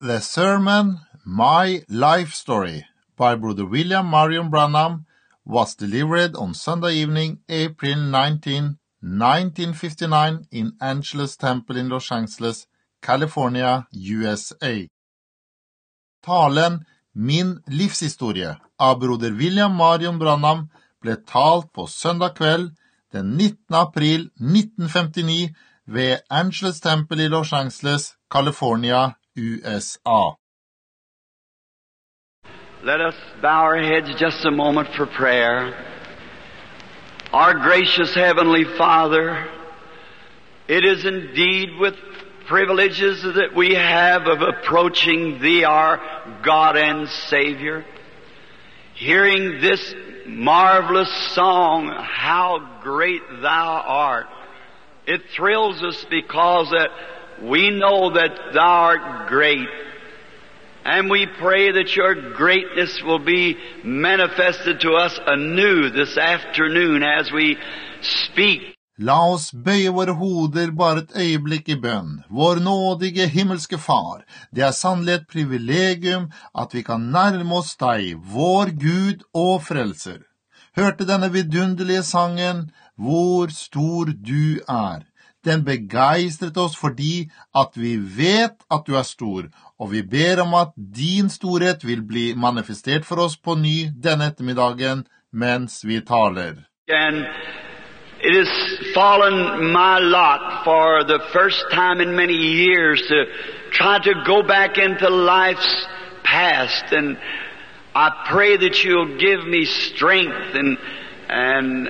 The sermon, My Life Story, by Brother William Marion Branham, was delivered on Sunday evening, April 19, 1959, in Angelus Temple in Los Angeles, California, USA. Talen Min livshistorie av Broder William Marion Branham ble talt på søndag kveld den 19. april 1959 ved Angelus Temple i Los Angeles, California, USA. Let us bow our heads just a moment for prayer. Our gracious Heavenly Father, it is indeed with privileges that we have of approaching Thee, our God and Savior, hearing this marvelous song, How Great Thou Art. It thrills us because that we know that Thou art great. And we pray that Your greatness will be manifested to us anew this afternoon as we speak. La oss bøye våre hoder bare et øyeblikk i bønn. Vår nådige himmelske Far, det sannelig et privilegium at vi kan nærme oss deg, vår Gud og frelser. Hørte denne vidunderlige sangen, Hvor stor du Den begeistret oss fordi at vi vet at du stor, og vi ber om at din storhet vil bli manifestert for oss på ny denne ettermiddagen mens vi taler. And it has fallen my lot for the first time in many years to try to go back into life's past, and I pray that You'll give me strength and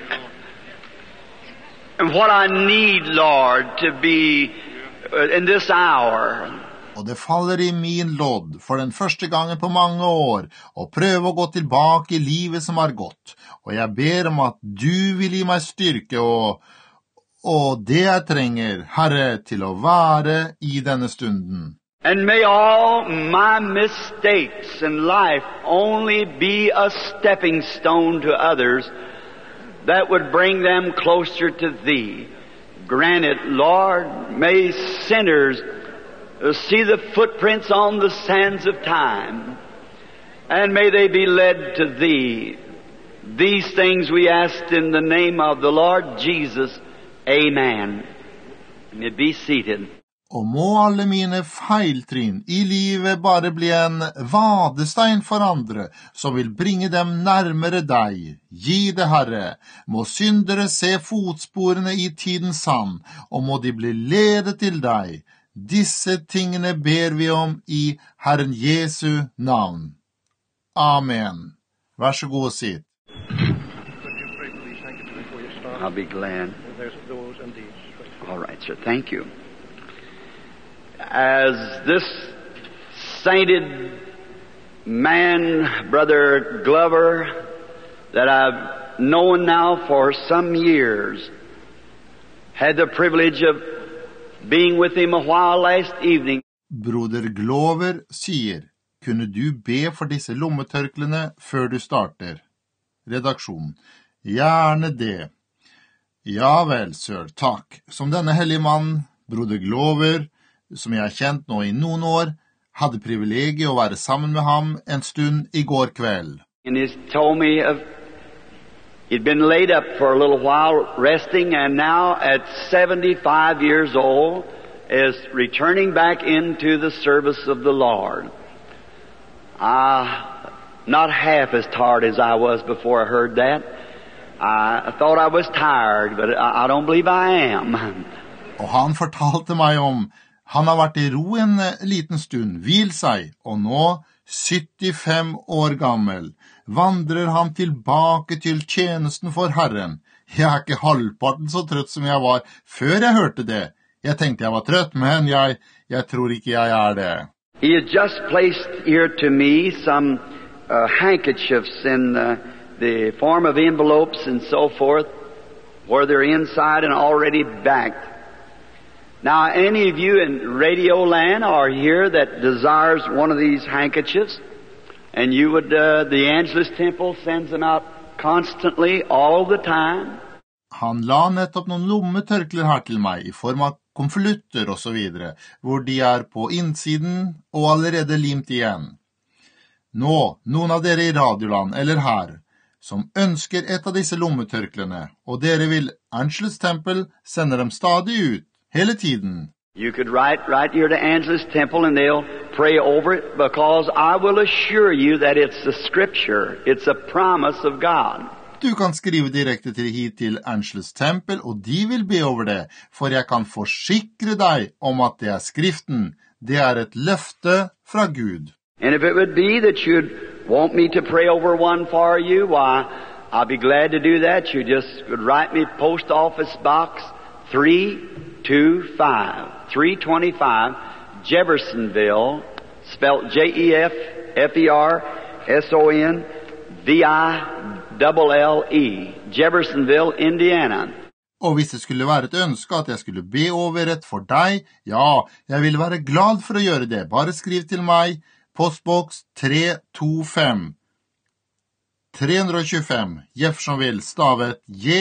what I need, Lord, to be in this hour. Og det faller i min lodd for den første gangen på mange år å prøve å gå tilbake i livet som gått. Og jeg ber om at du vil gi meg styrke og det jeg trenger, Herre, til å være i denne stunden. And may all my mistakes in life only be a stepping stone to others that would bring them closer to Thee. Grant it, Lord, may sinners see the footprints on the sands of time, and may they be led to Thee. These things we ask in the name of the Lord Jesus. Amen. You may be seated. Og må alle mine feiltrinn i livet bare bli en vadestein for andre, som vil bringe dem nærmere deg. Gi det, Herre. Må syndere se fotsporene i tidens sand, og må de bli ledet til deg. Disse tingene ber vi om i Herren Jesu navn. Amen. Vær så god og sitt. I'll be glad. There's those and these. All right, sir. Thank you. As this sainted man, Brother Glover, that I've known now for some years, had the privilege of being with him a while last evening. Broder Glover sier, kunne du be for disse lommetørklene før du starter? Redaksjon, gjerne det. Ja vel, sir, takk. Som denne hellige mann, Broder Glover, som jeg kjent nå i noen år, hadde privilegiet å være sammen med ham en stund i går kveld. And he told me he'd been laid up for a little while resting, and now at 75 years old is returning back into the service of the Lord. Not half as tired as I was before I heard that. I thought I was tired, but I don't believe I am. Og han fortalte meg om han har vært i ro en liten stund, hvil seg, og nå, 75 år gammel, vandrer han tilbake til tjenesten for Herren. Jeg ikke halvparten så trøtt som jeg var før jeg hørte det. Jeg tenkte jeg var trøtt, men jeg tror ikke jeg det. He had just placed here to me some handkerchiefs in the form of envelopes and so forth, where they're inside and already backed. Now, any of you in Radio Land are here that desires one of these handkerchiefs, and you would, the Angelus Temple sends them out constantly, all the time. Han la nettopp noen lommetørkler her til meg i form av konvolutter og så videre, hvor de på innsiden og allerede limt igjen. Nå, noen av dere I Radioland eller her, som ønsker et av disse lommetørklene, og dere vil Angelus Temple sender dem stadig ut, hele tiden. You could write right here to Angelus Temple and they'll pray over it because I will assure you that it's the scripture. It's a promise of God. Du kan skrive direkte hit til Angelus Temple, og de vil be over det, for jeg kan forsikre deg om at det skriften. Det et løfte fra Gud. And if it would be that you'd want me to pray over one for you, why, I'll be glad to do that. You just would write me Post Office Box 325, Jeffersonville, spelled Jeffersonville, Jeffersonville, Indiana. Og hvis det skulle være et ønske at jeg skulle be over et for deg, ja, jeg vil være glad for å gjøre det. Bare skriv til meg, postboks 325, Jeffersonville, stavet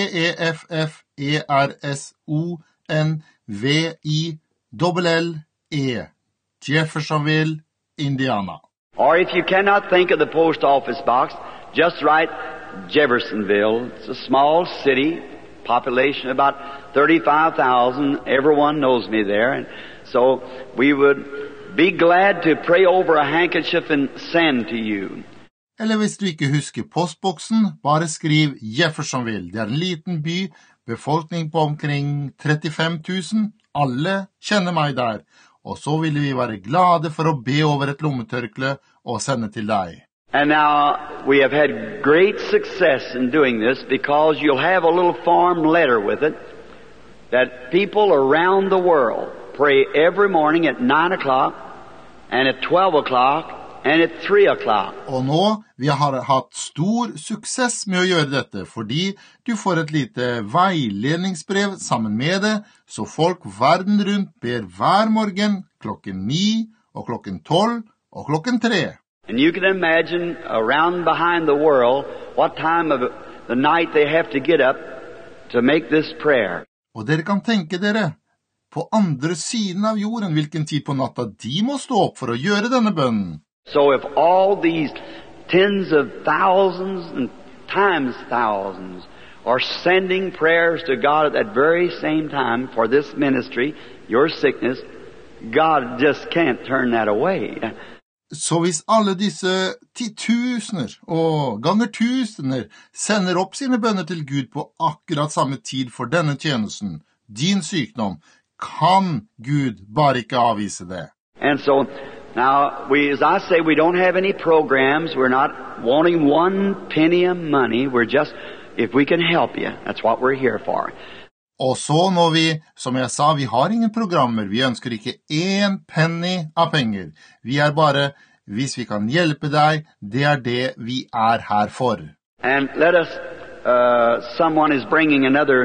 Jeffersonville, Jeffersonville, Indiana. Or if you cannot think of the post office box, just write Jeffersonville. It's a small city, population about 35,000. Everyone knows me there. And so we would be glad to pray over a handkerchief and send to you. Eller hvis du ikke husker postboksen, bare skriv Jeffersonville. Det en liten by, befolkning på omkring 35 000. Alle kjenner meg der. Og så ville vi være glade for å be over et lommetørkle og sende til deg. And now we have had great success in doing this because you'll have a little form letter with it that people around the world pray every morning at 9 o'clock and at 12 o'clock and at 3 o'clock. Og nå, vi har hatt stor suksess med å gjøre dette, fordi du får et lite veiledningsbrev sammen med det, så folk verden rundt ber hver morgen klokken 9 og klokken 12 og klokken 3. And you can imagine around behind the world what time of the night they have to get up to make this prayer. Og dere kan tenke dere, på andre siden av jorden, hvilken tid på natta de må stå opp for å gjøre denne bønnen. So if all these tens of thousands and times thousands are sending prayers to God at that very same time for this ministry, your sickness, God just can't turn that away. Så hvis alle disse titusener og ganger tusener sender opp sine bønner til Gud på akkurat samme tid for denne tjenesten, din sykdom, kan Gud bare ikke avvise det. And so now, as I say, we don't have any programs. We're not wanting one penny of money. We're just, if we can help you, that's what we're here for. Og så når vi, som jeg sa, vi har ingen programmer. Vi ønsker ikke en penny av penger. Vi bare, hvis vi kan hjelpe deg, det det vi her for. And let us, someone is bringing another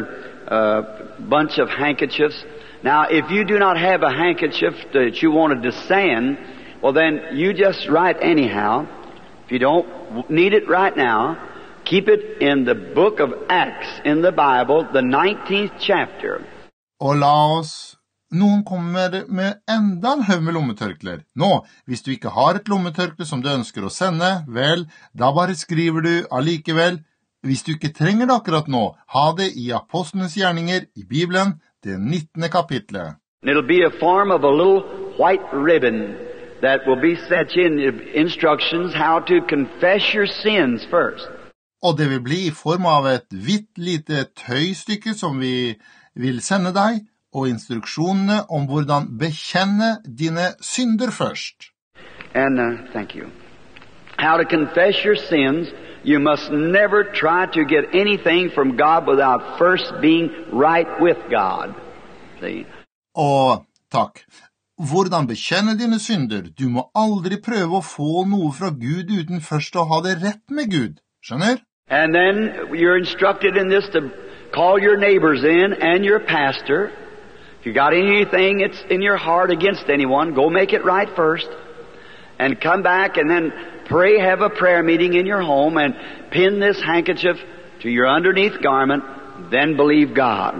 bunch of handkerchiefs. Now, if you do not have a handkerchief that you wanted to send, well, then you just write anyhow. If you don't need it right now, keep it in the book of Acts in the Bible, the 19th chapter. Og la oss, noen kommer med enda en haug med lommetørkler. Nå, hvis du ikke har et lommetørkle som du ønsker å sende, vel, da bare skriver du allikevel. Hvis du ikke trenger det akkurat nå, ha det i Apostlenes gjerninger i Bibelen, det 19. kapitlet. It'll be a form of a little white ribbon that will be set in instructions how to confess your sins first. Og det vil bli i form av et hvitt lite tøystykke som vi vil sende deg, og instruksjonene om hvordan bekjenne dine synder først. And thank you. How to confess your sins. You must never try to get anything from God without first being right with God. See? Og takk. Hvordan bekjenne dine synder? Du må aldri prøve å få noe fra Gud uten først å ha det rett med Gud. Skjønner? And then you're instructed in this to call your neighbors in and your pastor. If you got anything that's in your heart against anyone, go make it right first. And come back and then pray, have a prayer meeting in your home and pin this handkerchief to your underneath garment, then believe God.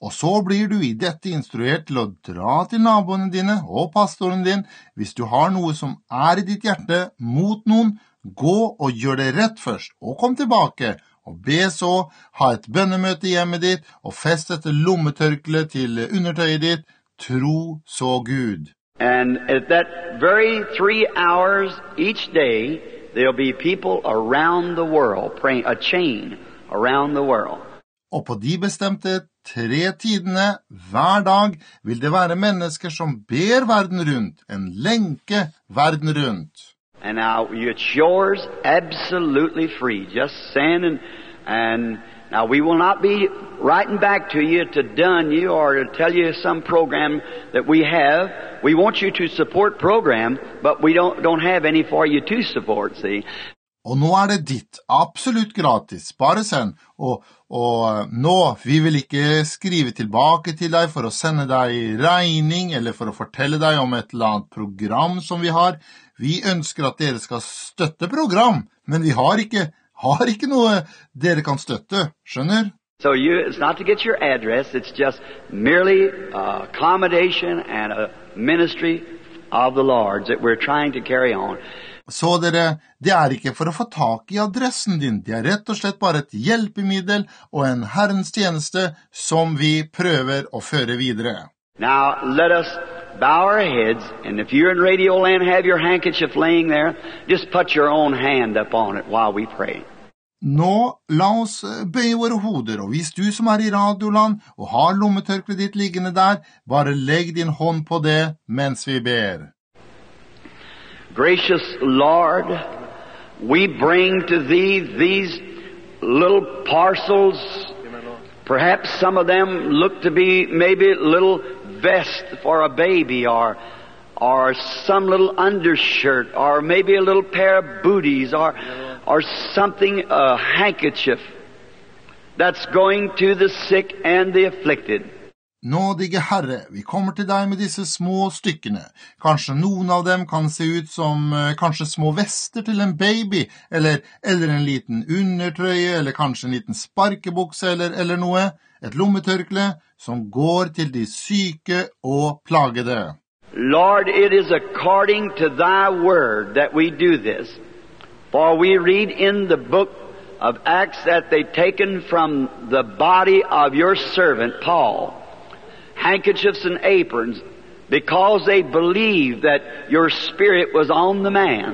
Og så blir du i dette instruert til å dra til naboene dine og pastoren din. Hvis du har noe som er i ditt hjerte mot noen, gå og gjør det rett først, og kom tilbake, og be så, ha et bønnemøte i hjemmet ditt, og fest et lommetørkle til undertøyet ditt, tro så Gud. And at that very 3 hours each day, there'll be people around the world praying, a chain around the world. Og på de bestemte 3 tidene hver dag vil det være mennesker som ber verden rundt, en lenke verden rundt. And now it's yours absolutely free. Just send and now we will not be writing back to you to dun you or to tell you some program that we have. We want you to support program, but we don't have any for you to support, see. Og nå er det ditt, absolutt gratis, bare send. Og nå, vi vil ikke skrive tilbake til deg for å sende deg regning, eller for å fortelle deg om et eller annet program som vi har. Vi ønsker at dere skal støtte program, men vi har ikke noe dere kan støtte, skjønner? So it's not to get your address, it's just merely accommodation and a ministry of the Lord's that we're trying to carry on. Så dere, det er ikke for å få tak i adressen din, det er rett og slett bare et hjelpemiddel og en Herrens tjeneste som vi prøver å føre videre. Now, let us bow our heads, and if you're in Radio Land, have your handkerchief laying there, just put your own hand up on it while we pray. Nå, la oss bøye våre hoder, og hvis du som er i Radioland og har lommetørklet ditt liggende der, bare legg din hånd på det mens vi ber. Gracious Lord, we bring to Thee these little parcels. Perhaps some of them look to be maybe a little vest for a baby or some little undershirt or maybe a little pair of booties or something, a handkerchief that's going to the sick and the afflicted. Nådige Herre, vi kommer til deg med disse små stykkene. Kanskje noen av dem kan se ut som kanskje små vester til en baby, eller en liten undertrøye, eller kanskje en liten sparkebukse, eller noe. Et lommetørkle som går til de syke og plagede. Lord, it is according to Thy word that we do this. For we read in the book of Acts that they taken from the body of your servant Paul handkerchiefs and aprons because they believed that your spirit was on the man.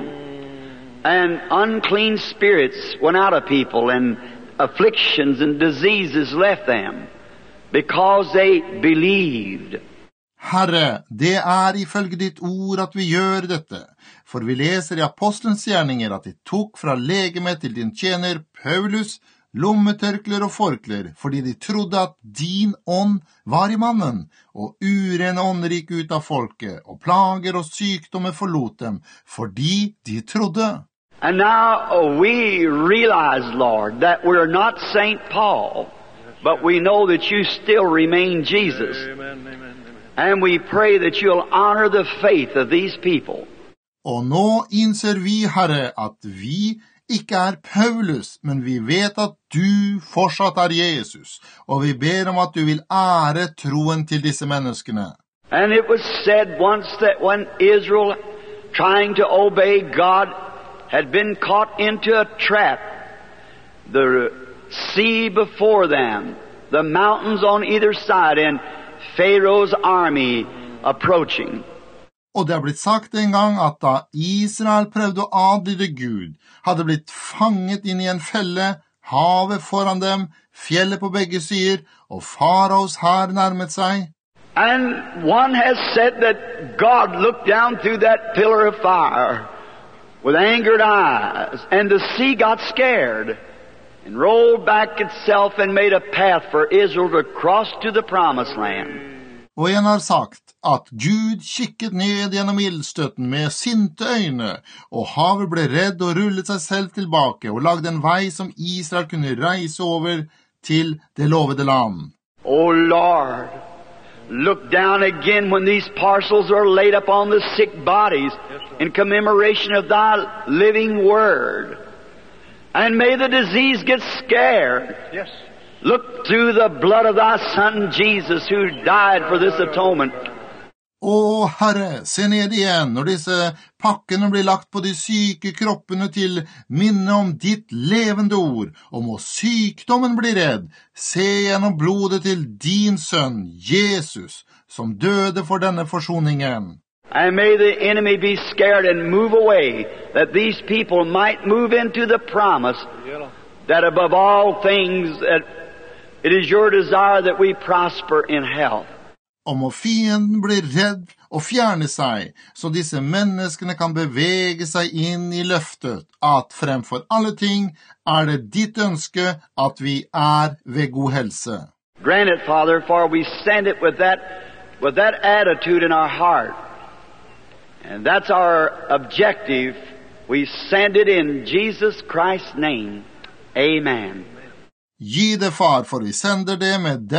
And unclean spirits went out of people and afflictions and diseases left them because they believed. Herre, det er ifølge ditt ord at vi gjør dette, for vi leser i Apostelens gjerninger at de tok fra legemet til din tjener Paulus lommetørkler og forkler, fordi de trodde at din ånd var i mannen, og urene ånder gikk ut av folket, og plager og sykdommer forlot dem, fordi de trodde. And now we realize, Lord, that we're not St. Paul, but we know that you still remain Jesus. Amen. And we pray that you'll honor the faith of these people. Og nå innser vi, Herre, at vi ikke er Paulus, men vi vet at du fortsatt er Jesus, og vi ber om at du vil ære troen til disse menneskene. And it was said once that when Israel, trying to obey God, had been caught into a trap, the sea before them, the mountains on either side, and Pharaoh's army approaching. Og det er blitt sagt en gang at da Israel prøvde å adlyde Gud, hadde blitt fanget inn i en felle, havet foran dem, fjellet på begge sider, og faraos hær nærmet seg. And one has said that God looked down through that pillar of fire with angered eyes, and the sea got scared and rolled back itself and made a path for Israel to cross to the promised land. Og en har sagt at Gud kikket ned gjennom ildstøtten med sinte øyne, og havet ble redd og rullet seg selv tilbake og lagde en vei som Israel kunne reise over til det lovede land. Oh Lord, look down again when these parcels are laid upon the sick bodies in commemoration of thy living word. And may the disease get scared. Yes. Look through the blood of thy Son Jesus, who died for this atonement. Å, Herre, se ned igjen når disse pakkene blir lagt på de syke kroppene til minne om ditt levende ord, og må sykdommen bli redd. Se gjennom blodet til din sønn, Jesus, som døde for denne forsoningen. And may the enemy be scared and move away, that these people might move into the promise that above all things, that it is your desire that we prosper in health. Og må fienden bli redd og fjerne seg, så disse menneskene kan bevege seg inn i løftet, at fremfor alle ting det ditt ønske at vi ved god helse. Grant it, Father, for we send it with that attitude in our heart. And that's our objective. We send it in Jesus Christ's name. Amen. Gi det, far, for vi sender det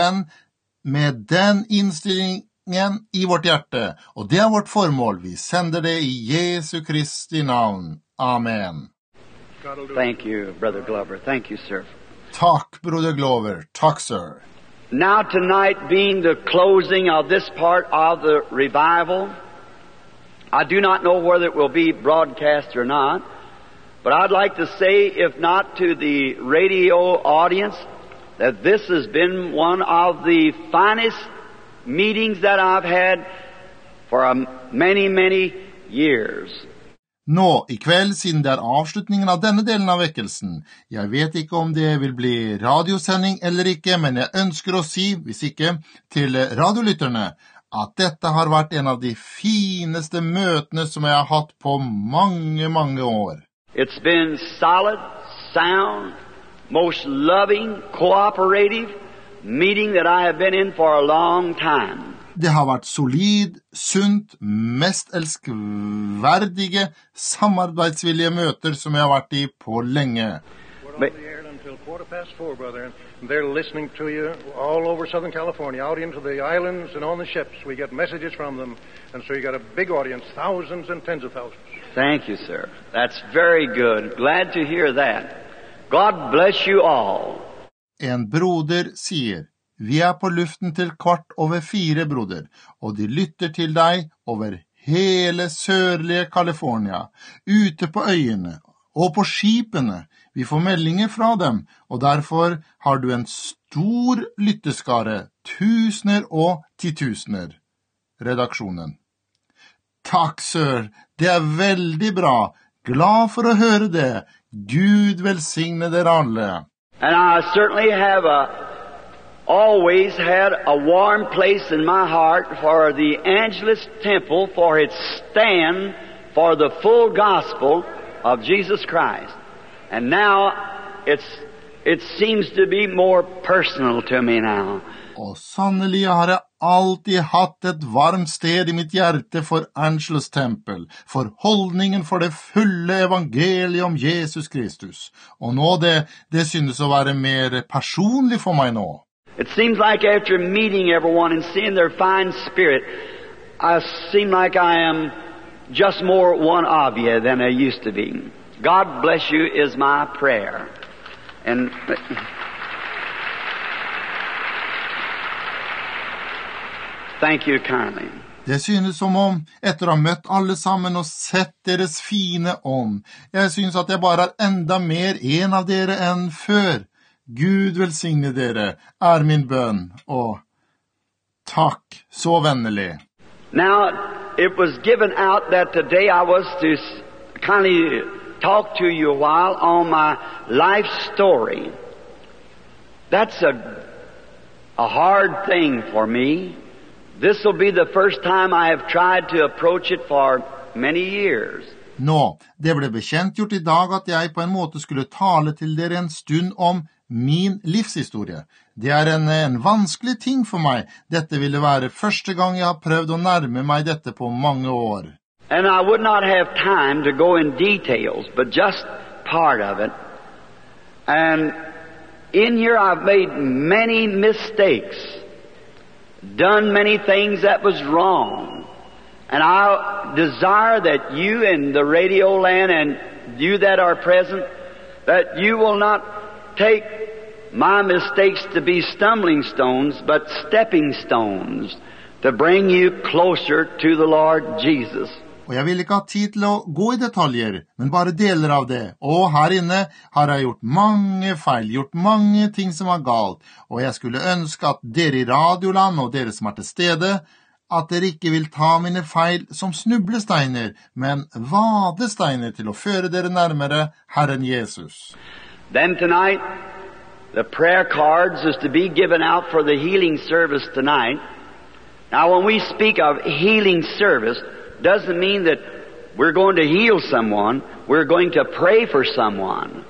med den innstillingen i vårt hjerte, og det vårt formål. Vi sender det i Jesu Kristi navn. Amen. Thank you, Brother Glover. Thank you, sir. Takk, Broder Glover. Takk, sir. Now tonight being the closing of this part of the revival, I do not know whether it will be broadcast or not, but I'd like to say, if not to the radio audience, that this has been one of the finest meetings that I've had for many, many years. Nå, i kveld, siden det avslutningen av denne delen av vekkelsen, jeg vet ikke om det vil bli radiosending eller ikke, men jeg ønsker å si, hvis ikke, til radiolytterne, at dette har vært en av de fineste møtene som jeg har hatt på mange, mange år. It's been solid, sound, most loving, cooperative meeting that I have been in for a long time. Det har vært solid, sunt, mest elskverdige, samarbeidsvillige møter som jeg har vært i på lenge. We're on the air until 4:15, brother. They're listening to you all over Southern California, out into the islands and on the ships. We get messages from them, and so you got a big audience, thousands and tens of thousands. Thank you, sir. That's very good. Glad to hear that. God bless you all. En broder sier, vi på luften til 4:15, broder, og de lytter til deg over hele sørlige California, ute på øyene og på skipene. Vi får meldinger fra dem, og derfor har du en stor lytteskare, tusener og titusener. Redaksjonen. Takk, sir. Det veldig bra. Glad for å høre det. Gud velsigne dere alle. And I certainly have always had a warm place in my heart for the Angelus Temple, for its stand for the full gospel of Jesus Christ. And now it seems to be more personal to me now. Og sannelig har jeg alltid hatt et varmt sted i mitt hjerte for Angelus Tempel, for holdningen for det fulle evangeliet om Jesus Kristus. Og nå det synes å være mer personlig for meg nå. It seems like after meeting everyone and seeing their fine spirit, I seem like I am just more one of you than I used to be. God bless you is my prayer. And thank you kindly. Det synes som om, etter å ha møtt alle sammen og sett deres fine ånd, jeg synes at jeg bare enda mer en av dere enn før. Gud velsigne dere, min bønn, og takk, så vennlig. Now, it was given out that today I was to kindly talk to you a while on my life story. That's a hard thing for me. This will be the first time I have tried to approach it for many years. Nå, det ble bekjentgjort i dag at jeg på en måte skulle tale til dere en stund om min livshistorie. Det en vanskelig ting for meg. Dette ville være første gang jeg har prøvd å nærme meg dette på mange år. And I would not have time to go in details, but just part of it. And in here I've made many mistakes, done many things that was wrong. And I desire that you in the radio land and you that are present, that you will not take my mistakes to be stumbling stones, but stepping stones to bring you closer to the Lord Jesus. Og jeg vil ikke ha tid til å gå i detaljer, men bare deler av det. Og her inne har jeg gjort mange feil, gjort mange ting som var galt, og jeg skulle ønske at dere i Radioland og dere som er til stede, at dere ikke vil ta mine feil som snublesteiner, men vadesteiner til å føre dere nærmere Herren Jesus. Then tonight, the prayer cards is to be given out for the healing service tonight. Now when we speak of healing service, doesn't mean that we're going to heal someone. We're going to pray for someone.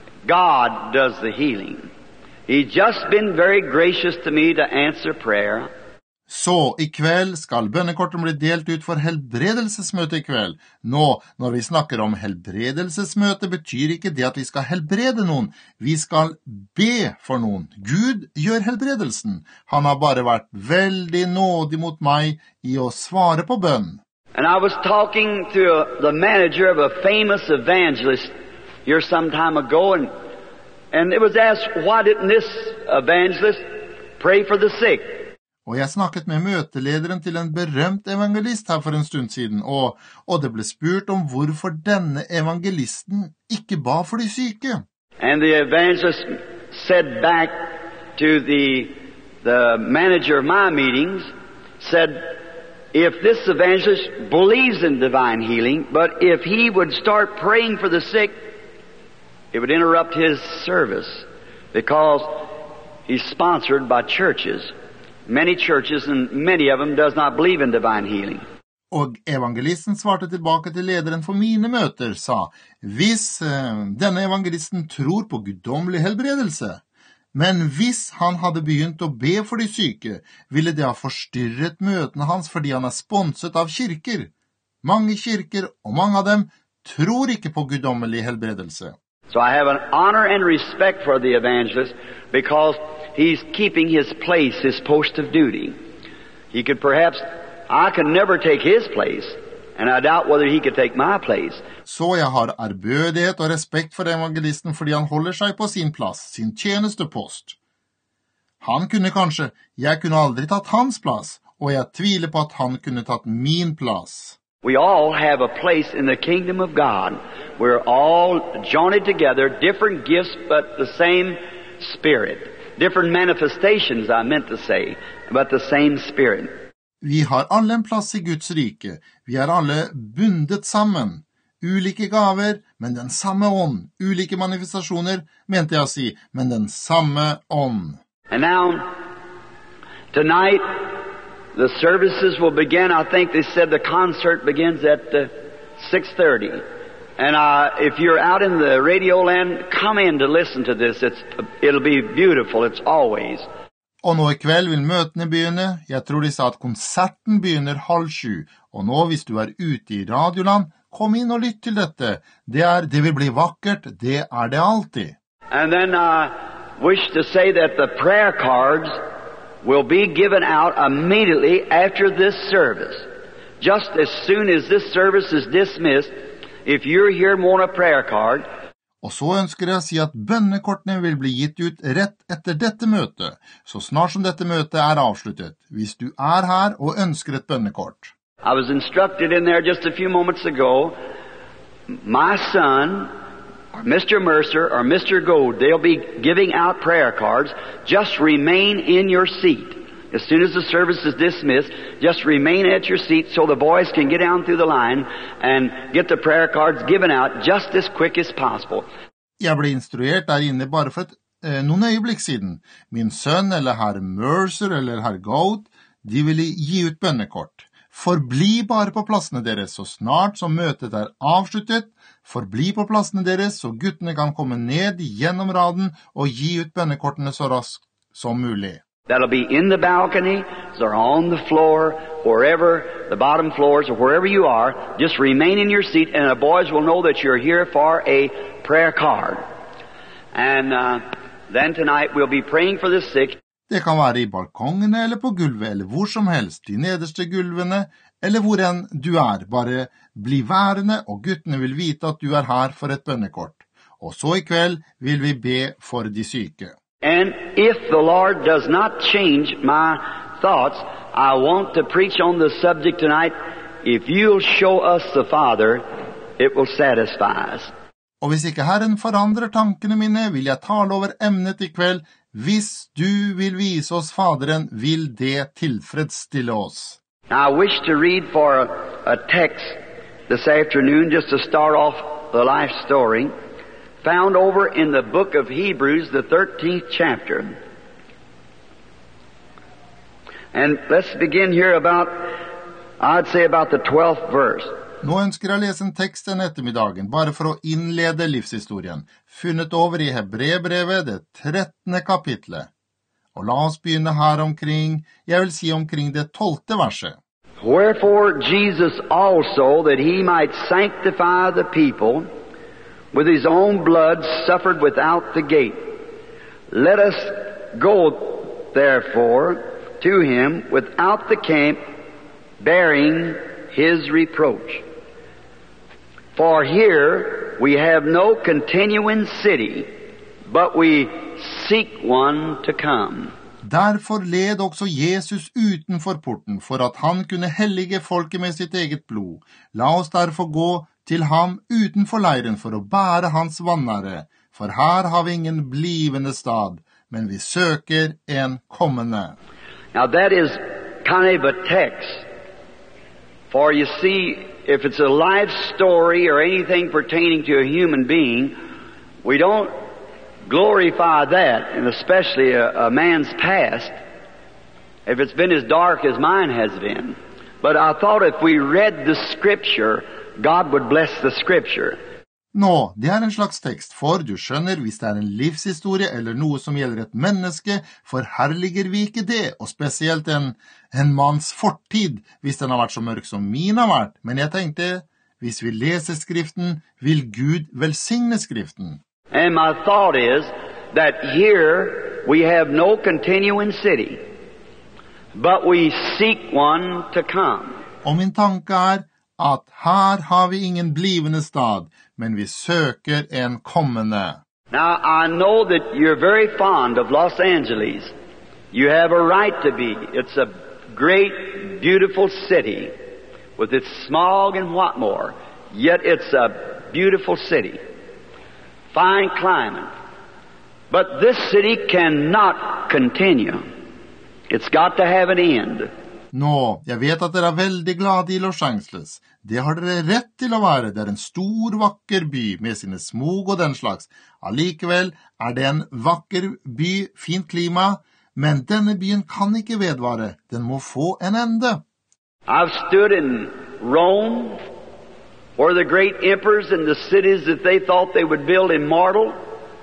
God does the healing. He's just been very gracious to me to answer prayer. Så i kveld skal bønnekorten bli delt ut for helbredelsesmøte i kveld. Nå, når vi snakker om helbredelsesmøte, betyr ikke det at vi skal helbrede noen. Vi skal be for noen. Gud gjør helbredelsen. Han har bare vært veldig nådig mot meg i å svare på bønn. And I was talking to the manager of a famous evangelist here some time ago, and it was asked, why didn't this evangelist pray for the sick? Og jeg snakket med møtelederen til en berømt evangelist her for en stund siden, og det ble spurt om hvorfor denne evangelisten ikke ba for de syke. And the evangelist said back to the manager of my meetings, said, if this evangelist believes in divine healing, but if he would start praying for the sick, it would interrupt his service because he's sponsored by churches. Many churches, and many of them does not believe in divine healing. Og evangelisten svarte tilbake til lederen for mine møter, sa, hvis denne evangelisten tror på guddommelig helbredelse, men hvis han hadde begynt å be for de syke, ville det ha forstyrret møtene hans fordi han er sponset av kirker. Mange kirker, og mange av dem, tror ikke på guddommelig helbredelse. So I have an honor and respect for the evangelist because he's keeping his place, his post of duty. He could perhaps, I could never take his place, and I doubt whether he could take my place. Så jeg har ærbødighet og respekt for evangelisten fordi han holder seg på sin plass, sin tjenestepost. Han kunne kanskje, jeg kunne aldri tatt hans plass, og jeg tviler på at han kunne tatt min plass. We all have a place in the kingdom of God. We're all joined together, different gifts, but the same Spirit. Different manifestations, I meant to say, but the same Spirit. Vi har alle en plass i Guds rike. Vi er alle bundet sammen. Ulike gaver, men den samme ånd. Ulike manifestasjoner, mente jeg å si, men den samme ånd. And now, tonight, the services will begin. I think they said the concert begins at 6:30. And if you're out in the radio land, come in to listen to this. It'll be beautiful. It's always. Og nå i kveld vil møtene begynne. Jeg tror de sa at konserten begynner 6:30. Og nå, hvis du er ute i Radioland, kom inn og lytt til dette. Det vil bli vakkert. Det er det alltid. And then I wish to say that the prayer cards will be given out immediately after this service. Just as soon as this service is dismissed, if you're here and want a prayer card. Og så ønsker jeg å si at bønnekortene vil bli gitt ut rett etter dette møtet, så snart som dette møtet er avsluttet, hvis du er her og ønsker et bønnekort. I was instructed in there just a few moments ago, my son, or Mr. Mercer, or Mr. Gold, they'll be giving out prayer cards. Just remain in your seat. As soon as the service is dismissed, just remain at your seat so the boys can get down through the line and get the prayer cards given out just as quick as possible. Jeg ble instruert der inne bare for noen øyeblikk siden. Min sønn eller herr Mercer eller herr Gold, de ville gi ut bønnekort. Forbli bare på plassene deres så snart som møtet er avsluttet. Forbli på plassene deres så guttene kan komme ned gjennom raden og gi ut bønnekortene så raskt som mulig. That'll be in the balcony, or on the floor, wherever, the bottom floors, or wherever you are. Just remain in your seat, and the boys will know that you're here for a prayer card. And then tonight we'll be praying for the sick. Det kan være i balkongene eller på gulvet, eller hvor som helst, de nederste gulvene, eller hvor enn du er. Bare bli værende, og guttene vil vite at du er her for et bønnekort. Og så i kveld vil vi be for de syke. And if the Lord does not change my thoughts, I want to preach on the subject tonight. If you'll show us the Father, it will satisfy us. Og hvis ikke Herren forandrer tankene mine, vil jeg tale over emnet i kveld. Hvis du vil vise oss Faderen, vil det tilfredsstille oss. Now I wish to read for a text this afternoon, just to start off the life story, found over in the book of Hebrews, the 13th chapter. And let's begin here about, I'd say about the 12th verse. Nå ønsker jeg å lese en tekst denne ettermiddagen, bare for å innlede livshistorien, funnet over i Hebreerbrevet, det 13. kapitlet. Og la oss begynne her omkring, jeg vil si omkring det 12. verset. Wherefore Jesus also, that he might sanctify the people, with his own blood suffered without the gate. Let us go, therefore, to him without the camp, bearing his reproach. For here we have no continuing city, but we seek one to come. Derfor led også Jesus utenfor porten, for at han kunne hellige folket med sitt eget blod. La oss derfor gå til ham utenfor leiren for å bære hans vannære, for her har vi ingen blivende stad, men vi søker en kommende. Now that is kind of a text. For you see, if it's a life story or anything pertaining to a human being, we don't glorify that, and especially a man's past, if it's been as dark as mine has been. But I thought if we read the Scripture, God would bless the Scripture. Nå, det er en slags tekst, for du skjønner, hvis det er en livshistorie eller noe som gjelder et menneske, forherliger vi ikke det, og spesielt en manns fortid, hvis den har vært så mørk som min har vært. Men jeg tenkte, hvis vi leser Skriften, vil Gud velsigne Skriften. And my thought is that here we have no continuing city, but we seek one to come. Og min tanke er at her har vi ingen blivende stad, men vi søker en kommende. Now, I know that you're very fond of Los Angeles. You have a right to be. It's a great, beautiful city with its smog and what more. Yet it's a beautiful city. Fine climate. But this city cannot continue. It's got to have an end. Nå, jeg vet at dere er veldig glade i Los Angeles. Det har dere rett til å være. Det er en stor, vakker by med sine smog og den slags. Allikevel er det en vakker by, fint klima, men denne byen kan ikke vedvare. Den må få en ende. I've stood in Rome, where the great emperors and the cities that they thought they would build immortal,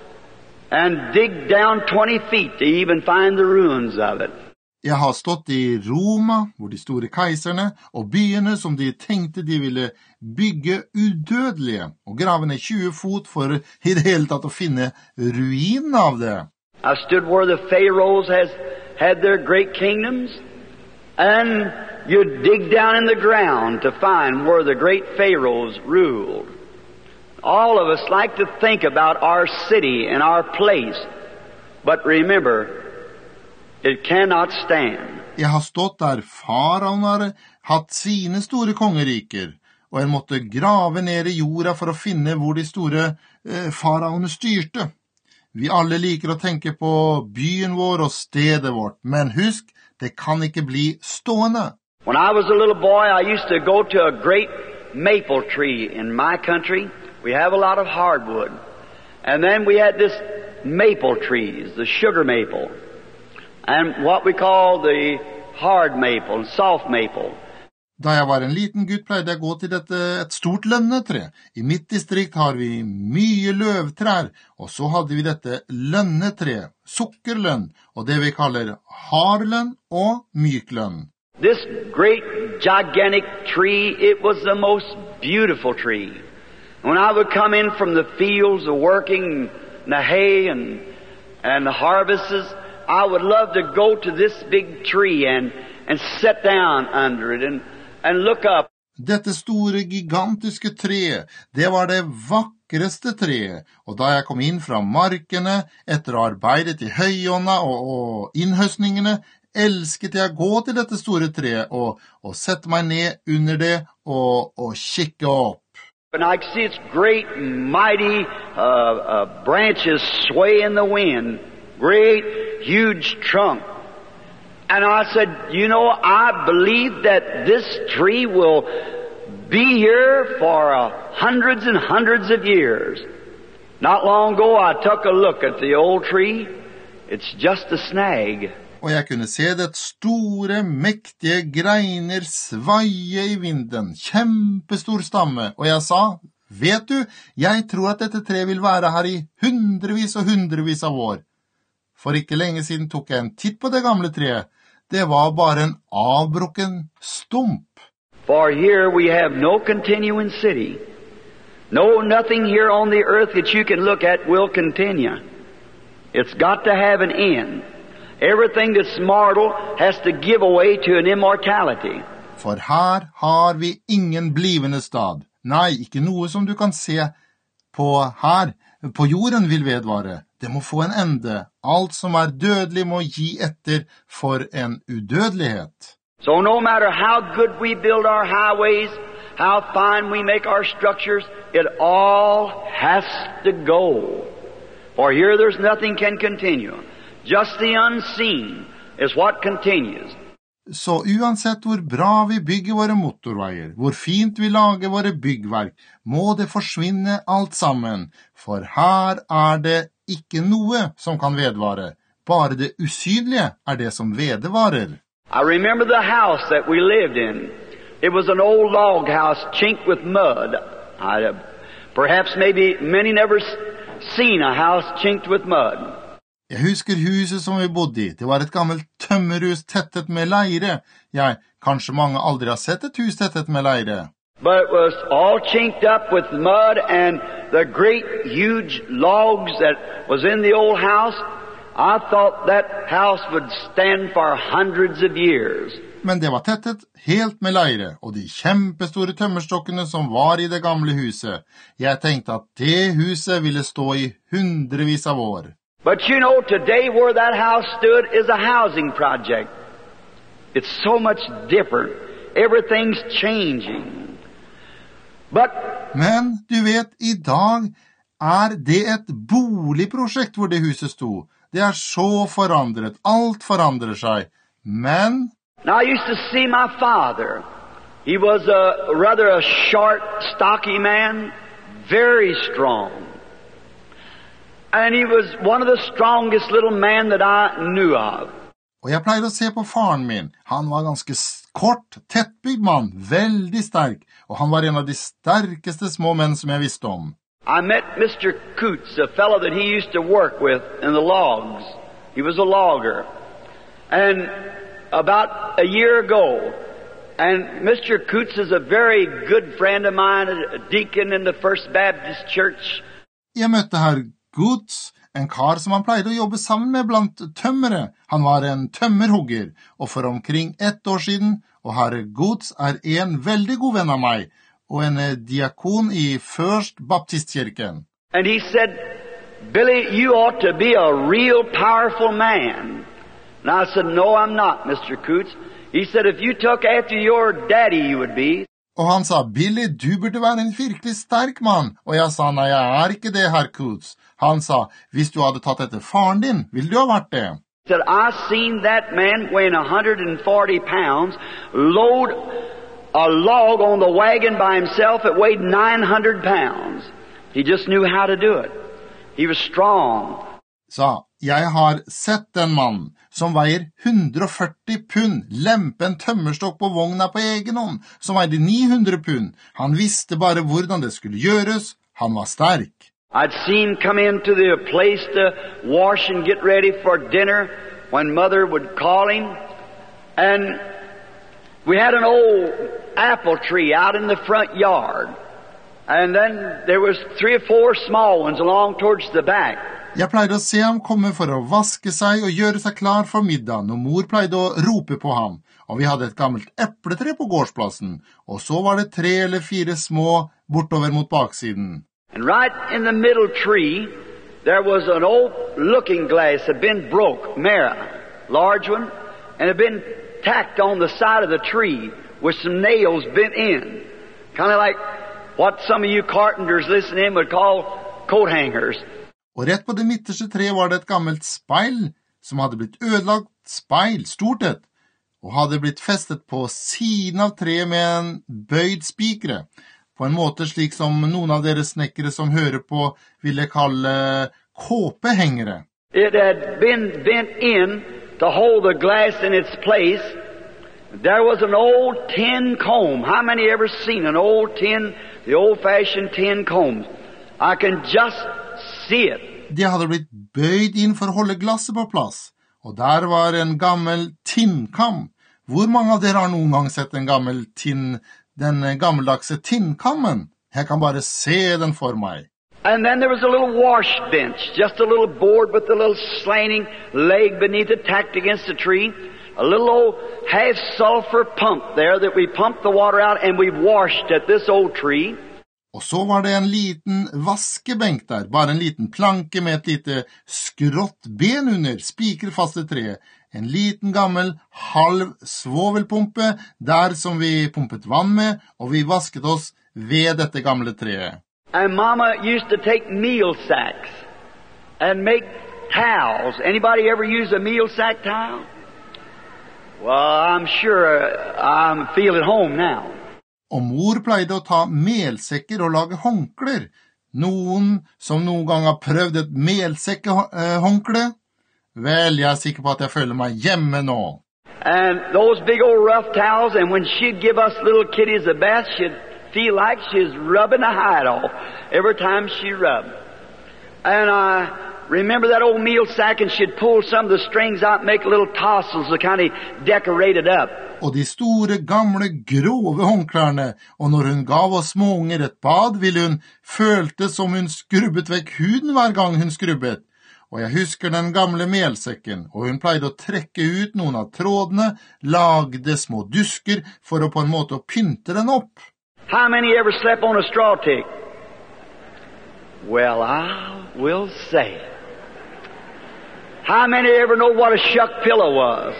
and dig down 20 feet to even find the ruins of it. Jeg har stått i Roma, hvor de store keiserne og byene som de tenkte de ville bygge udødelige, og grave ned 20 fot for i det hele tatt å finne ruinen av det. I stood where the pharaohs had their great kingdoms, and you dig down in the ground to find where the great pharaohs ruled. All of us like to think about our city and our place, but remember, it cannot stand. Jeg har stått der faraoen har hatt sine store kongeriker, og jeg måtte grave ned i jorda for å finne hvor de store faraoene styrte. Vi alle liker å tenke på byen vår og stedet vårt, men husk, det kan ikke bli stående. When I was a little boy, I used to go to a great maple tree in my country. We have a lot of hardwood. And then we had this maple trees, the sugar maple, and what we call the hard maple and soft maple. Da jeg var en liten gutt pleide jeg å gå til et stort lønnetre. I mitt distrikt har vi mye løvtrær, og så hadde vi dette lønnetre, sukkerlønn, og det vi kaller hardlønn og myklønn. This great gigantic tree, it was the most beautiful tree. When I would come in from the fields of working the hay and the harvests, I would love to go to this big tree and sit down under it and look up. Dette store, gigantiske treet, det var det vakreste treet, og da jeg kom inn fra markene etter å ha arbeidet i høyånda og innhøstningene, elsket jeg gå til dette store treet og sette meg ned under det og kikke opp. And I could see its great, mighty branches sway in the wind. Great, huge trunk. And I said, I believe that this tree will be here for hundreds and hundreds of years. Not long ago, I took a look at the old tree. It's just a snag. Og jeg kunne se det store, mektige greiner svaie i vinden, kjempestor stamme, og jeg sa, vet du, jeg tror at dette tre vil være her i hundrevis og hundrevis av år. For ikke lenge siden tok jeg en titt på det gamle treet. Det var bare en avbrukken stump. For here we have no continuing city. No, nothing here on the earth that you can look at will continue. It's got to have an end. Everything that's mortal has to give away to an immortality. For her har vi ingen blivende stad. Nei, ikke noe som du kan se på her. På jorden vil vedvare. Det må få en ende. Alt som dødelig må gi etter for en udødelighet. So no matter how good we build our highways, how fine we make our structures, it all has to go. For here there's nothing can continue. Just the unseen is what continues. Så uansett hvor bra vi bygger våre motorveier, hvor fint vi lager våre byggverk, må det forsvinne alt sammen, for her det ikke noe som kan vedvare. Bare det usynlige det som vedvarer. I remember the house that we lived in. It was an old log house chinked with mud. Perhaps maybe many never seen a house chinked with mud. Jeg husker huset som vi bodde i. Det var et gammelt tømmerhus tettet med leire. Kanskje mange aldri har sett et hus tettet med leire. But it was all chinked up with mud and the great huge logs that was in the old house. I thought that house would stand for hundreds of years. Men det var tettet helt med leire, og de kjempestore tømmerstokkene som var i det gamle huset. Jeg tenkte at det huset ville stå i hundrevis av år. But today where that house stood is a housing project. It's so much different. Everything's changing. Men du vet, i dag det et boligprosjekt hvor det huset sto. Det så forandret. Alt forandrer seg. Men Now I used to see my father. He was rather a short, stocky man, very strong. And he was one of the strongest little men that I knew of. Og jeg pleide å se på faren min. Han var ganske kort, tettbygd mann, veldig sterk, og han var en av de sterkeste små menn som jeg visste om. I met Mr. Coots, a fellow that he used to work with in the logs. He was a logger. And about a year ago, and Mr. Coots is a very good friend of mine, a deacon in the First Baptist Church. Jeg møtte herr Goods, en kar som han pleide å jobbe sammen med blant tømmere. Han var en tømmerhugger, og for omkring 1 år siden, og herr Goods en veldig god venn av meg, og en diakon i First Baptistkirken. And he said, Billy, you ought to be a real powerful man. And I said, no, I'm not, Mr. Coots. He said, if you took after your daddy, you would be. Og han sa, Billy, du burde være en virkelig sterk mann. Og jeg sa, nei, jeg ikke det, herr Coots. Han sa, hvis du hadde tatt etter faren din, ville du ha vært det. He said, I seen that man weighing 140 pounds, load a log on the wagon by himself that weighed 900 pounds. He just knew how to do it. He was strong. Sa, jeg har sett en mann som veier 140 pund, lempe en tømmerstokk på vogna på egen hånd, som veide 900 pund. Han visste bare hvordan det skulle gjøres. Han var sterk. I'd seen him come into the place to wash and get ready for dinner when Mother would call him. And we had an old apple tree out in the front yard. And then there was 3 or 4 small ones along towards the back. Jeg pleide å se ham komme for å vaske seg og gjøre seg klar for middagen, og mor pleide å rope på ham. Og vi hadde et gammelt epletre på gårdsplassen, og så var det 3 eller 4 små bortover mot baksiden. And right in the middle tree, there was an old looking glass that had been broke, mirror, large one, and had been tacked on the side of the tree with some nails bent in. Kind of like what some of you carpenters listening would call coat hangers. Og rett på det midterste treet var det et gammelt speil som hadde blitt ødelagt, speil, stort et, og hadde blitt festet på siden av treet med en bøyd spikre, på en måte slik som noen av deres snekkere som hører på ville kalle kåpehengere. It had been bent in to hold the glass in its place. There was an old tin comb. How many ever seen an old tin, the old-fashioned tin combs? I can just see it. De hadde blitt bøyd inn for å holde glasset på plass, og der var en gammel tinnkam. Hvor mange av dere har noen gang sett en gammel den gammeldagse tinnkammen? Jeg kan bare se den for meg. And then there was a little wash bench, just a little board with a little slanting leg beneath it tacked against the tree. A little old half-sulfur pump there that we pumped the water out and we washed at this old tree. Og så var det en liten vaskebenk der, bare en liten planke med et lite skrått ben under, spikret fast i treet. En liten gammel halv svovelpumpe der som vi pumpet vann med, og vi vasket oss ved dette gamle treet. And Mama used to take meal sacks and make towels. Anybody ever use a meal sack towel? Well, I'm sure I feel at home now. Og mor pleide å ta melsekker og lage håndkler. Noen som noen gang har prøvd et melsekkehåndkle? Vel, jeg sikker på at jeg føler meg hjemme nå. And those big old rough towels, and when she'd give us little kiddies a bath, she'd feel like she's rubbing the hide off every time she rubbed. And I remember that old meal sack, and she'd pull some of the strings out and make little tassels to kind of decorate it up. Og de store, gamle, grove håndklærne, og når hun gav oss småunger et bad, ville hun følte som hun skrubbet vekk huden hver gang hun skrubbet. Og jeg husker den gamle melsekken, og hun pleide å trekke ut noen av trådene, lagde små dusker for å på en måte å pynte den opp. How many ever slept on a straw tick? Well, I will say. How many ever know what a shuck pillow was?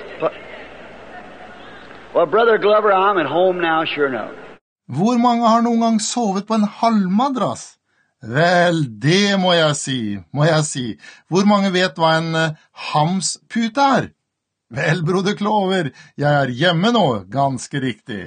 Well, Brother Glover, I'm at home now, sure enough. Hvor mange har noen gang sovet på en halmmadrass? Vel, det må jeg si. Hvor mange vet hva en hamspute er? Vel, Broder Klover, jeg er hjemme nå, ganske riktig.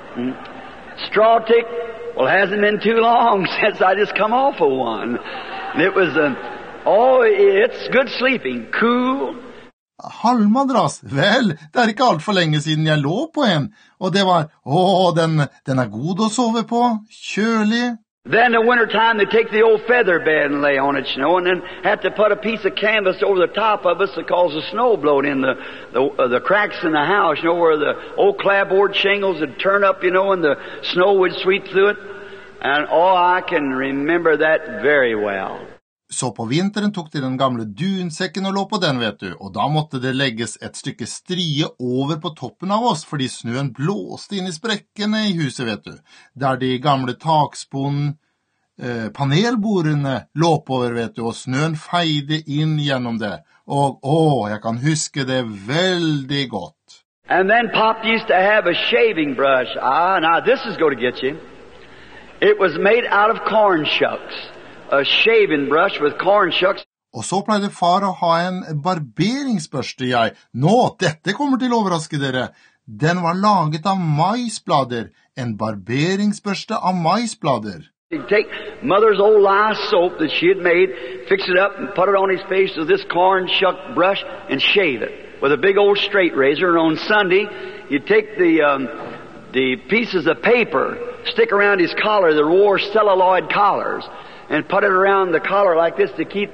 Straw tick, well, it hasn't been too long since I just come off of one. And it was, it's good sleeping, cool. Halmmadrass? Vel, det er ikke alt for lenge siden jeg lå på en, og det var, den er god å sove på, kjølig. Then in the winter time they take the old feather bed and lay on it, and then have to put a piece of canvas over the top of us to cause the snow blowed in the cracks in the house, where the old clapboard shingles would turn up, and the snow would sweep through it. And I can remember that very well. Så på vinteren tok de den gamle dunsekken og lå på den, vet du, og da måtte det legges et stykke strie over på toppen av oss, fordi snøen blåste inn i sprekkene i huset, vet du, der de gamle takspon, panelbordene lå på over, vet du, og snøen feide inn gjennom det, og jeg kan huske det veldig godt. And then Pop used to have a shaving brush. Now this is going to get you. It was made out of corn shucks. A shaving brush with corn shucks. Og så pleide far å ha en barberingsbørste, Nå, dette kommer til å overraske dere. Den var laget av maisblader. En barberingsbørste av maisblader. He'd take mother's old lye soap that she had made, fix it up and put it on his face with this corn shuck brush and shave it with a big old straight razor. And on Sunday, he'd take the pieces of paper, stick around his collar that wore celluloid collars, and put it around the collar like this to keep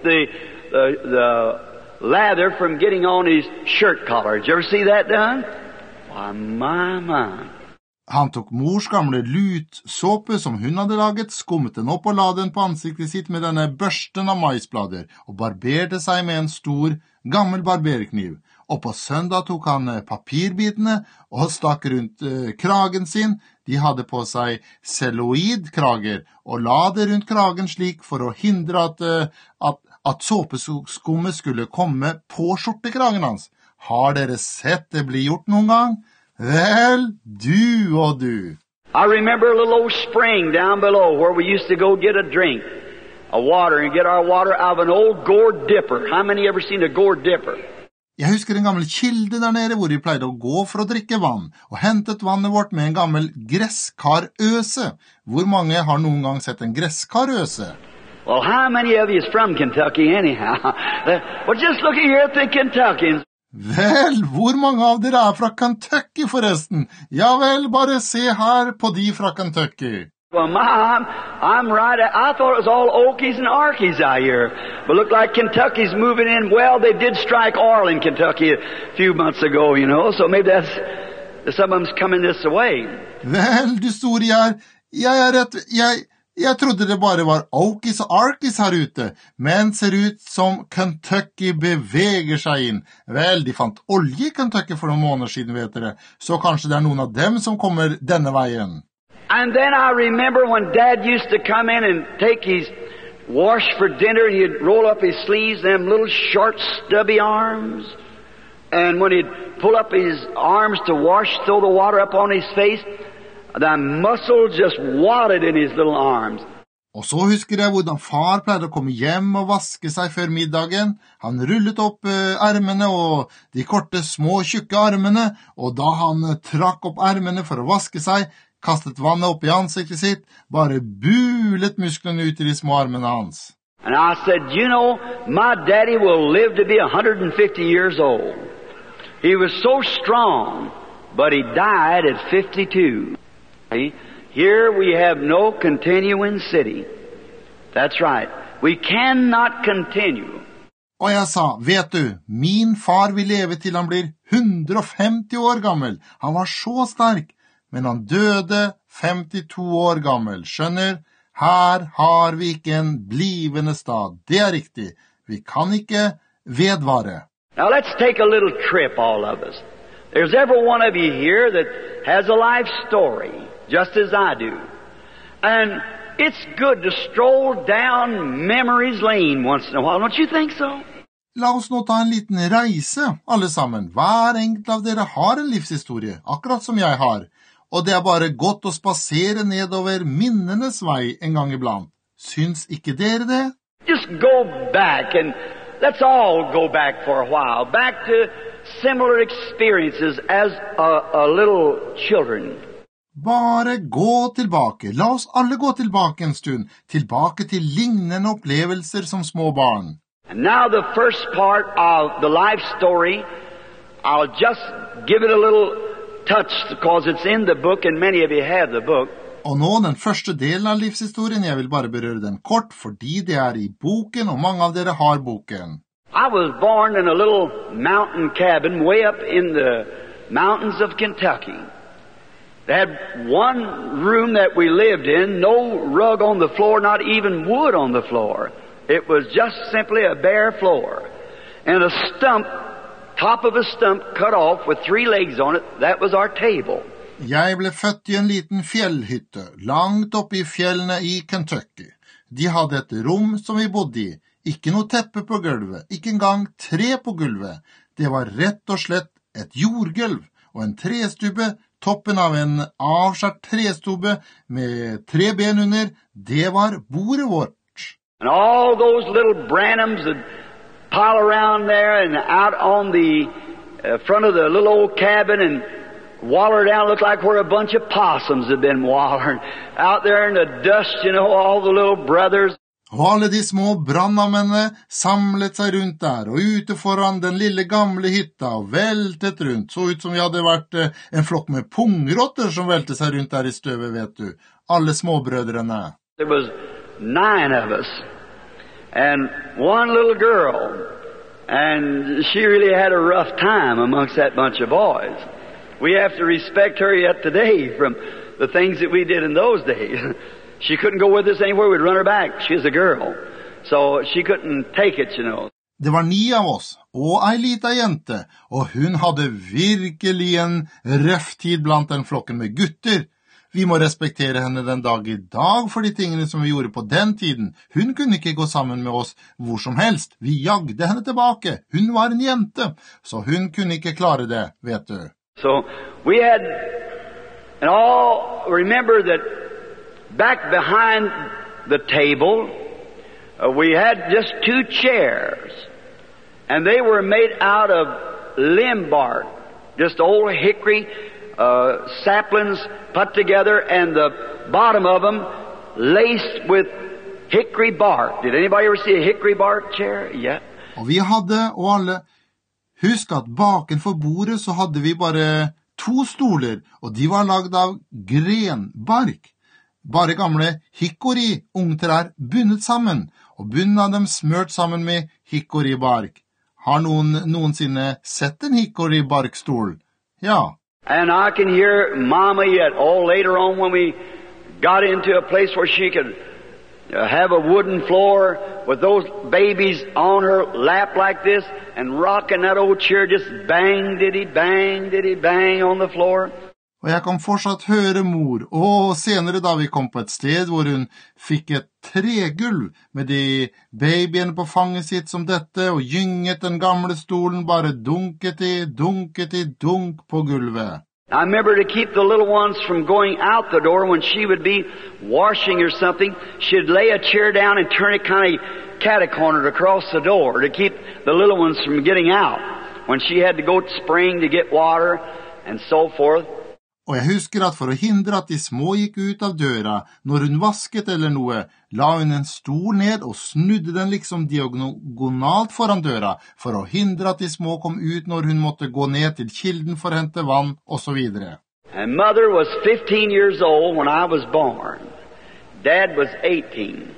the lather from getting on his shirt collar. Did you ever see that done? Why, my. Han tok mors gamle lutsåpe som hun hadde laget, skummet den opp og la den på ansiktet sitt med denne børsten av maisblader, og barberte seg med en stor, gammel barberkniv. og på søndag tok han papirbitene og stakk rundt kragen sin. De hadde på seg celluloidkrager og la det rundt kragen slik for å hindre at såpeskummet skulle komme på skjortekragen hans. Har dere sett det bli gjort noen gang? Vel, du og du. I remember a little old spring down below where we used to go get a drink of water and get our water out of an old gourd dipper. How many ever seen a gourd dipper? Jeg husker en gammel kilde der nede hvor de pleide å gå for å drikke vann, og hentet vannet vårt med en gammel gresskarøse. Hvor mange har noen gang sett en gresskarøse? Well, how many of you is from Kentucky anyhow? Well, just look here at the Kentuckians. Vel, hvor mange av dere er fra Kentucky forresten? Ja vel, bare se her på de fra Kentucky. Well, I'm right. I thought it was all Okies and Arkies out here. But look like Kentucky's moving in. Well, they did strike oil in Kentucky a few months ago, you know. So maybe some of them's coming this way. Vel, du store jeg trodde det bare var Okies og Arkies her ute, men ser ut som Kentucky beveger seg inn. Vel, de fant olje i Kentucky for noen måneder siden, vet dere. Så kanskje det er noen av dem som kommer denne veien. And then I remember when Dad used to come in and take his wash for dinner, and he'd roll up his sleeves, them little short, stubby arms. And when he'd pull up his arms to wash, throw the water up on his face, the muscle just wadded in his little arms. Og så husker jeg hvordan far pleide å komme hjem og vaske seg før middagen. Han rullet opp ermene og de korte, små, tjukke armene, og da han trakk opp ermene for å vaske seg, kastet vannet opp i ansiktet sitt, bare bulet musklene ut i de små armene hans. And I said, you know, my daddy will live to be 150 years old. He was so strong, but he died at 52. Here we have no continuing city. That's right. We cannot continue. Og jeg sa, vet du, min far vil leve til han blir 150 år gammel. Han var så sterk, men han døde 52 år gammel. Skjønner, her har vi ikke en blivende stad. Det er riktig. Vi kan ikke vedvare. Now let's take a little trip, all of us. There's every one of you here that has a life story, just as I do. And it's good to stroll down memory's lane once in a while. Don't you think so? La oss nå ta en liten reise, alle sammen. Hver enkelt av dere har en livshistorie, akkurat som jeg har. Og det er bare godt å spasere nedover minnenes vei en gang iblant. Syns ikke dere det? Just go back, and let's all go back for a while. Back to similar experiences as a little children. Bare gå tilbake. La oss alle gå tilbake en stund. Tilbake til lignende opplevelser som små barn. And now the first part of the life story, I'll just give it a little touch because it's in the book and many of you have the book. Og nå den første delen av livshistorien, jeg vil bare berøre den kort fordi det er i boken og mange av dere har boken. I was born in a little mountain cabin way up in the mountains of Kentucky. They had one room that we lived in, no rug on the floor, not even wood on the floor. It was just simply a bare floor. And a stump, top of a stump cut off with 3 legs on it, that was our table. Jeg ble født i en liten fjellhytte, langt oppe i fjellene i Kentucky. De hadde et rom som vi bodde i. Ikke noe teppe på gulvet, ikke engang tre på gulvet. Det var rett og slett et jordgulv og en trestube, toppen av en avskjært trestube med 3 ben under. Det var bordet vårt. And all those little Branhams would pile around there and out on the front of the little old cabin and waller down, looked like where a bunch of possums had been wallering. Out there in the dust, you know, all the little brothers. Og alle de små brannamennene samlet seg rundt der, og ute foran den lille gamle hytta og veltet rundt. Så ut som vi hadde vært en flokk med pungrotter som veltet seg rundt der i støvet, vet du. Alle småbrødrene. There was 9 of us, and one little girl, and she really had a rough time amongst that bunch of boys. We have to respect her yet today from the things that we did in those days. She couldn't go with us anywhere. We'd run her back. She was a girl. So she couldn't take it, you know. Det var 9 av oss, og ei lita jente, og hun hadde virkelig en røff tid blant den flokken med gutter. Vi må respektere henne den dag i dag for de tingene som vi gjorde på den tiden. Hun kunne ikke gå sammen med oss hvor som helst. Vi jagde henne tilbake. Hun var en jente, så hun kunne ikke klare det, vet du. So we had, and all remember that back behind the table, we had just 2 chairs, and they were made out of limb bark, just old hickory saplings put together, and the bottom of them laced with hickory bark. Did anybody ever see a hickory bark chair? Yeah. Og vi hadde, og alle, husk at bakenfor bordet så hadde vi bare 2 stoler, og de var lagd av grenbark. Bare gamle hickory-ungtrær bundet sammen, og bunnen av dem smørt sammen med hickory-bark. Har noensinne sett en hickory-barkstol? Ja. And I can hear Mama yet, later on when we got into a place where she could have a wooden floor with those babies on her lap like this and rocking that old chair, just bang, diddy, bang on the floor. Og jeg kan fortsatt høre mor, og senere da vi kom på et sted hvor hun fikk et tregulv med de babyene på fanget sitt som dette, og gynget den gamle stolen, bare dunket i dunk på gulvet. I remember to keep the little ones from going out the door when she would be washing or something, she'd lay a chair down and turn it kind of cat-cornered across the door to keep the little ones from getting out when she had to go to spring to get water and so forth. Og jeg husker at for å hindre at de små gikk ut av døra, når hun vasket eller noe, la hun en stol ned og snudde den liksom diagonalt foran døra, for å hindre at de små kom ut når hun måtte gå ned til kilden for å hente vann, og så videre. And mother was 15 years old when I was born. Dad was 18.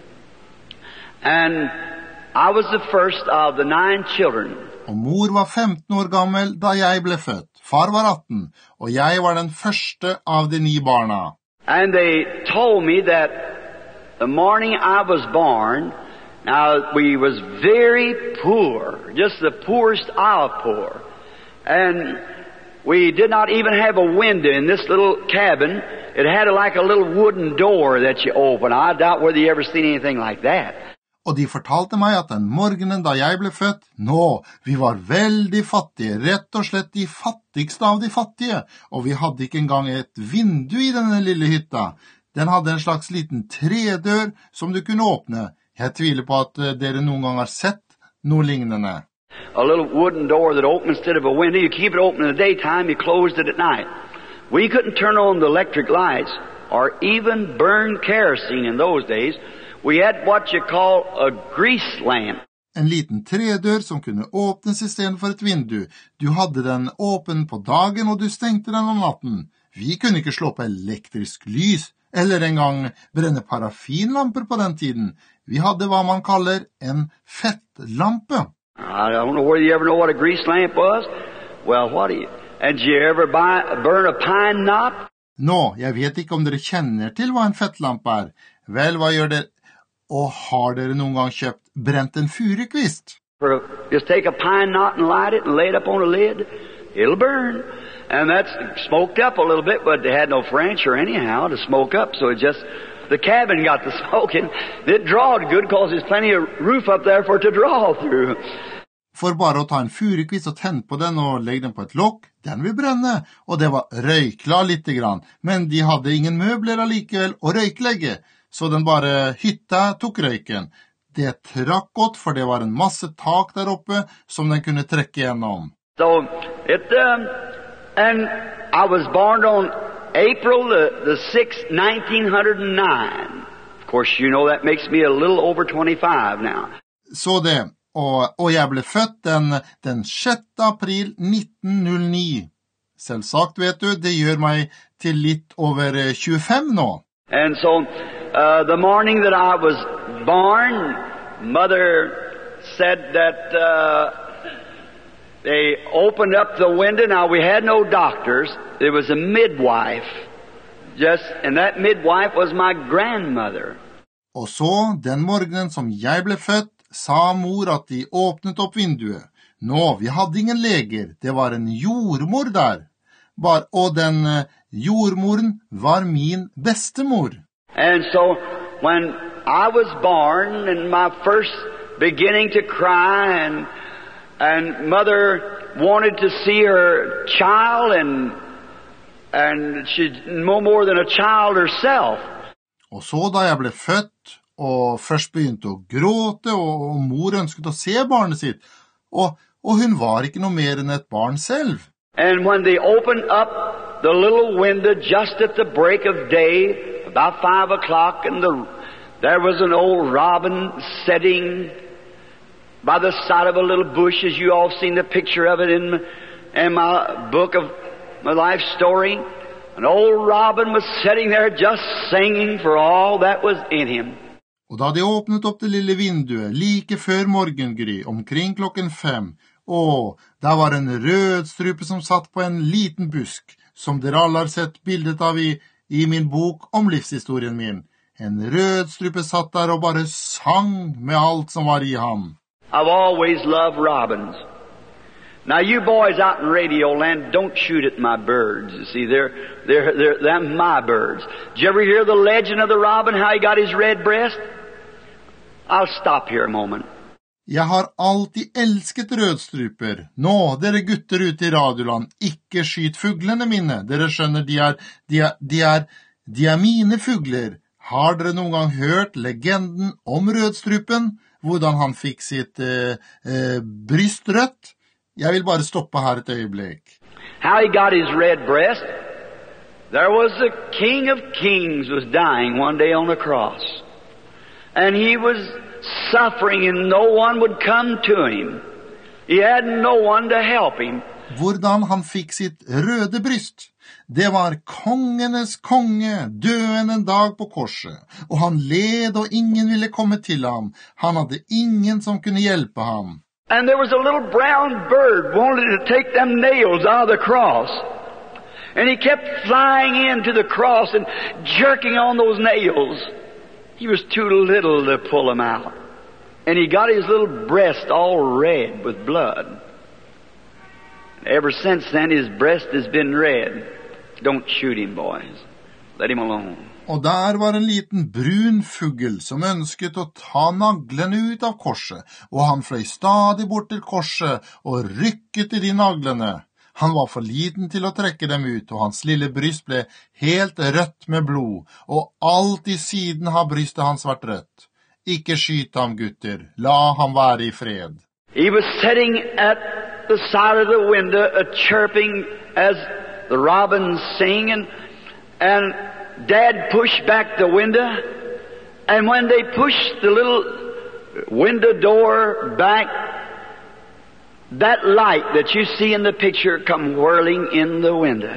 And I was the first of the 9 children. Og mor var 15 år gammel da jeg ble født. Far var 18, og jeg var den første av de 9 barna. And they told me that the morning I was born, now we was very poor, just the poorest of poor. And we did not even have a window in this little cabin. It had like a little wooden door that you open. I doubt whether you ever seen anything like that. Og de fortalte meg at den morgenen da jeg ble født, vi var veldig fattige, rett og slett de fattigste av de fattige, og vi hadde ikke engang et vindu i denne lille hytta. Den hadde en slags liten tredør som du kunne åpne. Jeg tviler på at dere noen gang har sett noe lignende. A little wooden door that opened instead of a window. You keep it open in the daytime, you closed it at night. We couldn't turn on the electric lights or even burn kerosene in those days. We had what you call a grease lamp. En liten tredør som kunne åpnes i stedet for et vindu. Du hadde den åpen på dagen, og du stengte den om natten. Vi kunne ikke slå på elektrisk lys, eller engang brenne parafinlamper på den tiden. Vi hadde hva man kaller en fettlampe. I don't know whether you ever know what a grease lamp was. Well, what do you... And did you ever burn a pine knot? Nå, jeg vet ikke om dere kjenner til hva en fettlampe er. Vel, hva gjør dere? Og har dere noen gang brent en furukvist? Just take a pine knot and light it and lay it up on a lid. It'll burn. And that's smoked up a little bit, but they had no furniture anyhow to smoke up, so it just, the cabin got the smoking. It drawed good because there's plenty of roof up there for it to draw through. For bare å ta en furukvist og tenne på den og legge den på et lokk, den vil brenne, og det var røykla litt grann, men de hadde ingen møbler allikevel å røyklegge. Så den bare hytta tok røyken. Det trakk godt, for det var en masse tak der oppe som den kunne trekke gjennom. So and I was born on April the 6th, 1909. Of course, you know that makes me a little over 25 now. Så det, og jeg ble født den 6. april 1909. Selvsagt, vet du, det gjør meg til litt over 25 nå. And so the morning that I was born, Mother said that they opened up the window. Now, we had no doctors. There was a midwife. And that midwife was my grandmother. Og så, den morgenen som jeg ble født, sa mor at de åpnet opp vinduet. Nå, vi hadde ingen leger, det var en jordmor der. Og den jordmoren var min bestemor. And so when I was born and my first beginning to cry and mother wanted to see her child and she's no more than a child herself. Og så da jeg ble født og først begynte å gråte og mor ønsket å se barnet sitt, og hun var ikke noe mer enn et barn selv. And when they opened up the little window just at the break of day, about 5 o'clock, and there was an old robin sitting by the side of a little bush, as you all seen the picture of it in my book of my life story. An old robin was sitting there just singing for all that was in him. Og da de åpnet opp det lille vinduet like før morgengry, omkring 5:00, der var en rødstrupe som satt på en liten busk, som dere alle har sett bildet av i min bok om livshistorien min. En rødstrupe satt der og bare sang med alt som var i ham. I've always loved robins. Now you boys out in Radio Land, don't shoot at my birds. You see, they're my birds. Did you ever hear the legend of the robin, how he got his red breast? I'll stop here a moment. Jeg har alltid elsket rødstruper. Nå, dere gutter ute i Radioland, ikke skyt fuglene mine. Dere skjønner, de er mine fugler. Har dere noen gang hørt legenden om rødstrupen? Hvordan han fikk sitt bryst rødt? Jeg vil bare stoppe her et øyeblikk. How he got his red breast? There was the King of Kings was dying one day on the cross. And he was suffering and no one would come to him. He had no one to help him. Hvordan han fikk sitt røde bryst. Det var kongenes konge, døende en dag på korset, og han led og ingen ville komme til ham. Han hadde ingen som kunne hjelpe ham. And there was a little brown bird wanted to take them nails out of the cross. And he kept flying into the cross and jerking on those nails. He was too little to pull them out. And he got his little breast all red with blood. Ever since then, his breast has been red. Don't shoot him, boys. Let him alone. Og der var en liten brun fugl som ønsket å ta naglene ut av korset, og han fløy stadig bort til korset og rykket i de naglene. Han var for liten til å trekke dem ut, og hans lille bryst ble helt rødt med blod, og alltid siden har brystet hans vært rødt. Ikke skyt ham, gutter. La ham være i fred. He was sitting at the side of the window, chirping as the robins sing, and Dad pushed back the window, and when they pushed the little window door back, that light that you see in the picture come whirling in the window,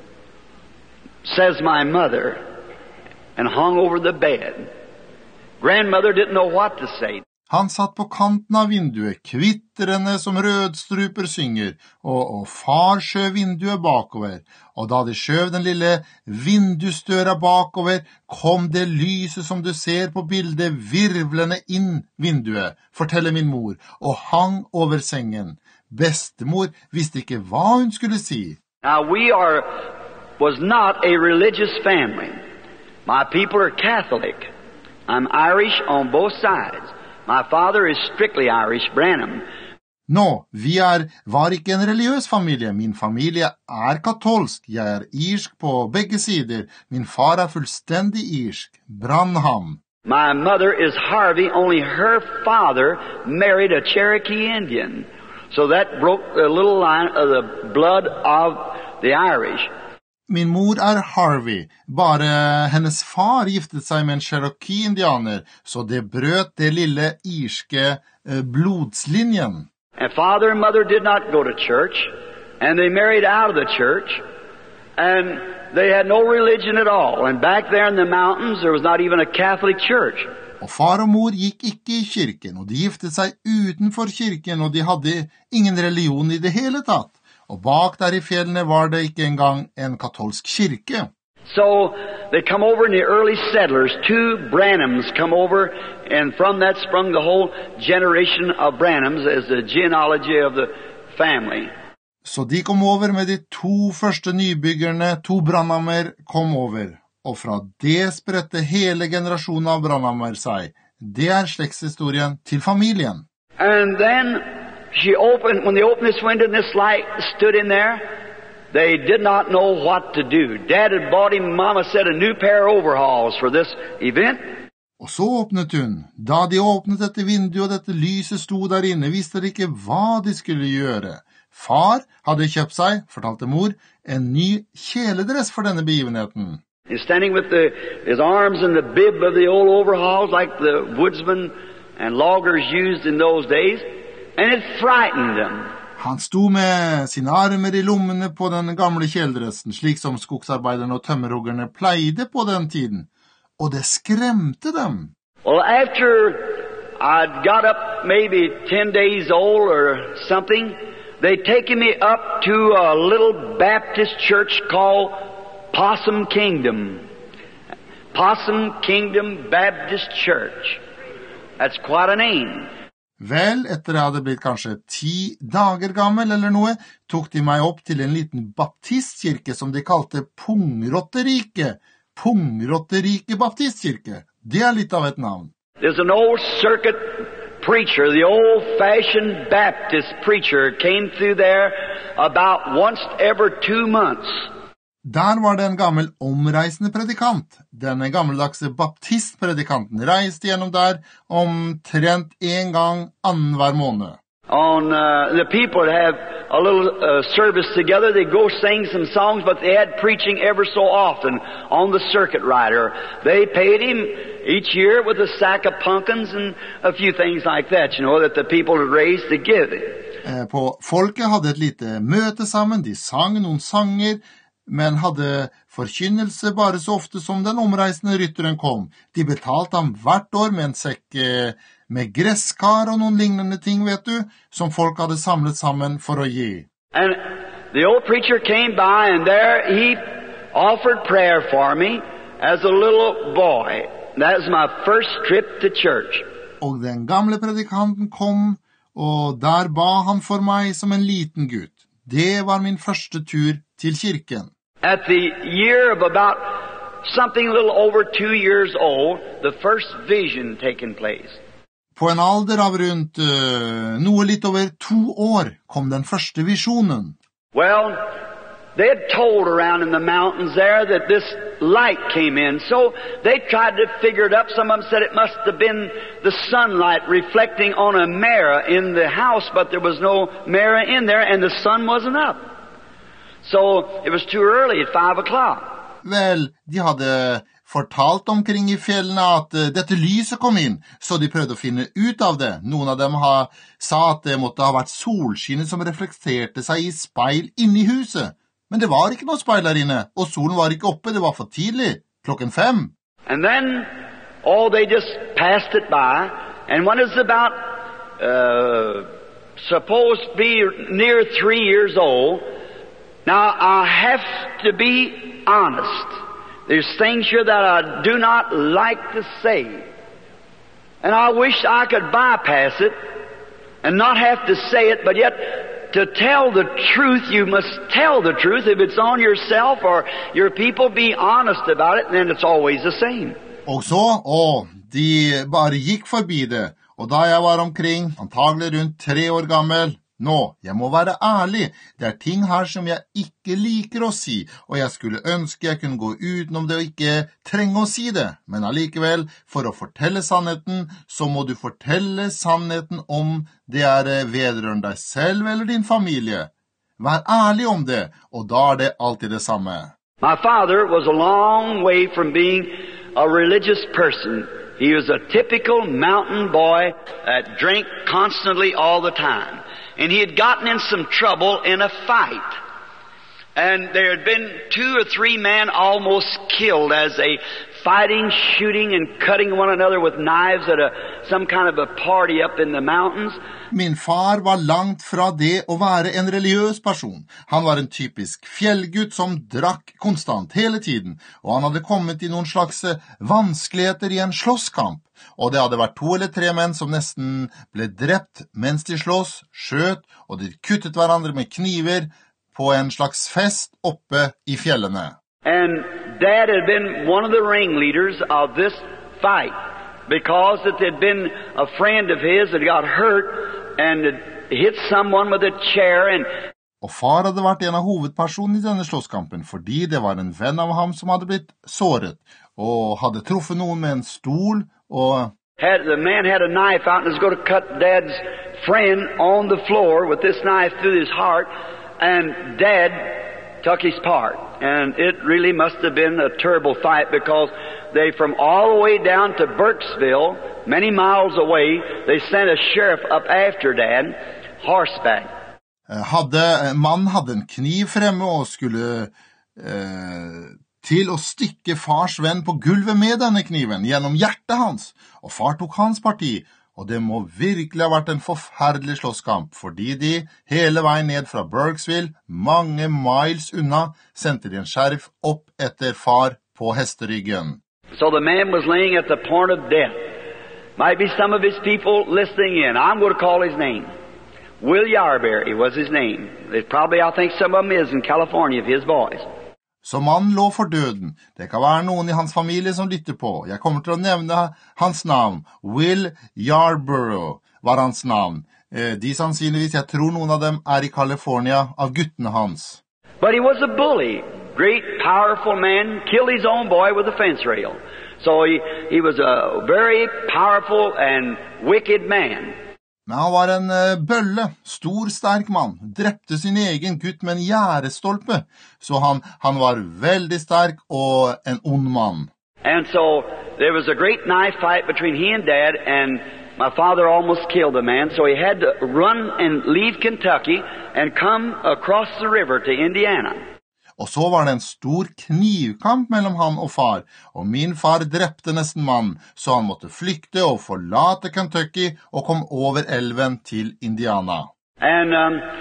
says my mother, and hung over the bed. Grandmother didn't know what to say. Han satt på kanten av vinduet, kvittrende som rødstruper synger, og far skjøv vinduet bakover. Og da de skjøv den lille vindusdøra bakover, kom det lyset som du ser på bildet virvlende inn vinduet, forteller min mor, og hang over sengen. Bestemor visste ikke hva hun skulle si. Now was not a religious family. My people are Catholic. I'm Irish on both sides. My father is strictly Irish, Branham. Nå, var ikke en religiøs familie. Min familie katolsk. Jeg irsk på begge sider. Min far fullstendig irsk, Branham. My mother is Harvey, only her father married a Cherokee Indian. So that broke the little line of the blood of the Irish. Min mor Harvey, bare hennes far giftet seg med en Cherokee-indianer, så det brøt det lille irske blodslinjen. And father and mother did not go to church, and they married out of the church, and they had no religion at all. And back there in the mountains, there was not even a Catholic church. Og far og mor gikk ikke i kirken, og de giftet seg utenfor kirken, og de hadde ingen religion i det hele tatt. Og bak der i fjellene var det ikke engang en katolsk kirke. So they come over in the early settlers. 2 Branhams come over, and from that sprung the whole generation of Branhams as the genealogy of the family. Så de kom over med de 2 første nybyggerne, 2 Branhamer kom over. Og fra det spredte hele generasjonen av Branhamer seg. Det slektshistorien til familien. And then when they opened this window and this light stood in there, they did not know what to do. Dad had bought him, Mama said, a new pair of overalls for this event. Og så åpnet hun. Da de åpnet dette vinduet og dette lyset sto der inne, visste de ikke hva de skulle gjøre. Far hadde kjøpt seg, fortalte mor, en ny kjeledress for denne begivenheten. He's standing with his arms in the bib of the old overalls like the woodsmen and loggers used in those days, and it frightened them. Han sto med sine armer i lommene på den gamle kjeledressen, slik som skogsarbeiderne og tømmerhuggerne pleide på den tiden, og det skremte dem. Well, after I'd got up maybe 10 days old or something, they'd taken me up to a little Baptist church called Possum Kingdom. Possum Kingdom Baptist Church. That's quite a name. Vel, etter jeg hadde blitt kanskje 10 dager gammel eller noe, tok de meg opp til en liten baptistkirke som de kalte Pungrotterike. Pungrotterike baptistkirke. Det litt av et navn. There's an old circuit preacher, the old-fashioned Baptist preacher came through there about once every 2 months. Der var det en gammel omreisende predikant. Denne gammeldagse baptistpredikanten reiste gjennom der omtrent 1 gang annenhver måned. The people would have a little service together. They'd go sing some songs, but they had preaching ever so often on the circuit rider. They paid him each year with a sack of pumpkins and a few things like that, that the people had raised to give it. Folket hadde et lite møte sammen, de sang noen sanger, men hadde forkynnelse bare så ofte som den omreisende rytteren kom. De betalte ham hvert år med en sekk med gresskar og noen lignende ting, vet du, som folk hadde samlet sammen for å gi. And the old preacher came by, and there he offered prayer for me as a little boy. That was my first trip to church. Og den gamle predikanten kom, og der ba han for meg som en liten gutt. Det var min første tur til kirken. At the year of about something a little over 2 years old, the first vision taken place. På en alder av rundt noe litt over 2 år kom den første visjonen. Well, they had told around in the mountains there that this light came in, so they tried to figure it up. Some of them said it must have been the sunlight reflecting on a mirror in the house, but there was no mirror in there, and the sun wasn't up. So it was too early at 5 o'clock. Vel, de hadde fortalt omkring i fjellene at dette lyset kom inn, så de prøvde å finne ut av det. Noen av dem sa at det måtte ha vært solskinnet som reflekterte seg i speil inne i huset. Men det var ikke noe speil der inne, og solen var ikke oppe, det var for tidlig, 5:00. And then, they just passed it by, and when it's about, supposed to be near 3 years old, now I have to be honest. There's things here that I do not like to say. And I wish I could bypass it and not have to say it, but yet to tell the truth, you must tell the truth. If it's on yourself or your people, be honest about it, then it's always the same. Og så, de bare gikk forbi det, og da jeg var omkring, antagelig rundt 3 år gammel, nå, jeg må være ærlig, det ting her som jeg ikke liker å si, og jeg skulle ønske jeg kunne gå utenom det og ikke trenge å si det, men allikevel, for å fortelle sannheten, så må du fortelle sannheten om det vedrørende deg selv eller din familie. Vær ærlig om det, og da det alltid det samme. My father was a long way from being a religious person. He was a typical mountain boy that drank constantly all the time. And he had gotten in some trouble in a fight. And there had been 2 or 3 men almost killed as they fighting, shooting, and cutting one another with knives at some kind of a party up in the mountains. Min far var langt fra det å være en religiøs person. Han var en typisk fjellgutt som drakk konstant hele tiden, og han hadde kommet i noen slags vanskeligheter i en slåsskamp. Og det hadde vært 2 eller 3 menn som nesten ble drept mens de slåss, skjøt, og de kuttet hverandre med kniver på en slags fest oppe i fjellene. And Dad had been one of the ringleaders of this fight because it had been a friend of his that got hurt and had hit someone with a chair. Og far hadde vært en av hovedpersonene i denne slåsskampen fordi det var en venn av ham som hadde blitt såret og hadde truffet noen med en stol og... The man had a knife out and was going to cut Dad's friend on the floor with this knife through his heart, and Dad took his part. And it really must have been a terrible fight because they, from all the way down to Burkesville, many miles away, they sent a sheriff up after Dad, horseback. Mannen hadde en kniv fremme og skulle til å stikke fars venn på gulvet med denne kniven gjennom hjertet hans, og far tok hans parti, og det må virkelig ha vært en forferdelig slåsskamp, fordi de hele veien ned fra Burkesville, mange miles unna, sendte de en sheriff opp etter far på hesteryggen. So the man was laying at the point of death. Might be some of his people listening in. I'm going to call his name. Will Yarberry was his name. There's probably, I think some of them is in California of his boys. Så mannen lå for døden. Det kan være noen i hans familie som lytter på. Jeg kommer til å nevne hans navn. Will Yarborough var hans navn. De sannsynligvis, jeg tror noen av dem i California av guttene hans. But he was a bully. Great, powerful man. Killed his own boy with a fence rail. So he was a very powerful and wicked man. Men han var en bølle, stor, sterk mann, drepte sin egen gutt med en gjerdestolpe, så han var veldig sterk og en ond mann. And so there was a great knife fight between he and Dad, and my father almost killed the man, so he had to run and leave Kentucky and come across the river to Indiana. Og så var det en stor knivkamp mellom han og far, og min far drepte nesten mannen, så han måtte flykte og forlate Kentucky og kom over elven til Indiana. And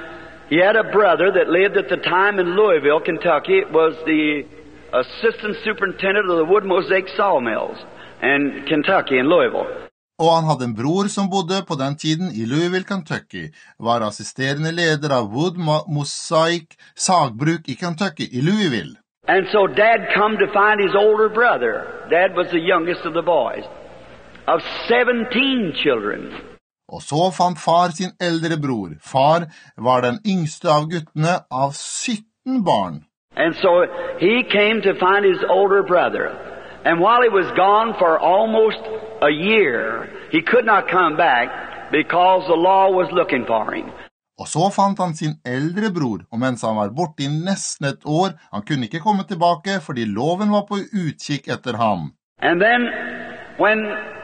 he had a brother that lived at the time in Louisville, Kentucky. It was the assistant superintendent of the wood mosaic sawmills in Kentucky in Louisville. Og han hadde en bror som bodde på den tiden i Louisville, Kentucky, var assisterende leder av Wood Mosaic sagbruk i Kentucky, i Louisville. And so Dad come to find his older brother. Dad was the youngest of the boys, of 17 children. Og så fant far sin eldre bror. Far var den yngste av guttene av 17 barn. And so he came to find his older brother. And while he was gone for almost a year, he could not come back because the law was looking for him. Og så fant han sin eldre bror, og mens han var borte i nesten et år, han kunne ikke komme tilbake fordi loven var på utkikk etter ham. And then when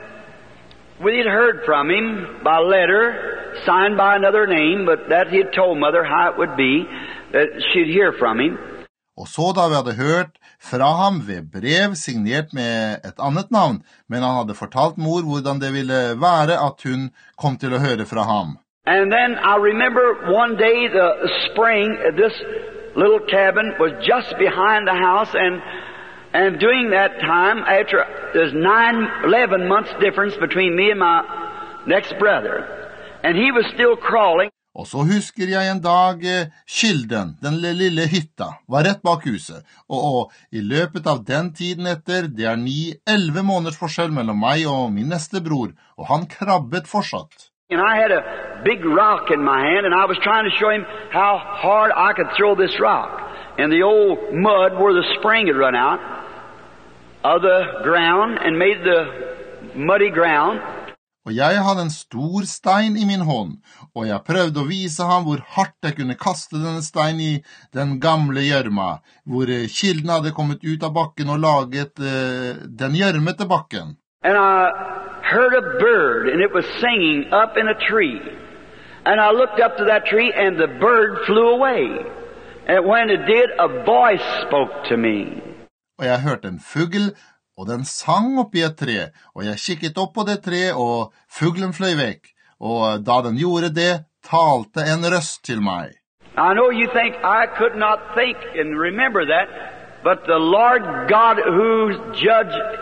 we had heard from him by letter, signed by another name, but that he had told Mother how it would be, that she'd hear from him. Og så da vi hadde hørt fra ham ved brev signert med et annet navn, men han hadde fortalt mor hvordan det ville være at hun kom til å høre fra ham. And then I remember one day the spring, this little cabin was just behind the house, and during that time, after there's 11 months difference between me and my next brother, and he was still crawling. Og så husker jeg en dag kilden, den lille hytta, var rett bak huset, og i løpet av den tiden etter, det 9-11 måneders forskjell mellom meg og min neste bror, og han krabbet fortsatt. And I had a big rock in my hand, and I was trying to show him how hard I could throw this rock. And the old mud where the spring had run out of the ground and made the muddy ground. Og jeg hadde en stor stein i min hånd, og jeg prøvde å vise ham hvor hardt jeg kunne kaste denne stein i den gamle gjørma, hvor kilden hadde kommet ut av bakken og laget den gjørmete bakken. And I heard a bird, and it was singing up in a tree. And I looked up to that tree, and the bird flew away. And when it did, a voice spoke to me. Og jeg hørte en fugl og den sang opp I et tre, og jeg kikket opp på det tre, og fuglen fløy vekk, og da den gjorde det, talte en røst til meg. I know you think I could not think and remember that, but the Lord God who judged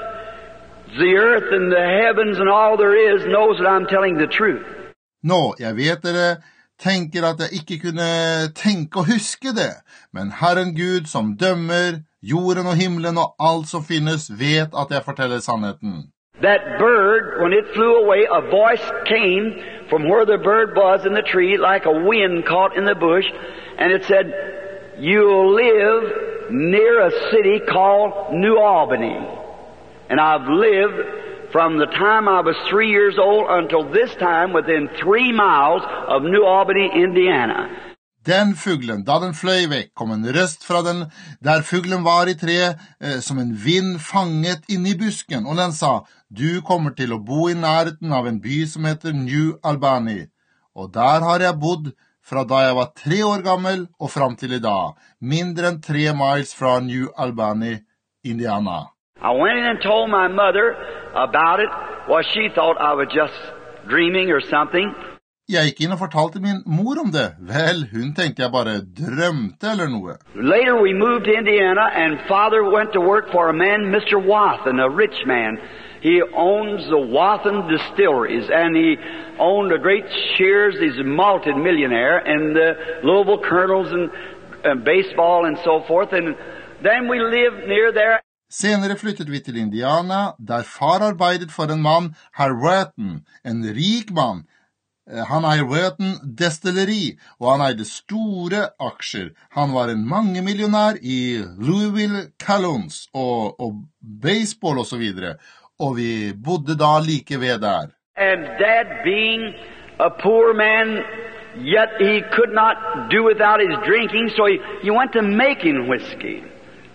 the earth and the heavens and all there is knows that I'm telling the truth. Nå, jeg vet dere tenker at jeg ikke kunne tenke og huske det, men Herren Gud som dømmer jorden og himmelen og alt som finnes, vet at jeg forteller sannheten. That bird, when it flew away, a voice came from where the bird was in the tree like a wind caught in the bush, and it said, "You'll live near a city called New Albany." And I've lived from the time I was 3 years old until this time within 3 miles of New Albany, Indiana. Den fuglen, da den fløy vekk, kom en røst fra den der fuglen var I treet, som en vind fanget inne I busken, og den sa, du kommer til å bo I nærheten av en by som heter New Albany. Og der har jeg bodd fra da jeg var 3 år gammel og fram til I dag, mindre enn 3 miles fra New Albany, Indiana. I went in and told my mother about it. Well, she thought I was just dreaming or something. Jeg gikk inn og fortalte min mor om det. Vel, hun tenkte jeg bare drømte eller noe. Later we moved to Indiana and father went to work for a man, Mr. Wathen, a rich man. He owns the Wathen distilleries and he owned a great shares. He's a multi-millionaire and the Louisville Colonels and baseball and so forth. And then we lived near there. Senere flyttet vi til Indiana, der far arbeidet for en mann, herr Wathen, en rik mann. Han eier Wathen destilleri, og han eide store aksjer. Han var en mangemillionær I Louisville Colonels og baseball og så videre. Og vi bodde da like ved der. And Dad being a poor man, yet he could not do without his drinking, so he went to making whiskey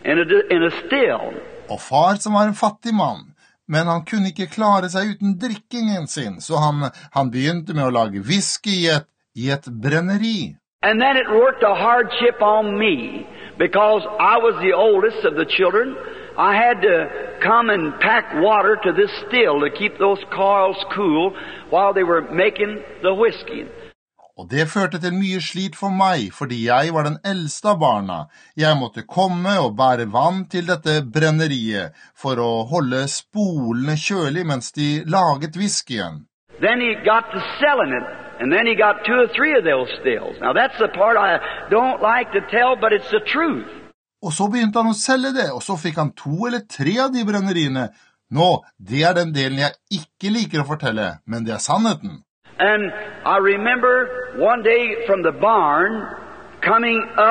in a still. Og far som var en fattig mann, men han kunne ikke klare seg uten drikkingen sin, så han begynte med å lage whisky I et brenneri. And then it worked a hardship on me, because I was the oldest of the children. I had to come and pack water to this still to keep those coils cool while they were making the whiskey. Og det førte til mye slit for meg, fordi jeg var den eldste av barna. Jeg måtte komme og bære vann til dette brenneriet for å holde spolene kjølig mens de laget whiskyen. Then he got to selling it, and then he got 2 or 3 of those stills. Now that's the part I don't like to tell, but it's the truth. Og så begynte han å selge det, og så fikk han 2 eller 3 av de brenneriene. Nå, det den delen jeg ikke liker å fortelle, men det sannheten. And I remember one day from the barn coming up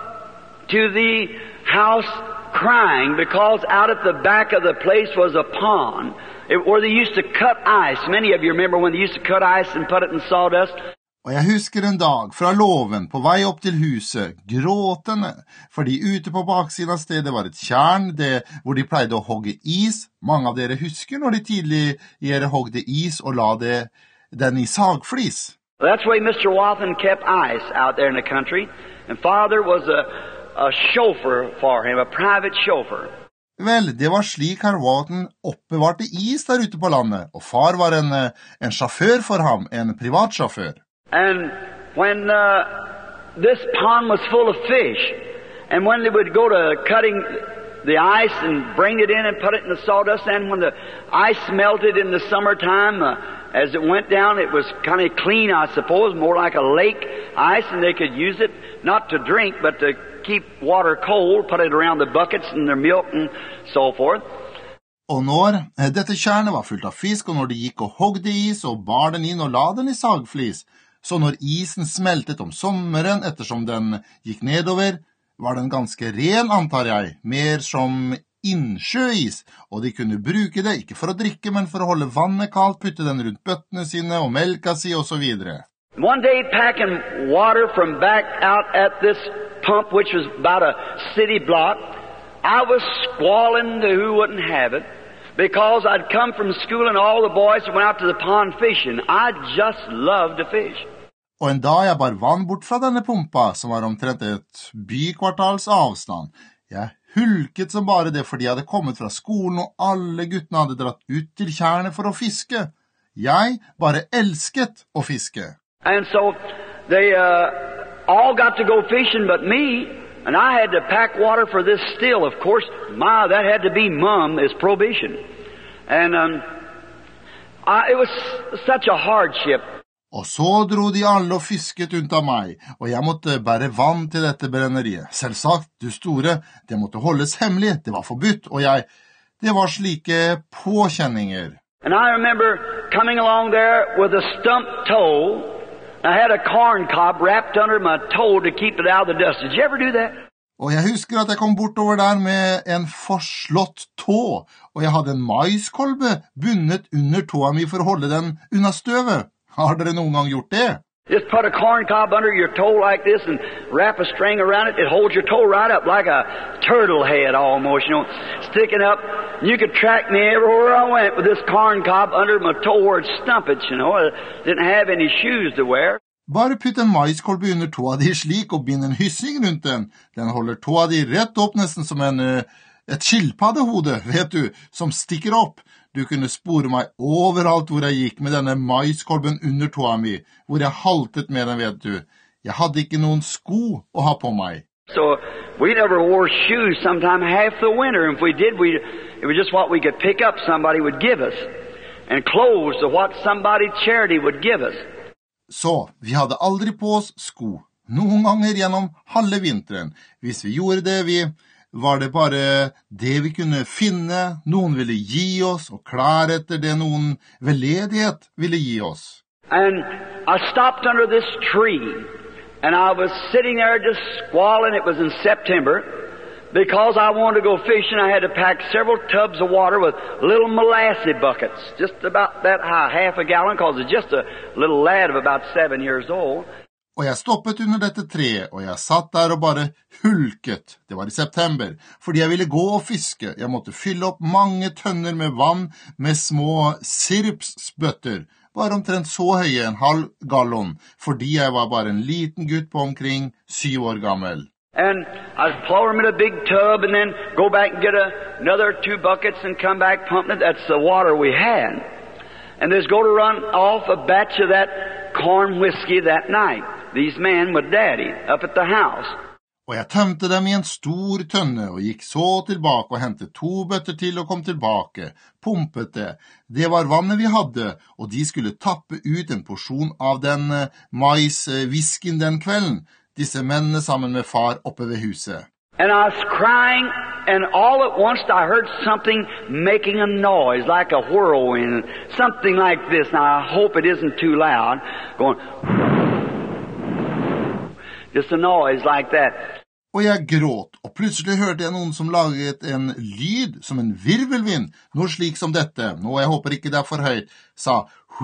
to the house crying because out at the back of the place was a pond where they used to cut ice. Many of you remember when they used to cut ice and put it in sawdust. Og jeg husker en dag fra låven på vei opp til huset, gråtende, fordi ute på baksiden av stedet var et tjern hvor de pleide å hogge is. Mange av dere husker når de tidligere hogde is og la den I sagflis. That's the way Mr. Wathen kept ice out there in the country. And Father was a chauffeur for him, a private chauffeur. Vel, det var slik herr Wathen oppbevarte is der ute på landet, og far var en sjåfør for ham, en privatsjåfør. And when this pond was full of fish, and when they would go to cutting the ice and bring it in and put it in the sawdust, and when the ice melted in the summertime, as it went down, it was kind of clean, I suppose, more like a lake ice, and they could use it not to drink, but to keep water cold, put it around the buckets and their milk and so forth. Og når dette tjernet var fullt av fisk, og når de gikk og hogde is og bar den inn og la den I sagflis, så når isen smeltet om sommeren ettersom den gikk nedover, var den ganske ren, antar jeg, mer som innsjøis, og de kunne bruke det, ikke for å drikke, men for å holde vannet kaldt, putte den rundt bøttene sine og melka si og så videre. One day packing water from back out at this pump, which was about a city block, I was squalling to who wouldn't have it, because I'd come from school and all the boys went out to the pond fishing. I just loved to fish. Og en dag jeg bar vann bort fra denne pumpa, som var omtrent et bykvartals avstand, jeg hulket som bare det fordi jeg hadde kommet fra skolen og alle guttene hadde dratt ut til tjernet for å fiske. Jeg bare elsket å fiske. And so they all got to go fishing but me, and I had to pack water for this still. Of course, that had to be Mum is prohibition. And it was such a hardship. Og så dro de alle og fisket unnt av meg, og jeg måtte bære vann til dette brenneriet. Selvsagt, du store, det måtte holdes hemmelig, det var forbudt, og det var slike påkjenninger. And I remember coming along there with a stump toe. I had a corn cob wrapped under my toe to keep it out of the dust. Did you ever do that? Og jeg husker at jeg kom bortover der med en forslått tå, og jeg hadde en maiskolbe bundet under tåa mi for å holde den unna støvet. Har dere noen gang gjort det? Just put a corn cob under your toe like this and wrap a string around it. It holds your toe right up like a turtle head almost, sticking up. You could track me everywhere I went with this corn cob under my toe where it stumped, I didn't have any shoes to wear. Bare putt en maiskolbe under tåa di slik og bind en hyssing rundt den. Den holder tåa di rett opp nesten som et skilpaddehode, vet du, som stikker opp. Du kunne spore meg overalt hvor jeg gikk med denne maiskolben under tåa mi, hvor jeg haltet med den, vet du. Jeg hadde ikke noen sko å ha på meg. So we never wore shoes sometime half the winter. If we did, it was just what we could pick up somebody would give us. And clothes to what somebody charity would give us. Så vi hadde aldri på oss sko. Noen ganger gjennom halve vinteren. Hvis vi gjorde det, var det bare det vi kunne finne, noen ville gi oss, og klær etter det noen veldedighet ville gi oss. And I stopped under this tree, and I was sitting there just squalling. It was in September. Because I wanted to go fishing, I had to pack several tubs of water with little molasses buckets, just about that high, half a gallon, because it's just a little lad of about 7 years old. Og jeg stoppet under dette treet, og jeg satt der og bare hulket. Det var i september, fordi jeg ville gå og fiske. Jeg måtte fylle opp mange tønner med vann med små sirupsbøtter, bare omtrent så høye, en halv gallon, fordi jeg var bare en liten gutt på omkring 7 år gammel. And I'd pour them in a big tub and then go back and get another 2 buckets and come back pumping it. That's the water we had. And there's going to run off a batch of that corn whiskey that night. These men with Daddy up at the house. Og jeg tømte dem i en stor tønne og gikk så tilbake og hentet 2 bøtter til og kom tilbake, pumpet det. Det var vannet vi hadde, og de skulle tappe ut en porsjon av den maiswhiskyen den kvelden. Disse mennene sammen med far oppe ved huset. And I was crying, and all at once I heard something making a noise like a whirlwind, something like this. Now I hope it isn't too loud, going just a noise like that. Og jeg gråt, og plutselig hørte jeg noen som laget en lyd som en virvelvind, noe slik som dette, nå jeg håper ikke det for høyt, sa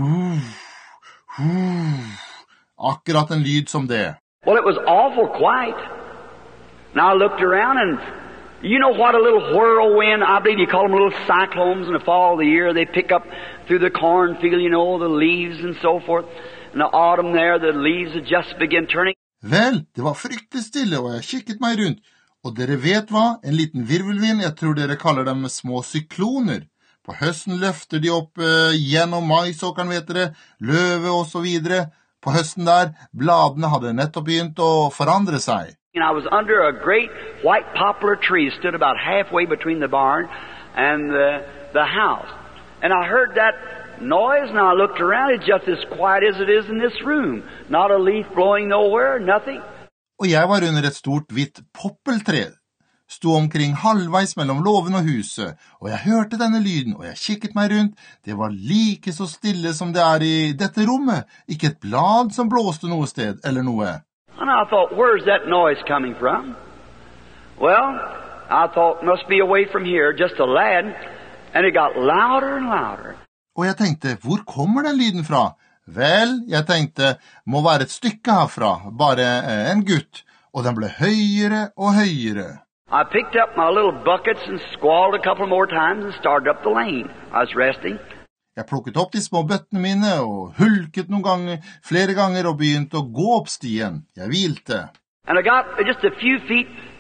akkurat en lyd som det. Well, it was awful quiet. Now I looked around, and you know what a little whirlwind, I believe you call them little cyclones in the fall of the year. They pick up through the cornfield, the leaves and so forth. In the autumn there, the leaves had just begin turning. Vel, det var fryktelig stille, og jeg kikket meg rundt. Og dere vet hva? En liten virvelvind, jeg tror dere kaller dem små sykloner. På høsten løfter de opp gjennom maisåkeren, vet dere, løve og så videre. På høsten der, bladene hadde nettopp begynt å forandre seg. And I was under a great white poplar tree, stood about halfway between the barn and the house. And I heard that noise, and I looked around. It's just as quiet as it is in this room. Not a leaf blowing nowhere, nothing. Og jeg var under et stort hvitt poppeltre, sto omkring halvveis mellom låven og huset, og jeg hørte denne lyden, og jeg kikket meg rundt. Det var like så stille som det i dette rommet, ikke et blad som blåste noe sted eller noe. And I thought, where's that noise coming from? Well, I thought, must be away from here, just a lad, and it got louder and louder. Og jeg tenkte, hvor kommer den lyden fra? Vel, jeg tenkte, må være et stykke herfra, bare en gutt, og den ble høyere og høyere. I picked up my little buckets and squalled a couple more times and started up the lane. I was resting. Jeg plukket opp de små bøttene mine og hulket flere ganger og begynte å gå opp stien. Jeg hvilte. And I got just a few feet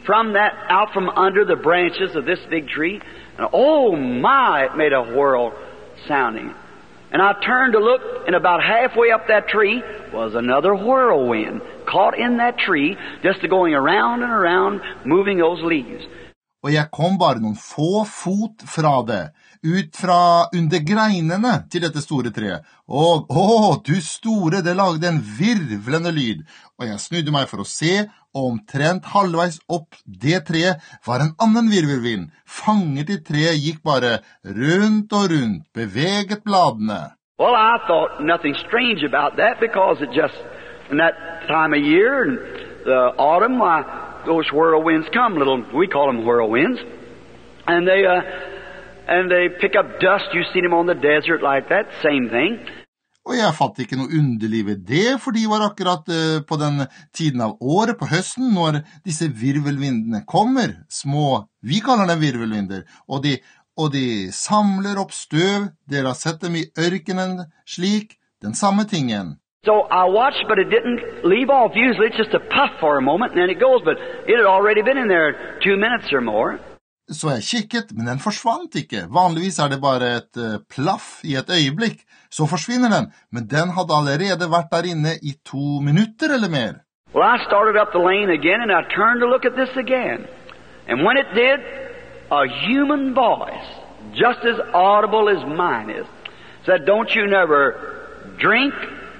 from that, out from under the branches of this big tree. And oh my, it made a whirl sounding. And I turned to look, and about halfway up that tree was another whirlwind caught in that tree, just going around and around, moving those leaves. Og jeg kom bare noen få fot fra det, ut fra under greinene til dette store treet. Og, du store, det lagde en virvlende lyd. Og jeg snudde meg for å se, og omtrent halvveis opp det treet var en annen virvelvind. Fanget i treet gikk bare rundt og rundt, beveget bladene. Well, I thought nothing strange about that, because it just, in that time of year, and the autumn, those whirlwinds come, we call them whirlwinds, and they pick up dust. You see them on the desert like that, same thing. Og jeg fatt ikke noe underlig ved det, for de var akkurat på den tiden av året, på høsten, når disse virvelvindene kommer, små, vi kaller dem virvelvinder, og de samler opp støv. Dere har sett dem i ørkenen slik, den samme tingen. So I watched, but it didn't leave off. Usually it's just a puff for a moment, and then it goes, but it had already been in there 2 minutes or more. Så jeg kikket, men den forsvant ikke. Vanligvis det bare et plaff i et øyeblikk. Så forsvinner den, men den hadde allerede vært der inne i 2 minutter eller mer. Well, I started up the lane again, and I turned to look at this again. And when it did, a human voice, just as audible as mine is, said, "Don't you never drink,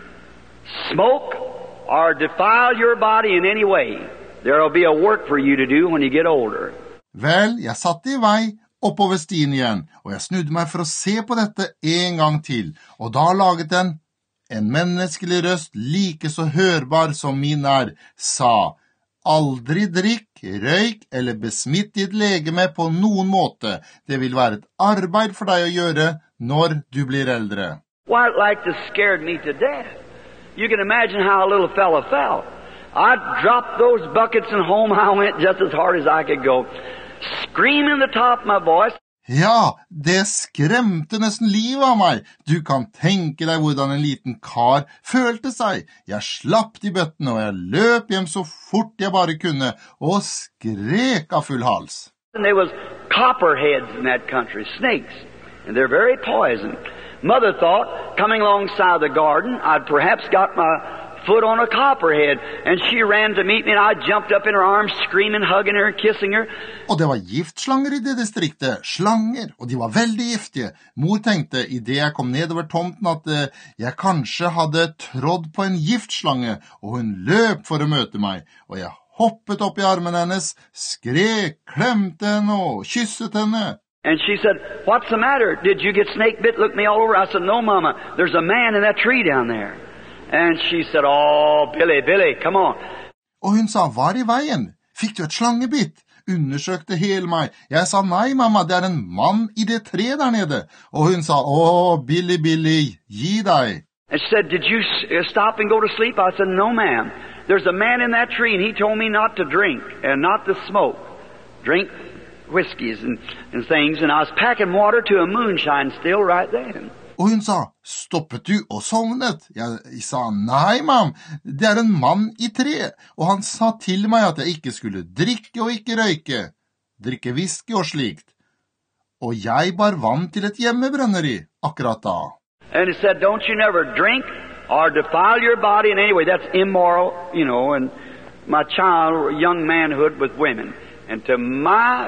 smoke, or defile your body in any way. There will be a work for you to do when you get older." Vel, jeg satt i vei oppover stien igjen, og jeg snudde meg for å se på dette en gang til, og da laget den en menneskelig røst like så hørbar som min sa: "Aldri drikk, røyk eller besmitt ditt legeme på noen måte. Det vil være et arbeid for deg å gjøre når du blir eldre." Well, like this scared me to death. You can imagine how a little fella felt. I dropped those buckets and home I went just as hard as I could go, screaming the top of my voice. Ja, det skremte nesten livet av meg. Du kan tenke deg hvordan en liten kar følte seg. Jeg slapp de bøttene, og jeg løp hjem så fort jeg bare kunne, og skrek av full hals. And there was copperheads in that country, snakes, and they're very poison. Mother thought, coming alongside the garden, I'd perhaps got my foot on a copperhead, and she ran to meet me, and I jumped up in her arms, screaming, hugging her, kissing her. Og det var giftslanger i det distriktet, slanger, og de var veldig giftige. Mor tenkte, i det jeg kom nedover tomten, at jeg kanskje hadde trådd på en giftslange, og hun løp for å møte meg, og jeg hoppet opp i armen hennes, skrek, klemte henne og kysset henne. And she said, "What's the matter? Did you get snake bit? Look me all over." I said, "No, Mama, there's a man in that tree down there." And she said, "Oh, Billy, come on." Og hun sa, "Hva i veien? Fikk du et slangebitt?" Undersøkte hele meg. Jeg sa, "Nei, mamma, det en mann i det tre der nede." Og hun sa, Billy, gi deg." And she said, "Did you stop and go to sleep?" I said, "No, ma'am. There's a man in that tree, and he told me not to drink and not to smoke. Drink whiskeys and things, and I was packing water to a moonshine still right then." Og hun sa, "Stoppet du og sovnet?" Jeg sa, "Nei, mam, det en mann i tre, og han sa til meg at jeg ikke skulle drikke og ikke røyke, drikke whisky og slikt. Og jeg bar vann til et hjemmebrenneri akkurat da." And he said, "Don't you never drink or defile your body in any way. That's immoral, and my young manhood with women. And to my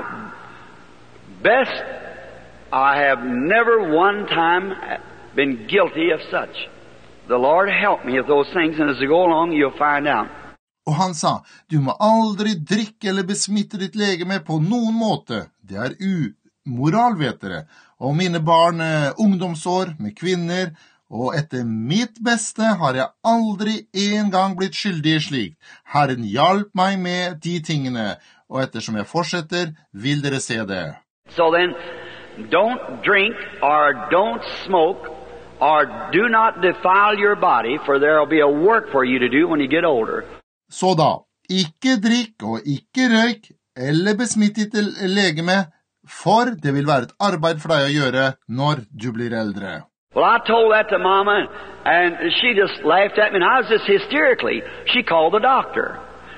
best, I have never one time been guilty of such. The Lord help me with those things, and as we go along, you'll find out." Og han sa, "Du må aldri drikke eller besmitte ditt legeme på noen måte. Det umoral, vet dere. Og mine barn ungdomsår med kvinner, og etter mitt beste har jeg aldri en gang blitt skyldig slikt. Herren hjalp meg med de tingene, og ettersom jeg fortsetter, vil dere se det." So then, don't drink or don't smoke or do not defile your body, for there will be a work for you to do when you get older. Så da, ikke drikk og ikke røyk eller besmitt ditt legeme, for det vil være et arbeid for deg å gjøre når du blir eldre. Well, I told that to Mama, and she just laughed at me, and I was just hysterically. She called the doctor.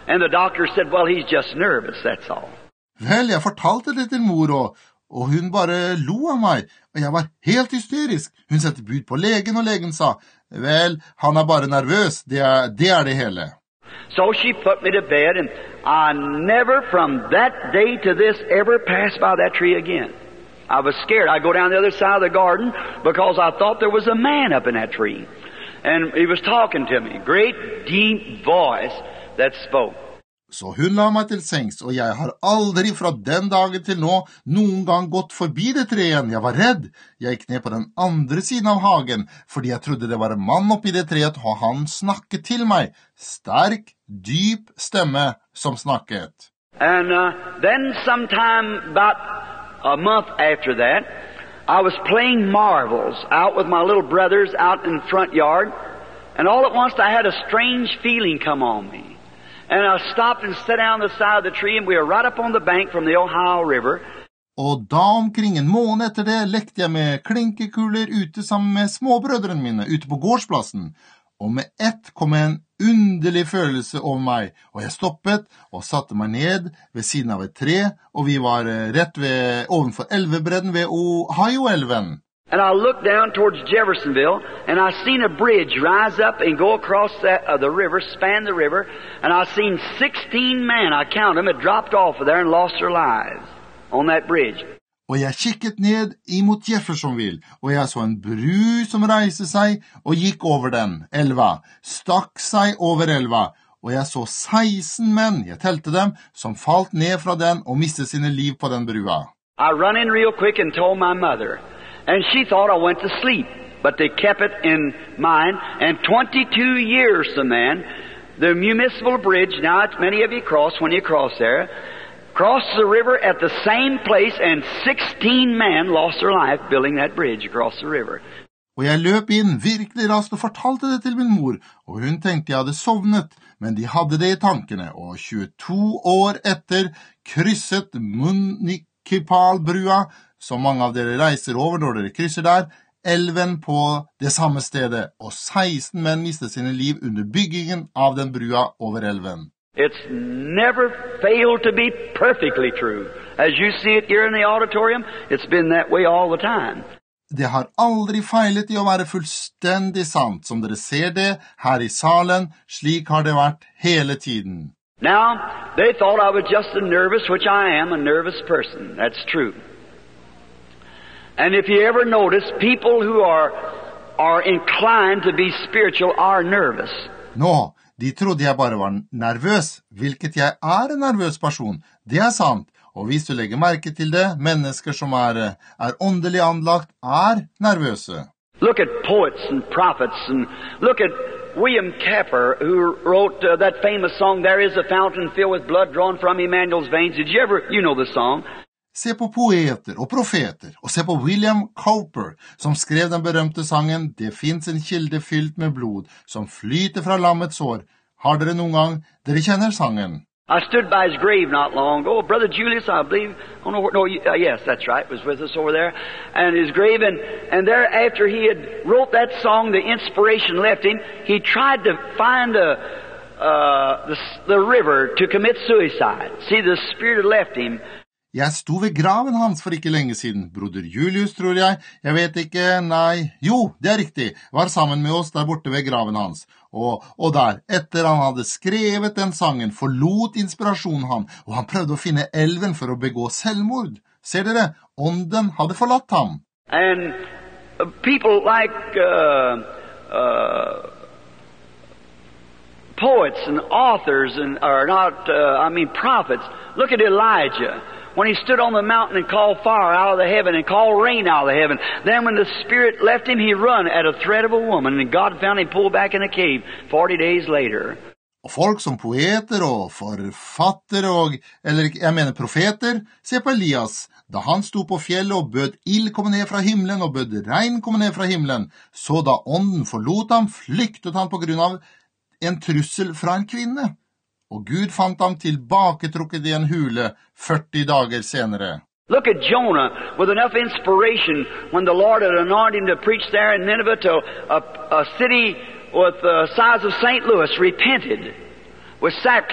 And the doctor said, well, he's just nervous, that's all. Vel, jeg fortalte det til mor, og hun bare lo av meg, og jeg var helt hysterisk. Hun sette bud på legen, og legen sa, vel, han bare nervøs, det er det hele. So she put me to bed, and I never from that day to this ever passed by that tree again. I was scared. I'd go down the other side of the garden because I thought there was a man up in that tree. And he was talking to me. Great, deep voice that spoke. Så hun la meg til sengs, og jeg har aldri fra den dagen til nå noen gang gått forbi det treet igjen. Jeg var redd. Jeg gikk ned på den andre siden av hagen, fordi jeg trodde det var en mann oppi det treet, og han snakket til meg. Sterk, dyp stemme som snakket. And then sometime about a month after that, I was playing marbles out with my little brothers out in the front yard, and all at once I had a strange feeling come on me. And I stopped and sat down on the side of the tree, and we were right up on the bank from the Ohio River. Og da omkring en måned etter det lekte jeg med klinkekuler ute sammen med småbrødrene mine ute på gårdsplassen. Og med ett kom en underlig følelse over meg, og jeg stoppet og satte meg ned ved siden av et tre, og vi var rett ovenfor elvebredden ved Ohio-elven. And I looked down towards Jeffersonville, and I seen a bridge rise up and go across the river, span the river, and I seen 16 men, I counted them, had dropped off of there and lost their lives on that bridge. Og jeg kikket ned imot Jeffersonville, og jeg så en bru som reiste seg og gikk over den, elva, stakk seg over elva, og jeg så 16 menn, jeg telte dem, som falt ned fra den og mistet sine liv på den brua. I run in real quick and told my mother. And she thought I went to sleep, but they kept it in mind. And 22 years, the municipal bridge, now it's many of you cross when you cross there, crossed the river at the same place, and 16 men lost their life building that bridge across the river. Og jeg løp inn virkelig raskt og fortalte det til min mor, og hun tenkte jeg hadde sovnet, men de hadde det i tankene, og 22 år etter krysset Municipalbrua, som mange av dere reiser over når dere krysser der, elven på det samme stedet, og 16 menn mistet sine liv under byggingen av den brua over elven. It's never failed to be perfectly true. As you see it here in the auditorium, it's been that way all the time. Det har aldri feilet i å være fullstendig sant. Som dere ser det her i salen, slik har det vært hele tiden. Now, they thought I was just a nervous, which I am, a nervous person. That's true. And if you ever notice, people who are inclined to be spiritual are nervous. Nå, de trodde jeg bare var nervøs, hvilket jeg en nervøs person. Det sant, og hvis du legger merke til det, mennesker som er åndelig anlagt nervøse. Look at poets and prophets, and look at William Capper, who wrote that famous song, There is a fountain filled with blood drawn from Emmanuel's veins. Did you ever, you know the song? Se på poeter og profeter, og se på William Cowper, som skrev den berømte sangen Det finnes en kilde fylt med blod, som flyter fra lammets år. Har dere noen gang, dere kjenner sangen? I stood by his grave not long ago. Brother Julius, I believe, yes, that's right, was with us over there, and his grave, and there after he had wrote that song, the inspiration left him, he tried to find the river to commit suicide. See, the spirit had left him. Jeg sto ved graven hans for ikke lenge siden. Broder Julius, tror jeg. Jeg vet ikke, nei. Jo, det riktig. Var sammen med oss der borte ved graven hans. Og der, etter han hadde skrevet den sangen, forlot inspirasjonen han, og han prøvde å finne elven for å begå selvmord. Ser dere? Ånden hadde forlatt ham. And people like poets and authors prophets. Look at Elijah. When he stood on the mountain and called fire out of the heaven and called rain out of the heaven. Then when the Spirit left him, he run at a threat of a woman, and God found him pulled back in a cave 40 days later. Og folk som poeter og forfattere profeter, se på Elias. Da han sto på fjellet og bød ild komme ned fra himmelen og bød regn komme ned fra himmelen, så da ånden forlot ham, flyktet han på grunn av en trussel fra en kvinne. Og Gud fant ham tilbaketrukket i en hule 40 dager senere. Look at Jonah with enough inspiration when the Lord had anointed him to preach there in Nineveh to a city with the size of St. Louis repented with sackcloth.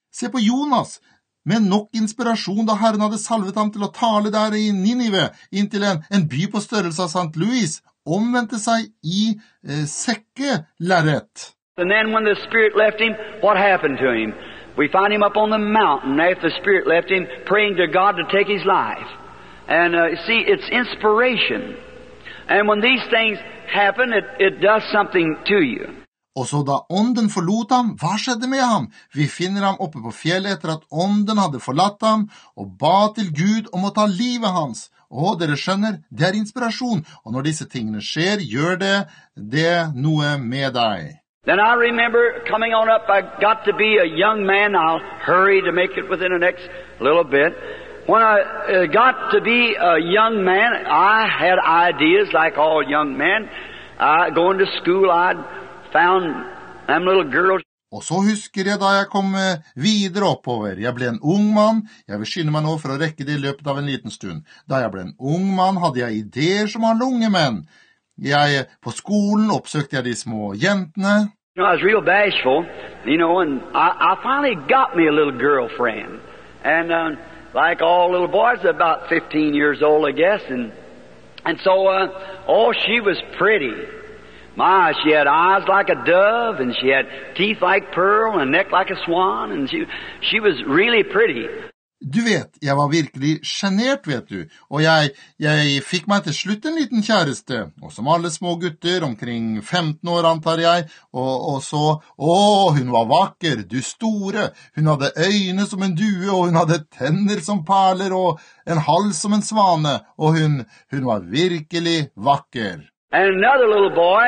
Se på Jonas, med nok inspirasjon da Herren hadde salvet ham til å tale der i Ninive, inntil en by på størrelse av St. Louis omvendte seg i sekkelerret. And then when the Spirit left him, what happened to him? We find him up on the mountain after the Spirit left him, praying to God to take his life. And see, it's inspiration. And when these things happen, it does something to you. Og så da ånden forlot ham, hva skjedde med ham? Vi finner ham oppe på fjellet etter at ånden hadde forlatt ham, og ba til Gud om å ta livet hans. Og dere skjønner, det er inspirasjon, og når disse tingene skjer, gjør det noe med deg. Then I remember coming on up, I got to be a young man. I'll hurry to make it within the next little bit. When I got to be a young man, I had ideas like all young men. Going to school, I'd found them little girls. Og så husker jeg da jeg kom videre oppover. Jeg ble en ung mann. Jeg vil skynde meg nå for å rekke det i løpet av en liten stund. Da jeg ble en ung mann, hadde jeg ideer som alle unge menn. På skolen oppsøkte jeg de små jentene. I was real bashful, and I finally got me a little girlfriend. And like all little boys, about 15 years old, I guess. And so, she was pretty. She had eyes like a dove, and she had teeth like pearl, and a neck like a swan, and she was really pretty. Du vet, jeg var virkelig genert, vet du, og jeg fikk meg til slutt en liten kjæreste, og som alle små gutter, omkring 15 år antar jeg, og så, hun var vakker, du store, hun hadde øyne som en due, og hun hadde tenner som perler, og en hals som en svane, og hun var virkelig vakker. And another little boy,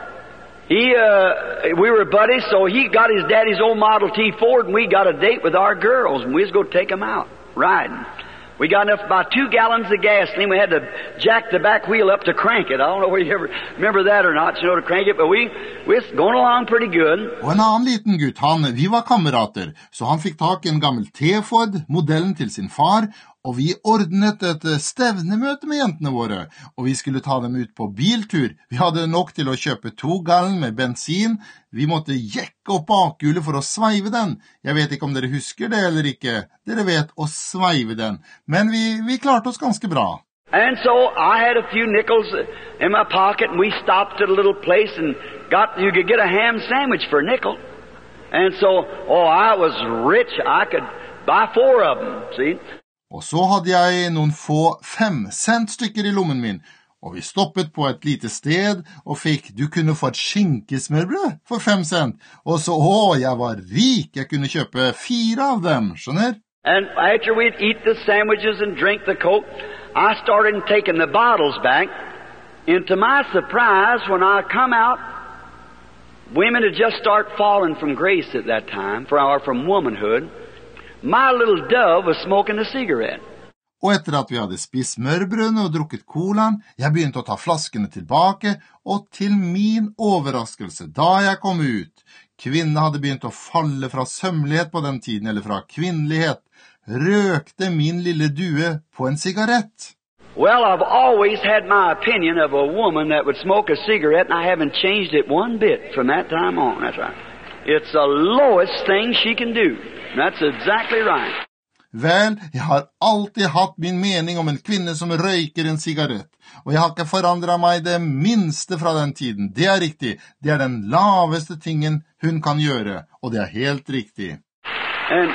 we were buddies, so he got his daddy's old Model T Ford, and we got a date with our girls, and we was going to take them out riding. We got enough, about 2 gallons of gasoline. We had to jack the back wheel up to crank it. I don't know whether you ever remember that or not, to crank it, but we was going along pretty good. Og en annen liten gutt, vi var kamerater, så han fikk tak i en gammel T-Ford, modellen til sin far, og vi ordnet et stevnemøte med jentene våre, og vi skulle ta dem ut på biltur. Vi hadde nok til å kjøpe 2 gallon med bensin. Vi måtte jekke opp bakhjulet for å sveive den. Jeg vet ikke om dere husker det eller ikke. Dere vet å sveive den. Men vi klarte oss ganske bra. And so I had a few nickels in my pocket, and we stopped at a little place and you could get a ham sandwich for a nickel. And so, I was rich. I could buy 4 of them, see? Og så hadde jeg noen få 5-cent-stykker i lommen min, og vi stoppet på et lite sted og du kunne få et skinkesmørbrød for 5 cent, og så, jeg var rik, jeg kunne kjøpe 4 av dem, skjønner? And after we'd eat the sandwiches and drink the Coke, I started taking the bottles back, and to my surprise, when I come out, women had just started falling from grace at that time, or from womanhood. My little dove was smoking a cigarette. Og etter at vi hadde spist smørbrødene og drukket colaen, jeg begynte å ta flaskene tilbake, og til min overraskelse, da jeg kom ut, kvinnene hadde begynt å falle fra sømmelighet på den tiden, eller fra kvinnelighet, røkte min lille due på en sigarett. Well, I've always had my opinion of a woman that would smoke a cigarette, and I haven't changed it one bit from that time on. That's right. It's the lowest thing she can do. That's exactly right. Vel, jeg har alltid hatt min mening om en kvinne som røyker en sigarett, og jeg har ikke forandret meg det minste fra den tiden. Det er riktig. Det er den laveste tingen hun kan gjøre, og det er helt riktig. And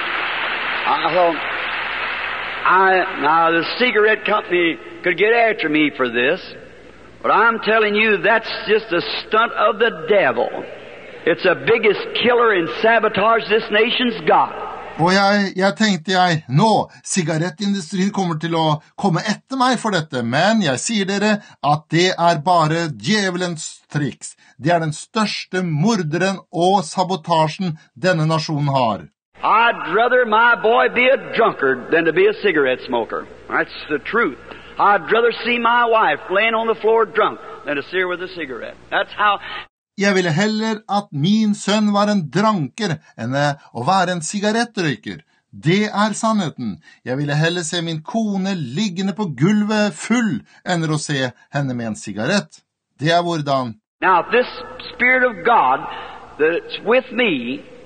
now the cigarette company could get after me for this, but I'm telling you that's just a stunt of the devil. It's the biggest killer and sabotage this nation's got. Og jeg tenkte nå, sigarettindustrien kommer til å komme etter meg for dette, men jeg sier dere at det er bare djevelens triks. Det er den største morderen og sabotasjen denne nasjonen har. I'd rather my boy be a drunkard than to be a cigarette smoker. That's the truth. I'd rather see my wife laying on the floor drunk than to see her with a cigarette. That's how... Jeg ville heller at min sønn var en dranker enn å være en sigarettrøyker. Det er sannheten. Jeg ville heller se min kone liggende på gulvet full enn å se henne med en sigarett. Det er hvordan. Now, this Spirit of God that's with me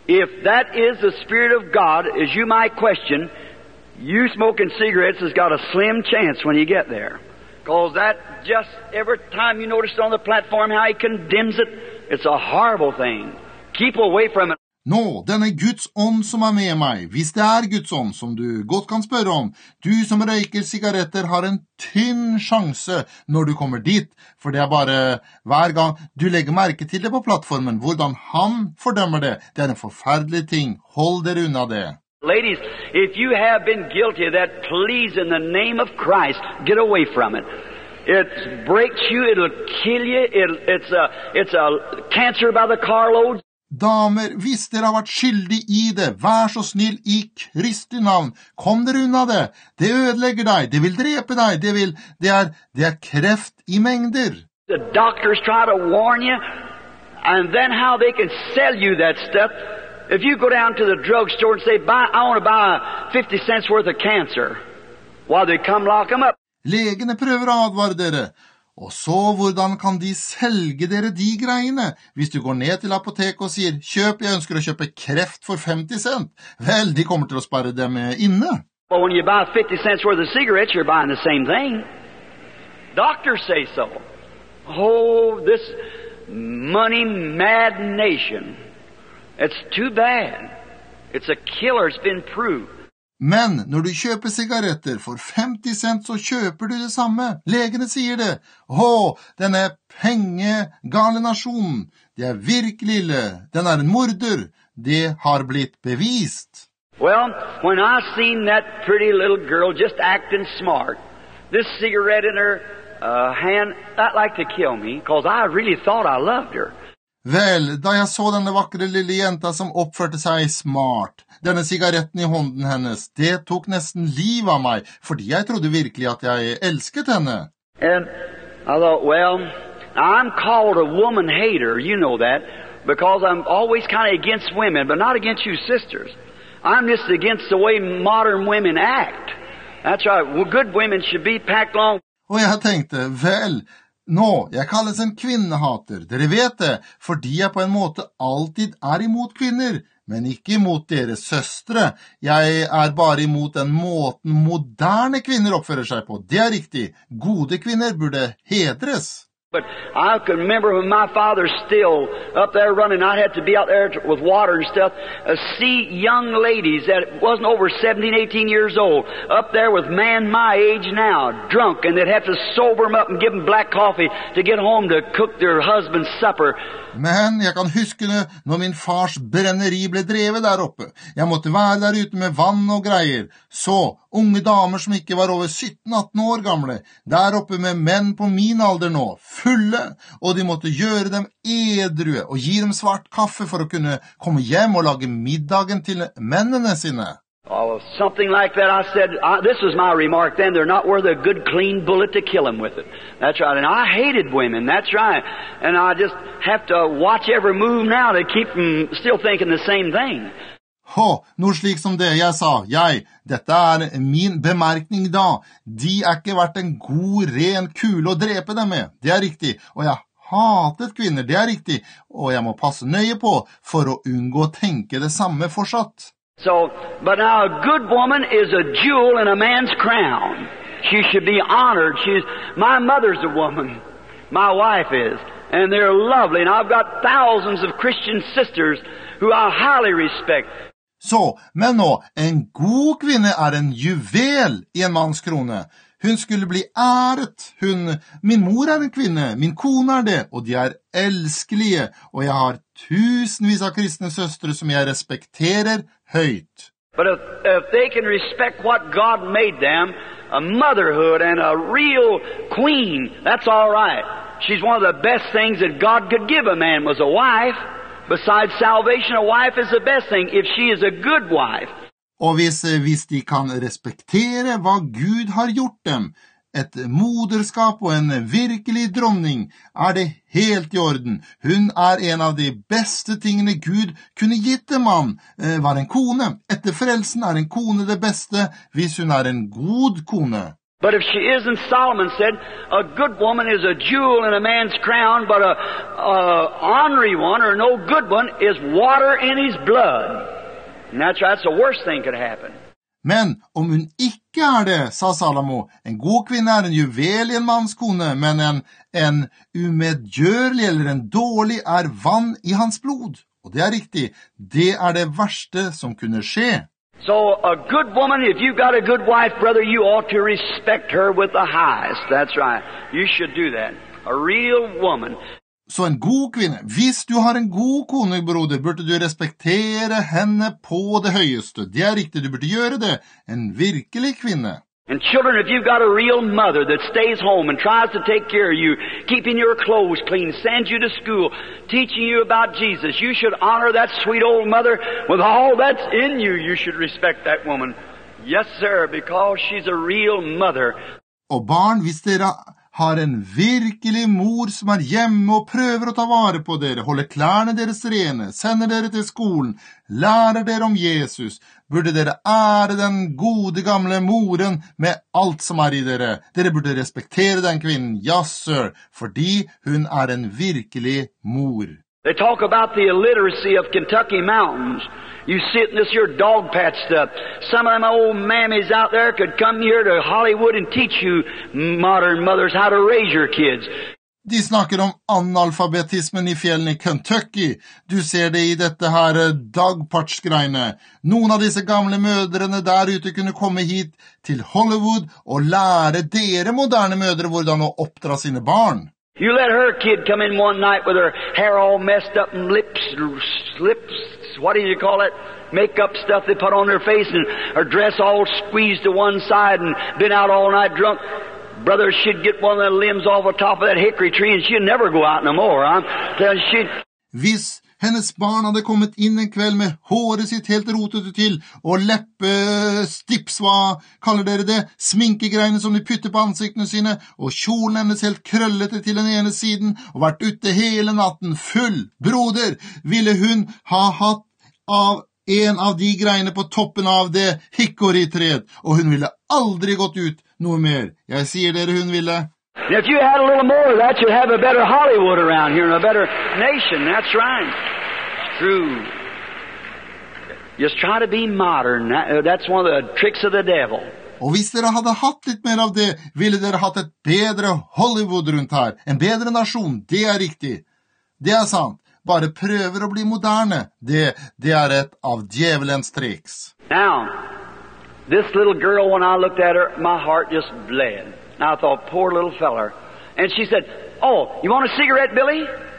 If that is the Spirit of God, as you might question, you smoking cigarettes has got a slim chance when you get there. Because that just every time you notice on the platform how he condemns it, it's a horrible thing. Keep away from it. Nå, denne Guds ånd som med meg, hvis det Guds ånd som du godt kan spørre om, du som røyker sigaretter har en tynn sjanse når du kommer dit, for det bare hver gang du legger merke til det på plattformen, hvordan han fordømmer det. Det en forferdelig ting. Hold dere unna det. Ladies, if you have been guilty of that, please in the name of Christ, get away from it. It breaks you, it'll kill you, it's a cancer by the carloads. Damer, hvis dere har vært skyldig I det, vær så snill I Kristi navn, kom dere unna det. Det ødelegger deg, det vil drepe deg, det kreft I mengder. The doctors try to warn you, and then how they can sell you that stuff. If you go down to the drugstore and say, I want to buy 50 cents worth of cancer, while they come lock them up. Legene prøver å advare dere. Og så, hvordan kan de selge dere de greiene? Hvis du går ned til apoteket og sier, jeg ønsker å kjøpe kreft for 50 cent. Vel, de kommer til å spare dem inne. Well, when you buy 50 cents worth of cigarettes, you're buying the same thing. Doctors say so. Oh, this money-mad nation. It's too bad. It's a killer, it's been proved. Men når du kjøper sigaretter for 50 cent, så kjøper du det samme. Legene sier det. Denne pengegale nasjonen, det virkelig ille. Den en morder. Det har blitt bevist. Well, when I seen that pretty little girl just acting smart, this cigarette in her hand, that like to kill me, because I really thought I loved her. Vel, da jeg så denne vakre lille jenta som oppførte seg smart, denne sigaretten I hånden hennes, det tok nesten liv av meg, fordi jeg trodde virkelig at jeg elsket henne. And I thought, well, I'm called a woman hater, you know that, because I'm always kind of against women, but not against you sisters. I'm just against the way modern women act. That's right, well, good women should be packed along. Og jeg tenkte, vel, nå, jeg kalles en kvinnehater, dere vet det, fordi jeg på en måte alltid imot kvinner, men ikke imot deres søstre. Jeg bare imot den måten moderne kvinner oppfører seg på. Det riktig. Gode kvinner burde hedres. But I can remember when my father's still up there running, I'd have to be out there with water and stuff, see young ladies that wasn't over 17, 18 years old, up there with man my age now, drunk, and they'd have to sober them up and give them black coffee to get home to cook their husband's supper. Men jeg kan huske det når min fars brenneri ble drevet der oppe. Jeg måtte være der ute med vann og greier. Så, unge damer som ikke var over 17-18 år gamle, der oppe med menn på min alder nå, fulle, og de måtte gjøre dem edrue og gi dem svart kaffe for å kunne komme hjem og lage middagen til mennene sine. Oh, something like that. I said, this was my remark then, they're not worth a good clean bullet to kill them with it. That's right. And I hated women, that's right. And I just have to watch every move now to keep them still thinking the same thing. Noe slik som det jeg sa. Dette min bemerkning da. De ikke vært en god, ren kule å drepe dem med. Det riktig. Og jeg hatet kvinner, det riktig. Og jeg må passe nøye på for å unngå å tenke det samme fortsatt. So, but now a good woman is a jewel in a man's crown. She should be honored. My mother's a woman. My wife is. And they're lovely. And I've got thousands of Christian sisters who I highly respect. Så, men nå, en god kvinne en juvel I en manns krone. Hun skulle bli æret. Min mor en kvinne, min kone det, og de elskelige, og jeg har tusenvis av kristne søstre som jeg respekterer høyt. But if they can respect what God made them, a motherhood and a real queen, that's all right. She's one of the best things that God could give a man was a wife. Besides salvation, a wife is the best thing if she is a good wife. Og hvis de kan respektere hva Gud har gjort dem, et moderskap og en virkelig dronning, det helt I orden. Hun en av de beste tingene Gud kunne gitt en mann, var en kone. Etter frelsen en kone det beste hvis hun en god kone. But if she isn't, Solomon said, a good woman is a jewel in a man's crown, but a ornery one, or no good one, is water in his blood. And that's the worst thing could happen. Men om hun ikke er det, sa Salomo, en god kvinne er en juvel i en manns kone, men en umedgjørlig eller en dårlig er vann i hans blod. Og det er riktig, det er det verste som kunne skje. So a good woman, if you've got a good wife, brother, you ought to respect her with the highest. That's right. You should do that. A real woman. Så en god kvinne, hvis du har en god kone, broder, burde du respektere henne på det høyeste. Det er riktig, du burde gjøre det. En virkelig kvinne. And children, if you've got a real mother that stays home and tries to take care of you, keeping your clothes clean, sends you to school, teaching you about Jesus, you should honor that sweet old mother with all that's in you. You should respect that woman. Yes, sir, because she's a real mother. Og barn, hvis dere har en virkelig mor som er hjemme og prøver å ta vare på dere, holder klærne deres rene, sender dere til skolen, lærer dere om Jesus, burde dere ære den gode gamle moren med alt som er i dere. Dere burde respektere den kvinnen, ja, sir, fordi hun er en virkelig mor. They talk about the illiteracy of Kentucky mountains. You sit in this here dog patch stuff. Some of them old mammies out there could come here to Hollywood and teach you modern mothers how to raise your kids. De snakker om analfabetismen i fjellene i Kentucky. Du ser det i dette her dagpartsgreiene. Noen av disse gamle mødrene der ute kunne komme hit til Hollywood og lære dere moderne mødre hvordan å oppdra sine barn. You let her kid come in one night with her hair all messed up and lips, what do you call it? Makeup stuff they put on her face and her dress all squeezed to one side and been out all night drunk. Brother, she'd get one of the limbs off the top of that hickory tree and she'd never go out no more. Hvis hennes barn hadde kommet inn en kveld med håret sitt helt rotet til, og leppestips, hva kaller dere det, sminkegreiene som de putter på ansiktene sine, og kjolen hennes helt krøllete til den ene siden, og vært ute hele natten full, broder, ville hun ha hatt av en av de greiene på toppen av det hickory-træet, og hun ville aldri gått ut noe mer. Jeg sier dere hun ville. If you had a little more of that, you'd have a better Hollywood around here and a better nation. That's right. It's true. Just try to be modern. That's one of the tricks of the devil. Og hvis dere hadde hatt litt mer av det, ville dere hatt et bedre Hollywood rundt her. En bedre nasjon, det er riktig. Det er sant. Bare prøver å bli moderne. Det er et av djevelens triks. Now, this little girl, when I looked at her, my heart just bled. And I thought, poor little feller. And she said, oh, you want a cigarette, Billy?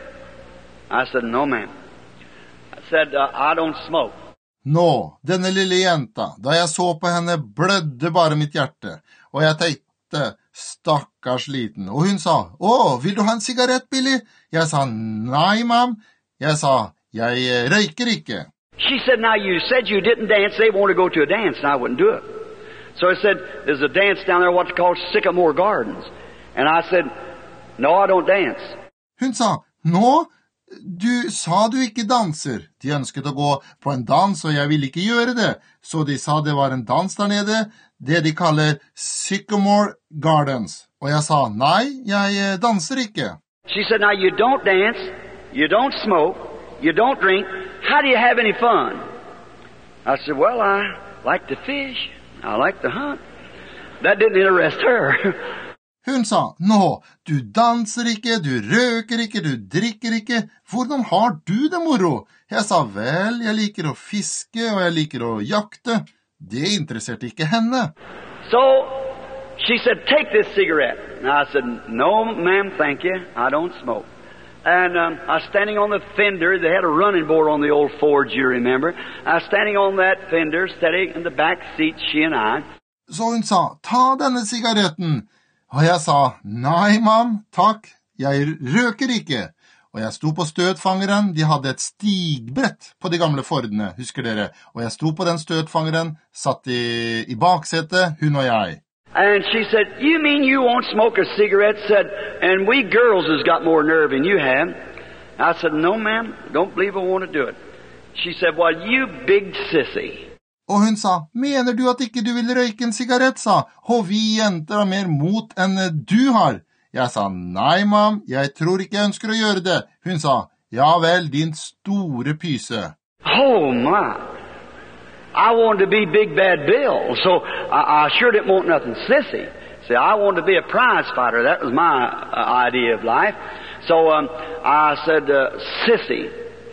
I said, no, ma'am. I said, I don't smoke. Nå, denne lille jenta, da jeg så på henne, blødde bare mitt hjerte. Og jeg tenkte, stakkars liten. Og hun sa, vil du ha en sigarett, Billy? Jeg sa, nei, ma'am. Jeg sa, jeg røyker ikke. She said, now you said you didn't dance. They want to go to a dance, and I wouldn't do it. So I said, there's a dance down there, what's called Sycamore Gardens. And I said, no, I don't dance. Hun sa, nå, du sa du ikke danser. De ønsket å gå på en dans, og jeg ville ikke gjøre det. Så de sa det var en dans der nede, det de kaller Sycamore Gardens. Og jeg sa, nei, jeg danser ikke. She said, now you don't dance, you don't smoke, you don't drink. How do you have any fun? I said, well, I like to fish. I like to hunt. That didn't interest her. Hun sa, nå, du danser ikke, du røker ikke, du drikker ikke. Hvordan har du det, moro? Jeg sa, vel, jeg liker å fiske, og jeg liker å jakte. Det interesserte ikke henne. So, she said, take this cigarette. And I said, no, ma'am, thank you. I don't smoke. And I was standing on the fender. They had a running board on the old Ford, you remember. I was standing on that fender, steady in the back seat, she and I. Så hun sa, ta denne sigaretten. Og jeg sa, nei, mam, takk, jeg røker ikke. Og jeg sto på støtfangeren, de hadde et stigbrett på de gamle Fordene, husker dere. Og jeg sto på den støtfangeren, satt i baksetet, hun og jeg. And she said, you mean you won't smoke a cigarette? Said, and we girls has got more nerve than you have. I said, no, ma'am, don't believe I want to do it. She said, well, you big sissy. Og hun sa, mener du at ikke du vil røyke en sigarett, sa, og vi jenter har mer mot enn du har. Jeg sa, nei, mam, jeg tror ikke jeg ønsker å gjøre det. Hun sa, ja vel, din store pyse. Oh, my. I wanted to be Big Bad Bill, so I sure didn't want nothing sissy. See, I wanted to be a prize fighter. That was my idea of life. So I said, sissy.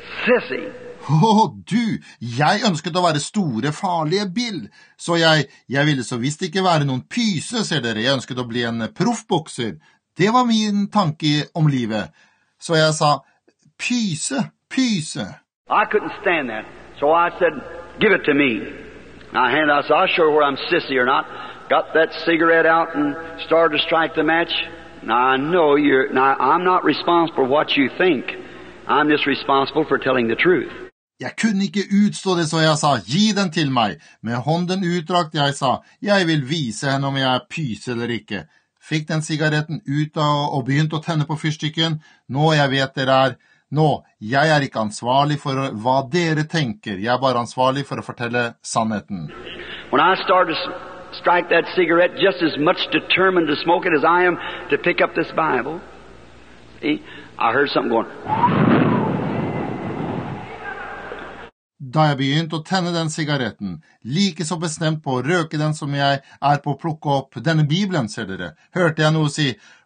Du, jeg ønsket å være store, farlige Bill, så jeg ville så visst ikke være noen pyse, ser dere. Jeg ønsket å bli en proffbokser. Det var min tanke om livet. Så jeg sa, pyse. I couldn't stand that, so I said, give it to me. I said, I'll show where I'm sissy or not. Got that cigarette out and started to strike the match. Now, I know I'm not responsible for what you think. I'm just responsible for telling the truth. Jeg kunne ikke utstå det, så jeg sa, gi den til meg. Med hånden utdrakt, jeg sa, jeg vil vise henne om jeg er pyse eller ikke. Fikk den sigaretten ut og begynte å tenne på fyrstikken. Nå jeg vet dere er. Nå, jeg er ikke ansvarlig for hva dere tenker. Jeg er bare ansvarlig for å fortelle sannheten. When I started to strike that cigarette, just as much determined to smoke it as I am to pick up this Bible, see, I heard something going. Da jeg begynte å tenne den sigaretten, like så bestemt på å røke den som jeg er på å plukke opp denne Bibelen, ser dere, hørte jeg noe si,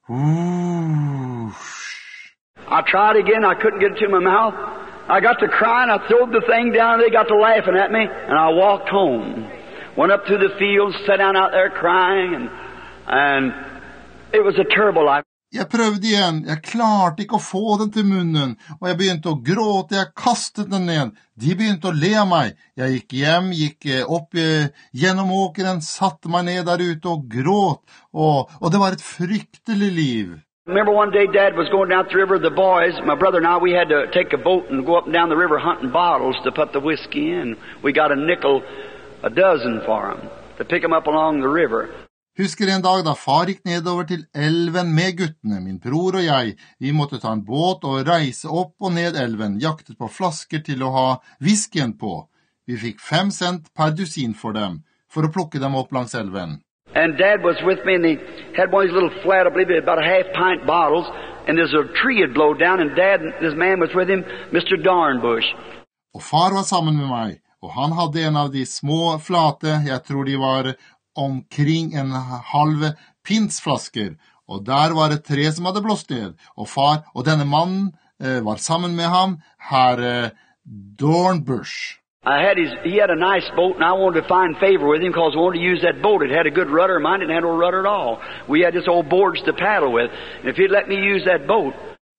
I tried again, I couldn't get it to my mouth. I got to crying, I threw the thing down, they got to laughing at me, and I walked home. Went up through the fields, sat down out there crying, and it was a terrible life. Jeg prøvde igjen, jeg klarte ikke å få den til munnen, og jeg begynte å gråte, jeg kastet den ned. De begynte å le av meg. Jeg gikk hjem, gikk opp gjennom åkeren, satte meg ned der ute og gråt, og det var et fryktelig liv. Remember one day Dad was going down the river, the boys, my brother and I, we had to take a boat and go up and down the river hunting bottles to put the whiskey in. We got a nickel a dozen for them to pick them up along the river. Husker en dag da far gikk nedover til elven med guttene, min bror og jeg. Vi måtte ta en båt og reise opp og ned elven, jaktet på flasker til å ha whiskyen på. Vi fikk 5 cent per dusin for dem, for å plukke dem opp langs elven. And Dad was with me, and he had one of these little flat, I believe about a half-pint bottles, and there's a tree had blown down, and Dad, this man was with him, Mr. Darnbush. Og far var sammen med meg, og han hadde en av de små flate, jeg tror de var omkring en halv pinsflasker, og der var et tre som hadde blåst ned, og far og denne mannen var sammen med ham, herr Dornbush. He had a nice boat, and I wanted to find favor with him because I wanted to use that boat. It had a good rudder. Mine didn't have no rudder at all. We had just old boards to paddle with, and if he'd let me use that boat.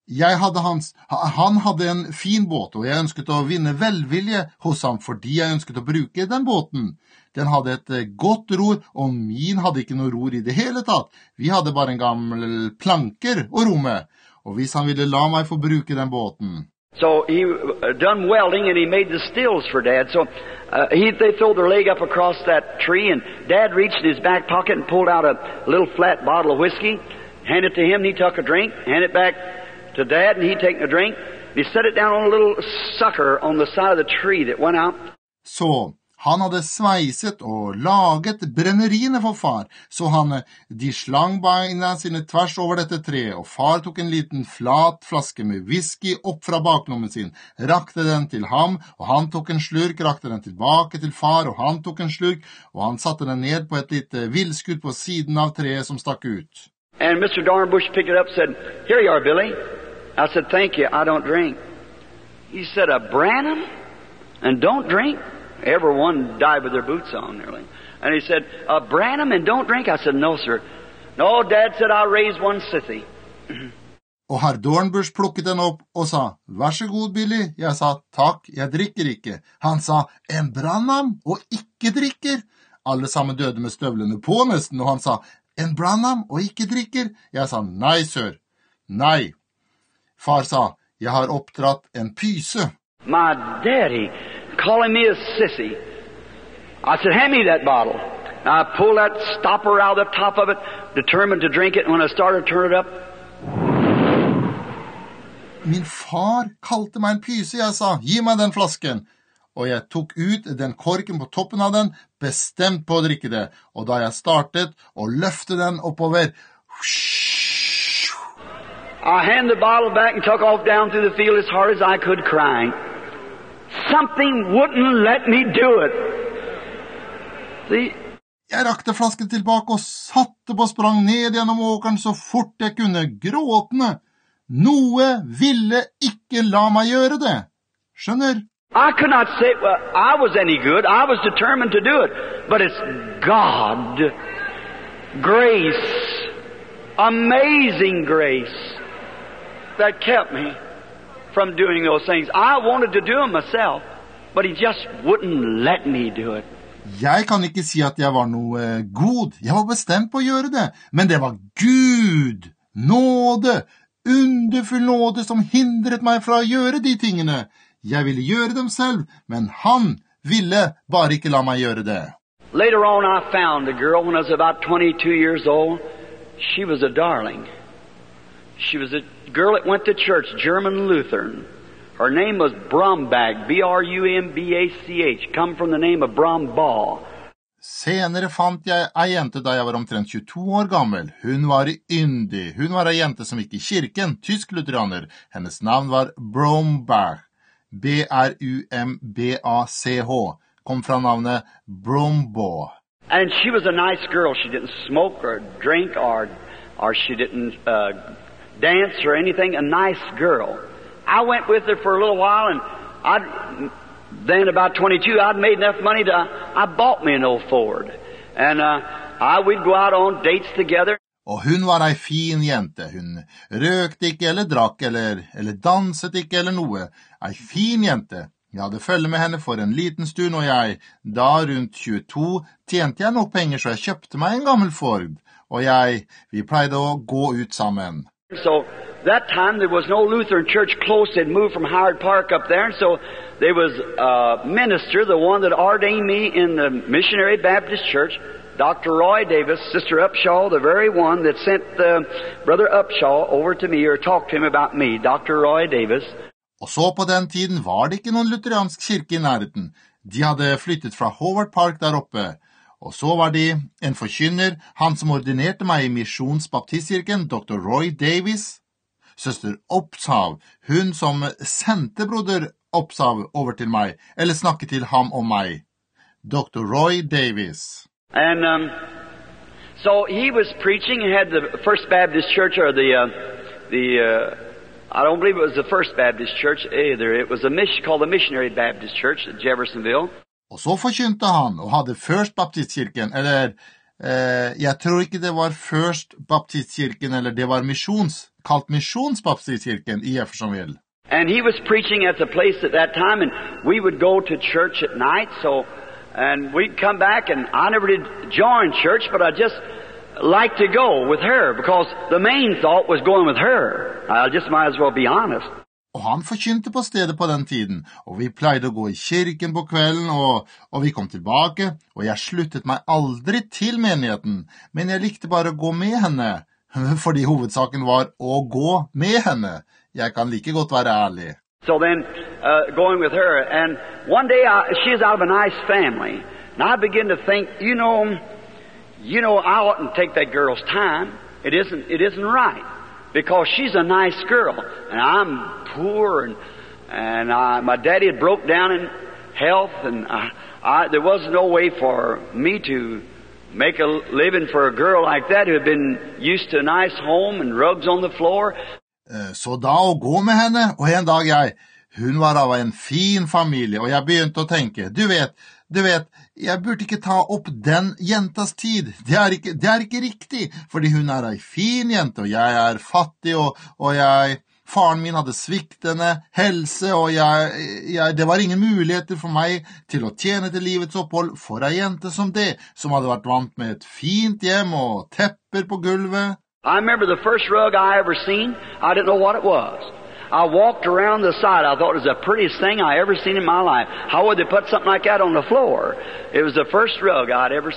Han hadde en fin båt, og jeg ønsket å vinne velvilje hos ham fordi jeg ønsket å bruke den båten. Den hadde et godt ror, og min hadde ikke noe ror i det hele tatt. Vi hadde bare en gammel planker å ro med, og hvis han ville la meg få bruke den båten. So he done welding, and he made the stills for Dad. So they threw their leg up across that tree, and Dad reached in his back pocket and pulled out a little flat bottle of whiskey, handed it to him, and he took a drink, handed it back to Dad, and he taken a drink. He set it down on a little sucker on the side of the tree that went out. Så han hadde sveiset og laget brenneriene for far, så de slang beina sine tvers over dette treet, og far tok en liten flat flaske med whisky opp fra baklommen sin, rakte den til ham, og han tok en slurk, rakte den tilbake til far, og han tok en slurk, og han satte den ned på et lite villskudd på siden av treet som stakk ut. And Mr. Dornbush picked it up and said, "Here you are, Billy." I said, "Thank you, I don't drink." He said, "A Branham? And don't drink?" Everyone died with their boots on nearly. And he said, "A Branham and don't drink?" I said, "No, sir." "No, Dad said I'll raise one sissy." Og herr Dornbush plukket den opp og sa, "Vær så god, Billy." Jeg sa, "Takk, jeg drikker ikke." Han sa, "En Branham og ikke drikker?" Alle sammen døde med støvlene på nesten, og han sa, "En Branham og ikke drikker?" Jeg sa, "Nei, sør. Nei." Far sa, "Jeg har oppdratt en pyse." My daddy calling me a sissy. I said, "Hand me that bottle." I pulled that stopper out of the top of it, determined to drink it, and when I started to turn it up. Min far kalte meg en pyse, jeg sa, "Gi meg den flasken." og jeg tok ut den korken på toppen av den, bestemt på å drikke det. Og da jeg startet å løfte den oppover, I handed the bottle back and took off down through the field as hard as I could, crying. Something wouldn't let me do it. See? Jeg rakte flasken tilbake og satte på sprang ned gjennom åkeren så fort jeg kunne, gråtende. Noe ville ikke la meg gjøre det. Skjønner? I could not say, well, I was any good. I was determined to do it. But it's God, grace, amazing grace, that kept me from doing those things. I wanted to do them myself, but He just wouldn't let me do it. Jeg kan ikke si at jeg var noe god. Jeg var bestemt på å gjøre det. Men det var Gud, nåde, underfull nåde som hindret meg fra å gjøre de tingene. Jeg ville gjøre dem selv, men Han ville bare ikke la meg gjøre det. Later on I found a girl when I was about 22 years old. She was a darling. She was a girl that went to church, German Lutheran. Her name was Brombach, B-R-U-M-B-A-C-H, come from the name of Brombach. Senere fant jeg ei jente da jeg var omtrent 22 år gammel. Hun var yndig. Hun var ei jente som gikk i kirken, tysk-lutheraner. Hennes navn var Brombach, B-R-U-M-B-A-C-H, kom fra navnet Brombaugh. And she was a nice girl. She didn't smoke or drink or she didn't dance or anything. A nice girl. I went with her for a little while, and then about 22, I'd made enough money I bought me an old Ford. And we'd go out on dates together. Og hun var ei fin jente. Hun røkte ikke eller drakk eller danset ikke eller noe. Ei fin jente. Jeg hadde følge med henne for en liten stund, og da rundt 22, tjente jeg nok penger, så jeg kjøpte meg en gammel Ford. Og vi pleide å gå ut sammen. So that time there was no Lutheran church close. They'd moved from Howard Park up there, and so there was a minister, the one that ordained me in the Missionary Baptist Church, Dr. Roy Davis, Sister Upshaw, the very one that sent Brother Upshaw over to me or talked to him about me, Dr. Roy Davis. Og så på den tiden var det ikke noen lutheransk kirke i nærheten. De hadde flyttet fra Howard Park der oppe. Og så var de en forkynner, han som ordinerte meg i Misjonsbaptistkirken, Dr. Roy Davis, søster Upshaw, hun som sendte broder Upshaw over til meg, eller snakket til ham om meg. Dr. Roy Davis. And so he was preaching and had the First Baptist Church, or I don't believe it was the First Baptist Church either. It was called the Missionary Baptist Church at Jeffersonville. Og så forkynte han, og hadde First Baptistkirken, eller jeg tror ikke det var First Baptistkirken, eller det var kalt Misjonsbaptistkirken i Jeffersonville. And he was preaching at the place at that time, and we would go to church at night, and we'd come back, and I never did join church, but I just liked to go with her, because the main thought was going with her. I just might as well be honest. Og han forkynte på stedet på den tiden, og vi pleide å gå i kirken på kvelden, og vi kom tilbake, og jeg sluttet meg aldri til menigheten, men jeg likte bare å gå med henne, fordi hovedsaken var å gå med henne. Jeg kan like godt være ærlig. So then, going with her, and one day she's out of a nice family, and I begin to think, you know, I oughtn't take that girl's time. It isn't right. Because she's a nice girl, and I'm poor, and my daddy had broke down in health, and there was no way for me to make a living for a girl like that who had been used to a nice home and rugs on the floor. Så da å gå med henne, og en dag hun var av en fin familie, og jeg begynte å tenke, du vet, jeg burde ikke ta opp den jentas tid. Det er ikke riktig, fordi hun er en fin jente, og jeg er fattig, og faren min hadde sviktende helse, og det var ingen muligheter for meg til å tjene til livets opphold for en jente som det, som hadde vært vant med et fint hjem og tepper på gulvet. I remember the first rug I ever seen, I didn't know what it was. I walked around the side. I thought it was the prettiest thing I ever seen in my life. How would they put something like that on the floor? It was the first rug I'd ever seen.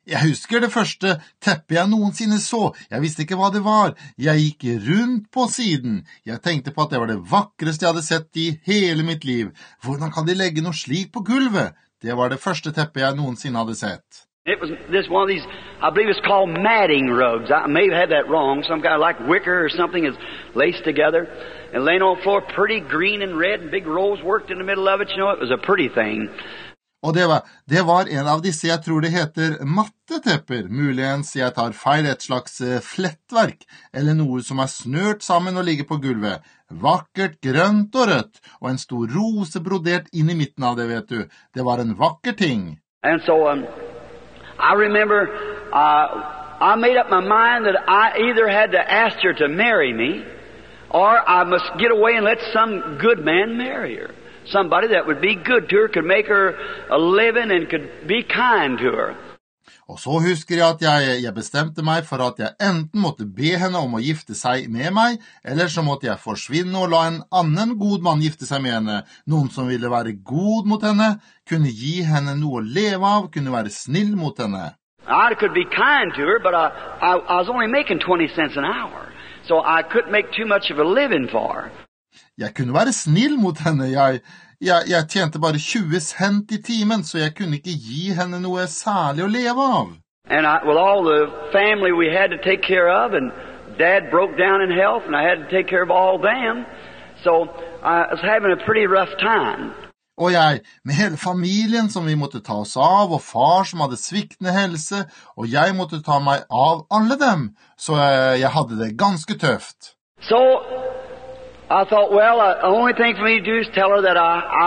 Jeg husker det første teppet jeg noensinne så. Jeg visste ikke hva det var. Jeg gikk rundt på siden. Jeg tenkte på at det var det vakreste jeg hadde sett i hele mitt liv. Hvordan kan de legge noe slik på gulvet? Det var det første teppet jeg noensinne hadde sett. It was this one of these, I believe it's called matting rugs. I may have had that wrong. Some kind of like wicker or something is laced together and laying on the floor, pretty green and red, and big rose worked in the middle of it. You know, it was a pretty thing. Og det var en av disse, jeg tror det heter mattetepper, muligens jeg tar feil, et slags flettverk, eller noe som snørt sammen og ligger på gulvet. Vakkert, grønt og rødt, og en stor rose brodert inn i midten av det, vet du. Det var en vakker ting. And so, I remember, I made up my mind that I either had to ask her to marry me, or I must get away and let some good man marry her. Somebody that would be good to her, could make her a living and could be kind to her. Og så husker jeg at jeg bestemte meg for at jeg enten måtte be henne om å gifte seg med meg, eller så måtte jeg forsvinne og la en annen god mann gifte seg med henne, noen som ville være god mot henne, kunne gi henne noe å leve av, kunne være snill mot henne. I could be kind to her, but I was only making 20 cents an hour, so I couldn't make too much of a living for her. Jeg kunne være snill mot henne, jeg tjente bare 20 cent i timen, så jeg kunne ikke gi henne noe særlig å leve av. And with all the family we had to take care of, and Dad broke down in health, and I had to take care of all them, so I was having a pretty rough time. Og jeg, med hele familien som vi måtte ta oss av, og far som hadde sviktende helse, og jeg måtte ta meg av alle dem, så jeg hadde det ganske tøft. So I thought, well, the only thing for me to do is tell her that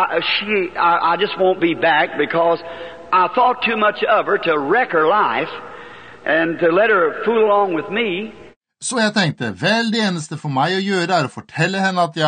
I just won't be back, because I thought too much of her to wreck her life and to let her fool along with me. Så jeg tenkte, vel, det eneste for meg å gjøre å fortelle henne at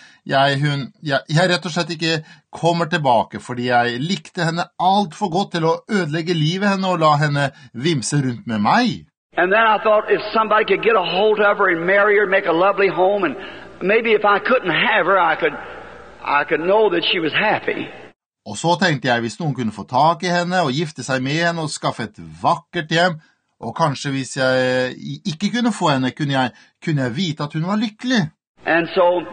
jeg rett og slett ikke kommer tilbake, fordi jeg likte henne alt for godt til å ødelegge livet henne og la henne vimse rundt med meg. And then I thought, if somebody could get a hold of her and marry her, make a lovely home, and maybe if I couldn't have her, I could know that she was happy. Og så tenkte jeg, hvis noen kunne få tak i henne og gifte seg med henne og skaffe et vakkert hjem, og kanskje hvis jeg ikke kunne få henne, kunne jeg vite at hun var lykkelig. And so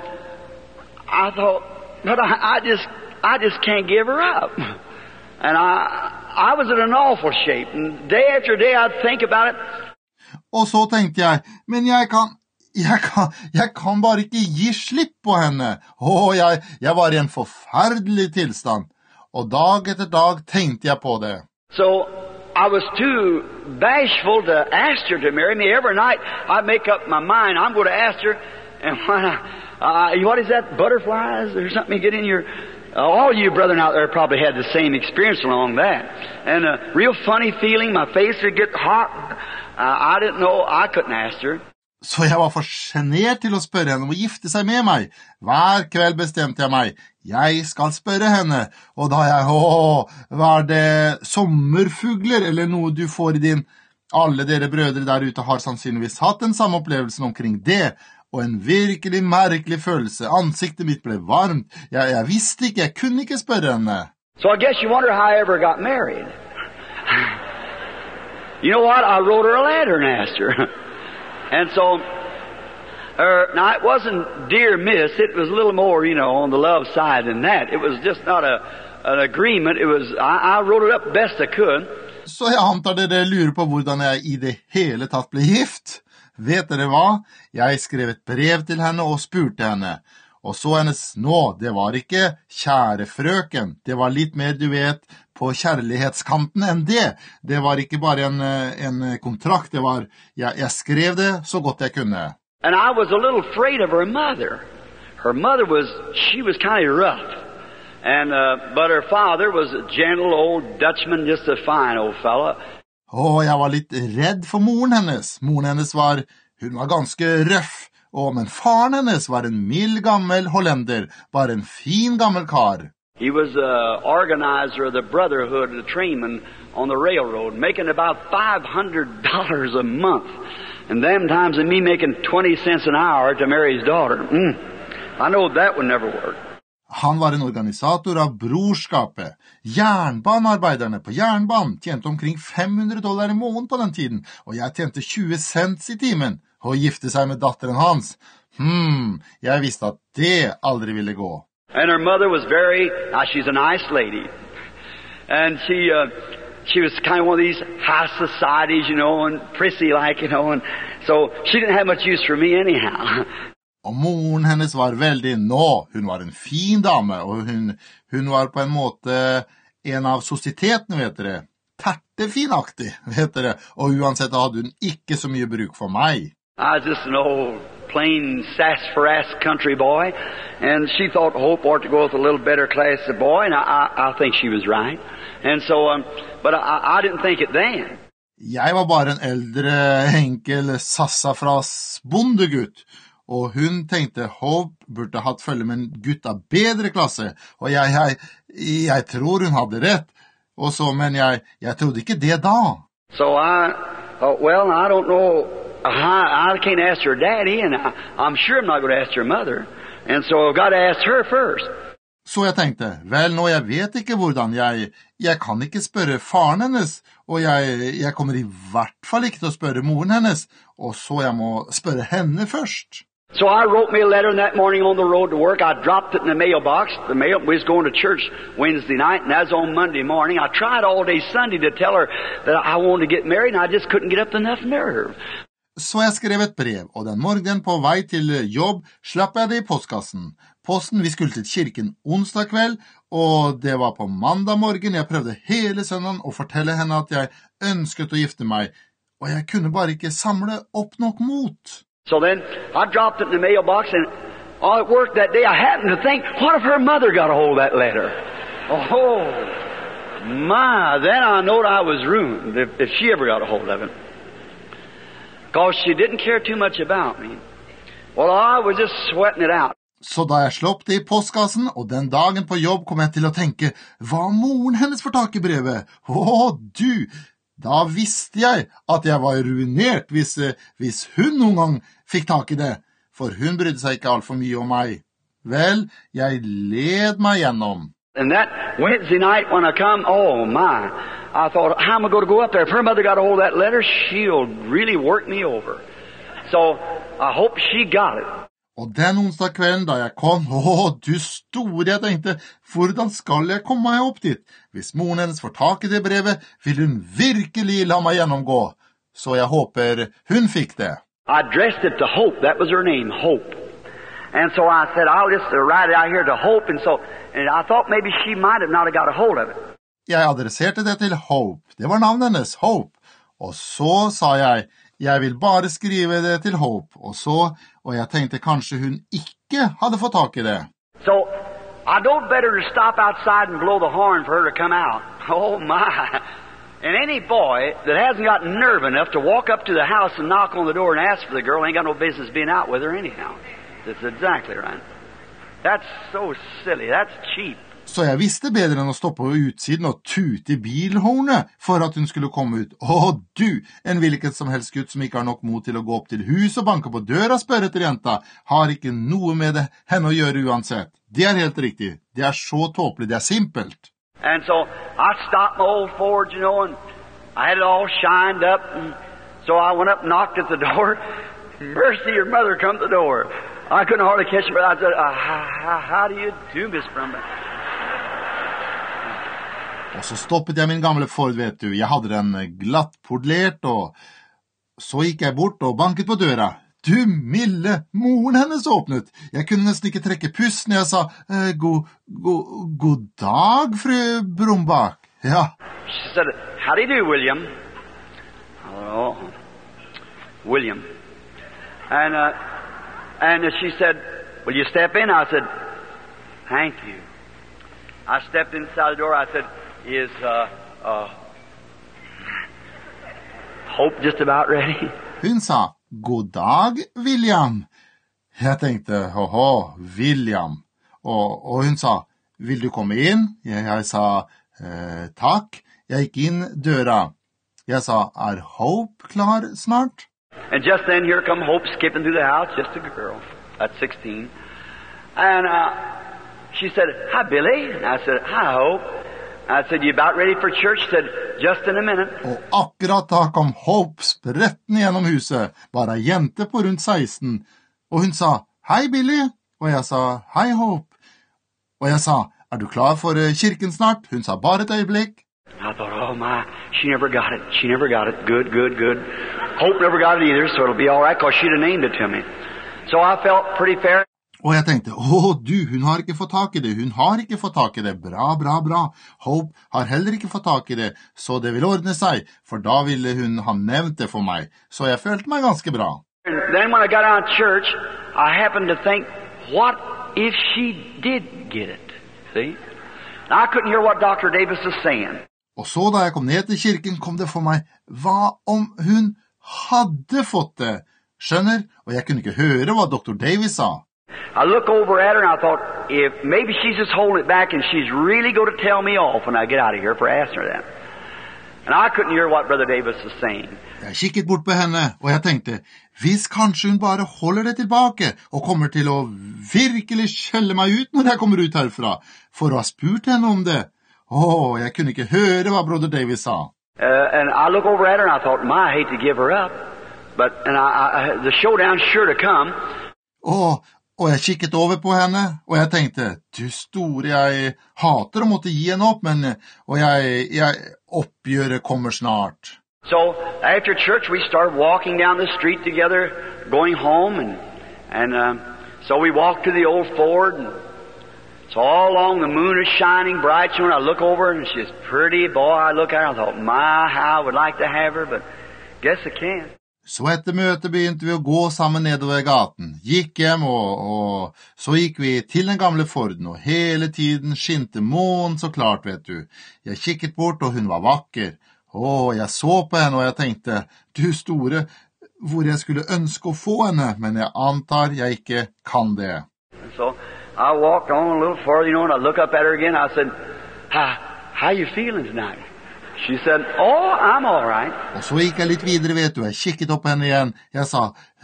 I thought, but I just can't give her up. And I was in an awful shape, and day after day I'd think about it. Og så tenkte jeg, men jeg kan bare ikke gi slipp på henne. Jeg var i en forferdelig tilstand. Og dag etter dag tenkte jeg på det. So I was too bashful to ask her to marry me. Every night I'd make up my mind, I'm going to ask her. And when what is that, butterflies or something you get in your... all you brethren out there probably had the same experience along that. And a real funny feeling, my face would get hot. I didn't know, I couldn't ask her. Så jeg var for genert til å spørre henne om å gifte seg med meg. Hver kveld bestemte jeg meg. Jeg skal spørre henne. Og da var det sommerfugler eller noe du får i din... Alle dere brødre der ute har sannsynligvis hatt den samme opplevelsen omkring det. Og en virkelig merkelig følelse. Ansiktet mitt ble varmt. Jeg visste ikke, jeg kunne ikke spørre henne. So I guess you wonder how I ever got married. You know what? I wrote her a letter and asked her. And so, now it wasn't dear miss, it was a little more, on the love side than that. It was just not an agreement, it was, I wrote it up best I could. Så jeg antar dere lurer på hvordan jeg i det hele tatt ble gift. Vet dere hva? Jeg skrev et brev til henne og spurte henne. Og så hennes det var ikke kjære frøken, det var litt mer, du vet, på kjærlighetskanten enn det. Det var ikke bare en kontrakt, det var, jeg skrev det så godt jeg kunne. And I was a little afraid of her mother. Her mother she was kind of rough. And, but her father was a gentle old Dutchman, just a fine old fella. Jeg var litt redd for moren hennes. Moren hennes hun var ganske røff. Men faren hennes var en mild gammel hollender, bare en fin gammel kar. He was the organizer of the Brotherhood of the Trainmen on the railroad, making about $500 a month. And them times of me making 20 cents an hour to marry his daughter. I know that would never work. Han var en organisator av brorskapet. Jernbanearbeiderne på jernbanen tjente omkring $500 i måneden på den tiden, og jeg tjente 20 cents i timen, og gifte seg med datteren hans. Jeg visste at det aldri ville gå. And her mother was she's a nice lady. And she was kind of one of these high societies, and prissy-like, and so she didn't have much use for me anyhow. Og moren hennes var veldig hun var en fin dame, og hun var på en måte en av sosieteten, vet dere. Tertefinaktig, vet dere, og uansett hadde hun ikke så mye bruk for meg. I was just an old, plain, sassafras country boy, and she thought Hope ought to go with a little better class of boy, and I think she was right. And so, but I didn't think it then. Jeg var bare en eldre, enkel sassafras bondegutt, og hun tenkte Hope burde hatt følge med en gutt av bedre klasse, og jeg tror hun hadde rett, og så, men jeg trodde ikke det da. So I don't know, I can't ask her daddy, and I'm sure I'm not going to ask her mother, and so I've got to ask her first. Så jeg tenkte, nå jeg vet ikke hvordan, jeg kan ikke spørre faren hennes, og jeg kommer i hvert fall ikke til å spørre moren hennes, og så jeg må spørre henne først. So I wrote me a letter that morning on the road to work. I dropped it in the mailbox. We was going to church Wednesday night, and that was on Monday morning. I tried all day Sunday to tell her that I wanted to get married, and I just couldn't get up enough nerve. Så jeg skrev et brev, og den morgenen på vei til jobb slapp jeg det i postkassen. Vi skulle til kirken onsdag kveld, og det var på mandag morgen. Jeg prøvde hele søndagen å fortelle henne at jeg ønsket å gifte meg, og jeg kunne bare ikke samle opp nok mot. So then I dropped it in the mailbox, and at work that day I happened to think, what if her mother got a hold of that letter? Oh, my, then I knowed I was ruined if she ever got a hold of it. Because she didn't care too much about me. Well, I was just sweating it out. Så da jeg slopp det i postkassen, og den dagen på jobb kom jeg til å tenke, hva moren hennes får tak i brevet? Da visste jeg at jeg var ruinert hvis hun noen gang fikk tak i det, for hun brydde seg ikke alt for mye om meg. Vel, jeg led meg gjennom. And that Wednesday night when I come, oh my, I thought, how am I going to go up there? If her mother got a hold of that letter, she'll really work me over. So I hope she got it. Og den onsdag kvelden da jeg kom, du store, jeg tenkte, hvordan skal jeg komme meg opp dit? Hvis moren hennes får tak i det brevet, vil hun virkelig la meg gjennomgå. Så jeg håper hun fikk det. I addressed it to Hope. That was her name, Hope. And so I said, I'll just write it out here to Hope. And I thought maybe she might have not got a hold of it. Jeg adresserte det til Hope. Det var navnet hennes, Hope. Og så sa jeg vil bare skrive det til Hope. Og jeg tenkte kanskje hun ikke hadde fått tak i det. So I don't better to stop outside and blow the horn for her to come out. Oh my. And any boy that hasn't got nerve enough to walk up to the house and knock on the door and ask for the girl ain't got no business being out with her anyhow. That's exactly right. That's so silly. That's cheap. Så jeg visste bedre enn å stoppe på utsiden og tute i bilhornet for at hun skulle komme ut. En hvilket som helst gutt som ikke har nok mot til å gå opp til hus og banke på døra, spør etter jenta, har ikke noe med henne å gjøre uansett. Det helt riktig. Det så tåpelig, det simpelt. And so I stopped my old Ford, and I had it all shined up, and so I went up and knocked at the door. Mercy, your mother come to the door. I couldn't hardly catch her, but I said, how do you do, Miss Brumback? Og så stoppet jeg min gamle Ford, vet du. Jeg hadde den glattpodlert, og så gikk jeg bort og banket på døra. Du milde, moren hennes åpnet. Jeg kunne nesten ikke trekke pusten. Jeg sa, god dag, fru Brumbach. Ja. She said, how do you do, William? Oh, William. And she said, will you step in? I said, thank you. I stepped inside the door. I said, is Hope just about ready? Hun sa, god dag, William. Jeg tenkte, William. Og hun sa, vil du komme inn? Jeg sa, takk. Jeg gikk inn døra. Jeg sa, Hope klar snart? And just then here come Hope skipping through the house, just a girl at 16. And She said, "Hi, Billy." I said, "Hi, Hope." I said, "You about ready for church?" She said, "Just in a minute." Og akkurat da kom Hope sprettende gjennom huset, bare ei jente på rundt 16, og hun sa, «Hei, Billy», og jeg sa, «Hei, Hope», og jeg sa, «Er du klar for kirken snart?» Hun sa, «Bare et øyeblikk». I thought, oh my, she never got it. She never got it. Good, good, good. Hope never got it either, so it'll be all right, because she'd have named it to me. So I felt pretty fair. Og jeg tenkte, hun har ikke fått tak i det, hun har ikke fått tak i det, bra, bra, bra. Hope har heller ikke fått tak i det, så det vil ordne seg, for da ville hun ha nevnt det for meg, så jeg følte meg ganske bra. And then when I got out of church, I happened to think, what if she did get it? See? Now, I couldn't hear what Dr. Davis was saying. Og så da jeg kom ned til kirken, kom det for meg, hva om hun hadde fått det? Skjønner? Og jeg kunne ikke høre hva Dr. Davis sa. I looked over at her and I thought, if maybe she's just holding it back and she's really going to tell me off when I get out of here for asking her that. And I couldn't hear what Brother Davis was saying. Jeg kikket bort på henne, og jeg tenkte, hvis kanskje hun bare holder det tilbake, og kommer til å virkelig skjelle meg ut når jeg kommer ut herfra, for å ha spurt henne om det. Jeg kunne ikke høre hva Brother Davis sa. And I looked over at her and I thought, I hate to give her up, but the showdown's sure to come. Og jeg kikket over på henne, og jeg tenkte, du store, jeg hater å måtte gi henne opp, men oppgjøret kommer snart. So after church we started walking down the street together, going home, and so we walked to the old Ford, and so all along the moon is shining bright, and I look over and she's pretty, boy, I look at her, I thought, how I would like to have her, but guess I can't. Så etter møtet begynte vi å gå sammen nedover gaten, gikk hjem, og så gikk vi til den gamle Forden, og hele tiden skinte månen så klart, vet du. Jeg kikket bort, og hun var vakker. Jeg så på henne, og jeg tenkte, du store, hvor jeg skulle ønske å få henne, men jeg antar jeg ikke kan det. So I walked on a little further, and I looked up at her again, I said, how you feeling tonight? She said, I'm all right. Og så gikk jeg litt videre, vet du, jeg kikket opp henne igjen. Jeg sa,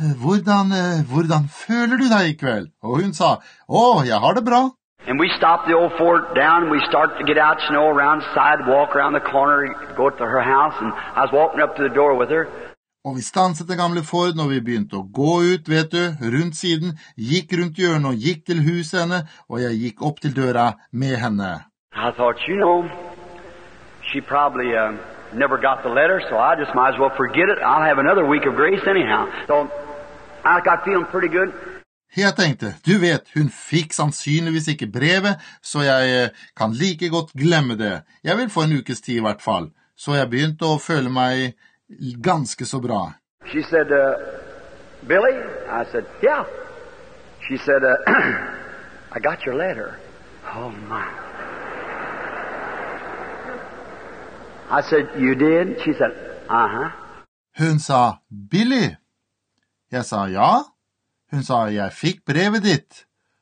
hvordan føler du deg i kveld? Og hun sa, jeg har det bra. And we stopped the old Ford down, and we started to get out, around the side, walk around the corner, go to her house, and I was walking up to the door with her. Og vi stanset den gamle Ford når vi begynte å gå ut, vet du, rundt siden, gikk rundt hjørnet og gikk til huset henne, og jeg gikk opp til døra med henne. I thought, she probably never got the letter, so I just might as well forget it. I'll have another week of grace anyhow. So I got feeling pretty good. Jeg tenkte, du vet, hun fikk sannsynligvis ikke brevet, så jeg kan like godt glemme det. Jeg vil få en ukes tid i hvert fall. Så jeg begynte å føle meg ganske så bra. She said, Billy? I said, yeah. She said, I got your letter. Oh my. I said, you did? She said, uh-huh. Hun sa, Billy. Jeg sa, ja. Hun sa, jeg fikk brevet ditt.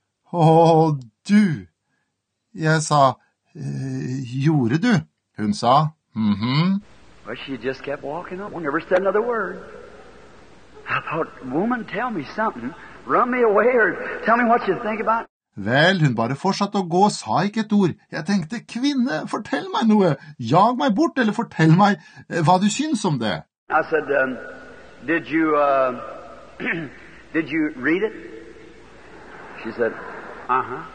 Du. Jeg sa, gjorde du? Hun sa, mhm. Well, she just kept walking on, never said another word. I thought, woman, tell me something. Run me away or tell me what you think about. Vel, hun bare fortsatte å gå, sa ikke et ord. Jeg tenkte, kvinne, fortell meg noe. Jag meg bort, eller fortell meg hva du syns om det. I said, did you read it? She said, uh-huh.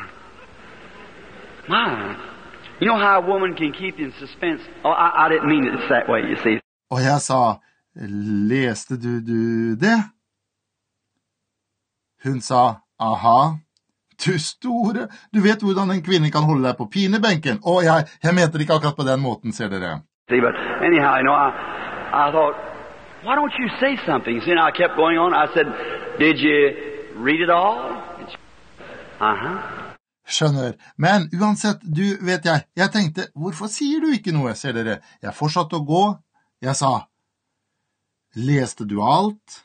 My, you know how a woman can keep you in suspense? I didn't mean it that way, you see. Og jeg sa, leste du det? Hun sa, aha. Du store, du vet hvordan en kvinne kan holde deg på pinebenken. Jeg mente det ikke akkurat på den måten, ser dere. See, but anyhow, I thought, why don't you say something? So, I kept going on. I said, did you read it all? Uh-huh. Skjønner, men uansett, du vet jeg tenkte, hvorfor sier du ikke noe, ser dere? Jeg fortsatte å gå. Jeg sa, leste du alt?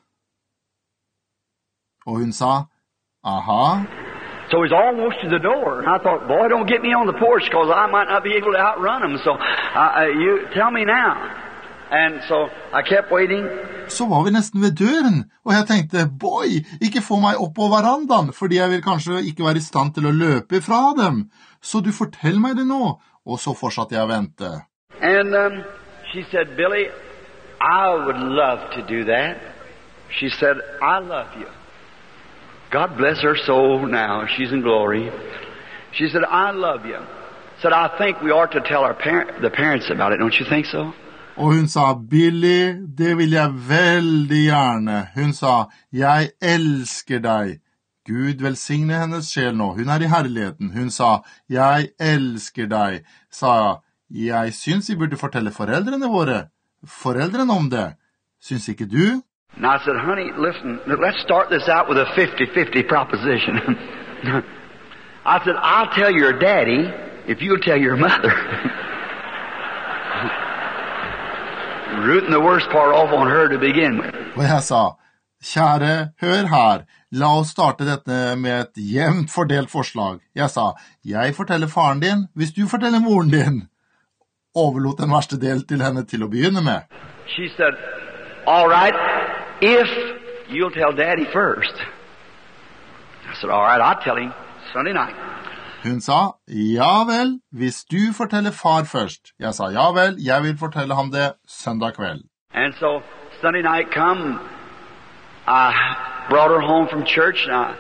Og hun sa, aha. So he's almost to the door. And I thought, boy, don't get me on the porch because I might not be able to outrun him. So you tell me now. And so I kept waiting. Så var vi nesten ved døren, og jeg tenkte, boy, ikke få meg opp på verandaen, fordi jeg vil kanskje ikke være i stand til å løpe fra dem. Så du fortell meg det nå. Og så fortsatte jeg å vente. And she said, Billy, I would love to do that. She said, I love you. God bless her soul now. She's in glory. She said, I love you. Said, I think we ought to tell the parents about it. Don't you think so? Og hun sa, Billy, det vil jeg veldig gjerne. Hun sa, jeg elsker deg. Gud velsigne hennes sjel nå. Hun er i herligheten. Hun sa, jeg elsker deg. Sa, jeg syns vi burde fortelle foreldrene våre. Foreldrene om det. Syns ikke du? And I said, honey, listen, let's start this out with a 50-50 proposition. I said, I'll tell your daddy if you'll tell your mother. Rooting the worst part off on her to begin with. Og jeg sa, kjære, hør her, la oss starte dette med et jevnt fordelt forslag. Jeg sa, jeg forteller faren din, hvis du forteller moren din. Overlot den verste del til henne til å begynne med. She said, all right, if you'll tell daddy first. I said, all right, I'll tell him Sunday night. Hun sa, ja vel, hvis du forteller far først. Jeg sa, ja vel, jeg vil fortelle ham det søndag kveld. And so Sunday night come, I brought her home from church, and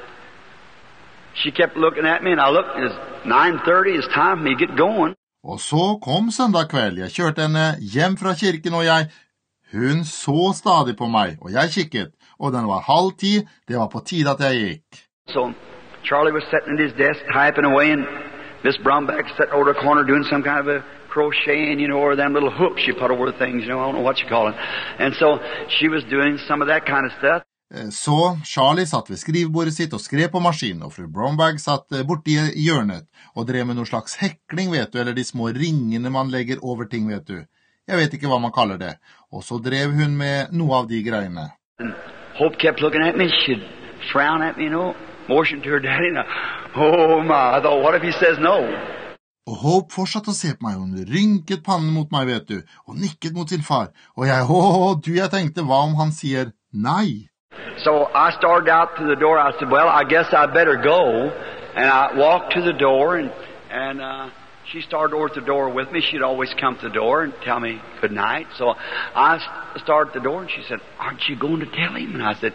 she kept looking at me, and I looked, it's 9:30, it's time for me to get going. Og så kom søndag kveld. Jeg kjørte henne hjem fra kirken, og hun så stadig på meg, og jeg kikket, og den var 9:30, det var på tide at jeg gikk. So Charlie was sitting at his desk typing away, and Miss Brumback sitting over the corner doing some kind of a crocheting, or them little hooks you put over things, I don't know what you call it. And so she was doing some of that kind of stuff. Så Charlie satt ved skrivebordet sitt og skrev på maskinen, og fru Bromberg satt borti hjørnet og drev med noen slags hekling, vet du, eller de små ringene man legger over ting, vet du. Jeg vet ikke hva man kaller det. Og så drev hun med noe av de greiene. And Hope kept looking at me, she'd frown at me, motion to her daddy, and oh my, I thought, what if he says no? Og Hope fortsatte å se på meg, og hun rynket pannen mot meg, vet du, og nikket mot sin far. Og jeg tenkte, hva om han sier nei? So I started out to the door. I said, well, I guess I better go. And I walked to the door, and she started over at the door with me. She'd always come to the door and tell me good night. So I started at the door, and she said, aren't you going to tell him? And I said,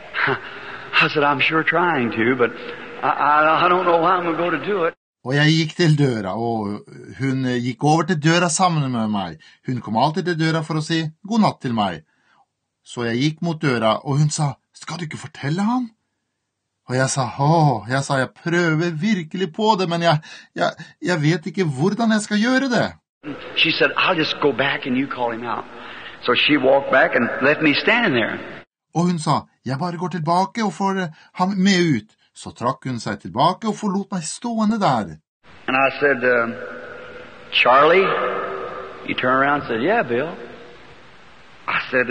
I'm sure trying to, but I don't know how I'm going to go to do it. Og jeg gikk til døra, og hun gikk over til døra sammen med meg. Hun kom alltid til døra for å si god natt til meg. Så jeg gikk mot døra, og hun sa, skal du ikke fortelle ham? Og jeg sa, jeg prøver virkelig på det, men jeg vet ikke hvordan jeg skal gjøre det. She said, I'll just go back and you call him out. So she walked back and left me standing there. Og hun sa, jeg bare går tilbake og får ham med ut. Så trakk hun seg tilbake og forlot meg stående der. And I said, Charlie? He turned around and said, yeah, Bill. I said,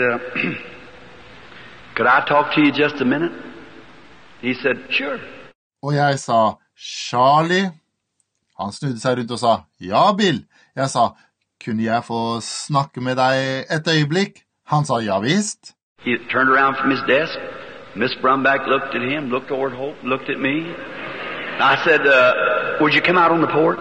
could I talk to you just a minute? He said, sure. Og jeg sa, Charlie? Han snudde seg rundt og sa, ja, Bill. Jeg sa, kunne jeg få snakke med deg et øyeblikk? Han sa, ja, visst. He turned around from his desk. Miss Brumback looked at him, looked toward Hope, looked at me. And I said, would you come out on the porch?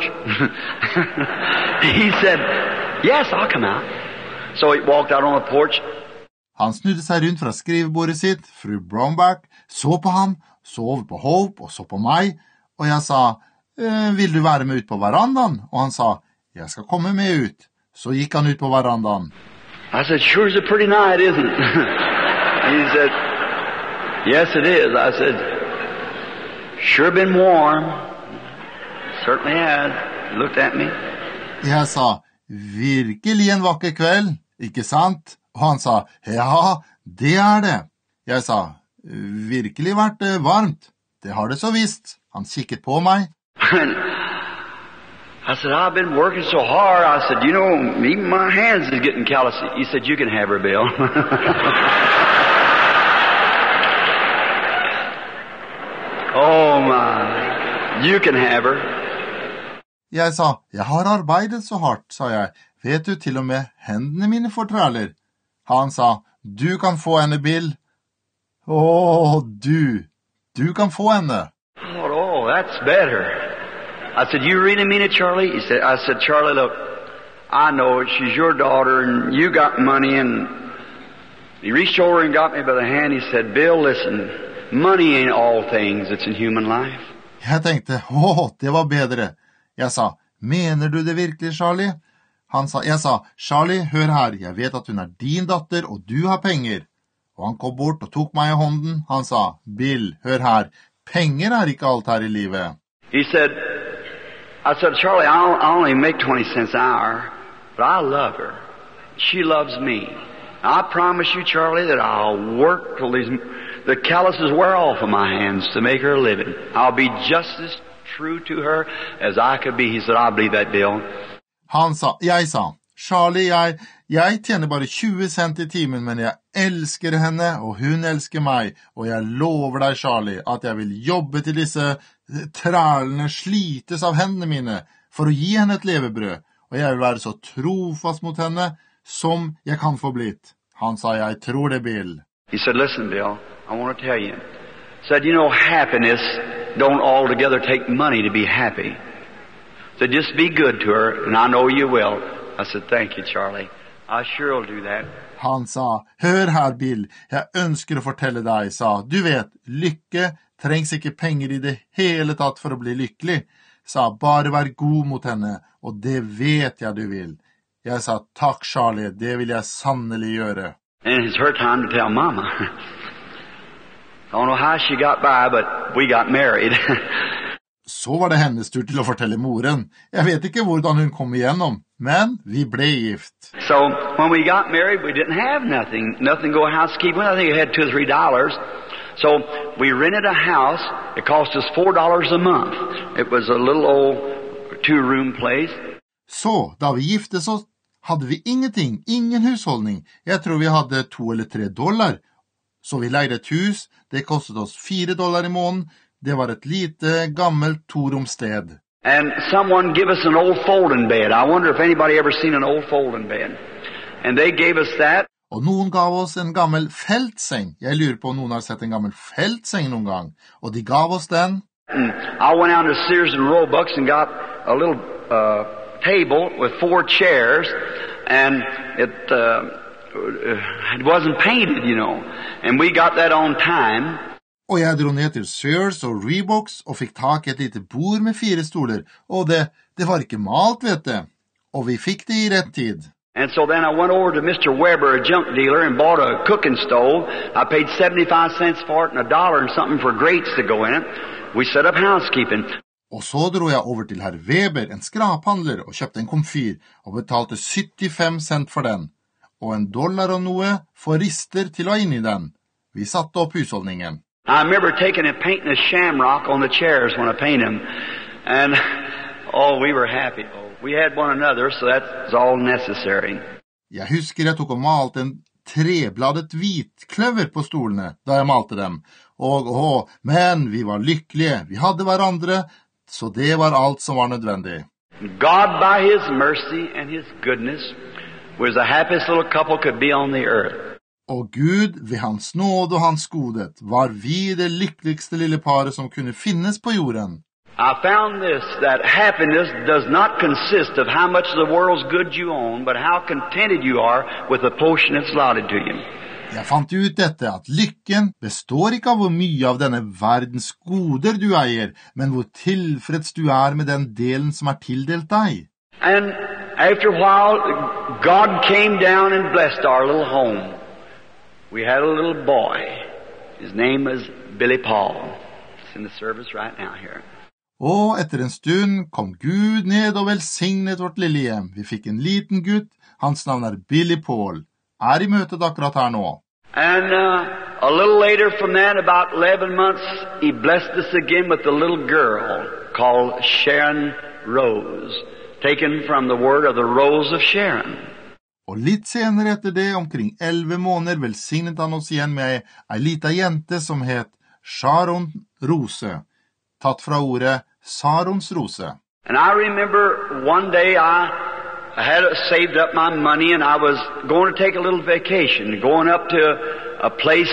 He said, yes, I'll come out. So he walked out on the porch. Han snudde seg rundt fra skrivebordet sitt, fru Brumback, så på ham, så over på Hope og så på meg, og jeg sa, vil du være med ut på verandaen? Og han sa, jeg skal komme med ut. Så gikk han ut på verandaen. I said, sure is a pretty night, isn't it? He said, yes, it is. I said, sure been warm. Certainly has. He looked at me. Jeg sa, virkelig en vakker kveld, ikke sant? Og han sa, ja, det er det. Jeg sa, virkelig vært varmt. Det har det så visst. Han kikket på meg. I said, I've been working so hard. I said, even my hands is getting callous. He said, you can have her, Bill. Oh, my. You can have her. Jeg sa, jeg har arbeidet så hardt, sa jeg. Vet du, til og med hendene mine får træler. Han sa, du kan få henne, Bill. Du kan få henne. Oh, that's better. I said, you really mean it, Charlie? I said, Charlie, look, I know it. She's your daughter, and you got money, and he reached over and got me by the hand. He said, Bill, listen, money ain't all things. It's in human life. Jeg tenkte, det var bedre. Jeg sa, mener du det virkelig, Charlie? Jeg sa, Charlie, hør her, jeg vet at hun din datter, og du har penger. Og han kom bort og tok meg i hånden. Han sa, Bill, hør her, penger ikke alt her i livet. I said, Charlie, I only make 20 cents an hour, but I love her. She loves me. I promise you, Charlie, that I'll work till the calluses wear off of my hands to make her a living. I'll be just as true to her as I could be. He said, I believe that, Bill. Jeg sa, Charlie, jeg tjener bare 20 cent i timen, men jeg elsker henne, og hun elsker meg, og jeg lover deg, Charlie, at jeg vil jobbe til disse trælene slites av hendene mine, for å gi henne et levebrød, og jeg vil være så trofast mot henne, som jeg kan få blitt. Han sa, jeg tror det, Bill. He said, listen, Bill, I want to tell you. Said, you know, happiness don't altogether take money to be happy. So just be good to her, and I know you will. I said, thank you, Charlie. I sure will do that. Han sa, hør her, Bill, jeg ønsker å fortelle deg, sa, du vet, lykke trengs ikke penger i det hele tatt for å bli lykkelig, sa, bare vær god mot henne, og det vet jeg du vil. Jeg sa, takk, Charlie, det vil jeg sannelig gjøre. And it's her time to tell Mama. I don't know how she got by, but we got married. Så var det hennes tur til å fortelle moren. Jeg vet ikke hvordan hun kom igjennom, men vi ble gift. So when we got married, we didn't have nothing go housekeeping. I think we had $2 or $3. So we rented a house. It cost us $4 a month. It was a little old 2-room place. Så da vi giftes oss, hadde vi ingenting, ingen husholdning. Jeg tror vi hadde $2 eller $3. Så vi leide et hus. Det kostet oss $4 i måneden. Det var et lite, gammelt 2-romssted. And someone gave us an old folding bed. I wonder if anybody ever seen an old folding bed. And they gave us that. Og noen gav oss en gammel feltseng. Jeg lurer på om noen har sett en gammel feltseng noen gang. Og de gav oss den. And I went out to Sears and Roebuck and got a little table with 4 chairs. And it wasn't painted, you know. And we got that on time. Og jeg dro ned til Sears og Reeboks og fikk tak i et lite bord med 4 stoler. Og det var ikke malt, vet du. Og vi fikk det i rett tid. And so then I went over to Mr. Weber, a junk dealer, and bought a cooking stove. I paid 75 cents for it and $1 and something for grates to go in it. We set up housekeeping. Og så dro jeg over til herr Weber, en skraphandler, og kjøpte en komfyr, og betalte 75 cent for den. Og $1 og noe for rister til å ha inni den. Vi satte opp husholdningen. I remember taking and painting a shamrock on the chairs when I painted them. And, we were happy. We had one another, so that's all necessary. Jeg husker jeg tok og malte en trebladet hvitkløver på stolene da jeg malte dem. Men vi var lykkelige. Vi hadde hverandre, så det var alt som var nødvendig. God, by His mercy and His goodness, was the happiest little couple could be on the earth. Og Gud, ved hans nåde og hans godhet, var vi det lykkeligste lille paret som kunne finnes på jorden. I found this, that happiness does not consist of how much of the world's goods you own, but how contented you are with the portion that's allotted to you. Jeg fant ut dette, at lykken består ikke av hvor mye av denne verdens goder du eier, men hvor tilfreds du med den delen som tildelt deg. And after a while, God came down and blessed our little home. We had a little boy. His name was Billy Paul. He's in the service right now here. Og etter en stund kom Gud ned og velsignet vårt lille hjem. Vi fikk en liten gutt. Hans navn Billy Paul. I møtet akkurat her nå. And a little later from that, about 11 months, He blessed us again with a little girl called Sharon Rose, taken from the word of the Rose of Sharon. Og litt senere etter det, omkring 11 måneder, velsignet han oss igjen med en lita jente som het Sharon Rose, tatt fra ordet Sarons rose. And I remember one day I had saved up my money and I was going to take a little vacation, going up to a place,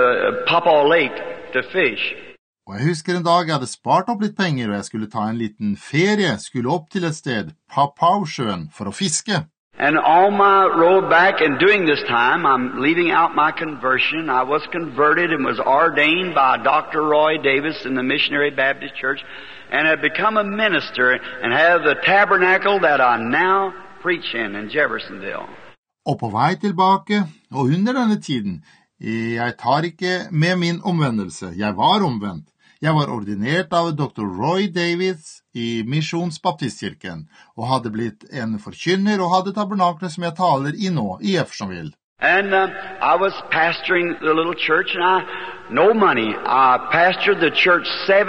Papaw Lake, to fish. Og jeg husker en dag jeg hadde spart opp litt penger, og jeg skulle ta en liten ferie, skulle opp til et sted, Papawsjøen, for å fiske. And on my road back, and during this time, I'm leaving out my conversion. I was converted and was ordained by Dr. Roy Davis in the Missionary Baptist Church, and had become a minister and have the tabernacle that I now preach in Jeffersonville. Og på vei tilbake, og under denne tiden, jeg tar ikke med min omvendelse, jeg var omvendt. Jeg var ordinert av Dr. Roy Davis i Misjonsbaptistkirken, og hadde blitt en forkynner og hadde tabernaklet som jeg taler i nå, i Jeffersonville. And I was pastoring the little church, and no money. I pastored the church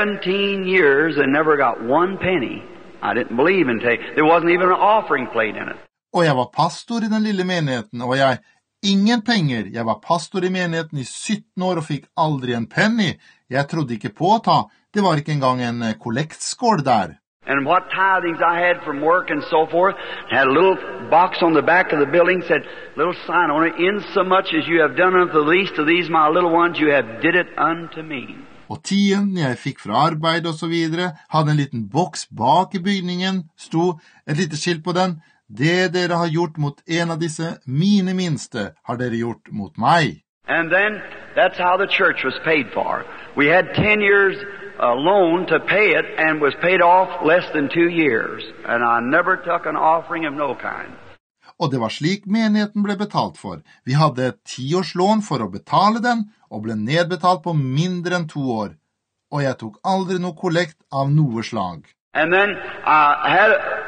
17 years and never got one penny. I didn't believe in there wasn't even an offering plate in it. Og jeg var pastor i den lille menigheten, og ingen penger. Jeg var pastor i menigheten i 17 år og fikk aldri en penny. Jeg trodde ikke på å ta. Det var ikke engang en kollektskål der. And what tithings I had from work and so forth, had a little box on the back of the building, said, little sign on it, in so much as you have done unto the least of these my little ones, you have did it unto me. Og tiden jeg fikk fra arbeid og så videre, hadde en liten boks bak i bygningen, sto et lite skilt på den. Det dere har gjort mot en av disse mine minste, har dere gjort mot meg. And then, that's how the church was paid for. We had 10 years loan to pay it and was paid off less than 2 years. And I never took an offering of no kind. Og det var slik menigheten ble betalt for. Vi hadde et 10-årslån for å betale den, og ble nedbetalt på mindre enn 2 år. Og jeg tok aldri noe kollekt av noe slag. And then I had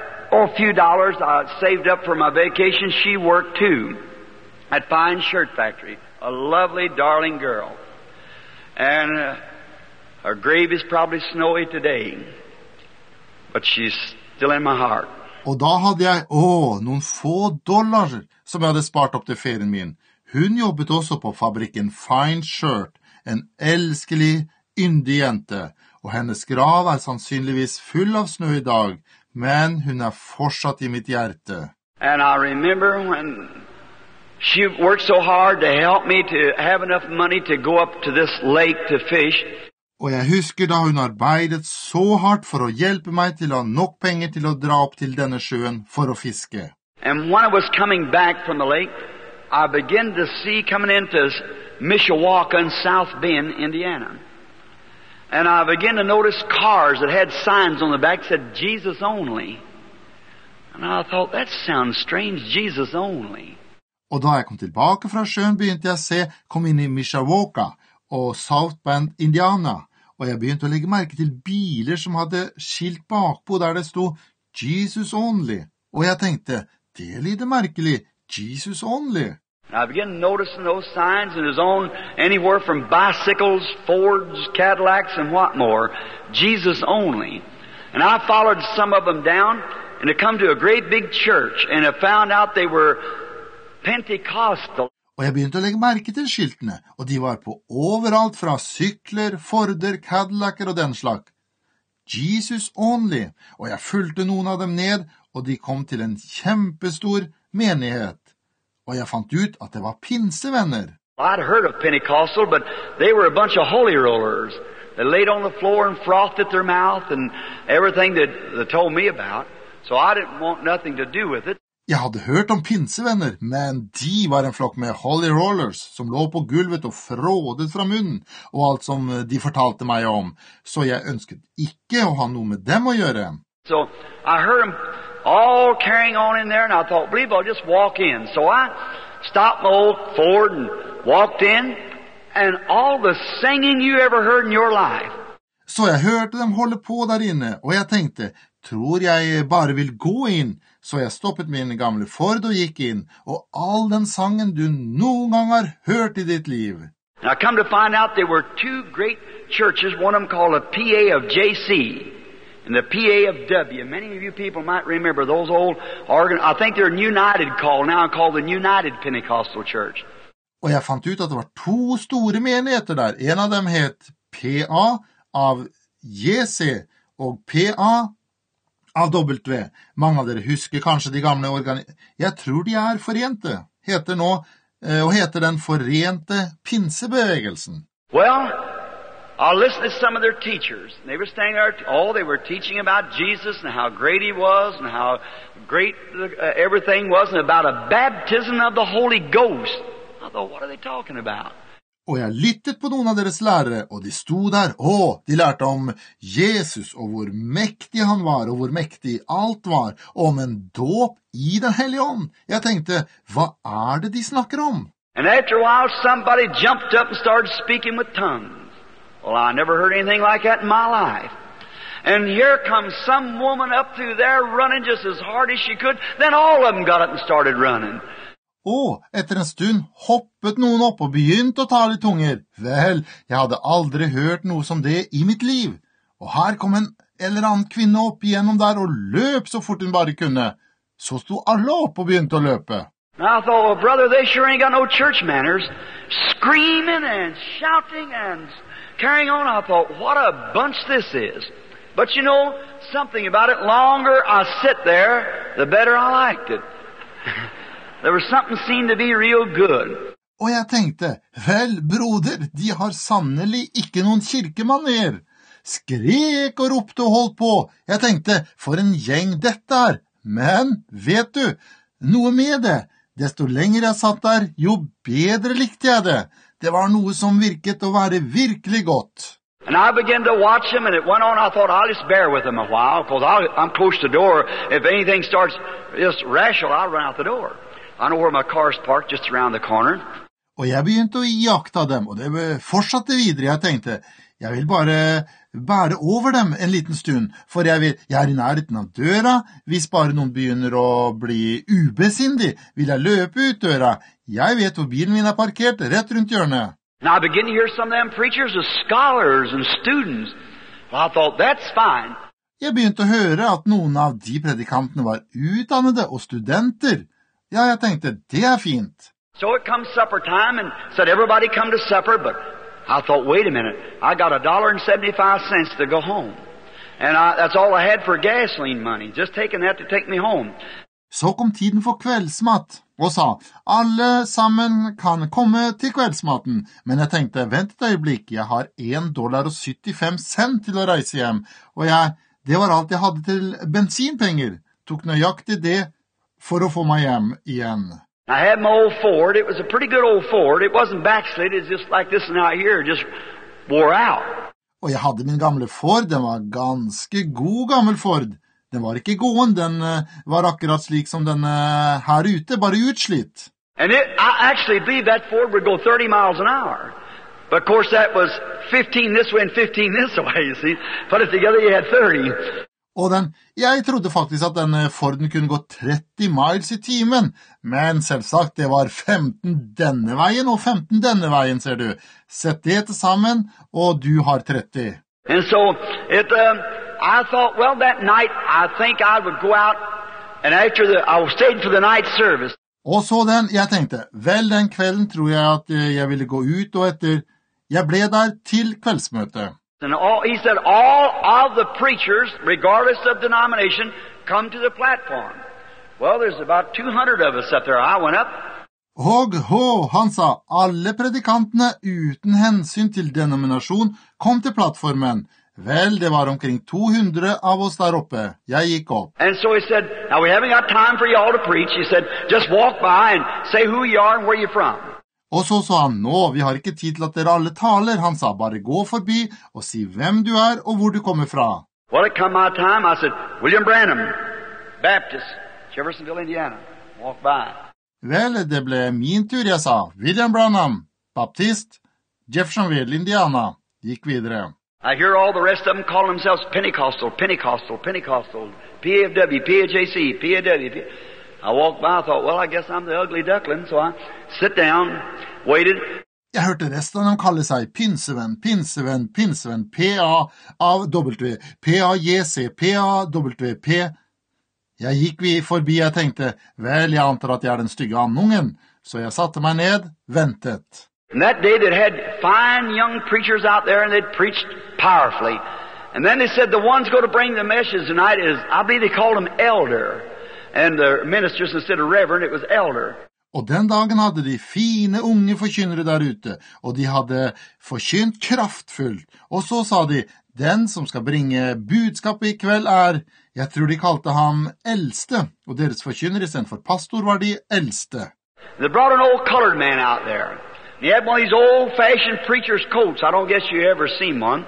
a few dollars I saved up for my vacation. She worked too at Fine Shirt Factory. A lovely, darling girl. And her grave is probably snowy today. But she's still in my heart. Og da hadde jeg, noen få dollar som jeg hadde spart opp til ferien min. Hun jobbet også på fabrikken Fine Shirt, en elskelig, yndig jente, og hennes grav sannsynligvis full av snø i dag, men hun fortsatt i mitt hjerte. And I remember when she worked so hard to help me to have enough money to go up to this lake to fish. Og jeg husker da hun arbeidet så hardt for å hjelpe meg til å ha nok penger til å dra opp til denne sjøen for å fiske. And when I was coming back from the lake, I began to see coming into Mishawaka in South Bend, Indiana. And I began to notice cars that had signs on the back that said Jesus only. And I thought, that sounds strange, Jesus only. Og da jeg kom tilbake fra sjøen, begynte jeg å se, kom inn i Mishawaka og South Bend, Indiana, og jeg begynte å legge merke til biler som hadde skilt bakpå der det sto Jesus Only, og jeg tenkte, det lyder merkelig, Jesus Only. I began noticing those signs, and it was on anywhere from bicycles, Fords, Cadillacs, and what more, Jesus Only. And I followed some of them down, and it come to a great big church, and I found out they were Pentecostal. Og jeg begynte å legge merke til skiltene, og de var på overalt fra sykler, Forder, Cadillacer og den slag. Jesus Only, og jeg fulgte noen av dem ned, og de kom til en kjempestor menighet. Og jeg fant ut at det var pinsevenner. I'd heard of Pentecostal, but they were a bunch of holy rollers. They laid on the floor and frothed at their mouth and everything that they told me about. So I didn't want nothing to do with it. Jeg hadde hørt om pinsevenner, men de var en flokk med holy rollers som lå på gulvet og frådet fra munnen, og alt som de fortalte meg om, så jeg ønsket ikke å ha noe med dem å gjøre. So I heard them all carrying on in there, and I thought, believe I'll just walk in. So I stopped my old Ford and walked in, and all the singing you ever heard in your life. Så jeg hørte dem holde på der inne, og jeg tenkte, tror jeg bare vil gå inn, så jeg stoppet min gamle Ford og gikk inn, og all den sangen du noen gang har hørt i ditt liv. And I come to find out there were 2 great churches, one of them called the PA of JC and the PA of W. Many of you people might remember those old I think they're United called now, called the United Pentecostal Church. Og jeg fant ut at det var 2 store menigheter der. En av dem het PA av JC og PA av W. Mange av dere husker kanskje de gamle Jeg tror de forente, heter nå, og heter den forente pinsebevegelsen. Well, I listened to some of their teachers. They were standing there, they were teaching about Jesus and how great He was and how great everything was and about a baptism of the Holy Ghost. I thought, what are they talking about? Og jeg lyttet på noen av deres lærere, og de sto der, de lærte om Jesus, og hvor mektig han var, og hvor mektig alt var, og om en dåp i den hellige ånd. Jeg tenkte, hva det de snakker om? And after a while, somebody jumped up and started speaking with tongues. Well, I never heard anything like that in my life. And here comes some woman up through there running just as hard as she could. Then all of them got up and started running. Og etter en stund hoppet noen opp og begynte å tale i tunger. Vel, jeg hadde aldri hørt noe som det i mitt liv. Og her kom en eller annen kvinne opp igjennom der og løp så fort hun bare kunne. Så sto alle opp og begynte å løpe. And I thought, well, brother, they sure ain't got no church manners. Screaming and shouting and carrying on. I thought, what a bunch this is. But you know, something about it, longer I sit there, the better I liked it. There was something seemed to be real good. Og jeg tenkte, vel, broder, de har sannelig ikke noen kirkemaner. Skrek og ropte og holdt på. Jeg tenkte, for en gjeng dette Men, vet du, noe med det. Desto lenger jeg satt der, jo bedre likte jeg det. Det var noe som virket å være virkelig godt. And I began to watch them, and it went on. I thought, I'll just bear with them a while, because I'm close to the door. If anything starts just rational, I'll run out the door. I know where my car's parked, just around the corner. Og jeg begynte å iaktta dem, og det fortsatte videre. Jeg tenkte, jeg vil bare bære over dem en liten stund, for jeg i nærheten av døra. Hvis bare noen begynner å bli ubesindig, vil jeg løpe ut døra. Jeg vet hvor bilen min parkert, rett rundt hjørnet. And I began to hear some of them preachers as scholars and students. Well, I thought, that's fine. Jeg begynte å høre at noen av de predikantene var utdannede og studenter. Ja, jeg tenkte, det fint. So it comes supper time and said, everybody come to supper, but I thought, wait a minute, I got $1.75 to go home. And that's all I had for gasoline money, just taking that to take me home. Så kom tiden for kveldsmat, og sa, alle sammen kan komme til kveldsmaten. Men jeg tenkte, vent et øyeblikk, jeg har $1.75 til å reise hjem, og det var alt jeg hadde til bensinpenger. Tok nøyaktig det for å få meg hjem igjen. I had my old Ford. It was a pretty good old Ford. It wasn't backslid. It's just like this one out here, just wore out. Og jeg hadde min gamle Ford. Den var ganske god gammel Ford. Den var ikke gåen. Den var akkurat slik som den her ute, bare utslitt. And I actually believed that Ford would go 30 miles an hour. But of course that was 15 this way and 15 this way, you see. Put it together, you had 30. Og jeg trodde faktisk at denne Forden kunne gå 30 miles i timen, men selvsagt det var 15 denne veien og 15 denne veien, ser du. Sett det til sammen, og du har 30. And so I thought, well, that night I think I would go out, and I stayed for the night service. Og så jeg tenkte, vel den kvelden tror jeg at jeg ville gå ut, og jeg ble der til kveldsmøte. And he said, all of the preachers, regardless of denomination, come to the platform. Well, there's about 200 of us up there. I went up. Han sa, alle predikantene uten hensyn til denominasjon kom til plattformen. Vel, det var omkring 200 av oss der oppe. Jeg gikk opp. And so he said, now we haven't got time for you all to preach. He said, just walk by and say who you are and where you're from. Og så sa han, nå, vi har ikke tid til at dere alle taler. Han sa, bare gå forbi og si hvem du og hvor du kommer fra. Well, it come my time. I said, William Branham, Baptist, Jeffersonville, Indiana. Walk by. Vel, det ble min tur, jeg sa. William Branham, Baptist, Jeffersonville, Indiana. Gikk videre. I hear all the rest of them call themselves Pentecostal, Pentecostal, Pentecostal, PFW, PHAC, PAW. I walked by, I thought, well, I guess I'm the ugly duckling, so I sit down, waited. Jeg hørte resten av dem kalle seg Pinsevenn, Pinsevenn, Pinsevenn, P-A-W, P-A-J-C, P-A-W-P. Jeg gikk forbi, jeg tenkte, vel, jeg antar at jeg den stygge andungen, så jeg satte meg ned, ventet. And that day they had fine young preachers out there, and they'd preached powerfully. And then they said the one's going to bring the message tonight is, I believe they called him elder. And the ministers, instead of reverend, it was elder. Og den dagen hadde de fine unge forkynnere der ute, og de hadde forkynt kraftfullt. Og så sa de, den som skal bringe budskapet i kveld jeg tror de kalte ham eldste, og deres forkynnere I stedet for pastor var de eldste. They brought an old colored man out there. He had one of these old-fashioned preacher's coats. I don't guess you ever seen one.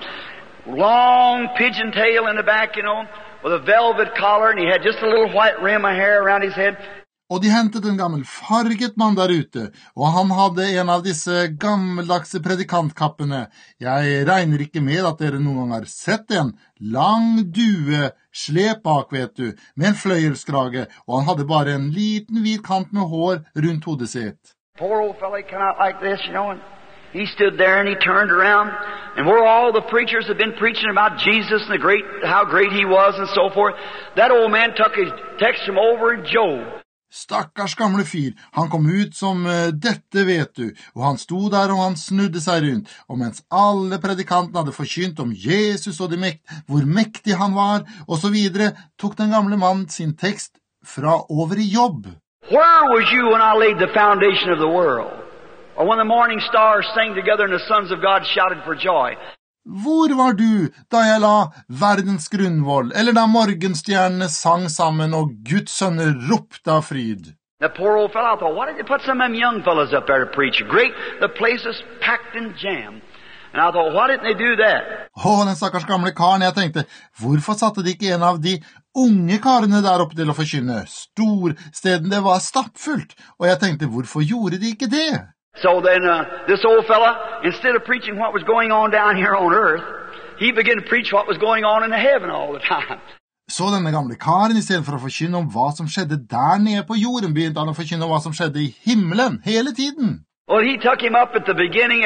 Long pigeon tail in the back, with a velvet collar, and he had just a little white rim of hair around his head. Og de hentet en gammel farget mann der ute, og han hadde en av disse gammeldagse predikantkappene. Jeg regner ikke med at dere noen gang har sett en lang due, slep bak, vet du, med en fløyelskrage, og han hadde bare en liten hvit kant med hår rundt hodet sitt. Poor old fella came out like this, and he stood there and he turned around, and where all the preachers had been preaching about Jesus and how great he was and so forth, that old man text him over in Job. Stakkars gamle fyr, han kom ut som dette, vet du, og han sto der og han snudde seg rundt, og mens alle predikantene hadde forkynt om Jesus og hvor mektig han var, og så videre, tok den gamle mannen sin tekst fra over I Jobb. Where was you when I laid the foundation of the world? Or when the morning stars sang together and the sons of God shouted for joy? Hvor var du da jeg la verdens grunnvoll, eller da morgenstjernene sang sammen og Guds sønner ropte av fryd? That poor old fellow, I thought, why did they put some of them young fellows up there to preach? Great, the place is packed and jammed. And I thought, why didn't they do that? Den stakkars gamle karen, jeg tenkte, hvorfor satte de ikke en av de unge karene der oppe til å forkynne? Storsteden, det var stappfullt, og jeg tenkte, hvorfor gjorde de ikke det? So then this old fella, instead of preaching what was going on down here on earth, he began to preach what was going on in the heaven all the time. Så denne gamle karen, I stedet for å forkynne om hva som skjedde der nede på jorden, begynte han å forkynne om hva som skjedde I himmelen hele tiden. Well, he took him up at the beginning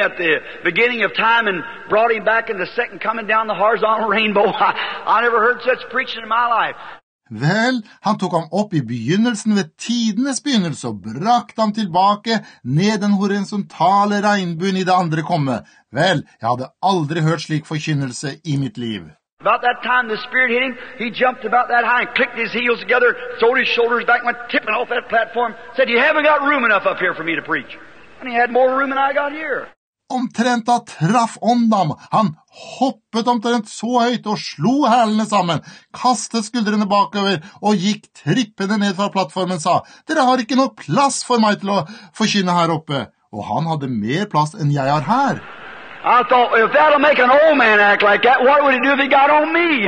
of time and brought him back in the second coming down the horizontal rainbow. I never heard such preaching in my life. Vel, han tok ham opp I begynnelsen ved tidenes begynnelse og brakte ham tilbake ned den horisontale regnbuen I det andre komme. Vel, jeg hadde aldri hørt slik forkynnelse I mitt liv. About that time the Spirit hit him, he jumped about that high and clicked his heels together, throwed his shoulders back, went tipping off that platform, said, you haven't got room enough up here for me to preach. And he had more room than I got here. Omtrent da traff åndam. Han hoppet omtrent så høyt og slo hælene sammen, kastet skuldrene bakover og gikk trippende ned fra plattformen og sa, dere har ikke nok plass for meg til å forkynne her oppe. Og han hadde mer plass enn jeg har her. I thought, if that'll make an old man act like that, what would he do if he got on me?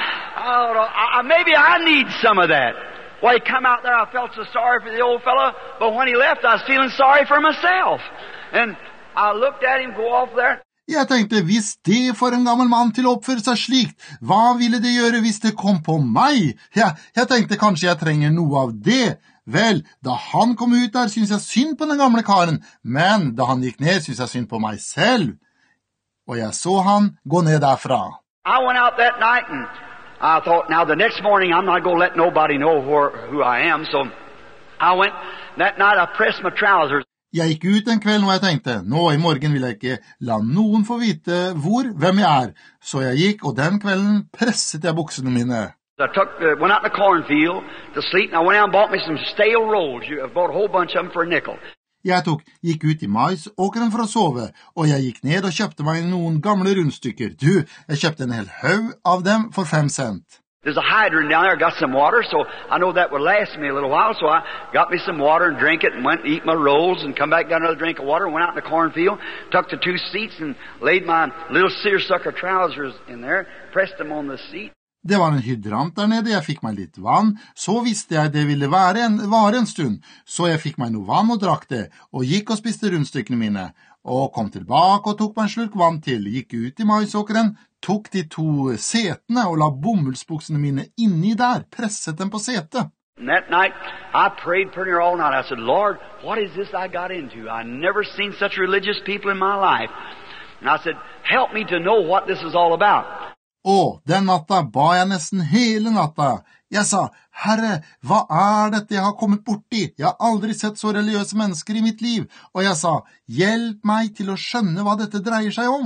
Maybe I need some of that. Well, he come out there, I felt so sorry for the old fellow, but when he left, I was feeling sorry for myself. And I looked at him go off there. Jeg tenkte, hvis det får en gammel mann til å oppføre seg slikt, hva ville det gjøre hvis det kom på meg? Jeg tenkte kanskje jeg trenger noe av det. Vel, da han kom ut der, synes jeg synd på den gamle karen, men da han gikk ned, synes jeg synd på meg selv. Og jeg så han gå ned derfra. I went out that night and I thought, now the next morning I'm not going to let nobody know who I am, so I went, that night I pressed my trousers. Jeg gikk ut en kveld og jeg tenkte, nå I morgen vil jeg ikke la noen få vite hvem jeg Så jeg gikk, og den kvelden presset jeg buksene mine. I went out in the cornfield to sleep, and I went out and bought me some stale rolls. I bought a whole bunch of them for a nickel. Jeg gikk ut I maisåkeren for å sove, og jeg gikk ned og kjøpte meg noen gamle rundstykker. Jeg kjøpte en hel haug av dem for 5 cent. There's a hydrant down there. I got some water, so I know that would last me a little while. So I got me some water and drank it and went and eat my rolls and come back, got another drink of water, went out in the cornfield, took the 2 seats and laid my little seersucker trousers in there, pressed them on the seat. Det var en hydrant der nede, jeg fikk meg litt vann, så visste jeg det ville vare en stund, så jeg fikk meg noe vann og drakk det, og gikk og spiste rundstykkene mine, og kom tilbake og tok meg en slurk vann til, gikk ut I maisåkeren, tok de 2 setene og la bomullsbuksene mine inni der, presset dem på setet. And that night, I prayed pretty near all night. I said, Lord, what is this I got into? I never seen such religious people in my life. And I said, help me to know what this is all about. Og den natta ba jeg nesten hele natta. Jeg sa, Herre, hva dette jeg har kommet borti? Jeg har aldri sett så religiøse mennesker I mitt liv. Og jeg sa, hjelp meg til å skjønne hva dette dreier seg om.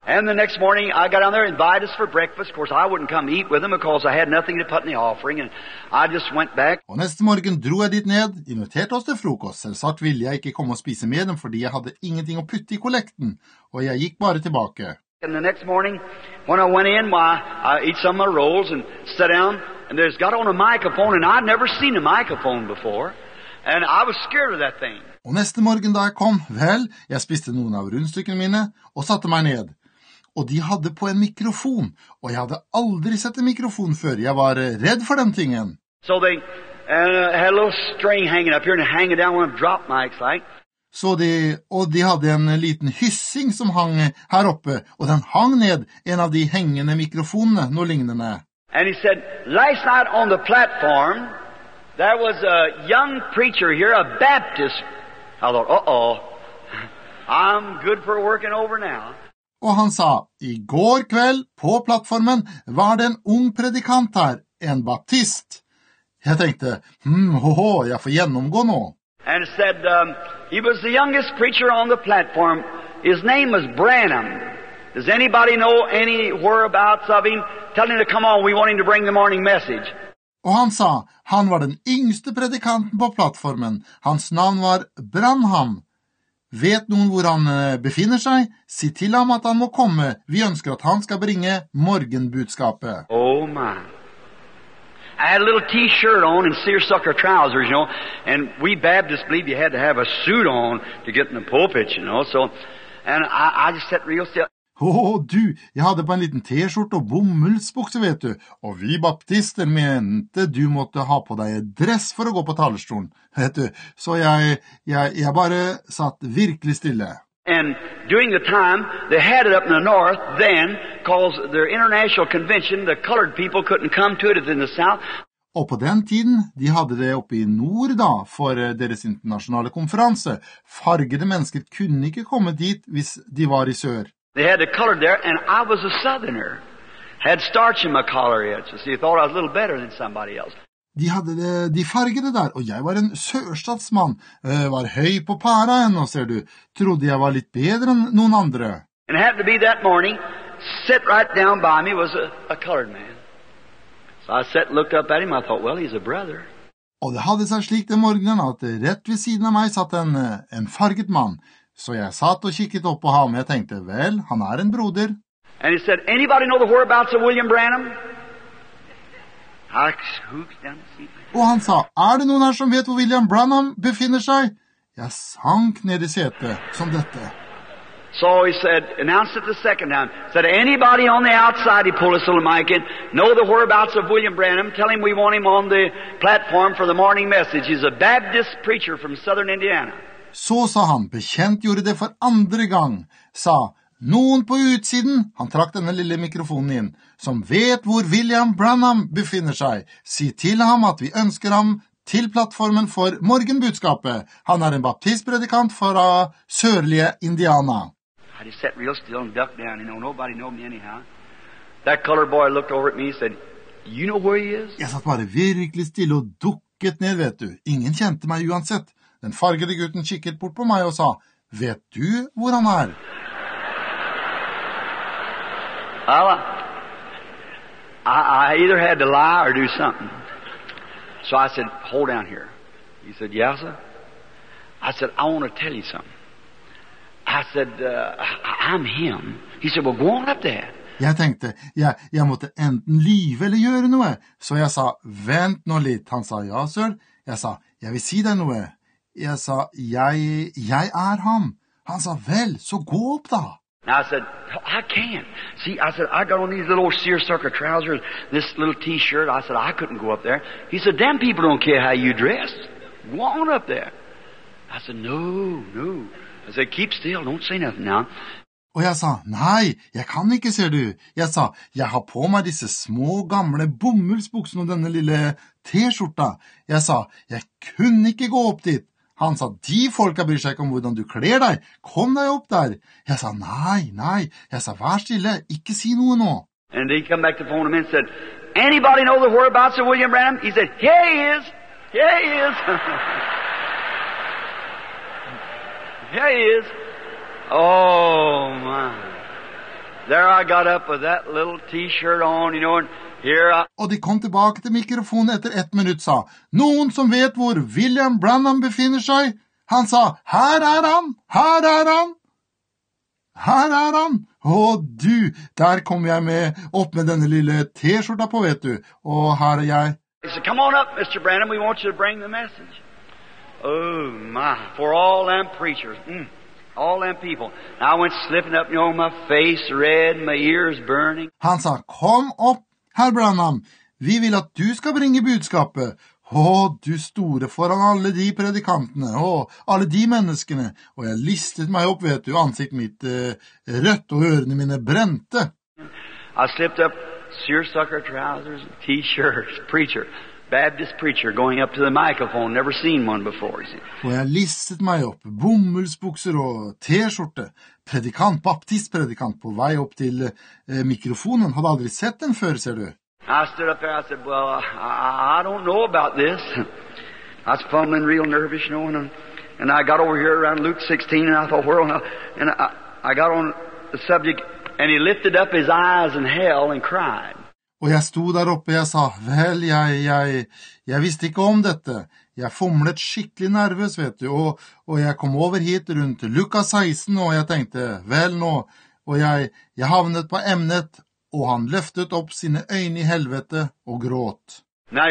And the next morning, I got down there and invited us for breakfast. Of course, I wouldn't come eat with them because I had nothing to put in the offering, and I just went back. Og neste morgen dro jeg dit ned, inviterte oss til frokost. Selvsagt ville jeg ikke komme og spise med dem, fordi jeg hadde ingenting å putte i kollekten, og jeg gikk bare tilbake. And the next morning, when I went in, I eat some of my rolls and sat down, and there's got on a microphone, and I'd never seen a microphone before, and I was scared of that thing. Og neste morgen da jeg kom, vel, jeg spiste noen av rundstykkene mine, og satte meg ned. Og de hadde på en mikrofon, og jeg hadde aldri sett en mikrofon før. Jeg var redd for den tingen. So they had a little string hanging up here and hanging down one of drop mics like. Og de hadde en liten hyssing som hang her oppe, og den hang ned en av de hengende mikrofonene, noe lignende. And he said, last night on the platform, there was a young preacher here, a Baptist. I thought, I'm good for working over now. Og han sa, i går kveld på plattformen var det en ung predikant her, en baptist. Jeg tenkte, jeg får gjennomgå nå. And it said, he was the youngest preacher on the platform. His name was Branham. Does anybody know any whereabouts of him? Tell him to come on, we want him to bring the morning message. Og han sa, han var den yngste predikanten på plattformen. Hans navn var Branham. Vet noen hvor han befinner seg? Si til ham at han må komme. Vi ønsker at han skal bringe morgenbudskapet. Oh my. I had a little t-shirt on and seersucker trousers, you know, and we Baptists believe you had to have a suit on to get in the pulpit, you know, so, and I just sat real still. Du, jeg hadde på en liten t-skjort og bomullsbukse, vet du, og vi baptister mente du måtte ha på deg dress for å gå på talerstolen, vet du, så jeg bare satt virkelig stille. And during the time, they had it up in the north then, because their international convention, the colored people couldn't come to it in the south. Og på den tiden, de hadde det oppe i nord da, for deres internasjonale konferanse. Fargede mennesker kunne ikke komme dit hvis de var i sør. They had the color there, and I was a southerner. Had starch in my collar yet, so they thought I was a little better than somebody else. De hadde de fargede der, og jeg var en sørstatsmann, var høy på pæra ennå, ser du. Trodde jeg var litt bedre enn noen andre. And it happened to be that morning, sit right down by me was a colored man. So I sat and looked up at him, I thought, well, he's a brother. Og det hadde seg slik den morgenen at rett ved siden av meg satt en farget mann. Så jeg satt og kikket opp på ham, jeg tenkte, vel, han en broder. And he said, anybody know the whereabouts of William Branham? I scooped down the seat. Og han sa, det noen her som vet hvor William Branham befinner seg? Jeg sank ned i setet, som dette. So he said, announced it the second time, said, anybody on the outside, he pulled his little mic in, know the whereabouts of William Branham, tell him we want him on the platform for the morning message. He's a Baptist preacher from southern Indiana. Så sa han, bekjentgjorde det for andre gang, sa, noen på utsiden, han trakk denne lille mikrofonen inn, som vet hvor William Branham befinner seg, si til ham at vi ønsker ham til plattformen for morgenbudskapet. Han en baptistpredikant fra sørlige Indiana. I just sat real still and ducked down, you know, nobody knew me anyhow. That colored boy looked over at me and said, you know where he is? Jeg satt bare virkelig stille og dukket ned, vet du. Ingen kjente meg uansett. Den fargede gutten kikket bort på meg og sa, vet du hvor han I either had to lie or do something. So I said, hold down here. He said, yes, sir. I said, I want to tell you something. I said, I'm him. He said, well, go on up there. Jeg tenkte, jeg måtte enten lyve eller gjøre noe. Så jeg sa, vent nå litt. Han sa, ja, sir. Jeg sa, jeg vil si deg noe. Jeg sa, jeg ham. Han sa, vel, så gå opp da. I said, I can't. See, I said, I got on these little seersucker trousers, this little t-shirt. I said, I couldn't go up there. He said, them people don't care how you dress. Go on up there. I said, no. I said, keep still, don't say nothing now. Og jeg sa, nei, jeg kan ikke, ser du. Jeg sa, jeg har på meg disse små, gamle bomullsbuksene og denne lille t-skjorta. Jeg sa, jeg kunne ikke gå opp dit. Han sa, de folka bryr seg ikke om hvordan du kler deg. Kom deg opp der. Jeg sa, nei. Jeg sa, vær stille, ikke si noe nå. And he come back to the phone and said, anybody know the whereabouts of William Branham? He said, here he is. Here he is. Here he is. Oh, my. there I got up with that little t-shirt on, you know, and here I... Og de kom tilbake til mikrofonen etter 1 minutt, sa, noen som vet hvor William Branham befinner seg? Han sa, her er han, her er han, her er han. Og du, der kom jeg med, opp med denne lille t-skjorta på, vet du, og her er jeg. He said, come on up, Mr. Branham, we want you to bring the message. Oh, my, for all them preachers, all them people. I went slipping up, you know, my face red, my ears burning. Han sa, kom opp, herr Branham, vi vil at du skal bringe budskapet. Du store foran alle de predikantene, alle de menneskene. Og jeg listet meg opp, vet du, ansiktet mitt rødt og ørene mine brente. I slipped up seersucker trousers, t-shirts, preacher, Baptist preacher going up to the microphone, never seen one before. Og jeg listet meg opp, bomullsbukser og t-skjorte, baptistpredikant på vei opp til mikrofonen, hadde aldri sett den før, ser du. I stood up there, I said, well, I don't know about this. I was fumbling real nervous, you know, and I got over here around Luke 16, and I thought, and I got on the subject, and he lifted up his eyes in hell and cried. Og jeg sto der oppe, jeg sa, vel, jeg visste ikke om dette. Jeg fomlet skikkelig nervøs, vet du, og jeg kom over hit rundt Lukas 16, og jeg tenkte, vel nå, og jeg havnet på emnet, og han løftet opp sine øyne i helvete og gråt. Now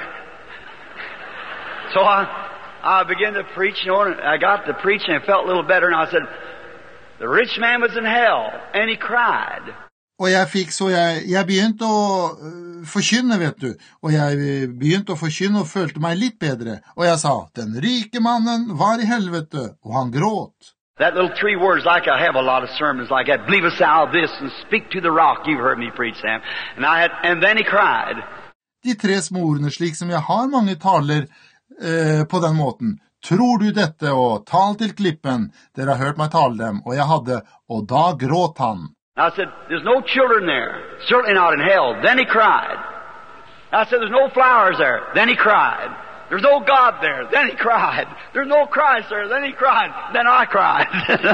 so I began to preach, you know, and I got to preach and it felt a little better, and I said, the rich man was in hell, and he cried. Og jeg begynte å forkynne, vet du, og jeg begynte å forkynne og følte meg litt bedre, og jeg sa, den rike mannen var i helvete, og han gråt. That little 3 words, like I have a lot of sermons like that, believe us out of this and speak to the rock, you've heard me preach, Sam. And then he cried. De 3 små ordene, slik som jeg har mange taler på den måten. Tror du dette, og tal til klippen, dere har hørt meg tale dem, og jeg hadde, og da gråt han. I said, there's no children there, certainly not in hell. Then he cried. I said, there's no flowers there. Then he cried. There's no God there. Then he cried. There's no Christ there. Then he cried. Then I cried.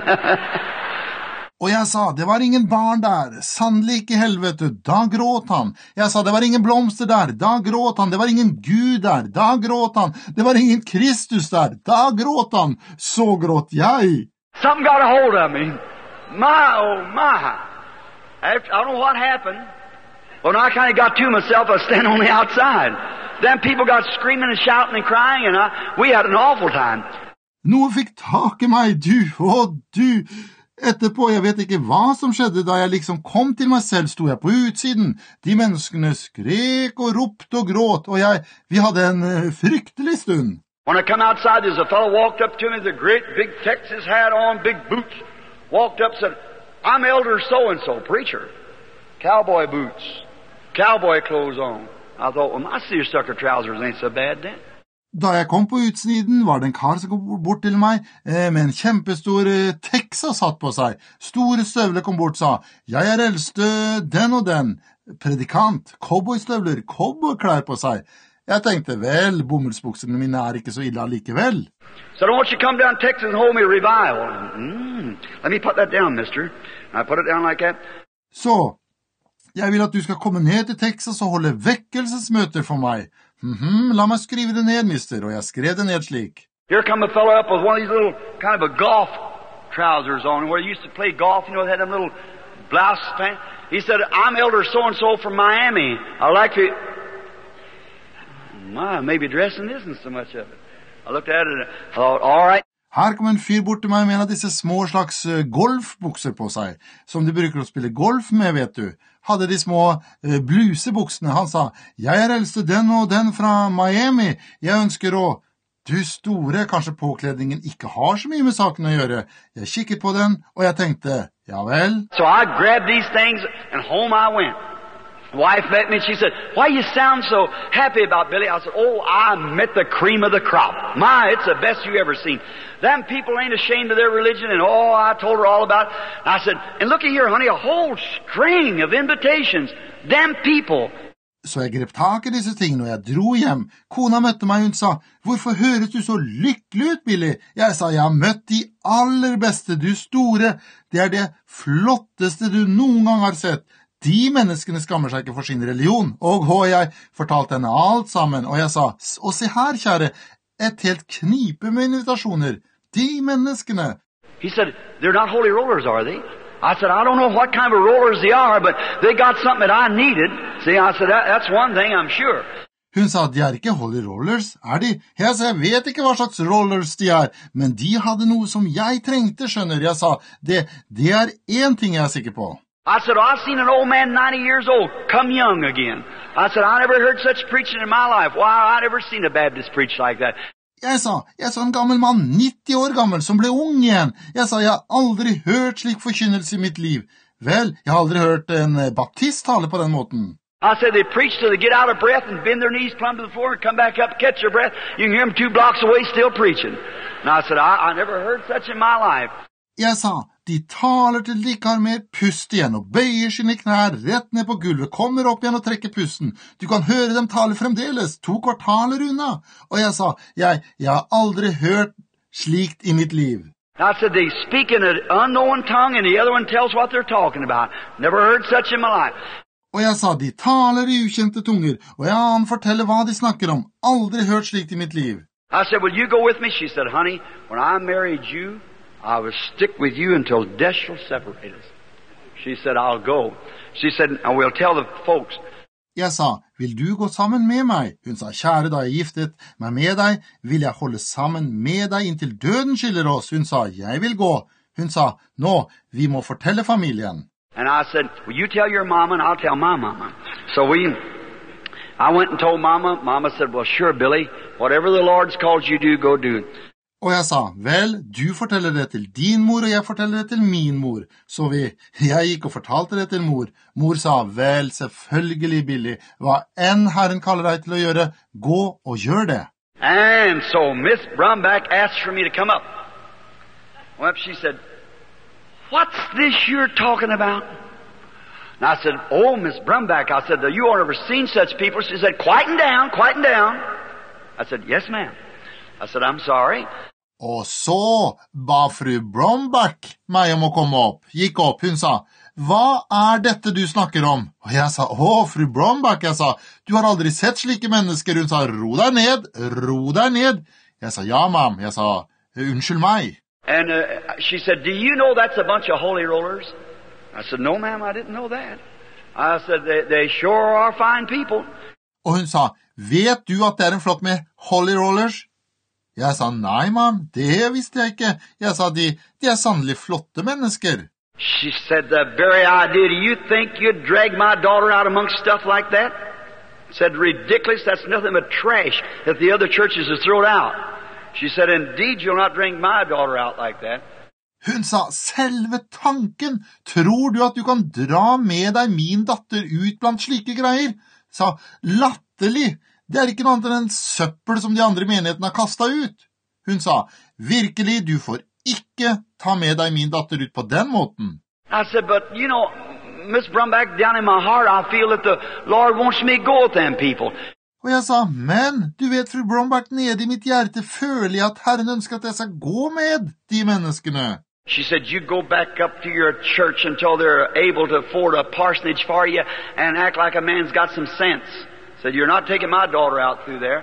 Og jeg sa, det var ingen barn der, sannelig ikke i helvete, da gråt han. Jeg sa, det var ingen blomster der, da gråt han. Det var ingen Gud der, da gråt han. Det var ingen Kristus der, da gråt han. Så gråt jeg. Something got a hold of me. My, oh my. I don't know what happened. When I kind of got to myself, I was standing on the outside. Then people got screaming and shouting and crying, and we had an awful time. Noe fikk tak i meg, du. Etterpå, jeg vet ikke hva som skjedde da jeg liksom kom til meg selv, sto jeg på utsiden. De menneskene skrek og ropte og gråt, og vi hadde en fryktelig stund. When I come outside, there's a fellow walked up to me with a great big Texas hat on, big boots. Walked up and said, I'm Elder so-and-so, preacher. Cowboy boots, cowboy clothes on. I thought, well, my seersucker trousers ain't so bad then. Da jeg kom på utsiden, var det en kar som kom bort til meg med en kjempestor Texas hatt på seg. Store støvler kom bort og sa, jeg er eldste den og den, predikant, cowboystøvler, cowboyklær på seg. Jeg tenkte, vel, bomullsbuksene mine er ikke så ille allikevel. So I want you to come down to Texas and hold me a revival. Let me put that down, mister. I put it down like that. Så, jeg vil at du skal komme ned til Texas og holde vekkelsesmøter for meg. La meg skrive det ned, mister, og jeg skrev det ned slik. Here come a fellow up with one of these little kind of a golf trousers on, where he used to play golf, you know, they had them little blouse pants. He said, I'm Elder so-and-so from Miami. I'd like to... maybe dressing isn't so much of it. I looked at it and I thought, all right. Her kom en fyr bort til meg med en av disse små slags golfbukser på seg, som de bruker å spille golf med, vet du. Hadde de små blusebuksene. Han sa, jeg er eldste den og den fra Miami. Jeg ønsker å... Du store, kanskje påkledningen ikke har så mye med saken å gjøre. Jeg kikket på den, og jeg tenkte, ja vel. So I grabbed these things and home I went. Wife met me and she said, why you sound so happy about Billy? I said, oh, I met the cream of the crop. My, it's the best you ever seen. Them people ain't ashamed of their religion, and I told her all about it. I said, and looky here, honey, a whole string of invitations. Them people. Så jeg grep tak i disse tingene, og jeg dro hjem. Kona møtte meg, hun sa, «Hvorfor høres du så lykkelig ut, Billy?» Jeg sa, «Jeg har møtt de aller beste, du store. Det er det flotteste du noen gang har sett. De menneskene skammer seg ikke for sin religion.» Og jeg fortalte henne alt sammen, og jeg sa, «Og se her, kjære, et helt knipe med invitasjoner. De menneskene.» He said, they're not holy rollers, are they? I said, I don't know what kind of rollers they are, but they got something that I needed. See, I said, that's one thing, I'm sure. Hun sa, de er ikke holy rollers, er de? Jeg sa, jeg vet ikke hva slags rollers de er, men de hadde noe som jeg trengte, skjønner. Jeg sa, det er en ting jeg er sikker på. I said, I've seen an old man 90 years old come young again. I said, I never heard such preaching in my life. Why, I never seen a Baptist preach like that. Jeg sa en gammel mann, 90 år gammel, som ble ung igjen. Jeg sa, jeg har aldri hørt slik forkynnelse i mitt liv. Vel, jeg har aldri hørt en baptist tale på den måten. I said, they preach till they get out of breath and bend their knees plumb to the floor and come back up, catch their breath. You can hear them 2 blocks away still preaching. And I said, I never heard such in my life. Jeg sa, de taler til de ikke har mer pust igjen og bøyer sine knær rett ned på gulvet, kommer opp igjen og trekker pusten. Du kan høre dem tale fremdeles, 2 kvartaler unna. Og jeg sa, jeg har aldri hørt slikt i mitt liv. I said, they speak in an unknown tongue and the other one tells what they're talking about. Never heard such in my life. Og jeg sa, de taler i ukjente tunger, og en annen forteller hva de snakker om. Aldri hørt slikt i mitt liv. I said, will you go with me? She said, honey, when I married you, I will stick with you until death shall separate us. She said, I'll go. She said, I will tell the folks. Jeg sa, vil du gå sammen med meg? Hun sa, kjære, da jeg giftet meg med deg, vil jeg holde sammen med deg inntil døden skiller oss. Hun sa, jeg vil gå. Hun sa, nå, vi må fortelle familien. And I said, will you tell your mama and I'll tell my mama. So I went and told mama. Mama said, well, sure, Billy, whatever the Lord's called you to do, go do. Og jeg sa, vel, du forteller det til din mor, og jeg forteller det til min mor. Så jeg gikk og fortalte det til mor. Mor sa, vel, selvfølgelig, Billy, hva enn Herren kaller deg til å gjøre, gå og gjør det. And so Miss Brumback asked for me to come up. Well, she said, what's this you're talking about? And I said, oh, Miss Brumback, I said, you have never seen such people. She said, quieten down, quieten down. I said, yes, ma'am. I said, I'm sorry. Og så ba fru Brumback meg om å komme opp. Gikk opp, hun sa, hva er dette du snakker om? Og jeg sa, fru Brumback, jeg sa, du har aldri sett slike mennesker. Hun sa, ro deg ned, ro deg ned. Jeg sa, ja, mam. Jeg sa, unnskyld meg. And she said, do you know that's a bunch of holy rollers? I said, no, ma'am, I didn't know that. I said, they sure are fine people. Og hun sa, vet du at det er en flokk med holy rollers? Jeg sa, nei, mam, det visste jeg ikke. Jeg sa, de er sannelig flotte mennesker. She said, the very idea, do you think you'd drag my daughter out amongst stuff like that? Said, ridiculous, that's nothing but trash that the other churches have thrown out. She said, indeed, you'll not drag my daughter out like that. Hun sa, selve tanken, tror du at du kan dra med deg min datter ut blant slike greier? Sa, latterlig, det er ikke noe annet enn en søppel som de andre menighetene har kastet ut. Hun sa, virkelig, du får ikke ta med deg min datter ut på den måten. I said, but you know, Miss Brumback, down in my heart, I feel that the Lord wants me to go with them people. Og jeg sa, men, du vet, fru Brumback, nede i mitt hjerte føler jeg at Herren ønsker at jeg skal gå med de menneskene. She said, you go back up to your church until they're able to afford a parsonage for you and act like a man's got some sense. Said, you're not taking my daughter out through there.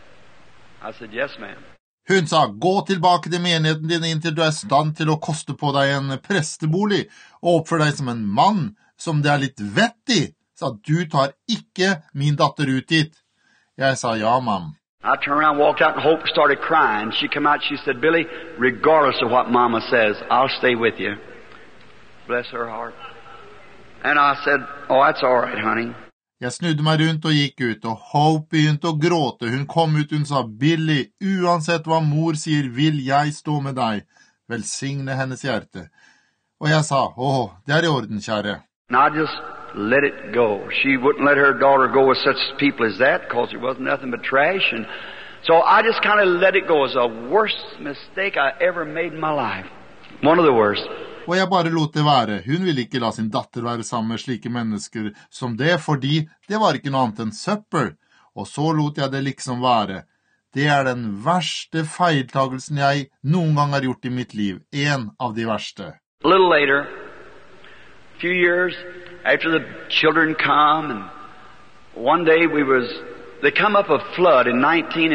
I said, yes, ma'am. Hun sa, gå tilbake til menigheten din inntil du er i stand til å koste på deg en prestebolig og oppføre deg som en mann som det er litt vett i. Sa, du tar ikke min datter ut dit. Jeg sa, ja, mam. I turned around, walked out, and Hope started crying. She came out, she said, Billy, regardless of what Mama says, I'll stay with you. Bless her heart. And I said, oh, that's all right, honey. Jeg snudde meg rundt og gikk ut, og Hope begynte å gråte. Hun kom ut, hun sa, Billy, uansett hva mor sier, vil jeg stå med deg. Velsigne hennes hjerte. Og jeg sa, det er i orden, kjære. And I just let it go. She wouldn't let her daughter go with such people as that because it wasn't nothing but trash. And so I just kind of let it go. It was the worst mistake I ever made in my life. One of the worst. og jeg bare lot det være. Hun ville ikke la sin datter være sammen med slike mennesker som det, fordi det var ikke noe annet enn søppel. Og så lot jeg det liksom være. Det den verste feiltagelsen jeg noen gang har gjort i mitt liv. En av de verste. A little later, a few years after the children come, and one day they come up a flood in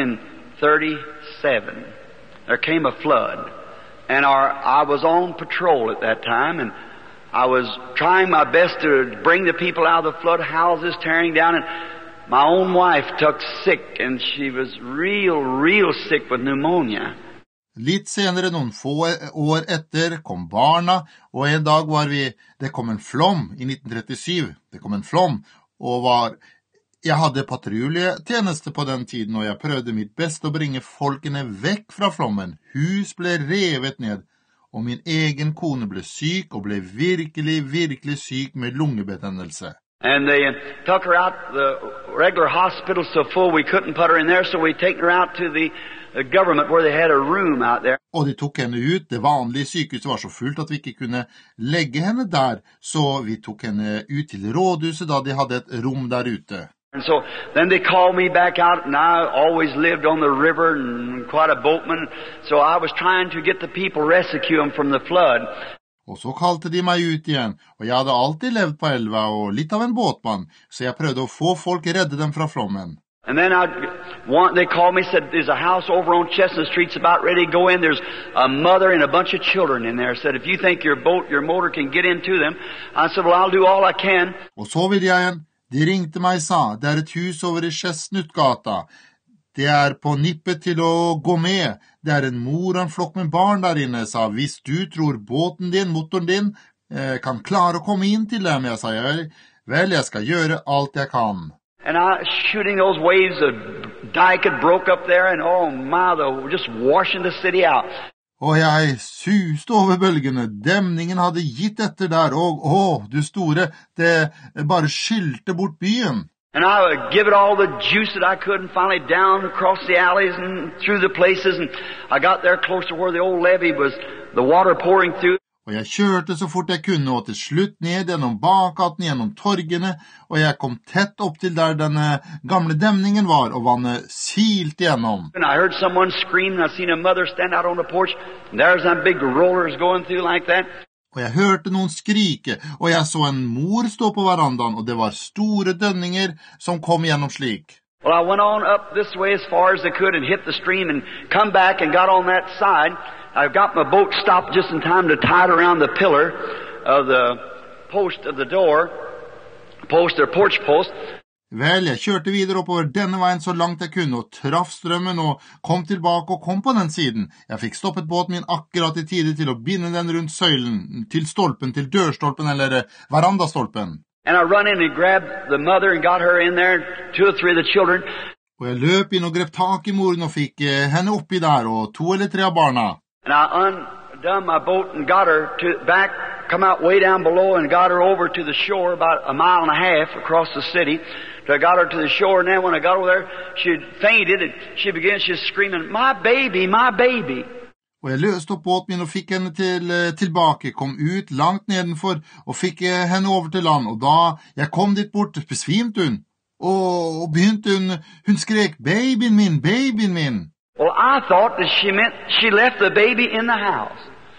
1937. There came a flood. And I was on patrol at that time, and I was trying my best to bring the people out of the flood, houses tearing down, and my own wife took sick, and she was real sick with pneumonia. Litt senere, noen få år etter, kom barna, og en dag det kom en flom i 1937. Det kom en flom, og jeg hadde patruljetjeneste på den tiden, og jeg prøvde mitt beste å bringe folkene vekk fra flommen. Hus ble revet ned, og min egen kone ble syk, og ble virkelig syk med lungebetennelse. And they took her out, the regular hospital so full we couldn't put her in there, so we taken her out to the government where they had a room out there. Og de tok henne ut. Det vanlige sykehuset var så fullt at vi ikke kunne legge henne der, så vi tok henne ut til rådhuset da de hadde et rom der ute. And so then they called me back out, and I always lived on the river and quite a boatman, so I was trying to get the people, rescue them from the flood. Og så kalte de meg ut igjen, og jeg hadde alltid levd på elva og litt av en båtmann, så jeg prøvde å få folk redde dem fra flommen. And then they called me, said, there's a house over on Chestnut Street's about ready to go in. There's a mother and a bunch of children in there. Said, if you think your motor can get into them. I said, well, I'll do all I can. Og så ville jeg igjen. De ringte meg og sa, det et hus over i Chestnutgata. Det på nippet til å gå med. Det en mor og en flokk med barn der inne, sa, hvis du tror båten din, motoren din, kan klare å komme inn til dem, jeg sa, vel, jeg skal gjøre alt jeg kan. And shooting those waves, the dike had broke up there, and oh my, they were just washing the city out. Og jeg suste over bølgene. Demningen hadde gitt etter der, og du store, det bare skylte bort byen. And I would give it all the juice that I could, and finally down across the alleys and through the places, and I got there close to where the old levee was, the water pouring through. Og jeg kjørte så fort jeg kunne, og til slutt ned gjennom bakgaten, gjennom torgene, og jeg kom tett opp til der denne gamle demningen var, og vannet silte gjennom. And I heard someone scream, and I seen a mother stand out on the porch, and there's some big rollers going through like that. Og jeg hørte noen skrike, og jeg så en mor stå på verandaen, og det var store dønninger som kom gjennom slik. Well, I went on up this way as far as I could and hit the stream and come back and got on that side. I got my boat stopped just in time to tie it around the pillar of the post of the door, post or porch post. Vel, jeg kjørte videre oppover denne veien så langt jeg kunne og traff strømmen og kom tilbake og kom på den siden. Jeg fikk stoppet båten min akkurat i tide til å binde den rundt søylen, til stolpen, til dørstolpen eller verandastolpen. And I run in and grabbed the mother and got her in there, 2 or 3 of the children. Og jeg løp inn og grep tak i moren og fikk henne oppi der, og 2 eller 3 av barna. And I undone my boat and got her back, come out way down below and got her over to the shore about 1.5 miles across the city. So I got her to the shore, and then when I got over there, she had fainted and she began just screaming, my baby, my baby. Og jeg løste opp båten min og fikk henne tilbake, kom ut langt nedenfor og fikk henne over til land. Og da jeg kom dit bort, besvimte hun. Og begynte hun skrek, babyen min, babyen min. Well, I thought that she meant she left the baby in the house.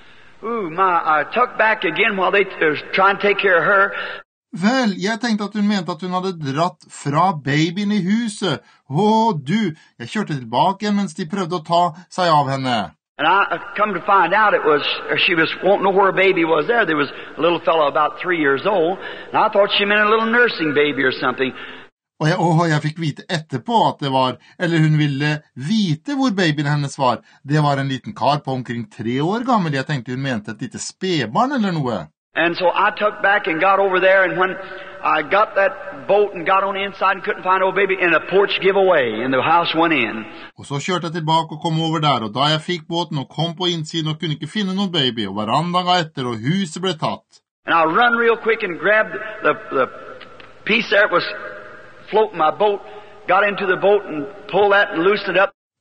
I took back again while they were trying to take care of her. Vel, jeg tenkte at hun mente at hun hadde dratt fra babyen i huset. Jeg kjørte tilbake mens de prøvde å ta seg av henne. And I come to find out she won't know where a baby was there. There was a little fellow about 3 years old, and I thought she meant a little nursing baby or something. Og jeg fikk vite etterpå at det var, eller hun ville vite hvor babyen hennes var. Det var en liten kar på omkring 3 år gammel. Jeg tenkte hun mente et lite spedbarn eller noe. And so I took back and got over there, and when I got that boat and got on the inside and couldn't find no baby, and the porch gave away, and the house went in. Og så kjørte jeg tilbake og kom over der, og da jeg fikk båten og kom på innsiden og kunne ikke finne noen baby, og verandaen ga etter, og huset ble tatt. And I run real quick and grabbed the piece there that was floating my boat, got into the boat and pulled that and loosened it up.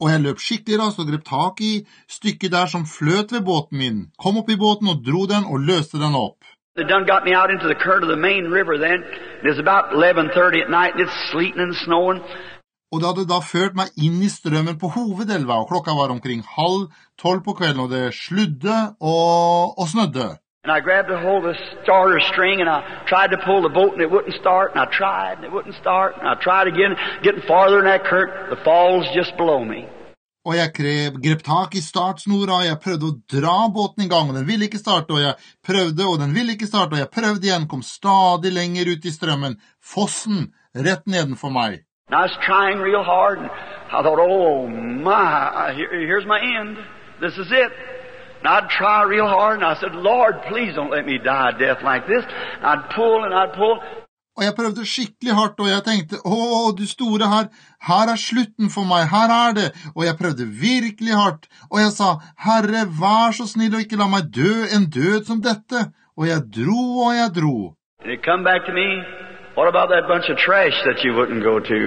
Og jeg løp skikkelig raskt og grep tak I stykket der som fløt ved båten min, kom opp I båten og dro den og løste den opp. They done got me out into the current of the main river then. It was about 11:30 at night, and it's sleeting and snowing. Og det hadde da ført meg inn I strømmen på hovedelva, og klokka var omkring 11:30 på kvelden, og det sludde og snødde. And I grabbed a hold of the starter string, and I tried to pull the boat, and it wouldn't start, and I tried, and it wouldn't start, and I tried again, getting farther in that current, the falls just below me. Og jeg grep tak I startsnora, og jeg prøvde å dra båten I gang, og den ville ikke starte, og jeg prøvde, og den ville ikke starte, og jeg prøvde igjen, kom stadig lenger ut I strømmen, fossen, rett nedenfor meg. And I was trying real hard, and I thought, oh my, here's my end. This is it. And I'd try real hard, and I said, Lord, please don't let me die a death like this. And I'd pull, and I'd pull. Og jeg prøvde skikkelig hardt, og jeg tenkte, du store her slutten for meg, her det. Og jeg prøvde virkelig hardt, og jeg sa, Herre, vær så snill og ikke la meg dø en død som dette. Og jeg dro, og jeg dro. And it come back to me, what about that bunch of trash that you wouldn't go to?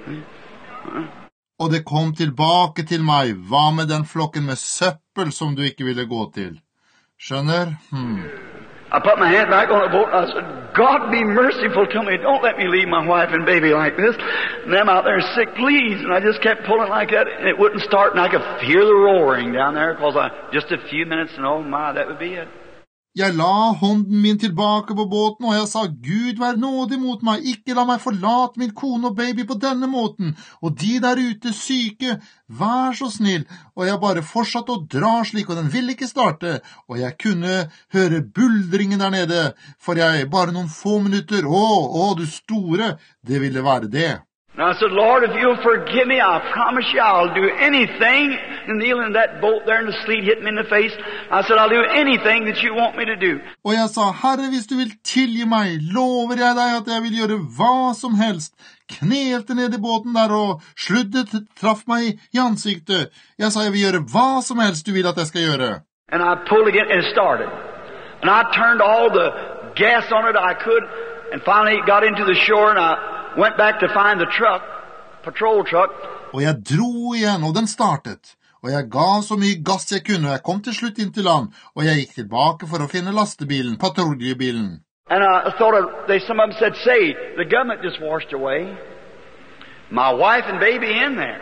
Og det kom tilbake til meg, hva med den flokken med søppel som du ikke ville gå til? Skjønner? I put my hand back on the boat and I said, God be merciful to me. Don't let me leave my wife and baby like this. And them out there sick, please. And I just kept pulling like that and it wouldn't start and I could hear the roaring down there because just a few minutes and oh my, that would be it. Jeg la hånden min tilbake på båten, og jeg sa, Gud, vær nådig mot meg, ikke la meg forlate min kone og baby på denne måten, og de der ute syke, vær så snill, og jeg bare fortsatte å dra slik, og den ville ikke starte, og jeg kunne høre buldringen der nede, for jeg bare noen få minutter, du store, det ville være det. And I said, Lord, if you'll forgive me, I promise you I'll do anything. And kneeling in that boat there and the sleet hit me in the face. I said, I'll do anything that you want me to do. Og jeg sa, Herre, hvis du vil tilgi meg, lover jeg deg at jeg vil gjøre hva som helst. Knelte ned I båten der og sluddet traff meg I ansiktet. Jeg sa, jeg vil gjøre hva som helst du vil at jeg skal gjøre. And I pulled again and it started. And I turned all the gas on it I could and finally got into the shore and I went back to find the truck, patrol truck. Og jeg dro igjen, og den startet. Og jeg ga så mye gass jeg kunne, og jeg kom til slutt inn til land, og jeg gikk tilbake for å finne lastebilen, patruljebilen. And I thought some of them said, say, the government just washed away my wife and baby in there.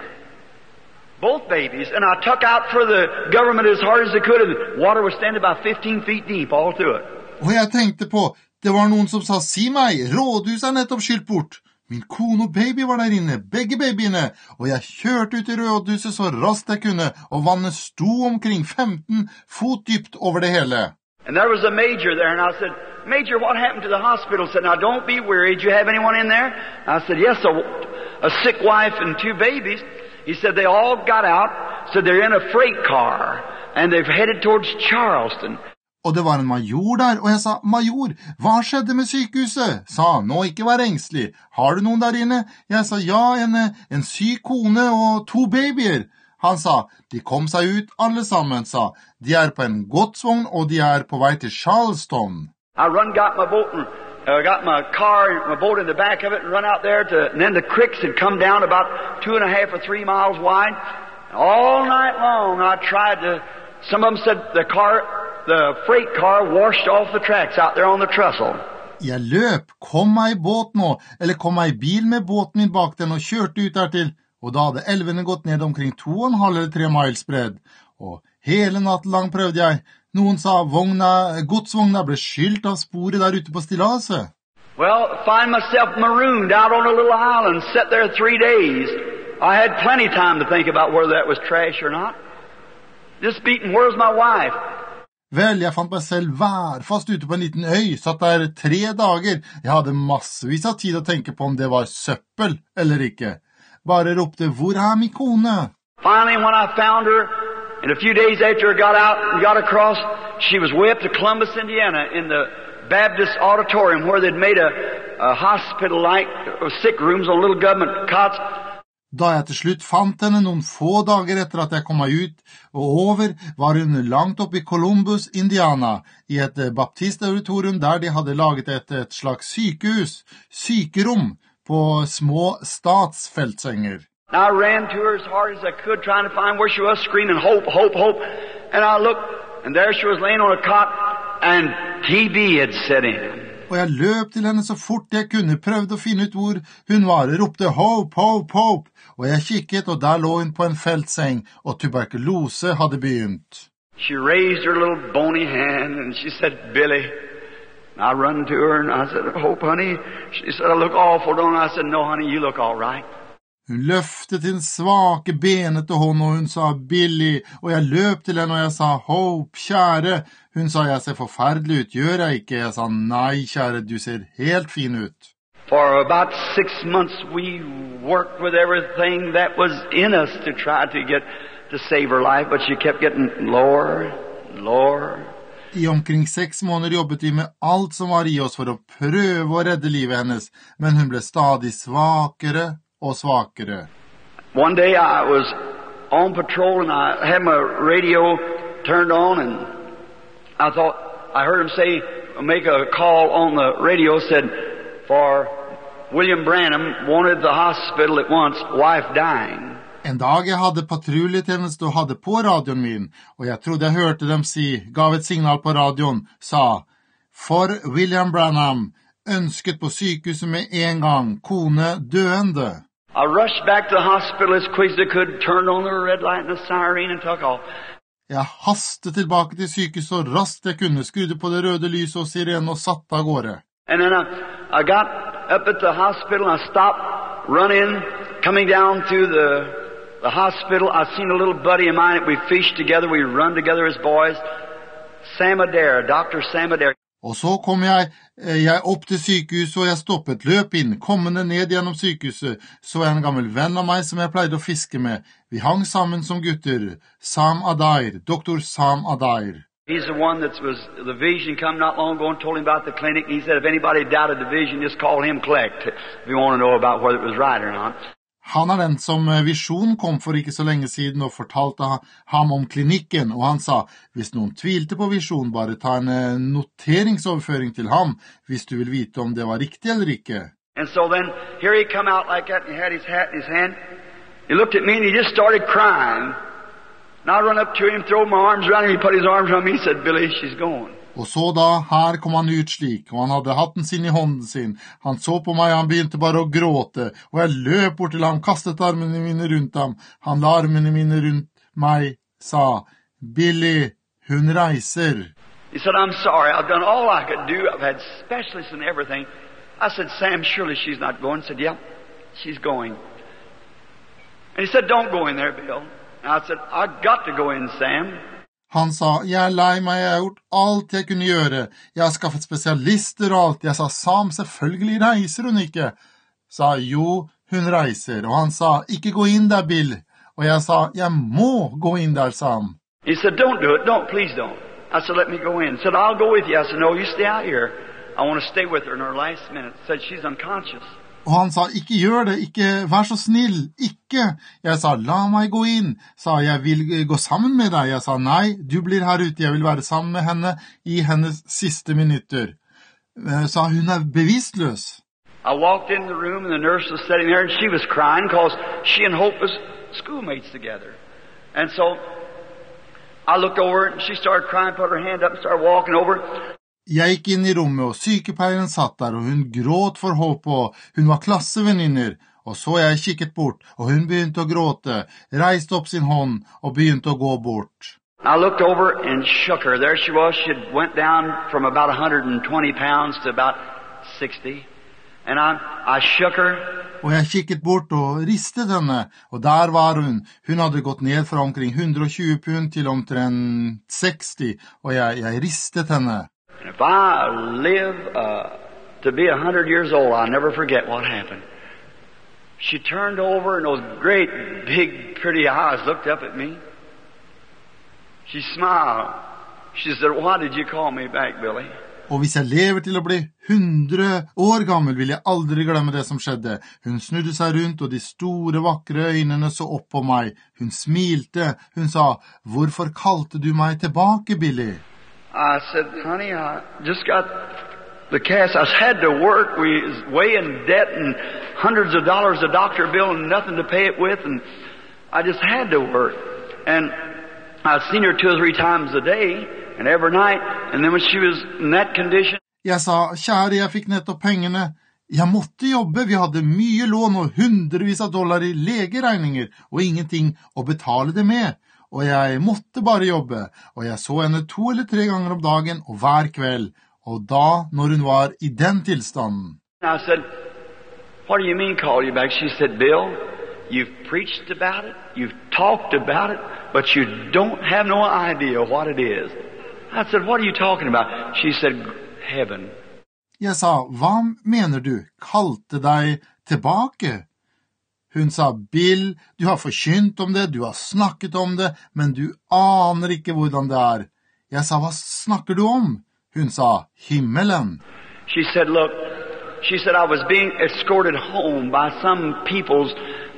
Both babies. And I took out for the government as hard as I could, and water was standing about 15 feet deep all through it. Og jeg tenkte på, det var noen som sa, si meg, rådhuset nettopp skylt bort. Min kone og baby var der inne, begge babyene, og jeg kjørte ut I rådhuset så raskt jeg kunne, og vannet sto omkring 15 fot dypt over det hele. And there was a major there, and I said, Major, what happened to the hospital? He said, now don't be worried, do you have anyone in there? I said, yes, a sick wife and 2 babies. He said, they all got out, said they're in a freight car, and they've headed towards Charleston. Og det var en major der, og jeg sa, major, hva skjedde med sykehuset? Sa, nå ikke vær engstelig. Har du noen der inne? Jeg sa, ja, en syk kone og 2 babyer. Han sa, de kom seg ut alle sammen, sa. De på en godsvogn, og de på vei til Charleston. I got my boat and got my car and my boat in the back of it and run out there and then the creeks had come down about 2.5 or 3 miles wide. All night long I tried to, some of them said the freight car washed off the tracks out there on the trestle. Jeg løp, kom meg I båt nå, eller kom meg I bil med båten min bak den og kjørte ut dertil, og da hadde elvene gått ned omkring 2,5 eller 3 miles bredd. Og hele natten lang prøvde jeg. Noen sa godsvogna ble skylt av sporet der ute på stillaset. Well, find myself marooned out on a little island, sat there 3 days. I had plenty time to think about whether that was trash or not. Just beating, where's my wife? Vel, jeg fant meg selv fast ute på en liten øy, satt der 3 dager. Jeg hadde massevis av tid å tenke på om det var søppel eller ikke. Bare ropte, hvor min kone? Finally, when I found her, and a few days after I got out and got across, she was way up to Columbus, Indiana, in the Baptist auditorium where they'd made a hospital-like sick rooms on little government cots. Da jeg til slutt fant henne noen få dager etter at jeg kom meg ut og over, var hun langt oppe I Columbus, Indiana, I et baptistauditorium der de hadde laget et slags sykehus, sykerom, på små statsfeltsenger. And I ran to her as hard as I could, trying to find where she was, screaming, hope, hope, hope. And I looked, and there she was laying on a cot, and TB had set in. Og jeg løp til henne så fort jeg kunne, prøvde å finne ut hvor hun var, ropte hope, hope, hope, og jeg kikket, og der lå hun på en feltseng, og tuberkulose hadde begynt. She raised her little bony hand, and she said, Billy. And I run to her, and I said, Hope, honey. She said, I look awful, don't I? I said, no, honey, you look all right. Hun løftet sin svake benete hånd, og hun sa Billy, og jeg løp til henne, og jeg sa Hope, kjære. Hun sa jeg ser forferdelig ut, gjør jeg ikke? Jeg sa nei, kjære, du ser helt fin ut. For about 6 months we worked with everything that was in us to try to save her life, but she kept getting lower, lower. I omkring 6 måneder jobbet vi med alt som var i oss for å prøve å redde livet hennes, men hun ble stadig svakere og svakere. One day I was on patrol and I had my radio turned on and I thought, I heard him say, make a call on the radio, said, for William Branham wanted the hospital at once, wife dying. En dag jeg hadde patruljetjeneste og hadde på radioen min, og jeg trodde jeg hørte dem si, gav et signal på radioen, sa, for William Branham, ønsket på sykehuset med en gang, kone døende. I rushed back to the hospital as quick as I could, turned on the red light and the siren and took off. Jeg hastet tilbake til sykehuset så raskt jeg kunne, skrudde på det røde lyset og sirenen og satte av gårde. And then I got up at the hospital and I stopped running, coming down to the hospital. I seen a little buddy of mine that we fished together, we run together as boys, Sam Adair, Dr. Sam Adair. Og så kom jeg opp til sykehuset, og jeg stoppet, løp inn, kommende ned gjennom sykehuset, så en gammel venn av meg som jeg pleide å fiske med. Vi hang sammen som gutter, Sam Adair, Dr. Sam Adair. He's the one that was, the vision come not long ago and told him about the clinic, and he said if anybody doubted the vision, just call him collect, if you want to know about whether it was right or not. Han den som Visjon kom for ikke så lenge siden og fortalte ham om klinikken, og han sa, hvis noen tvilte på Visjon, bare ta en noteringsoverføring til ham, hvis du vil vite om det var riktig eller ikke. And so then, here he come out like that, and he had his hat in his hand. He looked at me and he just started crying. And I run up to him, throw my arms around him, he put his arms around me, he said, Billy, she's going. Og så da, her kom han ut slik, og han hadde hatten sin i hånden sin. Han så på meg, han begynte bare å gråte, og jeg løp bort til ham, kastet armene mine rundt ham. Han la armene mine rundt meg, sa, Billy, hun reiser. He said, I'm sorry, I've done all I could do, I've had specialists and everything. I said, Sam, surely she's not going. He said, yeah, she's going. And he said, don't go in there, Bill. And I said, I've got to go in, Sam. Han sa, jeg er lei meg, jeg har gjort alt jeg kunne gjøre. Jeg har skaffet spesialister og alt. Jeg sa, Sam, selvfølgelig reiser hun ikke. Sa, jo, hun reiser. Og han sa, ikke gå inn der, Bill. Og jeg sa, jeg må gå inn der, Sam. He said, don't do it, don't, please don't. I said, let me go in. He said, I'll go with you. I said, no, you stay out here. I want to stay with her in her last minute. He said, she's unconscious. Og han sa, ikke gjør det, ikke, vær så snill, ikke. Jeg sa, la meg gå inn. Sa, jeg vil gå sammen med deg. Jeg sa, nei, du blir her ute, jeg vil være sammen med henne i hennes siste minutter. Sa, hun er bevisstløs. I walked in the room and the nurse was sitting there and she was crying because she and Hope was schoolmates together. And so I looked over and she started crying, put her hand up and started walking over. Jeg gikk inn i rommet, og sykepleieren satt der, og hun gråt for håp, og hun var klassevenninner. Og så jeg kikket bort, og hun begynte å gråte, reiste opp sin hånd, og begynte å gå bort. I looked over and shook her. There she was. She went down from about 120 pounds to about 60. And I shook her. Og jeg kikket bort og ristet henne, og der var hun. Hun hadde gått ned fra omkring 120 pund til omtrent 60, og jeg ristet henne. And if I live to be 100 years old, I'll never forget what happened. She turned over and those great, big, pretty eyes looked up at me. She smiled. She said, why did you call me back, Billy? Og hvis jeg lever til å bli 100 år gammel, vil jeg aldri glemme det som skjedde. Hun snudde seg rundt, og de store, vakre øynene så opp på meg. Hun smilte. Hun sa, hvorfor kalte du meg tilbake, Billy? I said, honey, I just got The cast, I had to work. We was way in debt and hundreds of dollars a doctor bill and nothing to pay it with, and I just had to work. And I'd seen her 2 or 3 times a day and every night, and then when she was in that condition. Jeg sa, kjære, jeg fikk nettopp pengene. Jeg måtte jobbe, vi hadde mye lån og hundrevis av dollar i legeregninger, og ingenting å betale det med. Og jeg måtte bare jobbe, og jeg så henne 2 eller 3 ganger om dagen og hver kveld, og da når hun var i den tilstanden. I said, what do you mean call you back? She said, Bill, you've preached about it, you've talked about it, but you don't have no idea what it is. I said, what are you talking about? She said, heaven. Jeg sa, hva mener du? Kalte deg tilbake? Hun sa, Bill, du har forkynt om det, du har snakket om det, men du aner ikke hvordan det er. Jeg sa, hva snakker du om? Hun sa, himmelen. She said, look, she said, I was being escorted home by some people's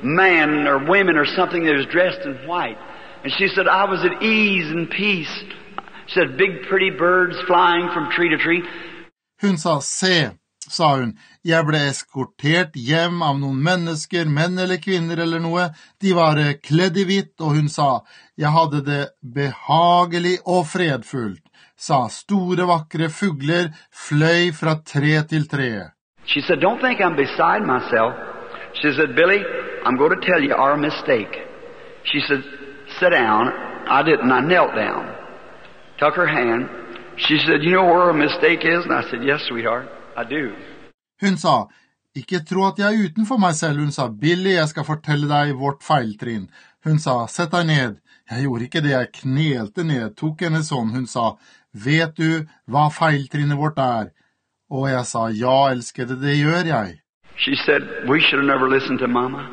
man or women or something that was dressed in white. And she said, I was at ease and peace. She said, big pretty birds flying from tree to tree. Hun sa, se, sa hun, jeg ble eskortert hjem av noen mennesker, menn eller kvinner eller noe. De var kledd i hvitt, og hun sa, jeg hadde det behagelig og fredfullt. Sa, store vakre fugler fløy fra tre til tre. She said, don't think I'm beside myself. She said, Billy, I'm going to tell you our mistake. She said, sit down. I didn't. I knelt down. Took her hand. She said, you know where a mistake is? And I said, yes, sweetheart, I do. Hun sa, ikke tro at jeg er utenfor meg selv. Hun sa, Billy, jeg skal fortelle deg vårt feiltrinn. Hun sa, sett deg ned. Jeg gjorde ikke det, jeg knelte ned, tok henne sånn. Hun sa, vet du hva feiltrinnet vårt er? Og jeg sa, ja, elskede, det gjør jeg. She said, we should have never listened to Mama.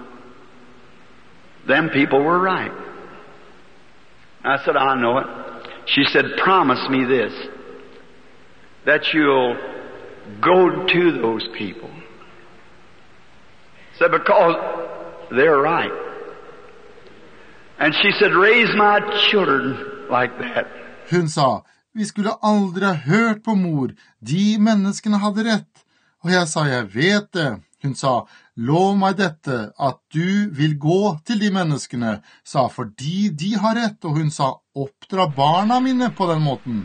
Them people were right. I said, I know it. She said, promise me this, that you'll go to those people. I said, because they're right. And she said, raise my children like that. Hun sa, vi skulle aldri ha hørt på mor. De menneskene hadde rett. Og jeg sa, jeg vet det. Hun sa, lov meg dette, at du vil gå til de menneskene, sa, fordi de har rett. Og hun sa, oppdra barna mine på den måten.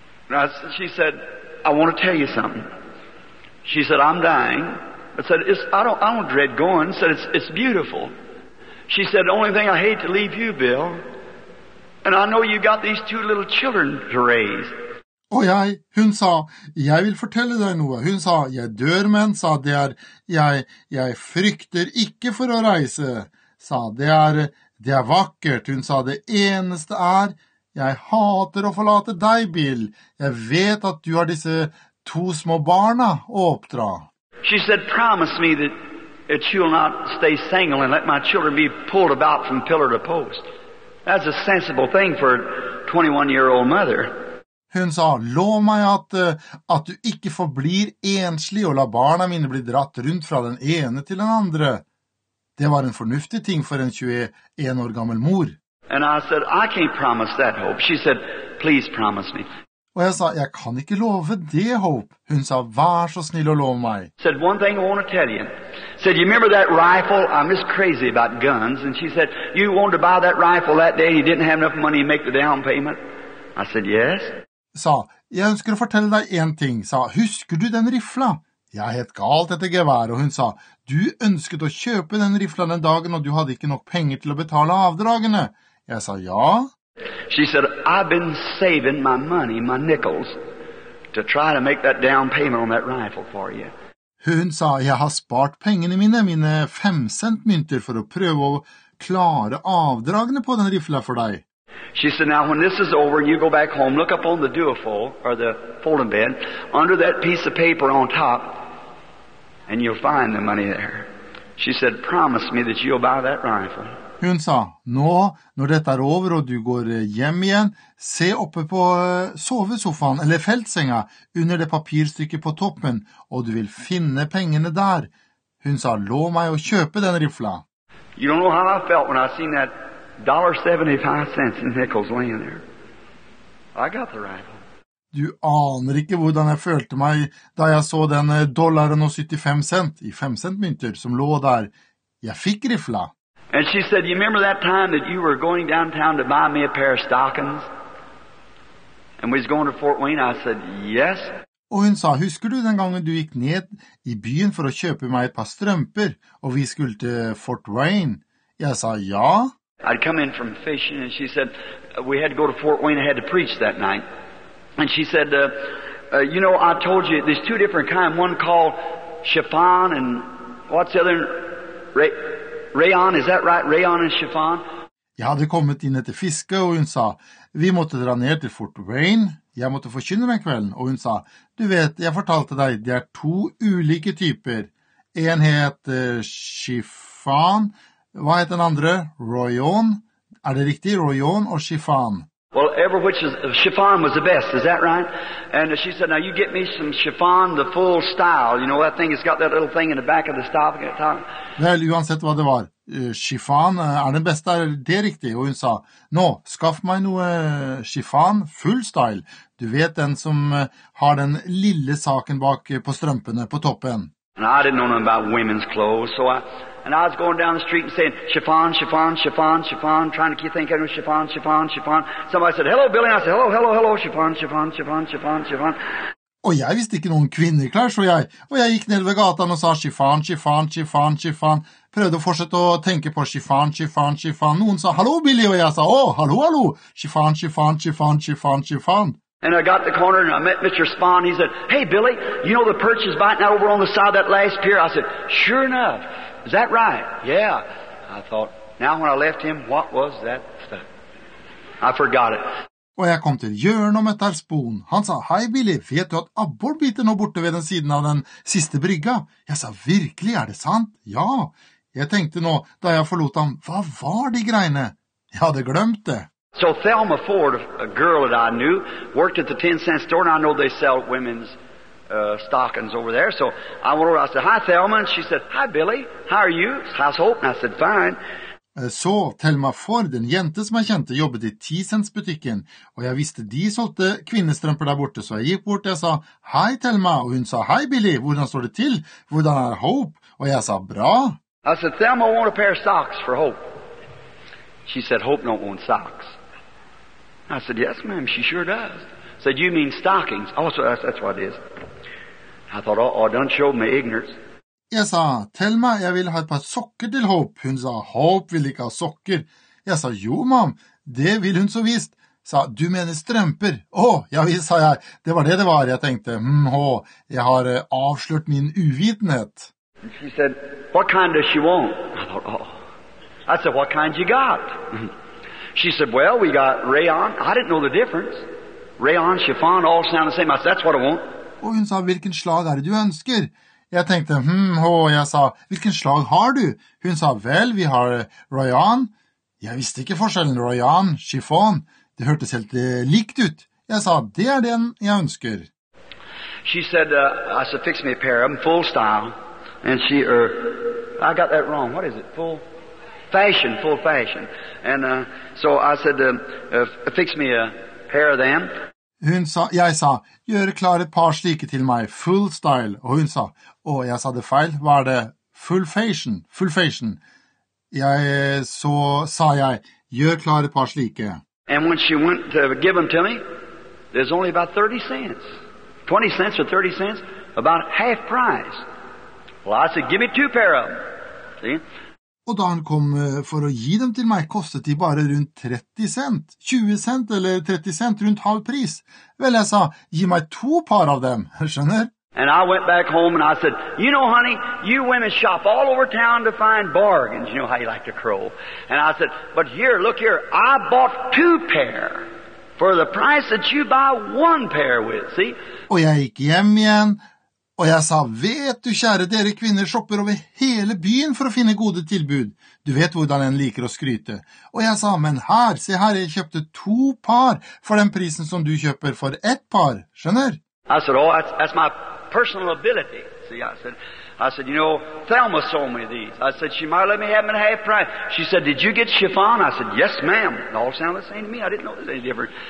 She said, I want to tell you something. She said, I'm dying. I said, I don't dread going. Said, it's beautiful. She said, the only thing I hate to leave you, Bill. And I know you got these 2 little children to raise. Og hun sa, jeg vil fortelle deg noe. Hun sa, jeg dør, men, sa, det er, jeg frykter ikke for å reise. Sa, det er vakkert. Hun sa, det eneste er, jeg hater å forlate deg, Bill. Jeg vet at du har disse 2 små barna å oppdra. She said, promise me that you'll not stay single and let my children be pulled about from pillar to post. That's a sensible thing for a 21-year-old mother. Hun sa, lov meg at du ikke forblir enslig og la barna mine bli dratt rundt fra den ene til den andre. Det var en fornuftig ting for en 21 år gammel mor. And I said, I can't promise that, Hope. She said, please promise me. Og jeg sa, jeg kan ikke love det, Hope. Hun sa, vær så snill og lov meg. Said, one thing I want to tell you. Said, you remember that rifle? I'm just crazy about guns. And she said, you wanted to buy that rifle that day and you didn't have enough money to make the down payment? I said, yes. Sa, jeg ønsker å fortelle deg en ting. Sa, husker du den rifla? Jeg er helt galt etter gevær. Og hun sa, du ønsket å kjøpe den rifla den dagen, og du hadde ikke nok penger til å betale avdragene. Jeg sa, ja. She said, I've been saving my money, my nickels, to try to make that down payment on that rifle for you. Hun sa, jeg har spart pengene mine 5-cent-mynter for å prøve å klare avdragene på den rifla for deg. She said, now when this is over and you go back home, look up on the duofold, or the folding bed, under that piece of paper on top, and you'll find the money there. She said, promise me that you'll buy that rifle. Hun sa, nå, når dette er over og du går hjem igjen, se oppe på sovesofaen eller feltsenga under det papirstykket på toppen, og du vil finne pengene der. Hun sa, lov meg å kjøpe den rifla. You don't know how I felt when I seen that $1.75 in nickels laying there. I got the rifle. Du aner ikke hvordan jeg følte meg da jeg så den $1.75 i 5-cent-mynter som lå der. Jeg fikk rifla. And she said, you remember that time that you were going downtown to buy me a pair of stockings? And we was going to Fort Wayne? I said, yes. Og hun sa, husker du den gangen du gikk ned i byen for å kjøpe meg et par strømper, og vi skulle til Fort Wayne? Jeg sa, ja. I'd come in from fishing, and she said, we had to go to Fort Wayne and had to preach that night. And she said, you know, I told you, there's two different kinds. One called chiffon, and what's the other? Rayon, is that right? Rayon and chiffon? Jeg hadde kommet inn etter fiske, og hun sa, vi måtte dra ned til Fort Wayne. Jeg måtte forkynne den kvelden, og hun sa, du vet, jeg fortalte deg, det 2 ulike typer. En het chiffon. Hva het den andre? Rayon. Det riktig? Rayon og chiffon? Well, chiffon was the best, is that right? And she said, now you get me some chiffon, the full style. You know that thing, it's got that little thing in the back of the style. Vel, uansett hva det var, chiffon den beste, det riktig? Og hun sa, nå, skaff meg noe chiffon, full style. Du vet den som har den lille saken bak på strømpene på toppen. And I didn't know nothing about women's clothes, so I was going down the street and saying, chiffon, chiffon, chiffon, chiffon, trying to keep thinking of chiffon, chiffon, chiffon. Somebody said, hello, Billy, and I said, hello, hello, hello, chiffon, chiffon, chiffon, chiffon, chiffon. Og jeg visste ikke noen kvinneklær, så jeg gikk ned ved gatan og sa chiffon, chiffon, chiffon, chiffon. Prøvde å fortsette å tenke på chiffon, chiffon, chiffon. Noen sa, hallo, Billy, og jeg sa, hallo, hallo, chiffon, chiffon, chiffon, chiffon, chiffon. And I got to the corner and I met Mr. Spahn. He said, hey, Billy, you know the perch is biting out over on the side of that last pier? I said, sure enough. Is that right? Yeah. I thought, now when I left him, what was that stuff? I forgot it. Og jeg kom til hjørnet og møtte herr Spahn. Han sa, hei Billy, vet du at abbor biter nå borte ved den siden av den siste brygga? Jeg sa, virkelig, det sant? Ja. Jeg tenkte nå, da jeg forlot ham, hva var de greiene? Jeg hadde glemt det. So Thelma Ford, a girl that I knew, worked at the 10-cent store, and I know they sell women's stockings over there. So I went over, I said, hi Thelma, and she said, hi Billy, how are you? How's Hope? And I said, fine. Så Thelma Ford, en jente som jeg kjente, jobbet i 10-cents-butikken, og jeg visste de solgte kvinnestrømper der borte, så jeg gikk bort og jeg sa, hei Thelma, og hun sa, hei Billy, hvordan står det til? Hvordan Hope? Og jeg sa, bra. I said, Thelma, I want a pair of socks for Hope. She said, Hope don't want socks. I said, yes ma'am, she sure does. I said, you mean stockings? Oh, so that's what it is. I thought, done showed me ignorance. Jeg sa, Thelma, jeg vil ha et par sokker til Hope. Hun sa, Hope vil ikke ha sokker. Jeg sa, jo, mam, det vil hun så visst. Sa, du mener strømper? Ja visst, sa jeg. Det var det var. Jeg tenkte, jeg har avslørt min uvitenhet. She said, what kind does she want? I thought, I said, what kind you got? She said, well, we got rayon. I didn't know the difference. Rayon, chiffon, all sound the same. I said, that's what I want. Og hun sa, hvilken slag det du ønsker? Jeg tenkte, jeg sa, hvilken slag har du? Hun sa, vel, vi har rayon. Jeg visste ikke forskjellen, rayon, chiffon. Det hørtes helt likt ut. Jeg sa, det den jeg ønsker. She said, I said, fix me a pair of them, full style. And she, I got that wrong. What is it? Full fashion. And so I said, fix me a pair of them. Jeg sa, gjør klar et par slike til meg, full style. Og hun sa, jeg sa det feil, var det full fashion. Så sa jeg, gjør klar et par slike. And when she went to give them to me, there's only about 30 cents. 20 cents or 30 cents, about half price. Well, I said, give me 2 pair of them. See? Og da han kom for å gi dem til meg, kostet de bare rundt 30 cent, 20 cent eller 30 cent, rundt halv pris. Vel, jeg sa, gi meg 2 par av dem, skjønner? And I went back home and I said, you know, honey, you women shop all over town to find bargains. You know how you like to crow. And I said, but here, look here, I bought 2 pair for the price that you buy 1 pair with, see? Og jeg gikk hjem igjen, og jeg sa, vet du kjære, dere kvinner shopper over hele byen for å finne gode tilbud. Du vet hvordan en liker å skryte. Og jeg sa, men se her, jeg kjøpte 2 par for den prisen som du kjøper for 1 par, skjønner? I said, that's my personal ability. See, I said, you know, Thelma sold me these. I said, she might let me have them at half price. She said, did you get chiffon? I said, yes, ma'am. It all sounded the same to me. I didn't know there was any difference.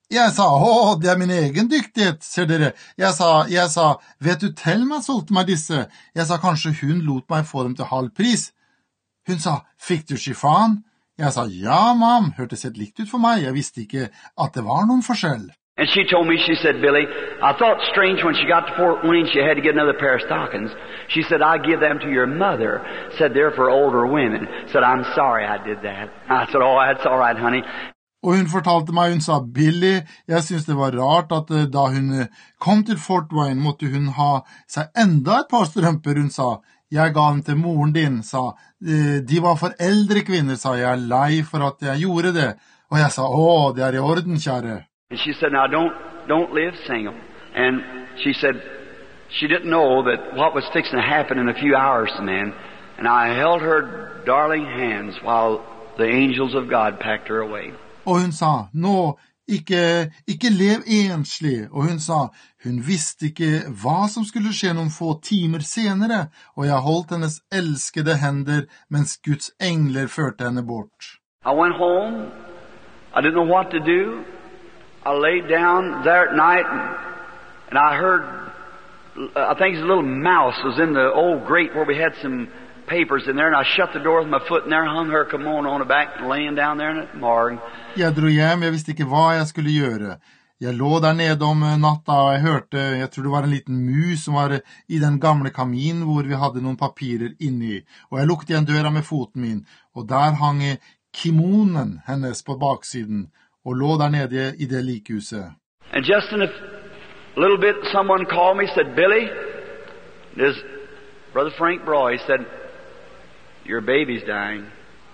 Jeg sa, det min egen dyktighet, ser dere. Jeg sa, vet du, Thelma solgte meg disse. Jeg sa, kanskje hun lot meg få dem til halv pris. Hun sa, fikk du chiffon? Jeg sa, ja, mam, hørtes helt likt ut for meg. Jeg visste ikke at det var noen forskjell. And she told me, she said, Billy, I thought strange when she got to Fort Wayne she had to get another pair of stockings. She said, I give them to your mother. Said, they're for older women. Said, I'm sorry I did that. I said, oh, that's all right, honey. Og hun fortalte meg, hun sa, Billy, jeg synes det var rart at da hun kom til Fort Wayne, måtte hun ha seg enda et par strømper. Hun sa, jeg ga dem til moren din, sa, de var for eldre kvinner, sa, jeg lei for at jeg gjorde det. Og jeg sa, det i orden, kjære. And she said, now don't live single. And she said, she didn't know that what was fixing to happen in a few hours to man. And I held her darling hands while the angels of God packed her away. Og hun sa, nå, ikke lev enslig. Og hun sa, hun visste ikke hva som skulle skje noen få timer senere, og jeg holdt hennes elskede hender mens Guds engler førte henne bort. I went home. I didn't know what to do. I laid down there at night and I heard, I think a little mouse was in the old grate where we had some papers in there, and I shut the door with my foot in there, hung her kimono on the back, laying down there in the morgue. Jeg dro hjem, jeg visste ikke hva jeg skulle gjøre. Jeg lå der nede om natta, og jeg hørte, jeg tror det var en liten mus som var i den gamle kaminen hvor vi hadde noen papirer inni, og jeg lukket igjen døra med foten min, og der hang kimonen hennes på baksiden, og lå der nede i det likhuset. And just in a little bit, someone called me, said, Billy, there's Brother Frank Broy, said, your baby's dying.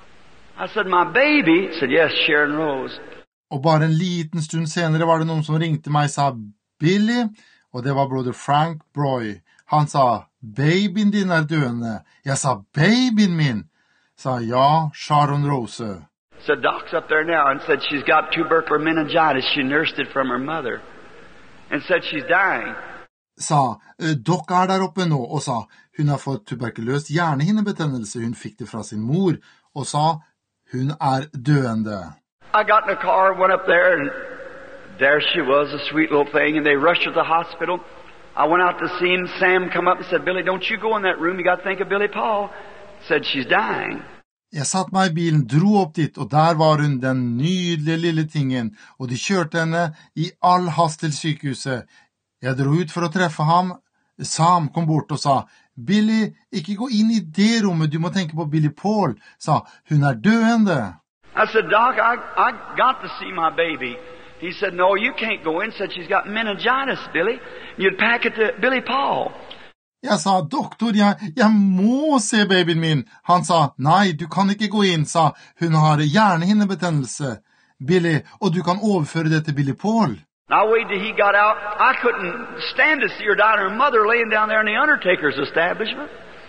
I said, my baby? He said, yes, Sharon Rose. Og bare en liten stund senere var det noen som ringte meg og sa, Billy, og det var Brother Frank Broy. Han sa, babyen din døende. Jeg sa, babyen min? Sa, ja, Sharon Rose. So Doc's up there now and said she's got tubercular meningitis. She nursed it from her mother and said she's dying. Sa, Doc der oppe nå, og sa, hun har fått tuberkuløs hjernehinnebetennelse. Hun fikk det fra sin mor, og sa, hun døende. I got in a car, went up there, and there she was, a sweet little thing, and they rushed her to the hospital. I went out to see him. Sam come up and said, Billy, don't you go in that room. You got to think of Billy Paul. Said she's dying. Jeg satt meg i bilen, dro opp dit, og der var hun, den nydelige lille tingen, og de kjørte henne i all hast til sykehuset. Jeg dro ut for å treffe ham. Sam kom bort og sa, Billy, ikke gå inn i det rommet, du må tenke på Billy Paul, sa, hun døende. I said, Doc, I got to see my baby. He said, no, you can't go in. Said, she's got meningitis, Billy. You'd pack it to Billy Paul. Jeg sa, doktor, jeg må se babyen min. Han sa, nei, du kan ikke gå inn, sa, hun har hjernehinnebetennelse, Billy, og du kan overføre det til Billy Paul. I waited till he got out. I couldn't stand to see her die and her mother laying down there in the undertaker's establishment.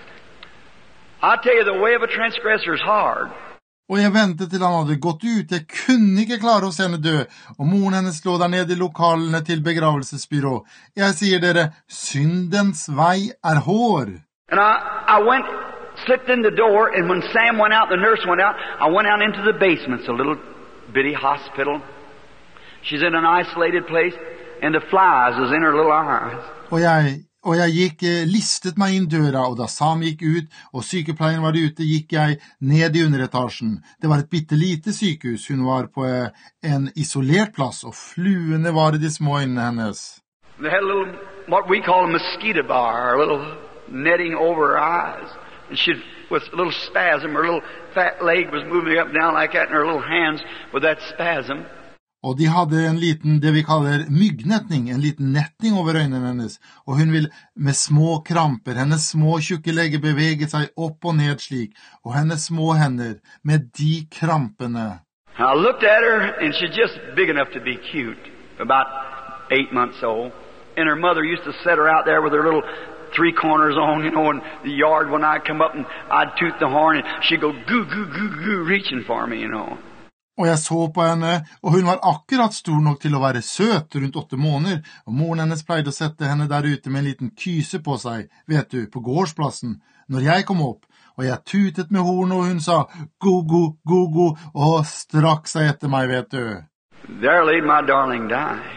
I tell you, the way of a transgressor is hard. Og jeg ventet til han hadde gått ut. Jeg kunne ikke klare å se henne dø, og moren hennes lå der nede i lokalene til begravelsesbyrå. Jeg sier dere, syndens vei hår. And I went, slipped in the door, and when Sam went out, the nurse went out, I went out into the basement. It's a little bitty hospital. She's in an isolated place, and the flies is in her little eyes. Og jeg gikk, listet meg inn døra, og da Sam gikk ut, og sykepleien var ute, gikk jeg ned i underetasjen. Det var et bittelite sykehus. Hun var på en isolert plass, og fluene var i de små øynene hennes. They had a little, what we call a mosquito bar, a little netting over her eyes. And she, with a little spasm, her little fat leg was moving up and down like that, and her little hands with that spasm. Og de hadde en liten, det vi kaller myggnetning, en liten netning over øynene hennes, og hun vil med små kramper, hennes små tjukke legger bevege seg opp og ned slik, og hennes små hender med de krampene. I looked at her, and she's just big enough to be cute, about 8 months old, and her mother used to set her out there with her little 3 corners on, you know, in the yard when I'd come up and I'd toot the horn, and she'd go goo, goo, goo, goo, reaching for me, you know. Og jeg så på henne, og hun var akkurat stor nok til å være søt, rundt 8 måneder, og moren hennes pleide å sette henne der ute med en liten kyse på seg, vet du, på gårdsplassen, når jeg kom opp, og jeg tutet med horn, og hun sa, go, go, go, go, og strakk seg etter meg, vet du. There laid my darling dying.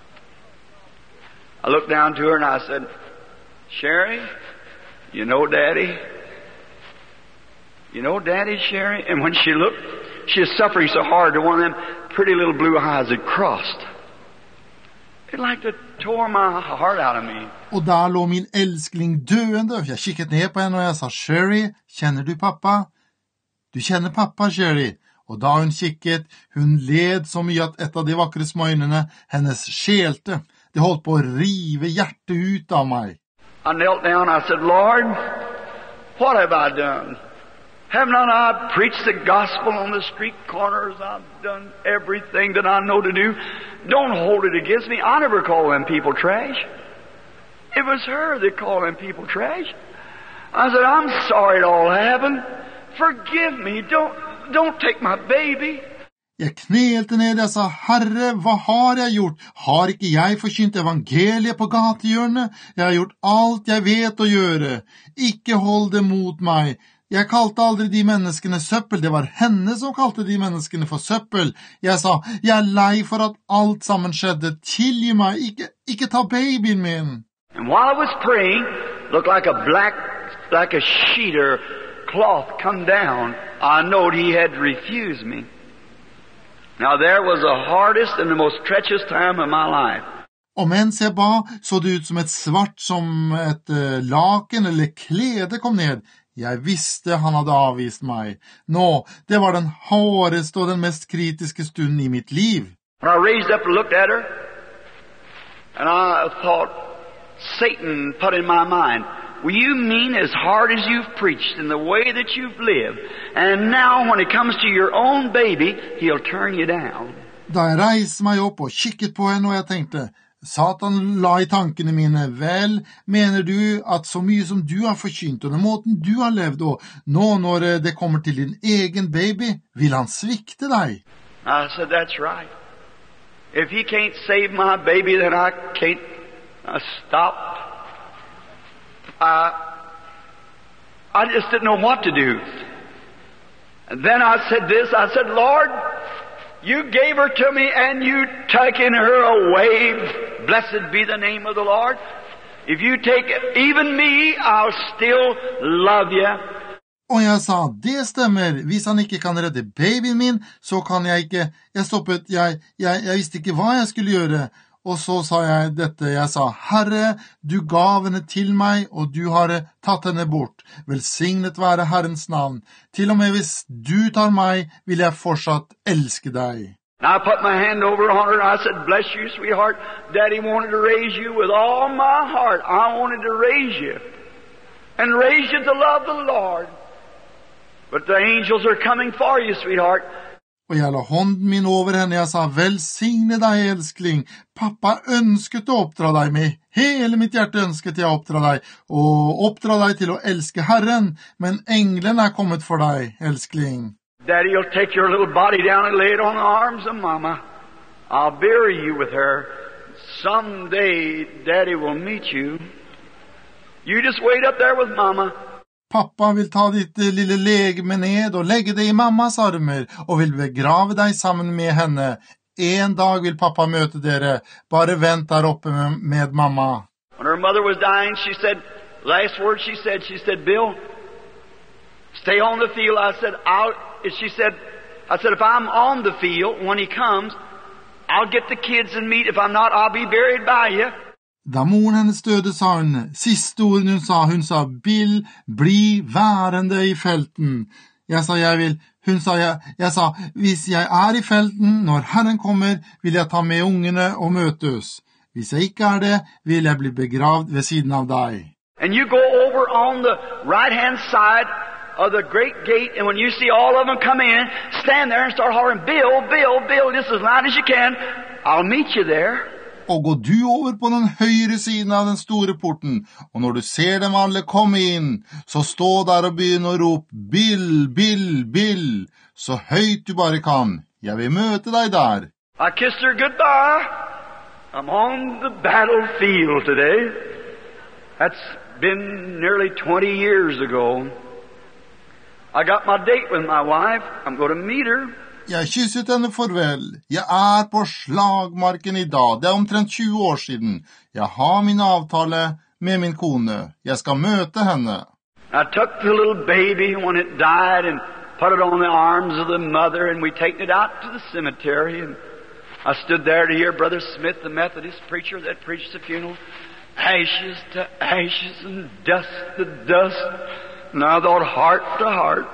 I looked down to her and I said, Sherry, you know Daddy? You know Daddy, Sherry? And when she looked, she was suffering so hard that one of them pretty little blue eyes had crossed. It like to tore my heart out of me. Och där låg min älskling döende. Jag kikade ner på henne och jag sa, Sherry, känner du pappa? Du kjenner pappa, Sherry. Og da hun kikket, hun led så mye at et av de vakre smøgnene hennes skjelte. Det holdt på å rive hjertet ut av meg. I knelt down, I said, Lord, what have I done? Haven't I preached the gospel on the street corners? I've done everything that I know to do. Don't hold it against me. I never call them people trash. It was her that called them people trash. I said, I'm sorry it all happened. Forgive me. Don't take my baby. Jeg knelte ned og sa, Herre, hva har jeg gjort? Har ikke jeg forkynt evangeliet på gatehjørnet? Jeg har gjort alt jeg vet å gjøre. Ikke hold det mot meg. Jeg kalte aldri de menneskene søppel. Det var henne som kalte de menneskene for søppel. Jeg sa, jeg er lei for at alt sammen skjedde. Tilgi meg. Ikke ta babyen min. And while I was praying, looked like a sheet or cloth come down. I knowed he had refused me. Now there was the hardest and the most treacherous time of my life. Og mens jeg ba, så det ut som et svart som et laken eller klede kom ned. Jeg visste han hadde avvist meg. Nå, det var den hardeste og den mest kritiske stunden i mitt liv. When I raised up and looked at her, and I thought, Satan put in my mind, will you mean as hard as you've preached in the way that you've lived, and now when it comes to your own baby, he'll turn you down? Da jeg reiste meg opp og kikket på henne, og jeg tenkte, Satan la i tankene mine, vel, mener du at så mye som du har forkynt, og den måten du har levd, og nå når det kommer til din egen baby, vil han svikte deg? I said, that's right. If he can't save my baby, then I can't stop. I just didn't know what to do. And then I said this, I said, Lord, you gave her to me and you taken her away. Blessed be the name of the Lord. If you take even me, I'll still love you. Og jeg sa, det stemmer, hvis han ikke kan redde babyen min, så kan jeg ikke. Jeg stoppet, jeg visste ikke hva jeg skulle gjøre. Og så sa jeg dette, jeg sa, Herre, du gav henne til meg, og du har tatt henne bort. Velsignet være Herrens navn. Til og med hvis du tar meg, vil jeg fortsatt elske deg. I put my hand over on her and I said, bless you, sweetheart. Daddy wanted to raise you with all my heart. I wanted to raise you. And raise you to love the Lord. But the angels are coming for you, sweetheart. Og jeg la hånden min over henne, jeg sa, velsigne deg, elskling. Pappa ønsket å oppdra deg med. Hele mitt hjerte ønsket jeg å oppdra deg, og oppdra deg til å elske Herren. Men englen er kommet for deg, elskling. Daddy will take your little body down and lay it on the arms of Mama. I'll bury you with her. Someday, Daddy will meet you. You just wait up there with Mama. Pappa vil ta ditt lille legeme ned og legge det i mammas armer, og vil begrave deg sammen med henne. En dag vil pappa møte dere. Bare vent der oppe med mamma. When her mother was dying, she said, last word she said, Bill, stay on the field. I said, if I'm on the field, when he comes, I'll get the kids and meet. If I'm not, I'll be buried by you. Da moren hennes døde, sa hun, siste orden hun sa, Bill, bli værende i felten. Jeg sa, jeg vil. Hun sa, jeg sa, hvis jeg er i felten, når Herren kommer, vil jeg ta med ungene og møtes. Hvis jeg ikke er det, vil jeg bli begravd ved siden av deg. And you go over on the right-hand side of the great gate, and when you see all of them come in, stand there and start hollering, Bill, Bill, Bill, just as loud as you can. I'll meet you there. Og gå du over på den høyre siden av den store porten, og når du ser dem alle komme inn, så stå der og begynne å rope, Bill, Bill, Bill, så høyt du bare kan. Jeg vil møte deg der. I kissed her goodbye. I'm on the battlefield today. That's been nearly 20 years ago. I got my date with my wife. I'm going to meet her. Jeg kysset henne farvel. Jeg på slagmarken I dag. Det omtrent 20 år siden. Jeg har min avtale med min kone. Jeg skal møte henne. I took the little baby when it died and put it on the arms of the mother, and we taken it out to the cemetery. And I stood there to hear Brother Smith, the Methodist preacher that preached the funeral. Ashes to ashes and dust to dust. And I thought, heart to heart.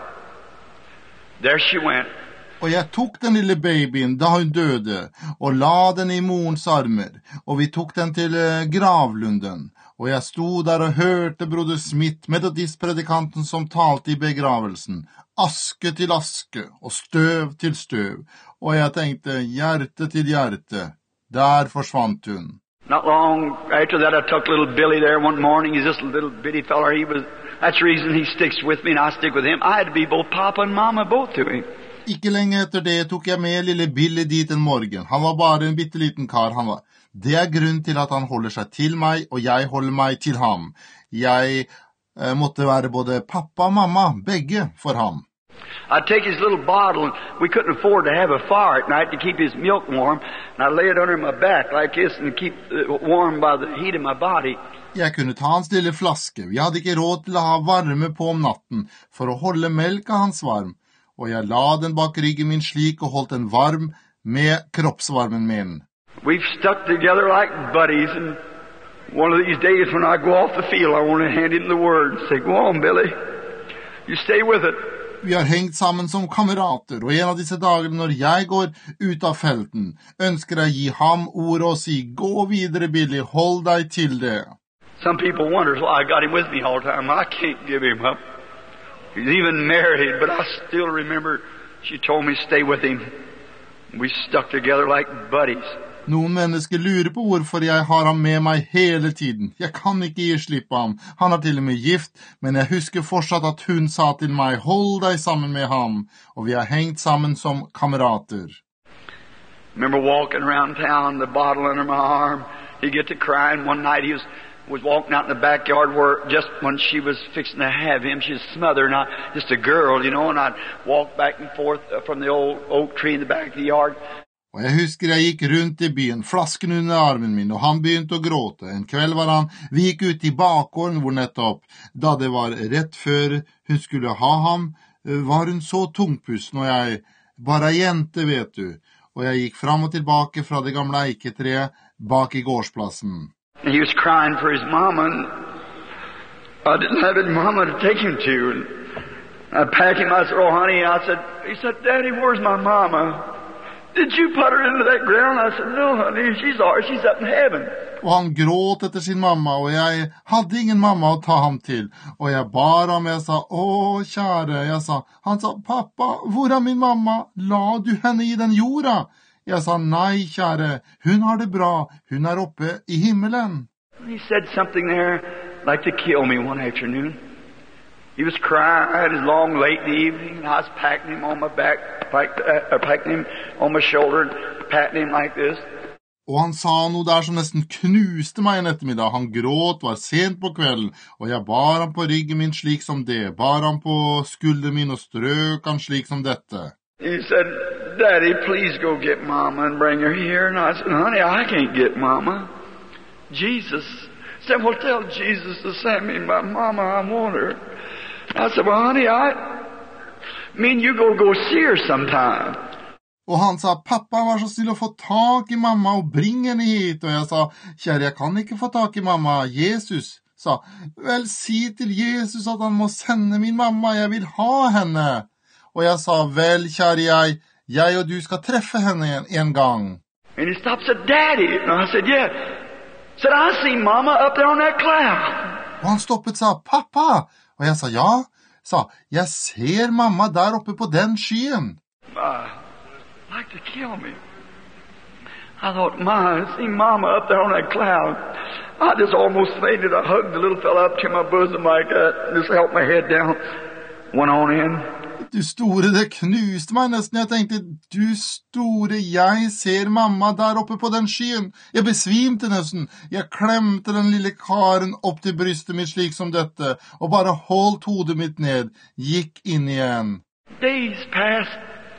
There she went. Og jeg tok den lille babyen da hun døde, og la den I morens armer, og vi tok den til gravlunden. Og jeg sto der og hørte broder Smith, metodistpredikanten som talte I begravelsen. Aske til aske, og støv til støv. Og jeg tenkte, hjerte til hjerte. Der forsvant hun. Not long after that, I took little Billy there one morning. He's just a little bitty feller. That's the reason he sticks with me, and I stick with him. I had to be both Papa and Mama, both to him. Ikke lenge etter det tok jeg med lille Billy dit en morgen. Han var bare en bitteliten kar. Det grunn til at han holder seg til meg, og jeg holder meg til ham. Jeg måtte være både pappa og mamma, begge for ham. I'd take his little bottle, and we couldn't afford to have a fire at night to keep his milk warm, and I'd lay it under my back like this and keep it warm by the heat of my body. Jeg kunne ta hans lille flaske. Vi hadde ikke råd til å ha varme på om natten for å holde melka hans varm. Og jeg la den bak ryggen min slik og holdt den varm med kroppsvarmen min. We've stuck together like buddies, and one of these days when I go off the field, I want to hand him the word and say, go on, Billy, you stay with it. Vi har hengt sammen som kamerater, og en av disse dagene når jeg går ut av felten, ønsker jeg gi ham ordet og si, gå videre, Billy, hold deg til det. Some people wonder, well, I got him with me all the time. I can't give him up. He's even married, but I still remember she told me stay with him. We stuck together like buddies. Noen mennesker lurer på hvorfor jeg har ham med meg hele tiden. Jeg kan ikke gi slipp på ham. Han til og med gift, men jeg husker fortsatt at hun sa til meg, hold deg sammen med ham, og vi har hengt sammen som kamerater. Remember walking around town, the bottle under my arm. He get to crying. One night he was walking out in the backyard where just when she was fixing to have him, she was smothered, and just a girl, and I'd walk back and forth from the old oak tree in the back of the yard. Og jeg husker jeg gikk rundt I byen, flasken under armen min, og han begynte å gråte. En kveld vi gikk ut I bakgården hvor nettopp, da det var rett før hun skulle ha ham, var hun så tungpusten, og jeg, bare jente vet du, og jeg gikk fram og tilbake fra det gamle eiketreet bak I gårdsplassen. And he was crying for his mama, and I didn't have his mama to take him to, and I packed him, I said, oh honey, he said, Daddy, where's my mama? Did you put her into that ground? I said, no, honey, she's up in heaven. Og han gråt etter sin mamma, og jeg hadde ingen mamma å ta ham til. Og jeg bar ham, jeg sa, kjære, han sa, pappa, hvor min mamma? La du henne I den jorda? Jeg sa, nei, kjære, hun har det bra, hun oppe I himmelen. He said something there like to kill me one afternoon. He was crying. I had his long late in the evening, and I was packing him on my back, packing him on my shoulder, and patting him like this. Og han sa noe der som nesten knuste meg en ettermiddag. Han gråt, var sent på kvelden, og jeg bar ham på ryggen min slik som det, bar ham på skulderen min og strøk han slik som dette. He said, Daddy, please go get Mama and bring her here. And I said, honey, I can't get Mama. Jesus said, well, tell Jesus to send me my Mama. I want her. I said, well, honey, you go see her sometime. Og han sa, pappa var så snill å få tak I mamma og bring henne hit. Og jeg sa, kjære, jeg kan ikke få tak I mamma. Jesus sa, vel, si til Jesus at han må sende min mamma. Jeg vil ha henne. Og jeg sa, vel, kjære, jeg og du skal treffe henne en gang. And he stopped and said, Daddy. And I said, yeah. Said, I see Mama up there on that cloud. Og han stoppet og sa, pappa. Og jeg sa, ja. Sa, jeg ser mamma der oppe på den skyen. Like to kill me. I thought, I see Mama up there on that cloud. I just almost fainted. I hugged the little fella up to my bosom like that, and just held my head down. Went on in. Du store, det knuste meg nesten. Jeg tenkte, du store, jeg ser mamma der oppe på den skyen. Jeg besvimte nesten. Jeg klemte den lille karen opp til brystet mitt slik som dette, og bare holdt hodet mitt ned, gikk inn igjen. Days passed.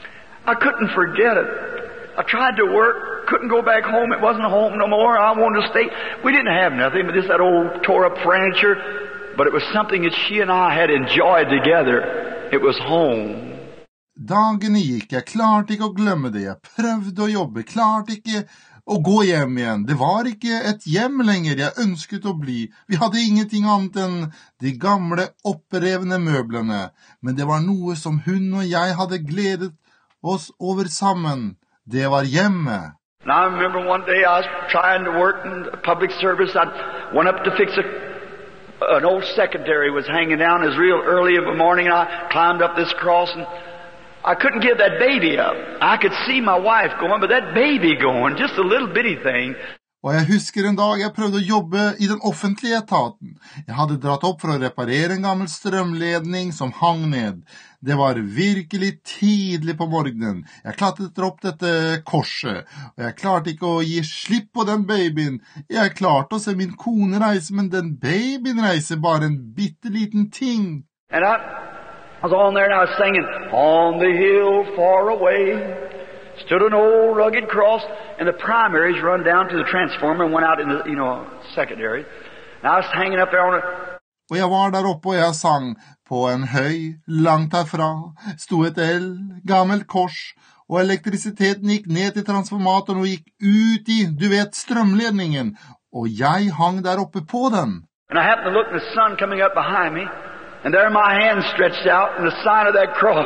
I couldn't forget it. I tried to work, couldn't go back home. It wasn't home no more. I wanted to stay. We didn't have nothing but just that old tore up furniture. But it was something that she and I had enjoyed together. It was home. Dagene gikk, jeg klarte ikke å glemme det. Jeg prøvde å jobbe, klarte ikke å gå hjem igjen. Det var ikke et hjem lenger jeg ønsket å bli. Vi hadde ingenting annet enn de gamle opprevne møblene. Men det var noe som hun og jeg hadde gledet oss over sammen. Det var hjemme. And I remember one day I was trying to work in public service. I went up to fix an old secretary was hanging down. It was real early in the morning, and I climbed up this cross, and I couldn't give that baby up. I could see my wife going, but that baby going, just a little bitty thing. Og jeg husker en dag jeg prøvde å jobbe i den offentlige etaten. Jeg hadde dratt opp for å reparere en gammel strømledning som hang ned. Det var virkelig tidlig på morgenen. Jeg klatret opp dette korset, og jeg klarte ikke å gi slipp på den babyen. Jeg klarte å se min kone reise, men den babyen reiser bare en bitteliten ting. And I was on there and I was singing, on the hill far away stood an old rugged cross, and the primaries run down to the transformer and went out in the, secondary. And I was hanging up there on it. Og jeg var der oppe og jeg sang. På en høy, langt herfra, sto et gammelt kors, og elektrisiteten gikk ned til transformatoren og gikk ut i, strømledningen, og jeg hang der oppe på den. And I happened to look at the sun coming up behind me, and there my hand stretched out, and the sign of that cross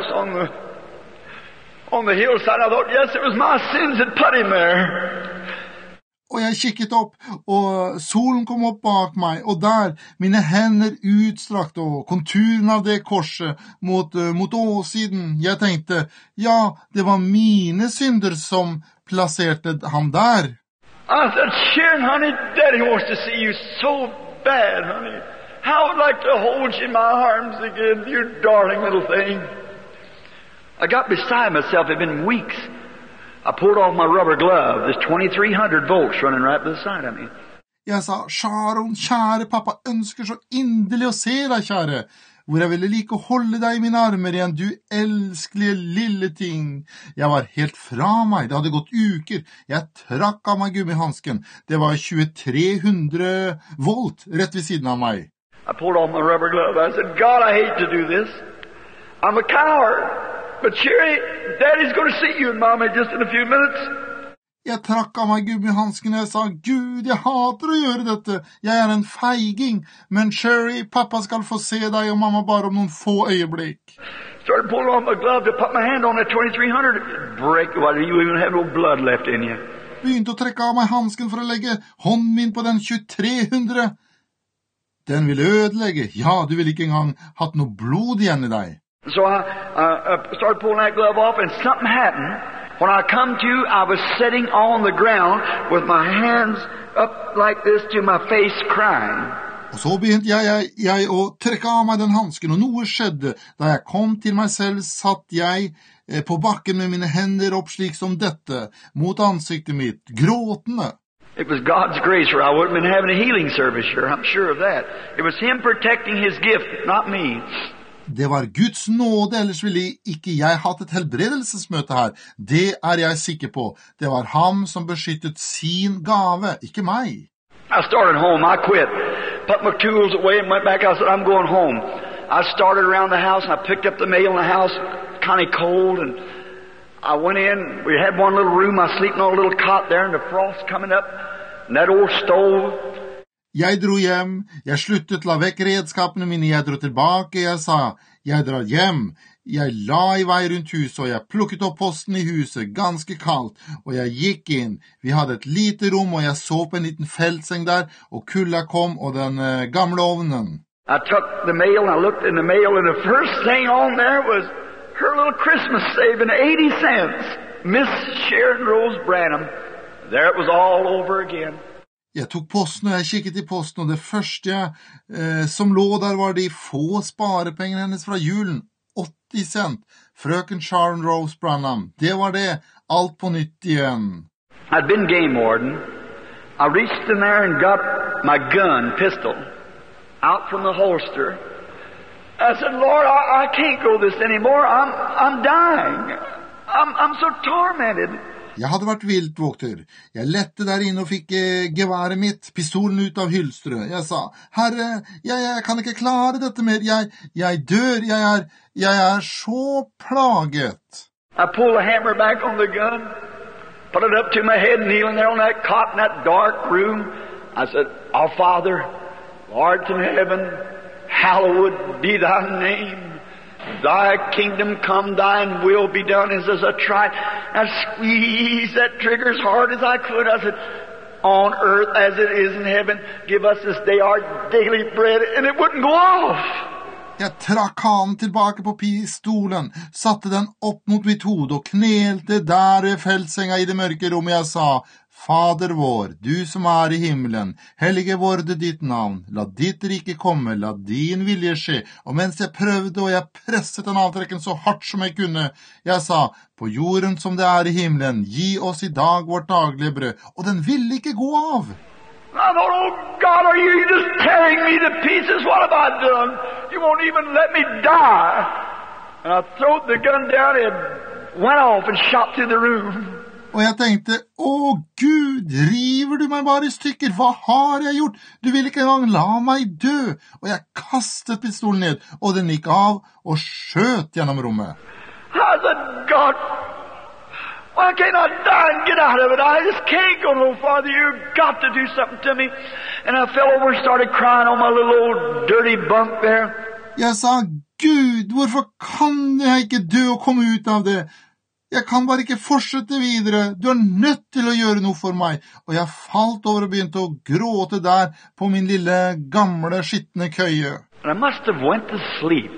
on the hillside. I thought, yes, it was my sins that put him there. Og jeg kikket opp, og solen kom opp bak meg, og der, mine hender utstrakt, og konturen av det korset mot åsiden. Jeg tenkte, ja, det var mine synder som plasserte ham der. I said, Sharon, honey, Daddy wants to see you so bad, honey. I would like to hold you in my arms again, you darling little thing. I got beside myself. It had been weeks. I pulled off my rubber glove. There's 2,300 volts running right beside of me. Jeg sa, Sharon, kjære pappa, ønsker så inderlig å se deg, kjære. Hvor jeg ville like å holde deg i mine armer igjen, du elskelige lille ting. Jeg var helt fra meg. Det hadde gått uker. Jeg trakk av meg gummihansken. Det var 2,300 volt rett ved siden av meg. I pulled off my rubber glove. I said, God, I hate to do this. I'm a coward. But Sherry, Daddy's going to see you and Mommy just in a few minutes. Jeg trakk av meg gummihansken og jeg sa, Gud, jeg hater å gjøre dette. Jeg en feiging. Men Sherry, pappa skal få se deg og mamma bare om noen få øyeblikk. Started pulling off my glove to put my hand on that 2,300. Break, you even have no blood left in you. Begynte å trekke av meg hansken for å legge hånden min på den 2,300. Den ville ødelegge. Ja, du ville ikke engang hatt noe blod igjen i deg. So I started pulling that glove off, and something happened. When I come to, I was sitting on the ground with my hands up like this to my face, crying. Og så begynte jeg å trekke av meg den hansken, og noe skjedde. Da jeg kom til meg selv, satt jeg på bakken med mine hender opp slik som dette, mot ansiktet mitt, gråtende. It was God's grace, or I wouldn't have been having a healing service here. I'm sure of that. It was Him protecting His gift, not me. Det var Guds nåde, ellers ville ikke jeg hatt et helbredelsesmøte her. Det jeg sikker på. Det var ham som beskyttet sin gave, ikke meg. I started home. I quit. Put my tools away and went back. I said, I'm going home. I started around the house and I picked up the mail in the house, kind of cold, and I went in. We had one little room. I was sleeping on a little cot there, and the frost coming up, and that old stove. Jeg dro hjem, jeg sluttet, la vekk redskapene mine, jeg dro tilbake, jeg sa, jeg drar hjem. Jeg la i vei rundt huset, og jeg plukket opp posten i huset, ganske kaldt, og jeg gikk inn. Vi hadde et lite rom, og jeg så på en liten feltseng der, og kulda kom, og den gamle ovnen. I took the mail, and I looked in the mail, and the first thing on there was her little Christmas saving, 80 cents. Miss Sharon Rose Branham. There it was all over again. Jeg tok posten, og jeg kikket i posten, og det første som lå der var de få sparepengene hennes fra julen. 80 cent. Frøken Sharon Rose Branham. Det var det. Alt på nytt igjen. I'd been game warden. I reached in there and got my gun, pistol, out from the holster. I said, Lord, I can't go this anymore. I'm dying. I'm so tormented. Jeg hadde vært viltvokter. Jeg lette der inne og fikk geværet mitt, pistolen ut av hylstret. Jeg sa, Herre, jeg kan ikke klare dette mer. Jeg dør, jeg er så plaget. I pulled the hammer back on the gun, put it up to my head, kneeling there on that cot in that dark room. I said, Our Father, Lord in heaven, hallowed be thy name. Thy kingdom come, thine will be done. As I tried, I squeezed that trigger as hard as I could. I said, on earth as it is in heaven, give us this day our daily bread. And it wouldn't go off. Jeg trakk hanen tilbake på pistolen, satte den opp mot mitt hode og knelte der ved feltsenga i det mørke rommet. Jeg sa, Fader vår, du som er i himmelen, hellige vorde ditt navn, la ditt rike komme, la din vilje skje. Og mens jeg prøvde og jeg presset den avtrekken så hardt som jeg kunne, jeg sa, på jorden som det er i himmelen, gi oss i dag vårt daglige brød. Og den ville ikke gå av. I thought, oh God, are you just tearing me to pieces? What have I done? You won't even let me die. And I threw the gun down and went off and shot through the room. Og jeg tenkte, å Gud, river du meg bare i stykker? Hva har jeg gjort? Du vil ikke engang la meg dø. Og jeg kastet pistolen ned, og den gikk av og skjøt gjennom rommet. I said, God, why can't I die and get out of it? I just can't go no farther. You've got to do something to me. And I fell over and started crying on my little old dirty bunk there. Jeg sa, Gud, hvorfor kan jeg ikke dø og komme ut av det? Jeg kan bare ikke fortsette videre. Du er nødt til å gjøre noe for meg. Og jeg falt over og begynte å gråte der på min lille, gamle, skittende køye. And I must have went to sleep.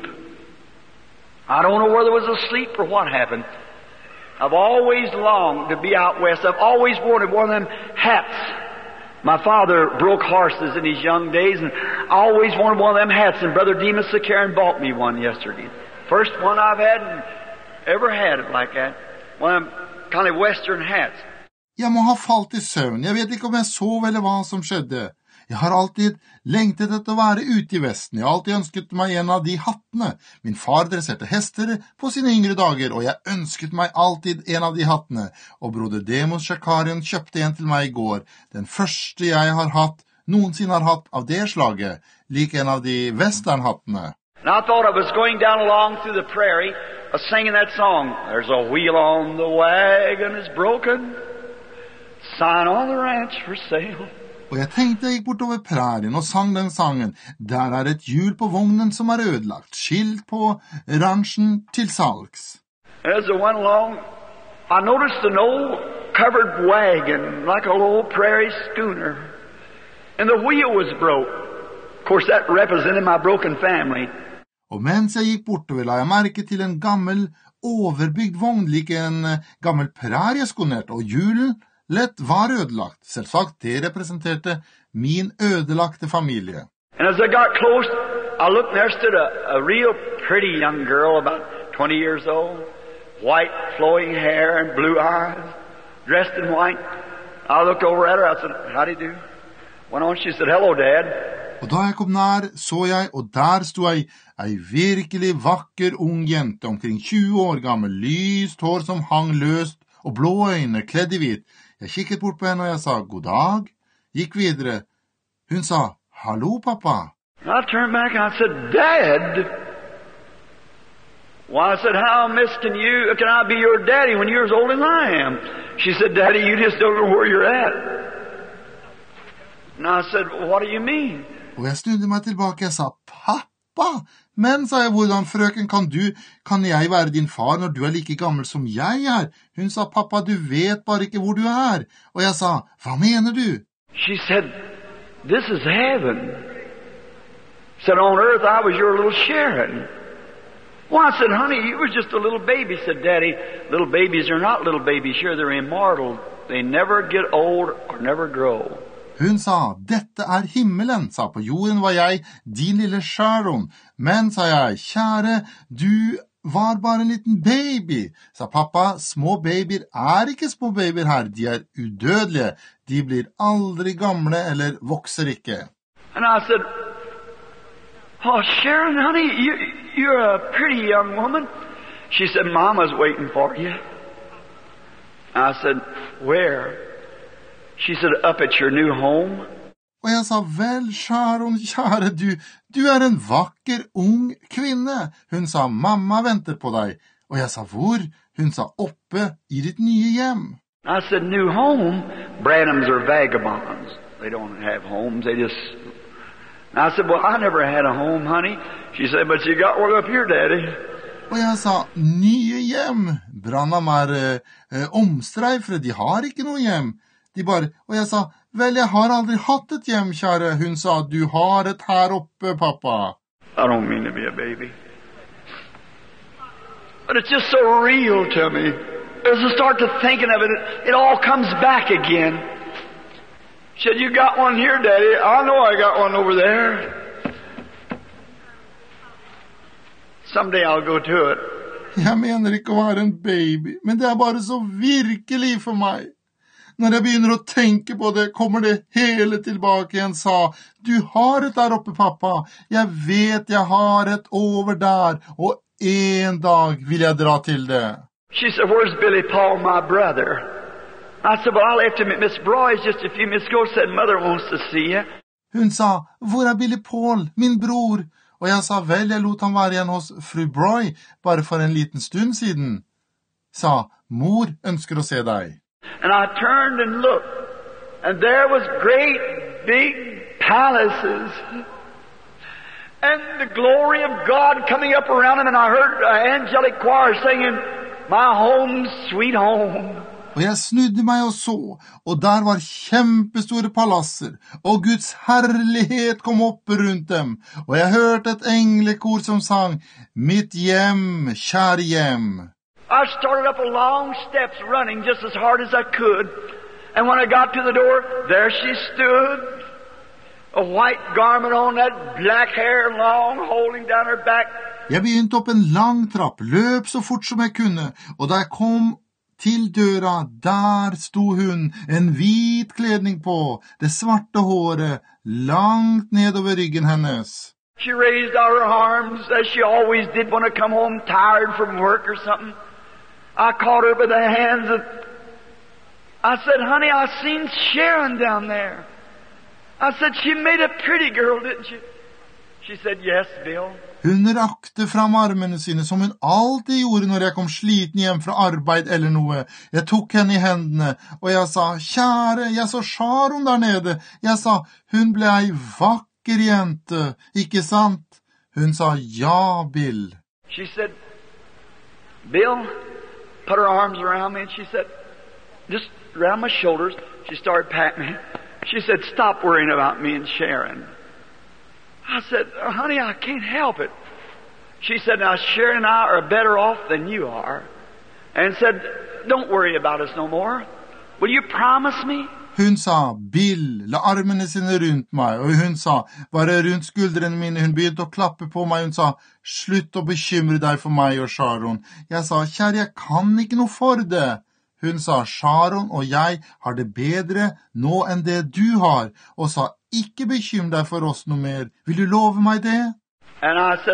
I don't know whether it was asleep or what happened. I've always longed to be out west. I've always wanted one of them hats. My father broke horses in his young days, and I always wanted one of them hats, and Brother Demas Sakarin bought me one yesterday. First one I've had and ever had it like that. One of them kind of western hats. Jeg må ha falt i søvn. Jeg vet ikke om jeg sov eller hva som skjedde. Jeg har alltid lengtet etter å være ute i Vesten. Jeg har alltid ønsket meg en av de hattene. Min far dresserte hester på sine yngre dager, og jeg ønsket meg alltid en av de hattene. Og broder Demas Sakarin kjøpte en til meg i går. Den første jeg har hatt, noensinne har hatt av det slaget, lik en av de westernhattene. And I thought I was going down along through the prairie, singing that song. There's a wheel on the wagon is broken, sign on the ranch for sale. Og jeg tenkte jeg gikk bortover prærien og sang den sangen. Der er et hjul på vognen som er ødelagt, skilt på ranchen til salgs. As I went along, I noticed an old covered wagon, like a old prairie schooner, and the wheel was broke. Of course, that represented my broken family. Og mens jeg gikk bortover, la jeg merke til en gammel, overbygd vogn, like en gammel prærieskonert, og hjulen lett var ødelagt. Selvsagt, det representerte min ødelagte familie. And as I got close, I looked and there stood a real pretty young girl, about 20 years old, white flowing hair and blue eyes, dressed in white. I looked over at her, I said, how do you do? Went on, she said, hello, Dad. Og da jeg kom nær, så jeg, og der sto ei virkelig vakker ung jente, omkring 20 år gammel, lyst hår som hang løst, og blå øyne, kledd i hvitt. Jeg kikket bort på henne, og jeg sa, god dag, gikk videre. Hun sa, hallo, pappa. I turned back and I said, Dad. Well, I said, how, miss, can I be your daddy when you're as old as I am? She said, Daddy, you just don't know where you're at. And I said, well, what do you mean? Og jeg snudde meg tilbake, jeg sa, pappa, men, sa jeg, hvordan, frøken, kan jeg være din far når du er like gammel som jeg er? Hun sa, pappa, du vet bare ikke hvor du er. Og jeg sa, hva mener du? She said, this is heaven. Said, on earth I was your little Sharon. Well, I said, honey, you was just a little baby. Said, Daddy, little babies are not little babies. Sure, they're immortal. They never get old or never grow. Hun sa, dette er himmelen, sa på jorden var jeg, din lille Sharon. Men, sa jeg, kjære, du var bare en liten baby. Sa pappa, små babyer er ikke små babyer her, de er udødelige. De blir aldri gamle eller vokser ikke. And I said, oh, Sharon, honey, you're a pretty young woman. She said, Mama's waiting for you. I said, where? She said, up at your new home. Og jeg sa, vel, Sharon, kjære du er en vakker, ung kvinne. Hun sa, mamma venter på deg. Og jeg sa, hvor? Hun sa, oppe i ditt nye hjem. I said, new home? Branhams are vagabonds. They don't have homes. They just... And I said, well, I never had a home, honey. She said, but you got one up here, Daddy. Og jeg sa, nye hjem. Branham omstreifere, de har ikke noe hjem. Og jeg sa, vel, jeg har aldri hatt et hjem, kjære. Hun sa, du har et her oppe, pappa. I don't mean to be a baby. But it's just so real to me. As I start to thinking of it, it all comes back again. She said, you got one here, Daddy. I know I got one over there. Someday I'll go to it. Jeg mener ikke å være en baby, men det er bare så virkelig for meg. Når jeg begynner å tenke på det, kommer det hele tilbake igjen, sa, du har et der oppe, pappa. Jeg vet jeg har et over der, og en dag vil jeg dra til det. She said, where's Billy Paul, my brother? I said, well, I left him at Miss Broy's just a few minutes ago, said, Mother wants to see you. Hun sa, hvor er Billy Paul, min bror? Og jeg sa, vel, jeg lot han være igjen hos fru Broy, bare for en liten stund siden. Sa, mor ønsker å se deg. And I turned and looked, and there was great big palaces, and the glory of God coming up around them, and I heard an angelic choir singing, my home, sweet home. Og jeg snudde meg og så, og der var kjempestore palasser, og Guds herlighet kom opp rundt dem, og jeg hørte et englekor som sang, mitt hjem, kjære hjem. I started up a long steps running just as hard as I could, and when I got to the door, there she stood, a white garment on, that black hair long, holding down her back. Jeg begynte opp en lang trapp, løp så fort som jeg kunne, og da jeg kom til døra, der sto hun, en hvit kledning på, det svarte håret, langt nedover ryggen hennes. She raised out her arms, as she always did when I come home tired from work or something. I caught her by the hands and I said, honey, I seen Sharon down there. I said, she made a pretty girl, didn't she? She said, yes, Bill. Hun rakte fram armene sine, som hun alltid gjorde når jeg kom sliten hjem fra arbeid eller noe. Jeg tok henne i hendene, og jeg sa, kjære, jeg så Sharon der nede. Jeg sa, hun ble ei vakker jente, ikke sant? Hun sa, ja, Bill. She said, Bill, put her arms around me, and she said, just around my shoulders. She started patting me. She said, stop worrying about me and Sharon. I said, honey, I can't help it. She said, now Sharon and I are better off than you are. And said, don't worry about us no more. Will you promise me? Hun sa, Bill, la armene sine rundt meg, og hun sa, bare rundt skuldrene mine, hun begynte å klappe på meg, hun sa, slutt å bekymre deg for meg og Sharon. Jeg sa, kjære, jeg kan ikke noe for det. Hun sa, Sharon og jeg har det bedre nå enn det du har, og sa, ikke bekymre deg for oss noe mer. Vil du love meg det? And I said,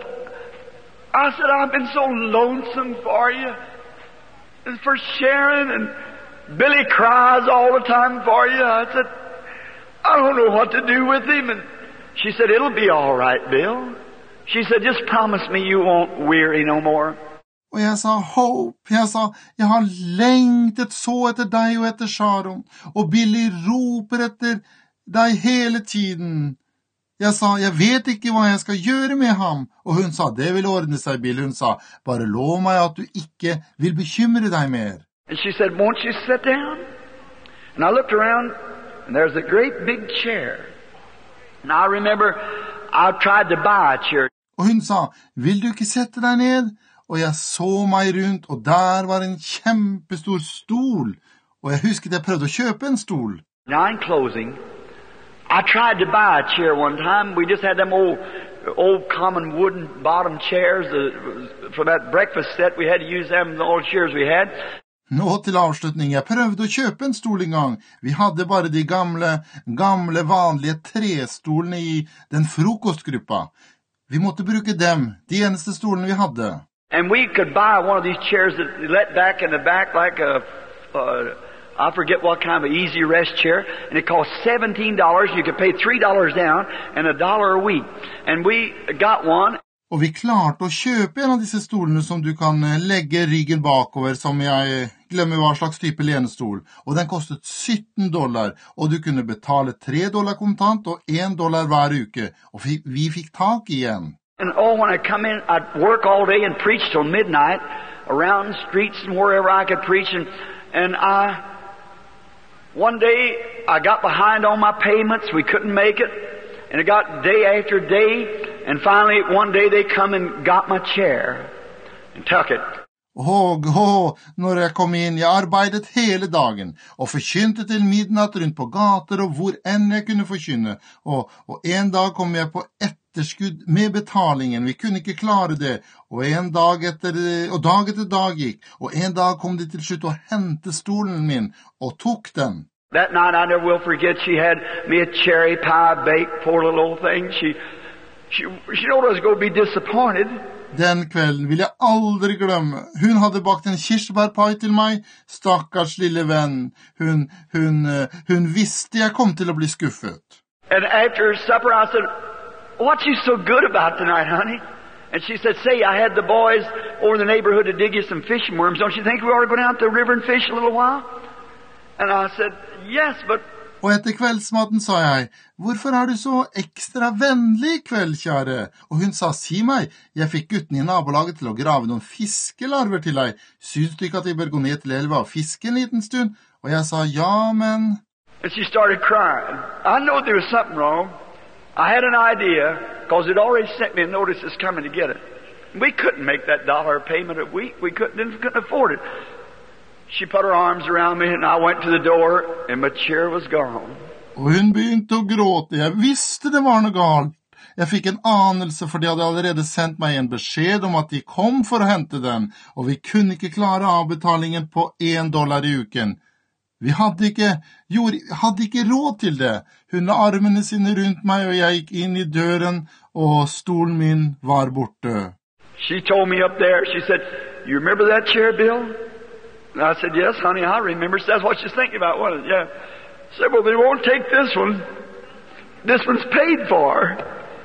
I've been so lonesome for you, and for Sharon, and Billy cries all the time for you. I said, I don't know what to do with him. And she said, it'll be all right, Bill. She said, just promise me you won't weary no more. Og jeg sa, Hope, jeg har lengtet så etter deg og etter Sharon, og Billy roper etter deg hele tiden. Jeg sa, jeg vet ikke hva jeg skal gjøre med ham, og hun sa, det vil ordne seg, Bill. Hun sa, bare lov meg at du ikke vil bekymre deg mer. And she said, won't you sit down? And I looked around, and there's a great big chair. And I remember I tried to buy a chair. Og hun sa, vil du ikke sette deg ned? Og jeg så meg rundt, og der var en kjempestor stol. Og jeg husket jeg prøvde å kjøpe en stol. Now in closing, I tried to buy a chair one time. We just had them old common wooden bottom chairs for that breakfast set. We had to use them, the old chairs we had. Nå til avslutning, jeg prøvde å kjøpe en stol en gang. Vi hadde bare de gamle vanlige trestolene i den frokostgruppa. Vi måtte bruke dem, de eneste stolene vi hadde. And we could buy one of these chairs that let back in the back like a I forget what kind of easy rest chair, and it cost $17. You could pay $3 down and $1 a week. And we got one. Og vi klarte å kjøpe en av disse stolene som du kan legge ryggen bakover, som jeg glemmer hva slags type lenestol. Og den kostet $17, og du kunne betale $3 kontant og $1 hver uke. Og vi fikk tak i en. And when I come in, I'd work all day and preach till midnight around streets and wherever I could preach. And one day I got behind on my payments. We couldn't make it. And it got day after day. And finally, one day they come and got my chair and took it. Når jeg kom inn, jeg arbeidet hele dagen og forkynte til midnatt rundt på gater og hvor enn jeg kunne forkynne. Og en dag kom jeg på etterskudd med betalingen. Vi kunne ikke klare det. Og dag etter dag gikk. Og en dag kom de til slutt og hentet stolen min og tok den. That night I never will forget, she had me a cherry pie baked, poor little old thing. She told us to go be disappointed. Den kvelden vil jeg aldri glemme. Hun hadde bakt en kirsebærpai til meg. Stakkars lille venn. Hun visste jeg kom til å bli skuffet. And after supper I said, "What's you so good about tonight, honey?" And she said, "Say, I had the boys over in the neighborhood to dig you some fishing worms. Don't you think we ought to go down to the river and fish a little while?" And I said, "Yes, but..." Og etter kveldsmaten sa jeg, «Hvorfor er du så ekstra vennlig i kveld, kjære?» Og hun sa, «Si meg, jeg fikk gutten i nabolaget til å grave noen fiskelarver til deg. Syns du ikke at vi bør gå ned til elva og fiske en liten stund?» Og jeg sa, «Ja, men..." And she started crying. I know there was something wrong. I had an idea, because it already sent me a notice it's coming to get it. We couldn't make that $1 payment a week. We couldn't afford it. She put her arms around me, and I went to the door, and my chair was gone. Og hun begynte å gråte. Jeg visste det var noe galt. Jeg fikk en anelse, for de hadde allerede sendt meg en beskjed om at de kom for å hente den, og vi kunne ikke klare avbetalingen på $1 i uken. Vi hadde ikke råd til det. Hun la armene sine rundt meg, og jeg gikk inn i døren, og stolen min var borte. She told me up there, she said, "You remember that chair, Bill?" And I said, "Yes, honey, I remember." So that's what she's thinking about, wasn't it? Yeah. I said, "Well, they won't take this one. This one's paid for."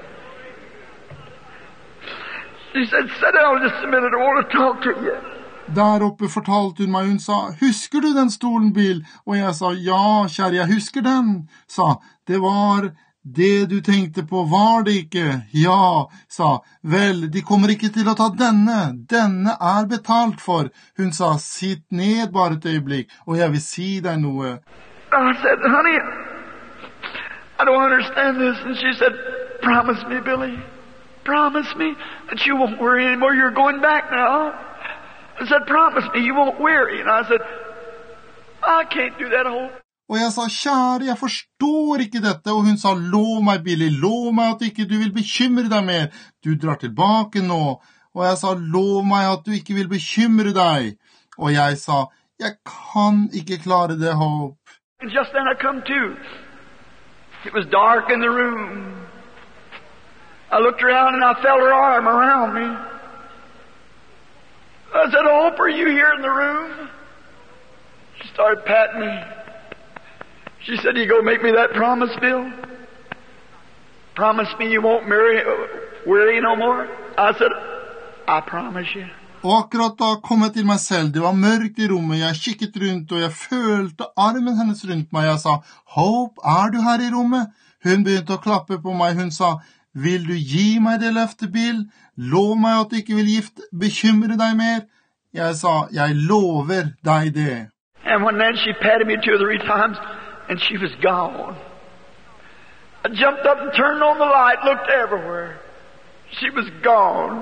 She said, "Sit down just a minute, I want to talk to you." Der oppe fortalte hun meg, hun sa, «Husker du den stolen, Bill?» Og jeg sa, «Ja, kjære, jeg husker den», sa, «Det var det du tenkte på, var det ikke?» «Ja», sa, «Vel, de kommer ikke til å ta denne er betalt for». Hun sa, «Sitt ned bare et øyeblikk, og jeg vil si deg noe». I said, "Honey, I don't understand this." And she said, "Promise me, Billy, promise me that you won't worry anymore. You're going back now." I said, "Promise me you won't worry." And I said, "I can't do that whole..." Og jeg sa, «Kjære, jeg forstår ikke dette.» Og hun sa, «Lov meg, Billy, lov meg at ikke du vil bekymre deg mer. Du drar tilbake nå.» Og jeg sa, «Lov meg at du ikke vil bekymre deg.» Og jeg sa, «Jeg kan ikke klare det, Hope.» And just then I come to. It was dark in the room. I looked around and I felt her arm around me. I said, "Hope, are you here in the room?" She started patting me. She said, "You go make me that promise, Bill? Promise me you won't worry no more?" I said, "I promise you." Og akkurat da kom jeg til meg selv. Det var mørkt i rommet. Jeg kikket rundt, og jeg følte armen hennes rundt meg. Jeg sa, «Hope, er du her i rommet?» Hun begynte å klappe på meg. Hun sa, «Vil du gi meg det løftet, Bill? Lov meg at du ikke vil bekymre deg mer?» Jeg sa, «Jeg lover deg det.» And then she patted me 2 or 3 times, and she was gone. I jumped up and turned on the light, looked everywhere. She was gone.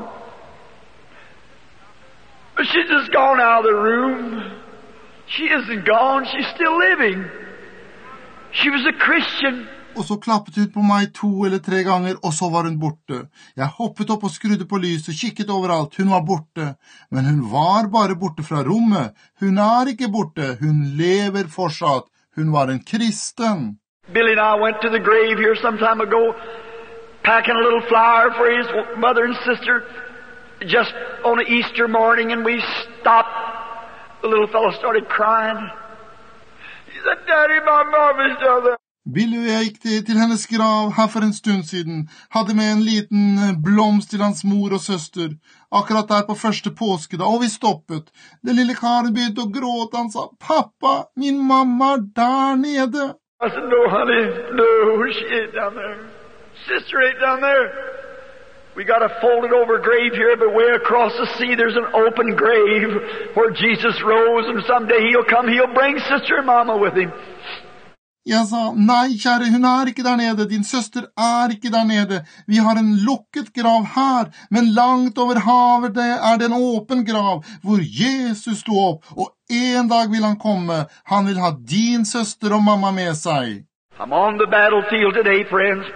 But she's just gone out of the room. She isn't gone, she's still living. She was a Christian. Og så klappet hun på meg 2 eller 3 ganger, og så var hun borte. Jeg hoppet opp og skrudde på lyset og kikket overalt. Hun var borte. Men hun var bare borte fra rommet. Hun er ikke borte. Hun lever fortsatt. Hun var en kristen. Billy and I went to the grave here some time ago, packing a little flower for his mother and sister, just on an Easter morning, and we stopped The little fellow started crying. He said, Daddy, my mom is down there. Billy og jeg gikk til hennes grav her for en stund siden, hadde med en liten blomst til hans mor og søster, akkurat der på første påskedag, og vi stoppet. Den lille karen begynte å gråte, han sa, Pappa, min mamma er der nede. I said, no, honey, no, she ain't down there. Sister ain't down there. We got a folded over grave here, but way across the sea there's an open grave where Jesus rose, and someday he'll come, he'll bring sister and mama with him. Jeg sa, nei, kjære, hun er ikke der nede, din søster er ikke der nede. Vi har en lukket grav her, men langt over havet er det en åpen grav, hvor Jesus sto opp, og en dag vil han komme. Han vil ha din søster og mamma med seg. I'm on the battlefield today, friends.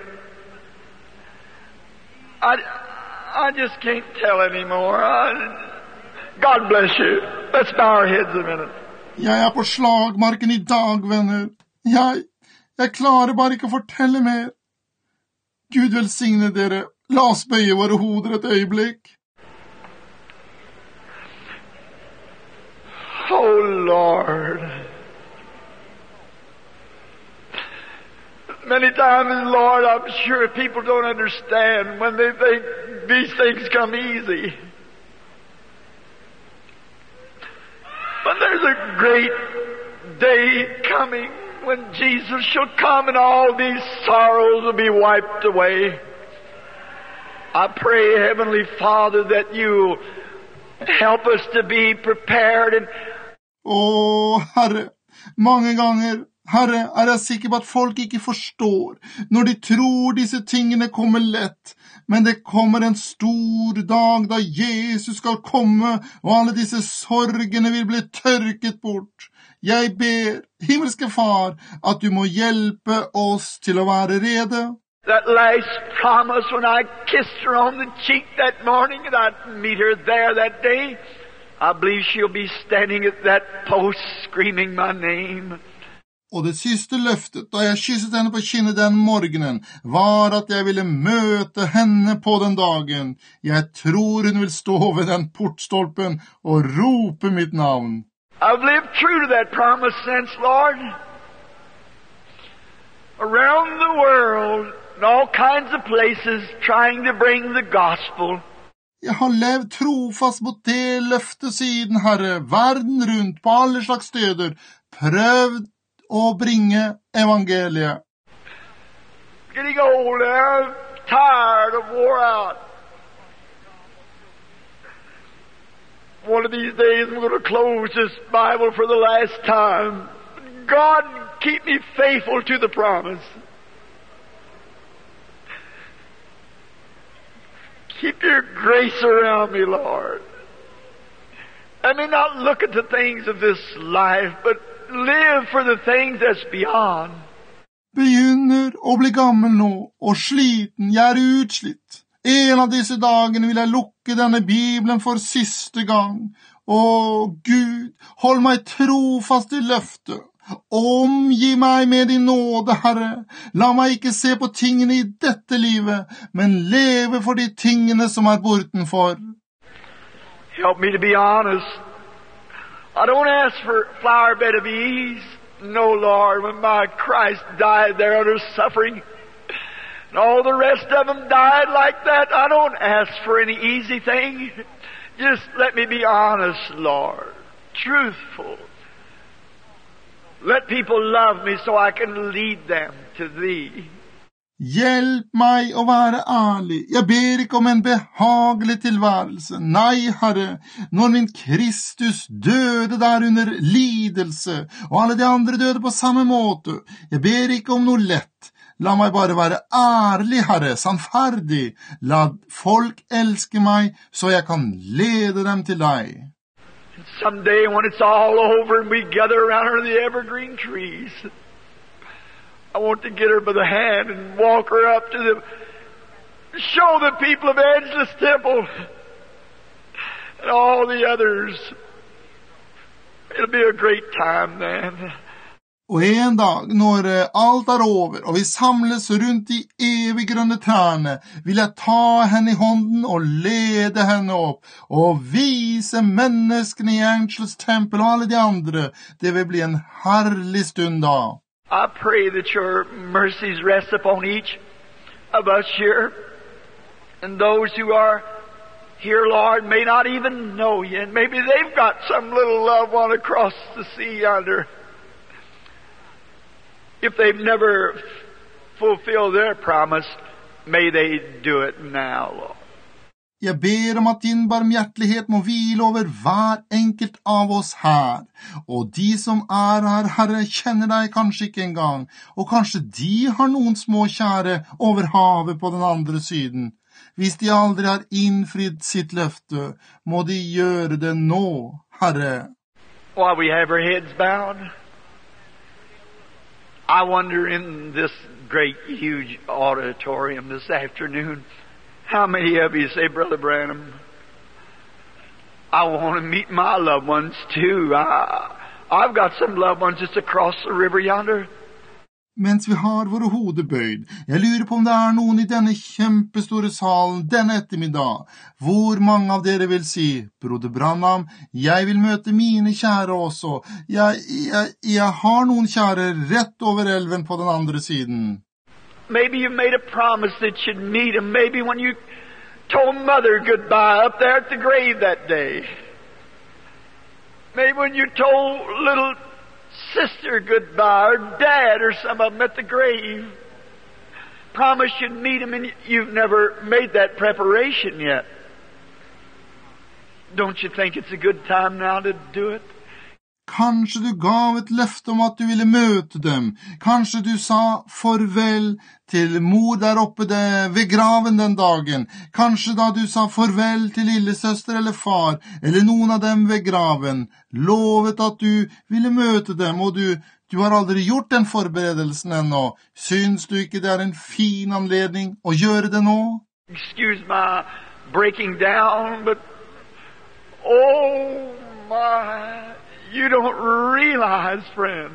I just can't tell anymore. God bless you. Let's bow our heads a minute. Jeg er på slagmarken i dag, venner. Jeg klarer bare ikke å fortelle mer. Gud velsigne dere. La oss bøye våre hoder et øyeblikk. Oh, Lord. Many times, Lord, I'm sure people don't understand when they think these things come easy. But there's a great day coming when Jesus shall come and all these sorrows will be wiped away. I pray, Heavenly Father, that you help us to be prepared. Herre, mange ganger, Herre, er jeg sikker på at folk ikke forstår når de tror disse tingene kommer lett. Men det kommer en stor dag da Jesus skal komme, og alle disse sorgene vil bli tørket bort. Jeg ber, himmelske Far, at du må hjelpe oss til å være rede. That last promise when I kissed her on the cheek that morning and I'd meet her there that day, I believe she'll be standing at that post screaming my name. Og det siste løftet, da jeg kysset henne på kinnet den morgenen, var at jeg ville møte henne på den dagen. Jeg tror hun vil stå ved den portstolpen og rope mitt navn. I've lived true to that promise since, Lord. Around the world, in all kinds of places, trying to bring the gospel. Jeg har levd trofast mot det løftet siden, Herre, verden rundt, på alle slags steder, prøvd å bringe evangeliet. Getting old, I'm tired of wore out. One of these days I'm going to close this Bible for the last time. God, keep me faithful to the promise. Keep your grace around me, Lord. Let me not look at the things of this life, but live for the things that's beyond. Begynner å bli gammel nå, og sliten, jeg er utslitt. En av disse dagene vil jeg lukke denne Bibelen for siste gang. Å, Gud, hold meg trofast i løftet. Omgi meg med din nåde, Herre. La meg ikke se på tingene i dette livet, men leve for de tingene som er bortenfor. Help me to be honest. I don't ask for flower bed of ease. No, Lord, when my Christ died there under suffering, and all the rest of them died like that, I don't ask for any easy thing. Just let me be honest, Lord, truthful. Let people love me so I can lead them to Thee. Hjelp meg å være ærlig. Jeg ber ikke om en behagelig tilværelse. Nei, Herre, når min Kristus døde der under lidelse, og alle de andre døde på samme måte. Jeg ber ikke om noe lett. La meg bare være ærlig, Herre, sannferdig. La folk elske meg, så jeg kan lede dem til deg. Someday when it's all over and we gather around her the evergreen trees, I want to get her by the hand and walk her up to show the people of Angelus Temple and all the others. It'll be a great time then. Og en dag, når alt er over, og vi samles rundt de evig grønne trærne, vil jeg ta henne i hånden og lede henne opp, og vise menneskene i Angels Temple og alle de andre. Det vil bli en herlig stund da. I pray that your mercies rest upon each of us here, and those who are here, Lord, may not even know you, and maybe they've got some little loved one across the sea yonder. If they've never fulfilled their promise, may they do it now, Lord. Jeg ber om at din barmhjertelighet må hvile over hver enkelt av oss her. Og de som er her, Herre, kjenner deg kanskje ikke engang, og kanskje de har noen små kjære over havet på den andre siden. Hvis de aldri har innfridd sitt løfte, må de gjøre det nå, Herre. While we have our heads bowed, I wonder in this great, huge auditorium this afternoon, how many of you say, Brother Branham, I want to meet my loved ones too. I've got some loved ones just across the river yonder. Mens vi har våre hoder bøyd, jeg lurer på om det er noen i denne kjempestore salen denne ettermiddag. Hvor mange av dere vil si, Broder Branham, jeg vil møte mine kjære også. Jeg har noen kjære rett over elven på den andre siden. Maybe you made a promise that you'd meet them. Maybe when you told Mother goodbye up there at the grave that day. Maybe when you told little sister goodbye, or Dad, or some of them at the grave. Promise you'd meet them, and you've never made that preparation yet. Don't you think it's a good time now to do it? Kanskje du gav et løfte om at du ville møte dem. Kanskje du sa farvel til mor der oppe ved graven den dagen. Kanskje da du sa farvel til lillesøster eller far, eller noen av dem ved graven. Lovet at du ville møte dem, og du har aldri gjort den forberedelsen ennå. Syns du ikke det er en fin anledning å gjøre det nå? Excuse my breaking down, but oh my... You don't realize, friend.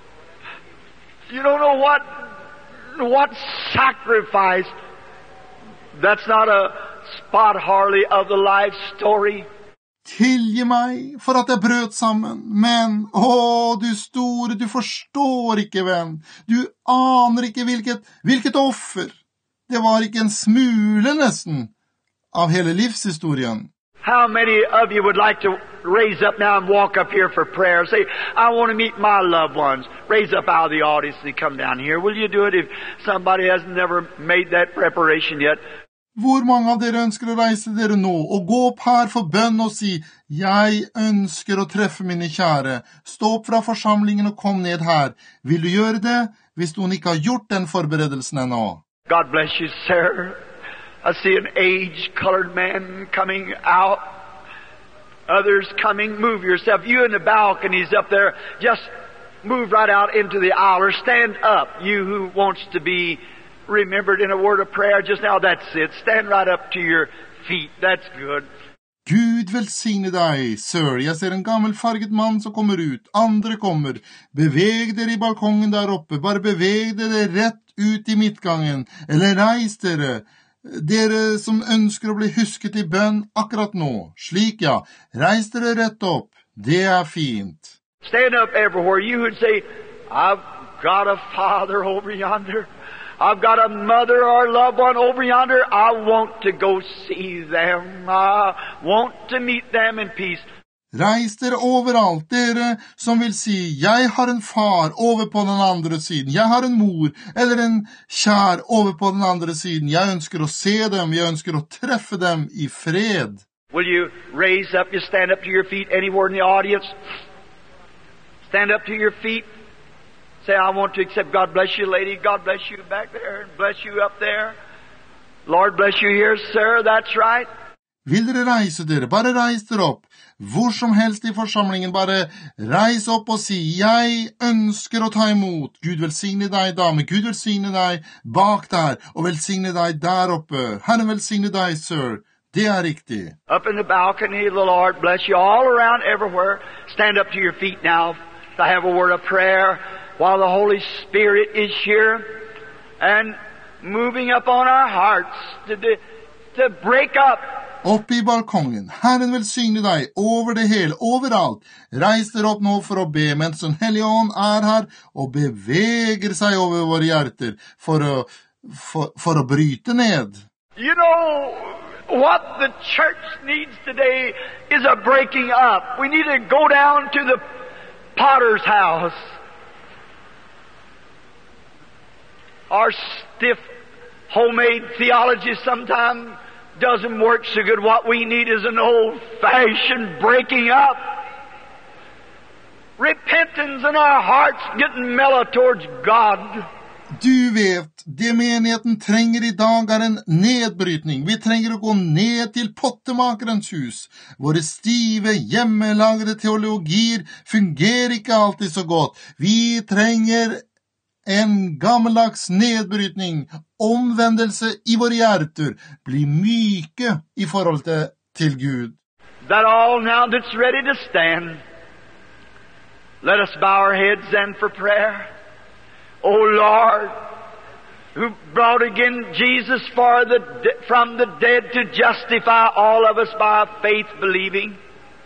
You don't know what sacrifice. That's not a spot hardly of the life story. Tilgi meg for at jeg brøt sammen, men, du store, du forstår ikke, venn. Du aner ikke hvilket offer. Det var ikke en smule nesten av hele livshistorien. How many of you would like to raise up now and walk up here for prayer? Say, I want to meet my loved ones. Raise up out of the audience and come down here. Will you do it if somebody has never made that preparation yet? Hvor mange av dere ønsker å reise dere nå og gå opp her for bønn og si, jeg ønsker å treffe mine kjære. Stå opp fra forsamlingen og kom ned her. Vil du gjøre det hvis noen ikke har gjort den forberedelsen ennå? God bless you, sir. I see an age-colored man coming out. Others coming. Move yourself. You in the balconies up there, just move right out into the aisle or stand up. You who wants to be remembered in a word of prayer just now, that's it. Stand right up to your feet. That's good. Gud velsigne deg, sir. Jeg ser en gammel farget mann som kommer ut. Andre kommer. Beveg dere i balkongen der oppe. Bare beveg dere rett ut i midtgangen. Eller reis dere. Dere som ønsker å bli husket i bønn akkurat nå. Slik, ja. Reis dere rett opp. Det er fint. Stand up everywhere. You would say, I've got a father over yonder. I've got a mother or loved one over yonder. I want to go see them. I want to meet them in peace. Reis dere overalt, dere som vil si, jeg har en far over på den andre siden, jeg har en mor eller en kjær over på den andre siden, jeg ønsker å se dem, jeg ønsker å treffe dem i fred. Will you raise up, you stand up to your feet anywhere in the audience? Stand up to your feet. Say, I want to accept. God bless you, lady. God bless you back there. Bless you up there. Lord bless you here, sir. That's right. Vil dere reise dere? Bare reis dere opp. Hvor som helst i forsamlingen, bare reis opp og si, jeg ønsker å ta imot. Gud velsigne deg, dame. Gud velsigne deg bak der, og velsigne deg der oppe. Herren velsigne deg, sir. Det er riktig. Up in the balcony, the Lord bless you all around everywhere. Stand up to your feet now to have a word of prayer. while the Holy Spirit is here and moving up on our hearts to break up. Oppe i balkongen, Herren velsigne deg over det hele, overalt. Reis dere opp nå for å be, mens Den Hellige Ånd er her og beveger seg over våre hjerter for å bryte ned. You know, what the church needs today is a breaking up. We need to go down to the potter's house. Our stiff homemade theology sometimes doesn't work so good. What we need is an old-fashioned breaking up. Repentance in our hearts getting mellow towards God. Du vet, det menigheten trenger i dag er en nedbrytning. Vi trenger å gå ned til pottemakerens hus. Våre stive, hjemmelagre teologier fungerer ikke alltid så godt. Vi trenger en gammeldags nedbrytning, omvendelse i våre hjerter, bli myke i forhold til Gud. That all now that's ready to stand, let us bow our heads then for prayer. O Lord, who brought again Jesus from the dead to justify all of us by faith believing,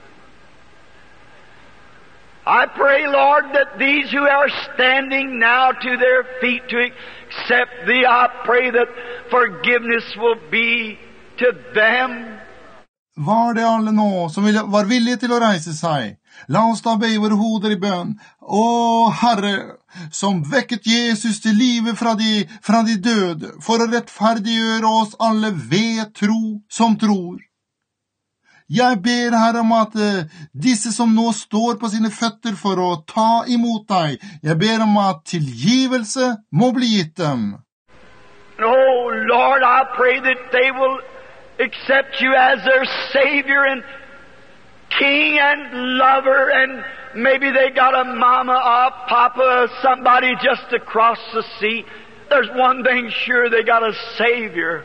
I pray, Lord, that these who are standing now to their feet to accept Thee, I pray that forgiveness will be to them. Var det alle nå som var villige til å reise seg? La oss da bøye våre hoder i bønn. Å, Herre, som vekket Jesus til live fra de døde, for å rettferdiggjøre oss alle ved tro som tror. Jeg ber, Herre, om at disse som nå står på sine føtter for å ta imot deg, jeg ber om at tilgivelse må bli gitt dem. Oh, Lord, I pray that they will accept you as their Savior and King and lover, and maybe they got a mama, a papa, somebody just across the sea. There's one thing sure, they got a Savior.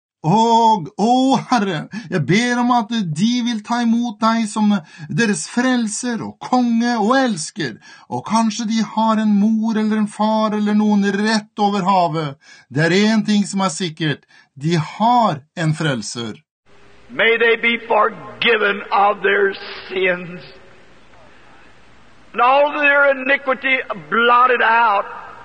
Herre, jeg ber om at de vil ta imot deg som deres frelser og konge og elsker, og kanskje de har en mor eller en far eller noen rett over havet. Det er en ting som er sikkert, de har en frelser. May they be forgiven of their sins, and all their iniquity blotted out,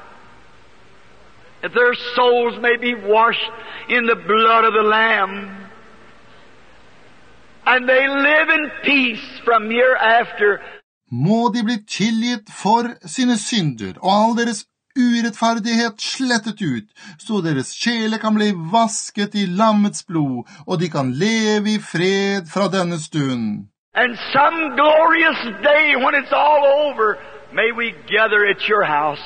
that their souls may be washed in the blood of the Lamb, and they live in peace from hereafter. Må de bli tilgitt for sine synder, og all deres urettferdighet slettet ut, så deres sjele kan bli vasket i lammets blod, og de kan leve i fred fra denne stund. And some glorious day when it's all over, may we gather at your house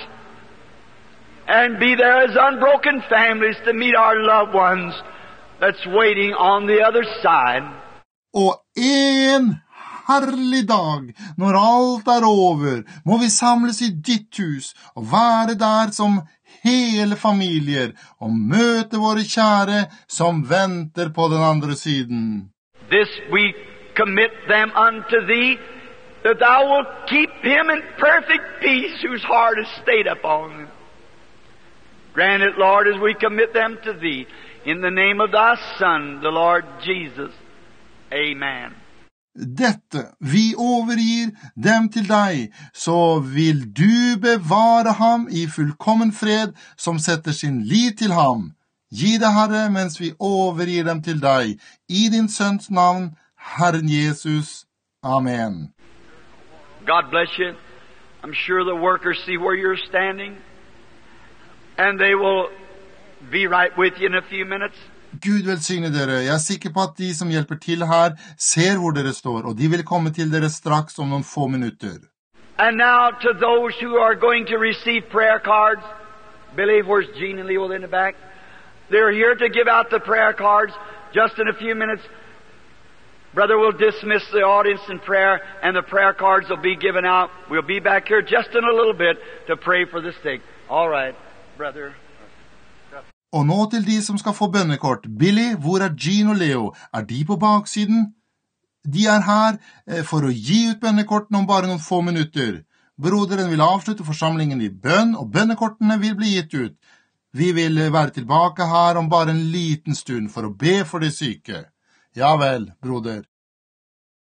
and be there as unbroken families to meet our loved ones that's waiting on the other side. Og en herlig dag, når alt er over, må vi samles i ditt hus og være der som hele familier og møte våre kjære som venter på den andre siden. This we commit them unto thee, that thou wilt keep him in perfect peace whose heart is stayed upon them. Grant it, Lord, as we commit them to thee, in the name of thy Son, the Lord Jesus. Amen. Dette, vi overgir dem til deg, så vil du bevare ham i fullkommen fred som setter sin lit til ham. Gi det, Herre, mens vi overgir dem til deg, i din sønns navn, Herren Jesus. Amen. God bless you. I'm sure the workers see where you're standing, and they will be right with you in a few minutes. Gud velsigne dere. Jeg er sikker på at de som hjelper til her ser hvor dere står, og de vil komme til dere straks om noen få minutter. And now to those who are going to receive prayer cards, Billy, where's Gene and Leo in the back? They're here to give out the prayer cards just in a few minutes. Brother will dismiss the audience in prayer, and the prayer cards will be given out. We'll be back here just in a little bit to pray for the sick. All right, brother. Og nå til de som skal få bønnekort. Billy, hvor er Gene og Leo? Er de på baksiden? De er her for å gi ut bønnekortene om bare noen få minutter. Broderen vil avslutte forsamlingen i bønn, og bønnekortene vil bli gitt ut. Vi vil være tilbake her om bare en liten stund for å be for de syke. Ja vel, broder.